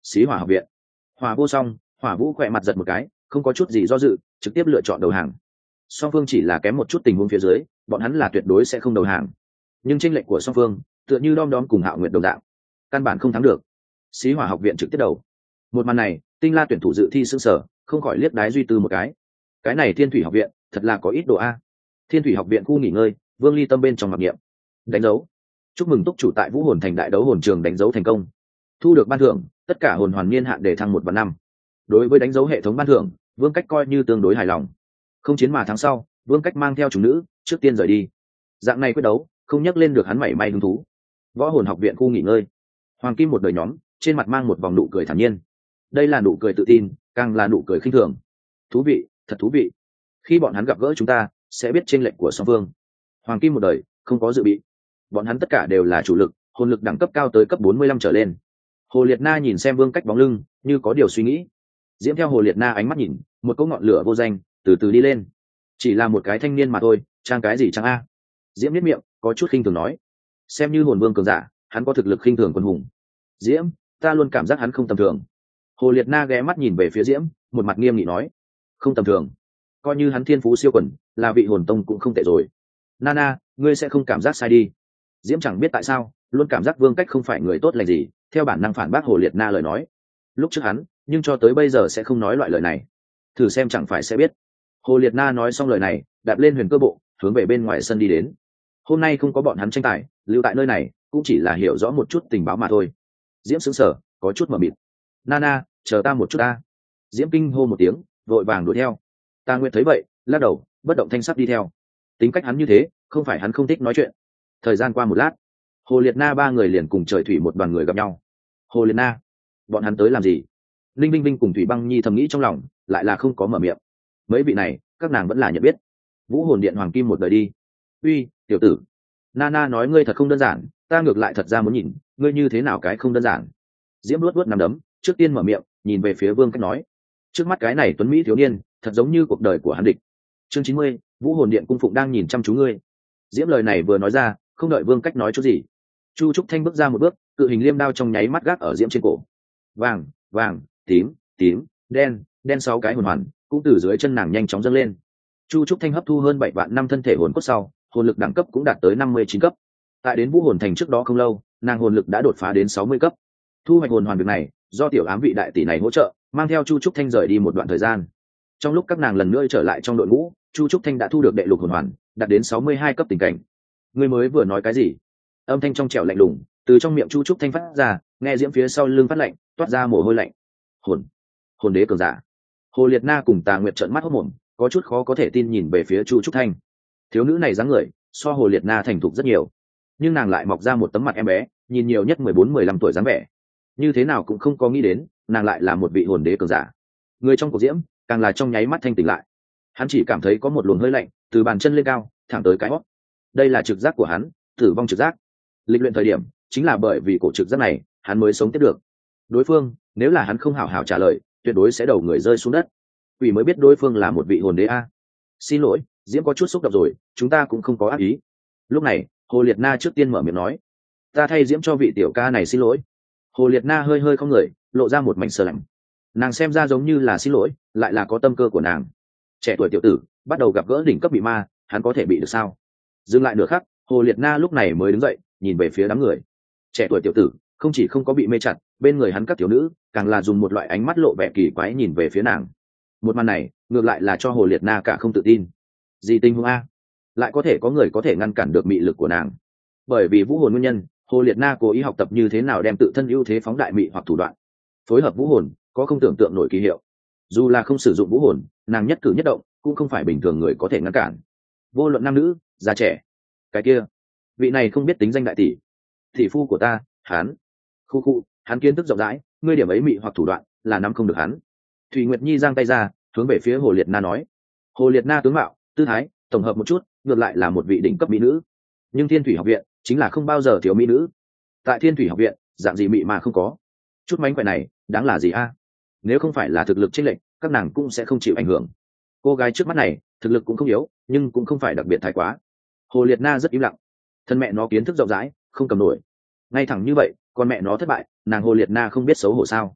Xí Hỏa học viện. Hỏa vô song, Hỏa Vũ khỏe mặt giật một cái, không có chút gì do dự, trực tiếp lựa chọn đầu hàng. Song phương chỉ là kém một chút tình huống phía dưới, bọn hắn là tuyệt đối sẽ không đầu hàng. Nhưng chênh lệch của song phương, tựa như đom đóm cùng Hạo Nguyệt đồng dạng, căn bản không thắng được. Xí Hỏa học viện trực tiếp đầu. Một màn này, Tinh La tuyển thủ dự thi sững sờ, không khỏi liếc đái duy tư một cái. Cái này Thiên Thủy học viện, thật là có ít độ a. Thiên Thủy học viện khu nghỉ ngơi, Vương Ly tâm bên trong mặc niệm. Đánh dấu. Chúc mừng túc chủ tại Vũ Hồn Thành đại đấu hồn trường đánh dấu thành công. Thu được ban thưởng, tất cả hồn hoàn niên hạn để thăng một và năm. Đối với đánh dấu hệ thống ban thưởng, Vương Cách coi như tương đối hài lòng. Không chiến mà tháng sau, Vương Cách mang theo chủ nữ, trước tiên rời đi. Dạng này quyết đấu, không nhắc lên được hắn mảy may hứng thú. Võ Hồn học viện khu nghỉ ngơi. Hoàng Kim một đời nhóm, trên mặt mang một vòng nụ cười thản nhiên. Đây là nụ cười tự tin, càng là nụ cười khinh thường. Thú vị, thật thú vị. Khi bọn hắn gặp gỡ chúng ta, sẽ biết chênh lệch của song phương. Hoàng Kim một đời, không có dự bị. Bọn hắn tất cả đều là chủ lực, hồn lực đẳng cấp cao tới cấp bốn mươi lăm trở lên. Hồ Liệt Na nhìn xem Vương Cách bóng lưng, như có điều suy nghĩ. Diễm theo Hồ Liệt Na ánh mắt nhìn, một cỗ ngọn lửa vô danh, từ từ đi lên. Chỉ là một cái thanh niên mà thôi, trang cái gì trang a? Diễm nhếch miệng, có chút khinh thường nói. Xem như hồn vương cường giả, hắn có thực lực khinh thường quân hùng. Diễm, ta luôn cảm giác hắn không tầm thường. Hồ Liệt Na ghé mắt nhìn về phía Diễm, một mặt nghiêm nghị nói. Không tầm thường. Coi như hắn thiên phú siêu quần, là vị hồn tông cũng không tệ rồi. Nana, ngươi sẽ không cảm giác sai đi. Diễm chẳng biết tại sao, luôn cảm giác Vương Cách không phải người tốt lành gì, theo bản năng phản bác Hồ Liệt Na lời nói. Lúc trước hắn, nhưng cho tới bây giờ sẽ không nói loại lời này. Thử xem chẳng phải sẽ biết. Hồ Liệt Na nói xong lời này, đạp lên huyền cơ bộ, hướng về bên ngoài sân đi đến. Hôm nay không có bọn hắn tranh tài, lưu tại nơi này, cũng chỉ là hiểu rõ một chút tình báo mà thôi. Diễm sững sờ, có chút mờ mịt. Nana, chờ ta một chút ta. Diễm kinh hô một tiếng, vội vàng đuổi theo. Ta Nguyệt thấy vậy, lắc đầu, bất động thanh sắc đi theo. Tính cách hắn như thế, không phải hắn không thích nói chuyện. Thời gian qua một lát, Hồ Liệt Na ba người liền cùng Trời Thủy một đoàn người gặp nhau. Hồ Liệt Na, bọn hắn tới làm gì? Linh Vinh Vinh cùng Thủy Băng Nhi thầm nghĩ trong lòng, lại là không có mở miệng. Mấy vị này, các nàng vẫn là nhận biết. Vũ Hồn Điện Hoàng Kim một đời đi. Uy, tiểu tử. Nana nói ngươi thật không đơn giản, ta ngược lại thật ra muốn nhìn, ngươi như thế nào cái không đơn giản. Diễm luốt luốt nằm đấm, trước tiên mở miệng, nhìn về phía Vương Cách nói. Trước mắt cái này tuấn mỹ thiếu niên, thật giống như cuộc đời của hắn địch. Chương chín mươi, Vũ Hồn Điện cung phụng đang nhìn chăm chú ngươi. Diễm lời này vừa nói ra, không đợi Vương Cách nói chút gì, Chu Trúc Thanh bước ra một bước, cự hình liêm đao trong nháy mắt gác ở Diễm trên cổ. Vàng, vàng, tím, tím, đen, đen sáu cái hồn hoàn, cũng từ dưới chân nàng nhanh chóng dâng lên. Chu Trúc Thanh hấp thu hơn bảy vạn năm thân thể hồn cốt sau, hồn lực đẳng cấp cũng đạt tới năm mươi chín cấp. Tại đến Vũ Hồn Thành trước đó không lâu, nàng hồn lực đã đột phá đến sáu mươi cấp. Thu hoạch hồn hoàn việc này, do tiểu ám vị đại tỷ này hỗ trợ, mang theo Chu Trúc Thanh rời đi một đoạn thời gian. Trong lúc các nàng lần nữa trở lại trong đội ngũ, Chu Trúc Thanh đã thu được đệ lục hồn hoàn, đạt đến sáu mươi hai cấp tình cảnh. Ngươi mới vừa nói cái gì? Âm thanh trong trẻo lạnh lùng, từ trong miệng Chu Trúc Thanh phát ra, nghe Diễm phía sau lưng phát lạnh, toát ra mồ hôi lạnh. Hồn, hồn đế cường giả. Hồ Liệt Na cùng Tà Nguyệt trợn mắt hốt mồm, có chút khó có thể tin nhìn về phía Chu Trúc Thanh. Thiếu nữ này dáng người, so Hồ Liệt Na thành thục rất nhiều, nhưng nàng lại mọc ra một tấm mặt em bé, nhìn nhiều nhất mười bốn mười lăm tuổi dáng vẻ. Như thế nào cũng không có nghĩ đến, nàng lại là một vị hồn đế cường giả. Người trong cuộc Diễm, càng là trong nháy mắt thanh tỉnh lại. Hắn chỉ cảm thấy có một luồng hơi lạnh từ bàn chân lên cao, thẳng tới cái hót. Đây là trực giác của hắn, tử vong trực giác. Lịch luyện thời điểm, chính là bởi vì cổ trực giác này, hắn mới sống tiếp được. Đối phương, nếu là hắn không hảo hảo trả lời, tuyệt đối sẽ đầu người rơi xuống đất. Vì mới biết đối phương là một vị hồn đế a. Xin lỗi, Diễm có chút xúc động rồi, chúng ta cũng không có ác ý. Lúc này, Hồ Liệt Na trước tiên mở miệng nói, ta thay Diễm cho vị tiểu ca này xin lỗi. Hồ Liệt Na hơi hơi không người, lộ ra một mảnh sờ lạnh. Nàng xem ra giống như là xin lỗi, lại là có tâm cơ của nàng. Trẻ tuổi tiểu tử, bắt đầu gặp gỡ đỉnh cấp bị ma, hắn có thể bị được sao? Dừng lại nửa khắc, Hồ Liệt Na lúc này mới đứng dậy, nhìn về phía đám người. Trẻ tuổi tiểu tử, không chỉ không có bị mê chặt, bên người hắn các tiểu nữ, càng là dùng một loại ánh mắt lộ vẻ kỳ quái nhìn về phía nàng. Một màn này, ngược lại là cho Hồ Liệt Na cả không tự tin. Gì tình huống a? Lại có thể có người có thể ngăn cản được mị lực của nàng? Bởi vì vũ hồn nguyên nhân, Hồ Liệt Na cố ý học tập như thế nào đem tự thân ưu thế phóng đại mị hoặc thủ đoạn. Phối hợp vũ hồn, có không tưởng tượng nổi kỳ hiệu. Dù là không sử dụng vũ hồn, nàng nhất cử nhất động cũng không phải bình thường người có thể ngăn cản. Vô luận nam nữ, già trẻ. Cái kia, vị này không biết tính danh đại tỷ, tỷ phu của ta, hắn. Khu khu, hắn kiến thức rộng rãi, ngươi điểm ấy mị hoặc thủ đoạn, là nắm không được hắn. Thủy Nguyệt Nhi giang tay ra, hướng về phía Hồ Liệt Na nói. Hồ Liệt Na tướng mạo, tư thái, tổng hợp một chút, ngược lại là một vị đỉnh cấp mỹ nữ. Nhưng Thiên Thủy học viện chính là không bao giờ thiếu mỹ nữ. Tại Thiên Thủy học viện, dạng gì mị mà không có. Chút mánh khỏe này, đáng là gì a? Nếu không phải là thực lực chênh lệch, các nàng cũng sẽ không chịu ảnh hưởng. Cô gái trước mắt này, thực lực cũng không yếu, nhưng cũng không phải đặc biệt thái quá. Hồ Liệt Na rất im lặng. Thân mẹ nó kiến thức rộng rãi, không cầm nổi. Ngay thẳng như vậy, con mẹ nó thất bại, nàng Hồ Liệt Na không biết xấu hổ sao?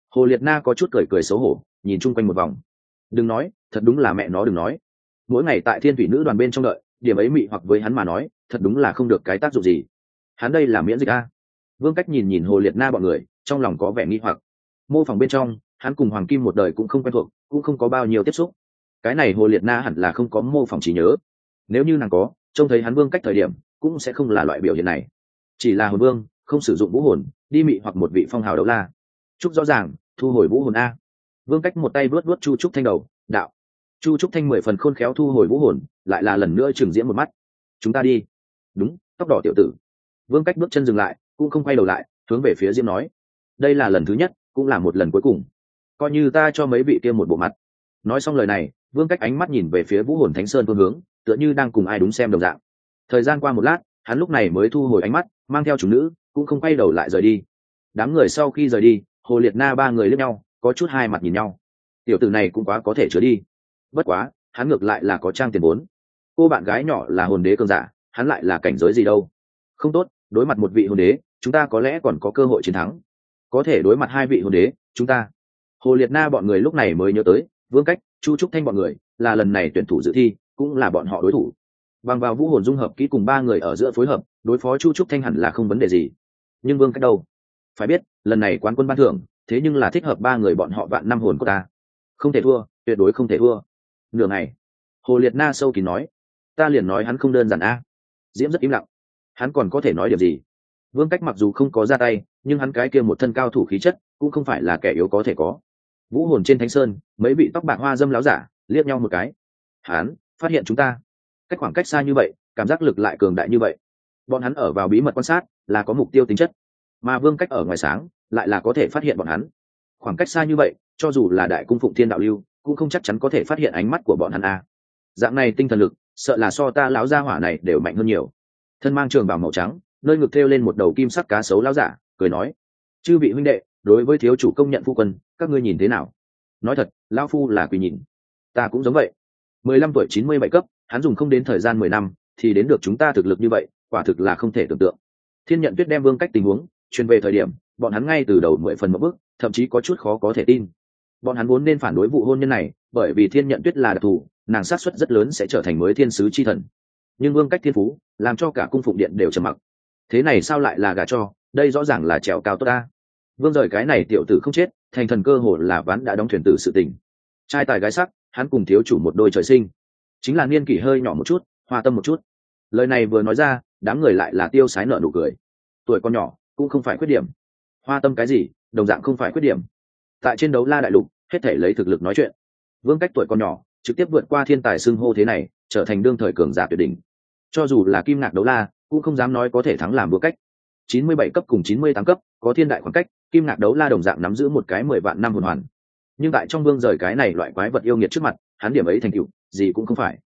Hồ Liệt Na có chút cười cười xấu hổ, nhìn chung quanh một vòng. Đừng nói, thật đúng là mẹ nó đừng nói. Mỗi ngày tại Thiên Thủy Nữ đoàn bên trong đợi, điểm ấy mị hoặc với hắn mà nói, thật đúng là không được cái tác dụng gì. Hắn đây là miễn dịch a. Vương Cách nhìn nhìn Hồ Liệt Na bọn người, trong lòng có vẻ nghi hoặc. Mô phòng bên trong, hắn cùng Hoàng Kim một đời cũng không quen thuộc, cũng không có bao nhiêu tiếp xúc. Cái này Hồ Liệt Na hẳn là không có mô phỏng trí nhớ. Nếu như nàng có, trông thấy hắn Vương Cách thời điểm, cũng sẽ không là loại biểu hiện này. Chỉ là hồn vương, không sử dụng vũ hồn, đi mị hoặc một vị phong hào đấu la. Trúc rõ ràng, thu hồi vũ hồn a. Vương Cách một tay vuốt vuốt Chu Trúc Thanh đầu, đạo. Chu Trúc Thanh mười phần khôn khéo thu hồi vũ hồn, lại là lần nữa trừng diễn một mắt. Chúng ta đi. Đúng, tóc đỏ tiểu tử. Vương Cách bước chân dừng lại, cũng không quay đầu lại, hướng về phía Diễm nói. Đây là lần thứ nhất, cũng là một lần cuối cùng. Coi như ta cho mấy vị kia một bộ mặt. Nói xong lời này, Vương Cách ánh mắt nhìn về phía Vũ Hồn Thánh Sơn phương hướng, tựa như đang cùng ai đúng xem đồng dạng. Thời gian qua một lát, hắn lúc này mới thu hồi ánh mắt, mang theo chúng nữ, cũng không quay đầu lại rời đi. Đám người sau khi rời đi, Hồ Liệt Na ba người liếc nhau, có chút hai mặt nhìn nhau. Tiểu tử này cũng quá có thể chứa đi. Bất quá, hắn ngược lại là có trang tiền vốn. Cô bạn gái nhỏ là hồn đế cường giả, hắn lại là cảnh giới gì đâu. Không tốt, đối mặt một vị hồn đế, chúng ta có lẽ còn có cơ hội chiến thắng. Có thể đối mặt hai vị hồn đế, chúng ta. Hồ Liệt Na bọn người lúc này mới nhớ tới, Vương Cách, Chu Trúc Thanh bọn người, là lần này tuyển thủ dự thi, cũng là bọn họ đối thủ. Bằng vào vũ hồn dung hợp kỹ cùng ba người ở giữa phối hợp, đối phó Chu Trúc Thanh hẳn là không vấn đề gì. Nhưng Vương Cách đâu? Phải biết, lần này quán quân ban thưởng, thế nhưng là thích hợp ba người bọn họ vạn năm hồn của ta. Không thể thua, tuyệt đối không thể thua. Nửa ngày, Hồ Liệt Na sâu kín nói, ta liền nói hắn không đơn giản a. Diễm rất im lặng. Hắn còn có thể nói điều gì? Vương Cách mặc dù không có ra tay, nhưng hắn cái kia một thân cao thủ khí chất, cũng không phải là kẻ yếu có thể có. Vũ hồn trên Thánh Sơn, mấy vị tóc bạc hoa dâm láo giả, liếc nhau một cái. Hắn phát hiện chúng ta. Cách khoảng cách xa như vậy, cảm giác lực lại cường đại như vậy. Bọn hắn ở vào bí mật quan sát, là có mục tiêu tính chất. Mà Vương Cách ở ngoài sáng, lại là có thể phát hiện bọn hắn. Khoảng cách xa như vậy, cho dù là đại cung phụng thiên đạo lưu, cũng không chắc chắn có thể phát hiện ánh mắt của bọn hắn a. Dạng này tinh thần lực, sợ là so ta lão gia hỏa này đều mạnh hơn nhiều. Thân mang trường bào màu trắng, nơi ngực thêu lên một đầu kim sắc cá sấu lão giả, cười nói: chư vị huynh đệ, đối với thiếu chủ công nhận phu quân, các ngươi nhìn thế nào? Nói thật, lão phu là quỳ nhìn. Ta cũng giống vậy. mười lăm tuổi chín mươi bảy cấp, hắn dùng không đến thời gian mười năm, thì đến được chúng ta thực lực như vậy, quả thực là không thể tưởng tượng. Thiên Nhận Tuyết đem Vương Cách tình huống truyền về thời điểm, bọn hắn ngay từ đầu mười phần một bước, thậm chí có chút khó có thể tin. Bọn hắn vốn nên phản đối vụ hôn nhân này, bởi vì Thiên Nhận Tuyết là đặc thù, nàng xác suất rất lớn sẽ trở thành mới thiên sứ chi thần. Nhưng Vương Cách thiên phú, làm cho cả cung phụng điện đều trầm mặc. Thế này sao lại là gả cho, đây rõ ràng là trèo cao tốt ta. Vương rời cái này tiểu tử không chết, thành thần cơ hồ là ván đã đóng thuyền tử sự tình. Trai tài gái sắc, hắn cùng thiếu chủ một đôi trời sinh, chính là niên kỷ hơi nhỏ một chút, hoa tâm một chút. Lời này vừa nói ra, đám người lại là tiêu sái nở nụ cười. Tuổi con nhỏ cũng không phải khuyết điểm, hoa tâm cái gì đồng dạng không phải khuyết điểm. Tại trên đấu la đại lục, hết thể lấy thực lực nói chuyện. Vương Cách tuổi con nhỏ, trực tiếp vượt qua thiên tài xưng hô thế này, trở thành đương thời cường giả tuyệt đỉnh. Cho dù là Kim Ngạc đấu la, cũng không dám nói có thể thắng làm Vương Cách. chín mươi bảy cấp cùng chín mươi tám cấp, có thiên đại khoảng cách, Kim Ngạc đấu la đồng dạng nắm giữ một cái mười vạn năm hồn hoàn. Nhưng tại trong Vương rời cái này loại quái vật yêu nghiệt trước mặt, hắn điểm ấy thành tựu gì cũng không phải.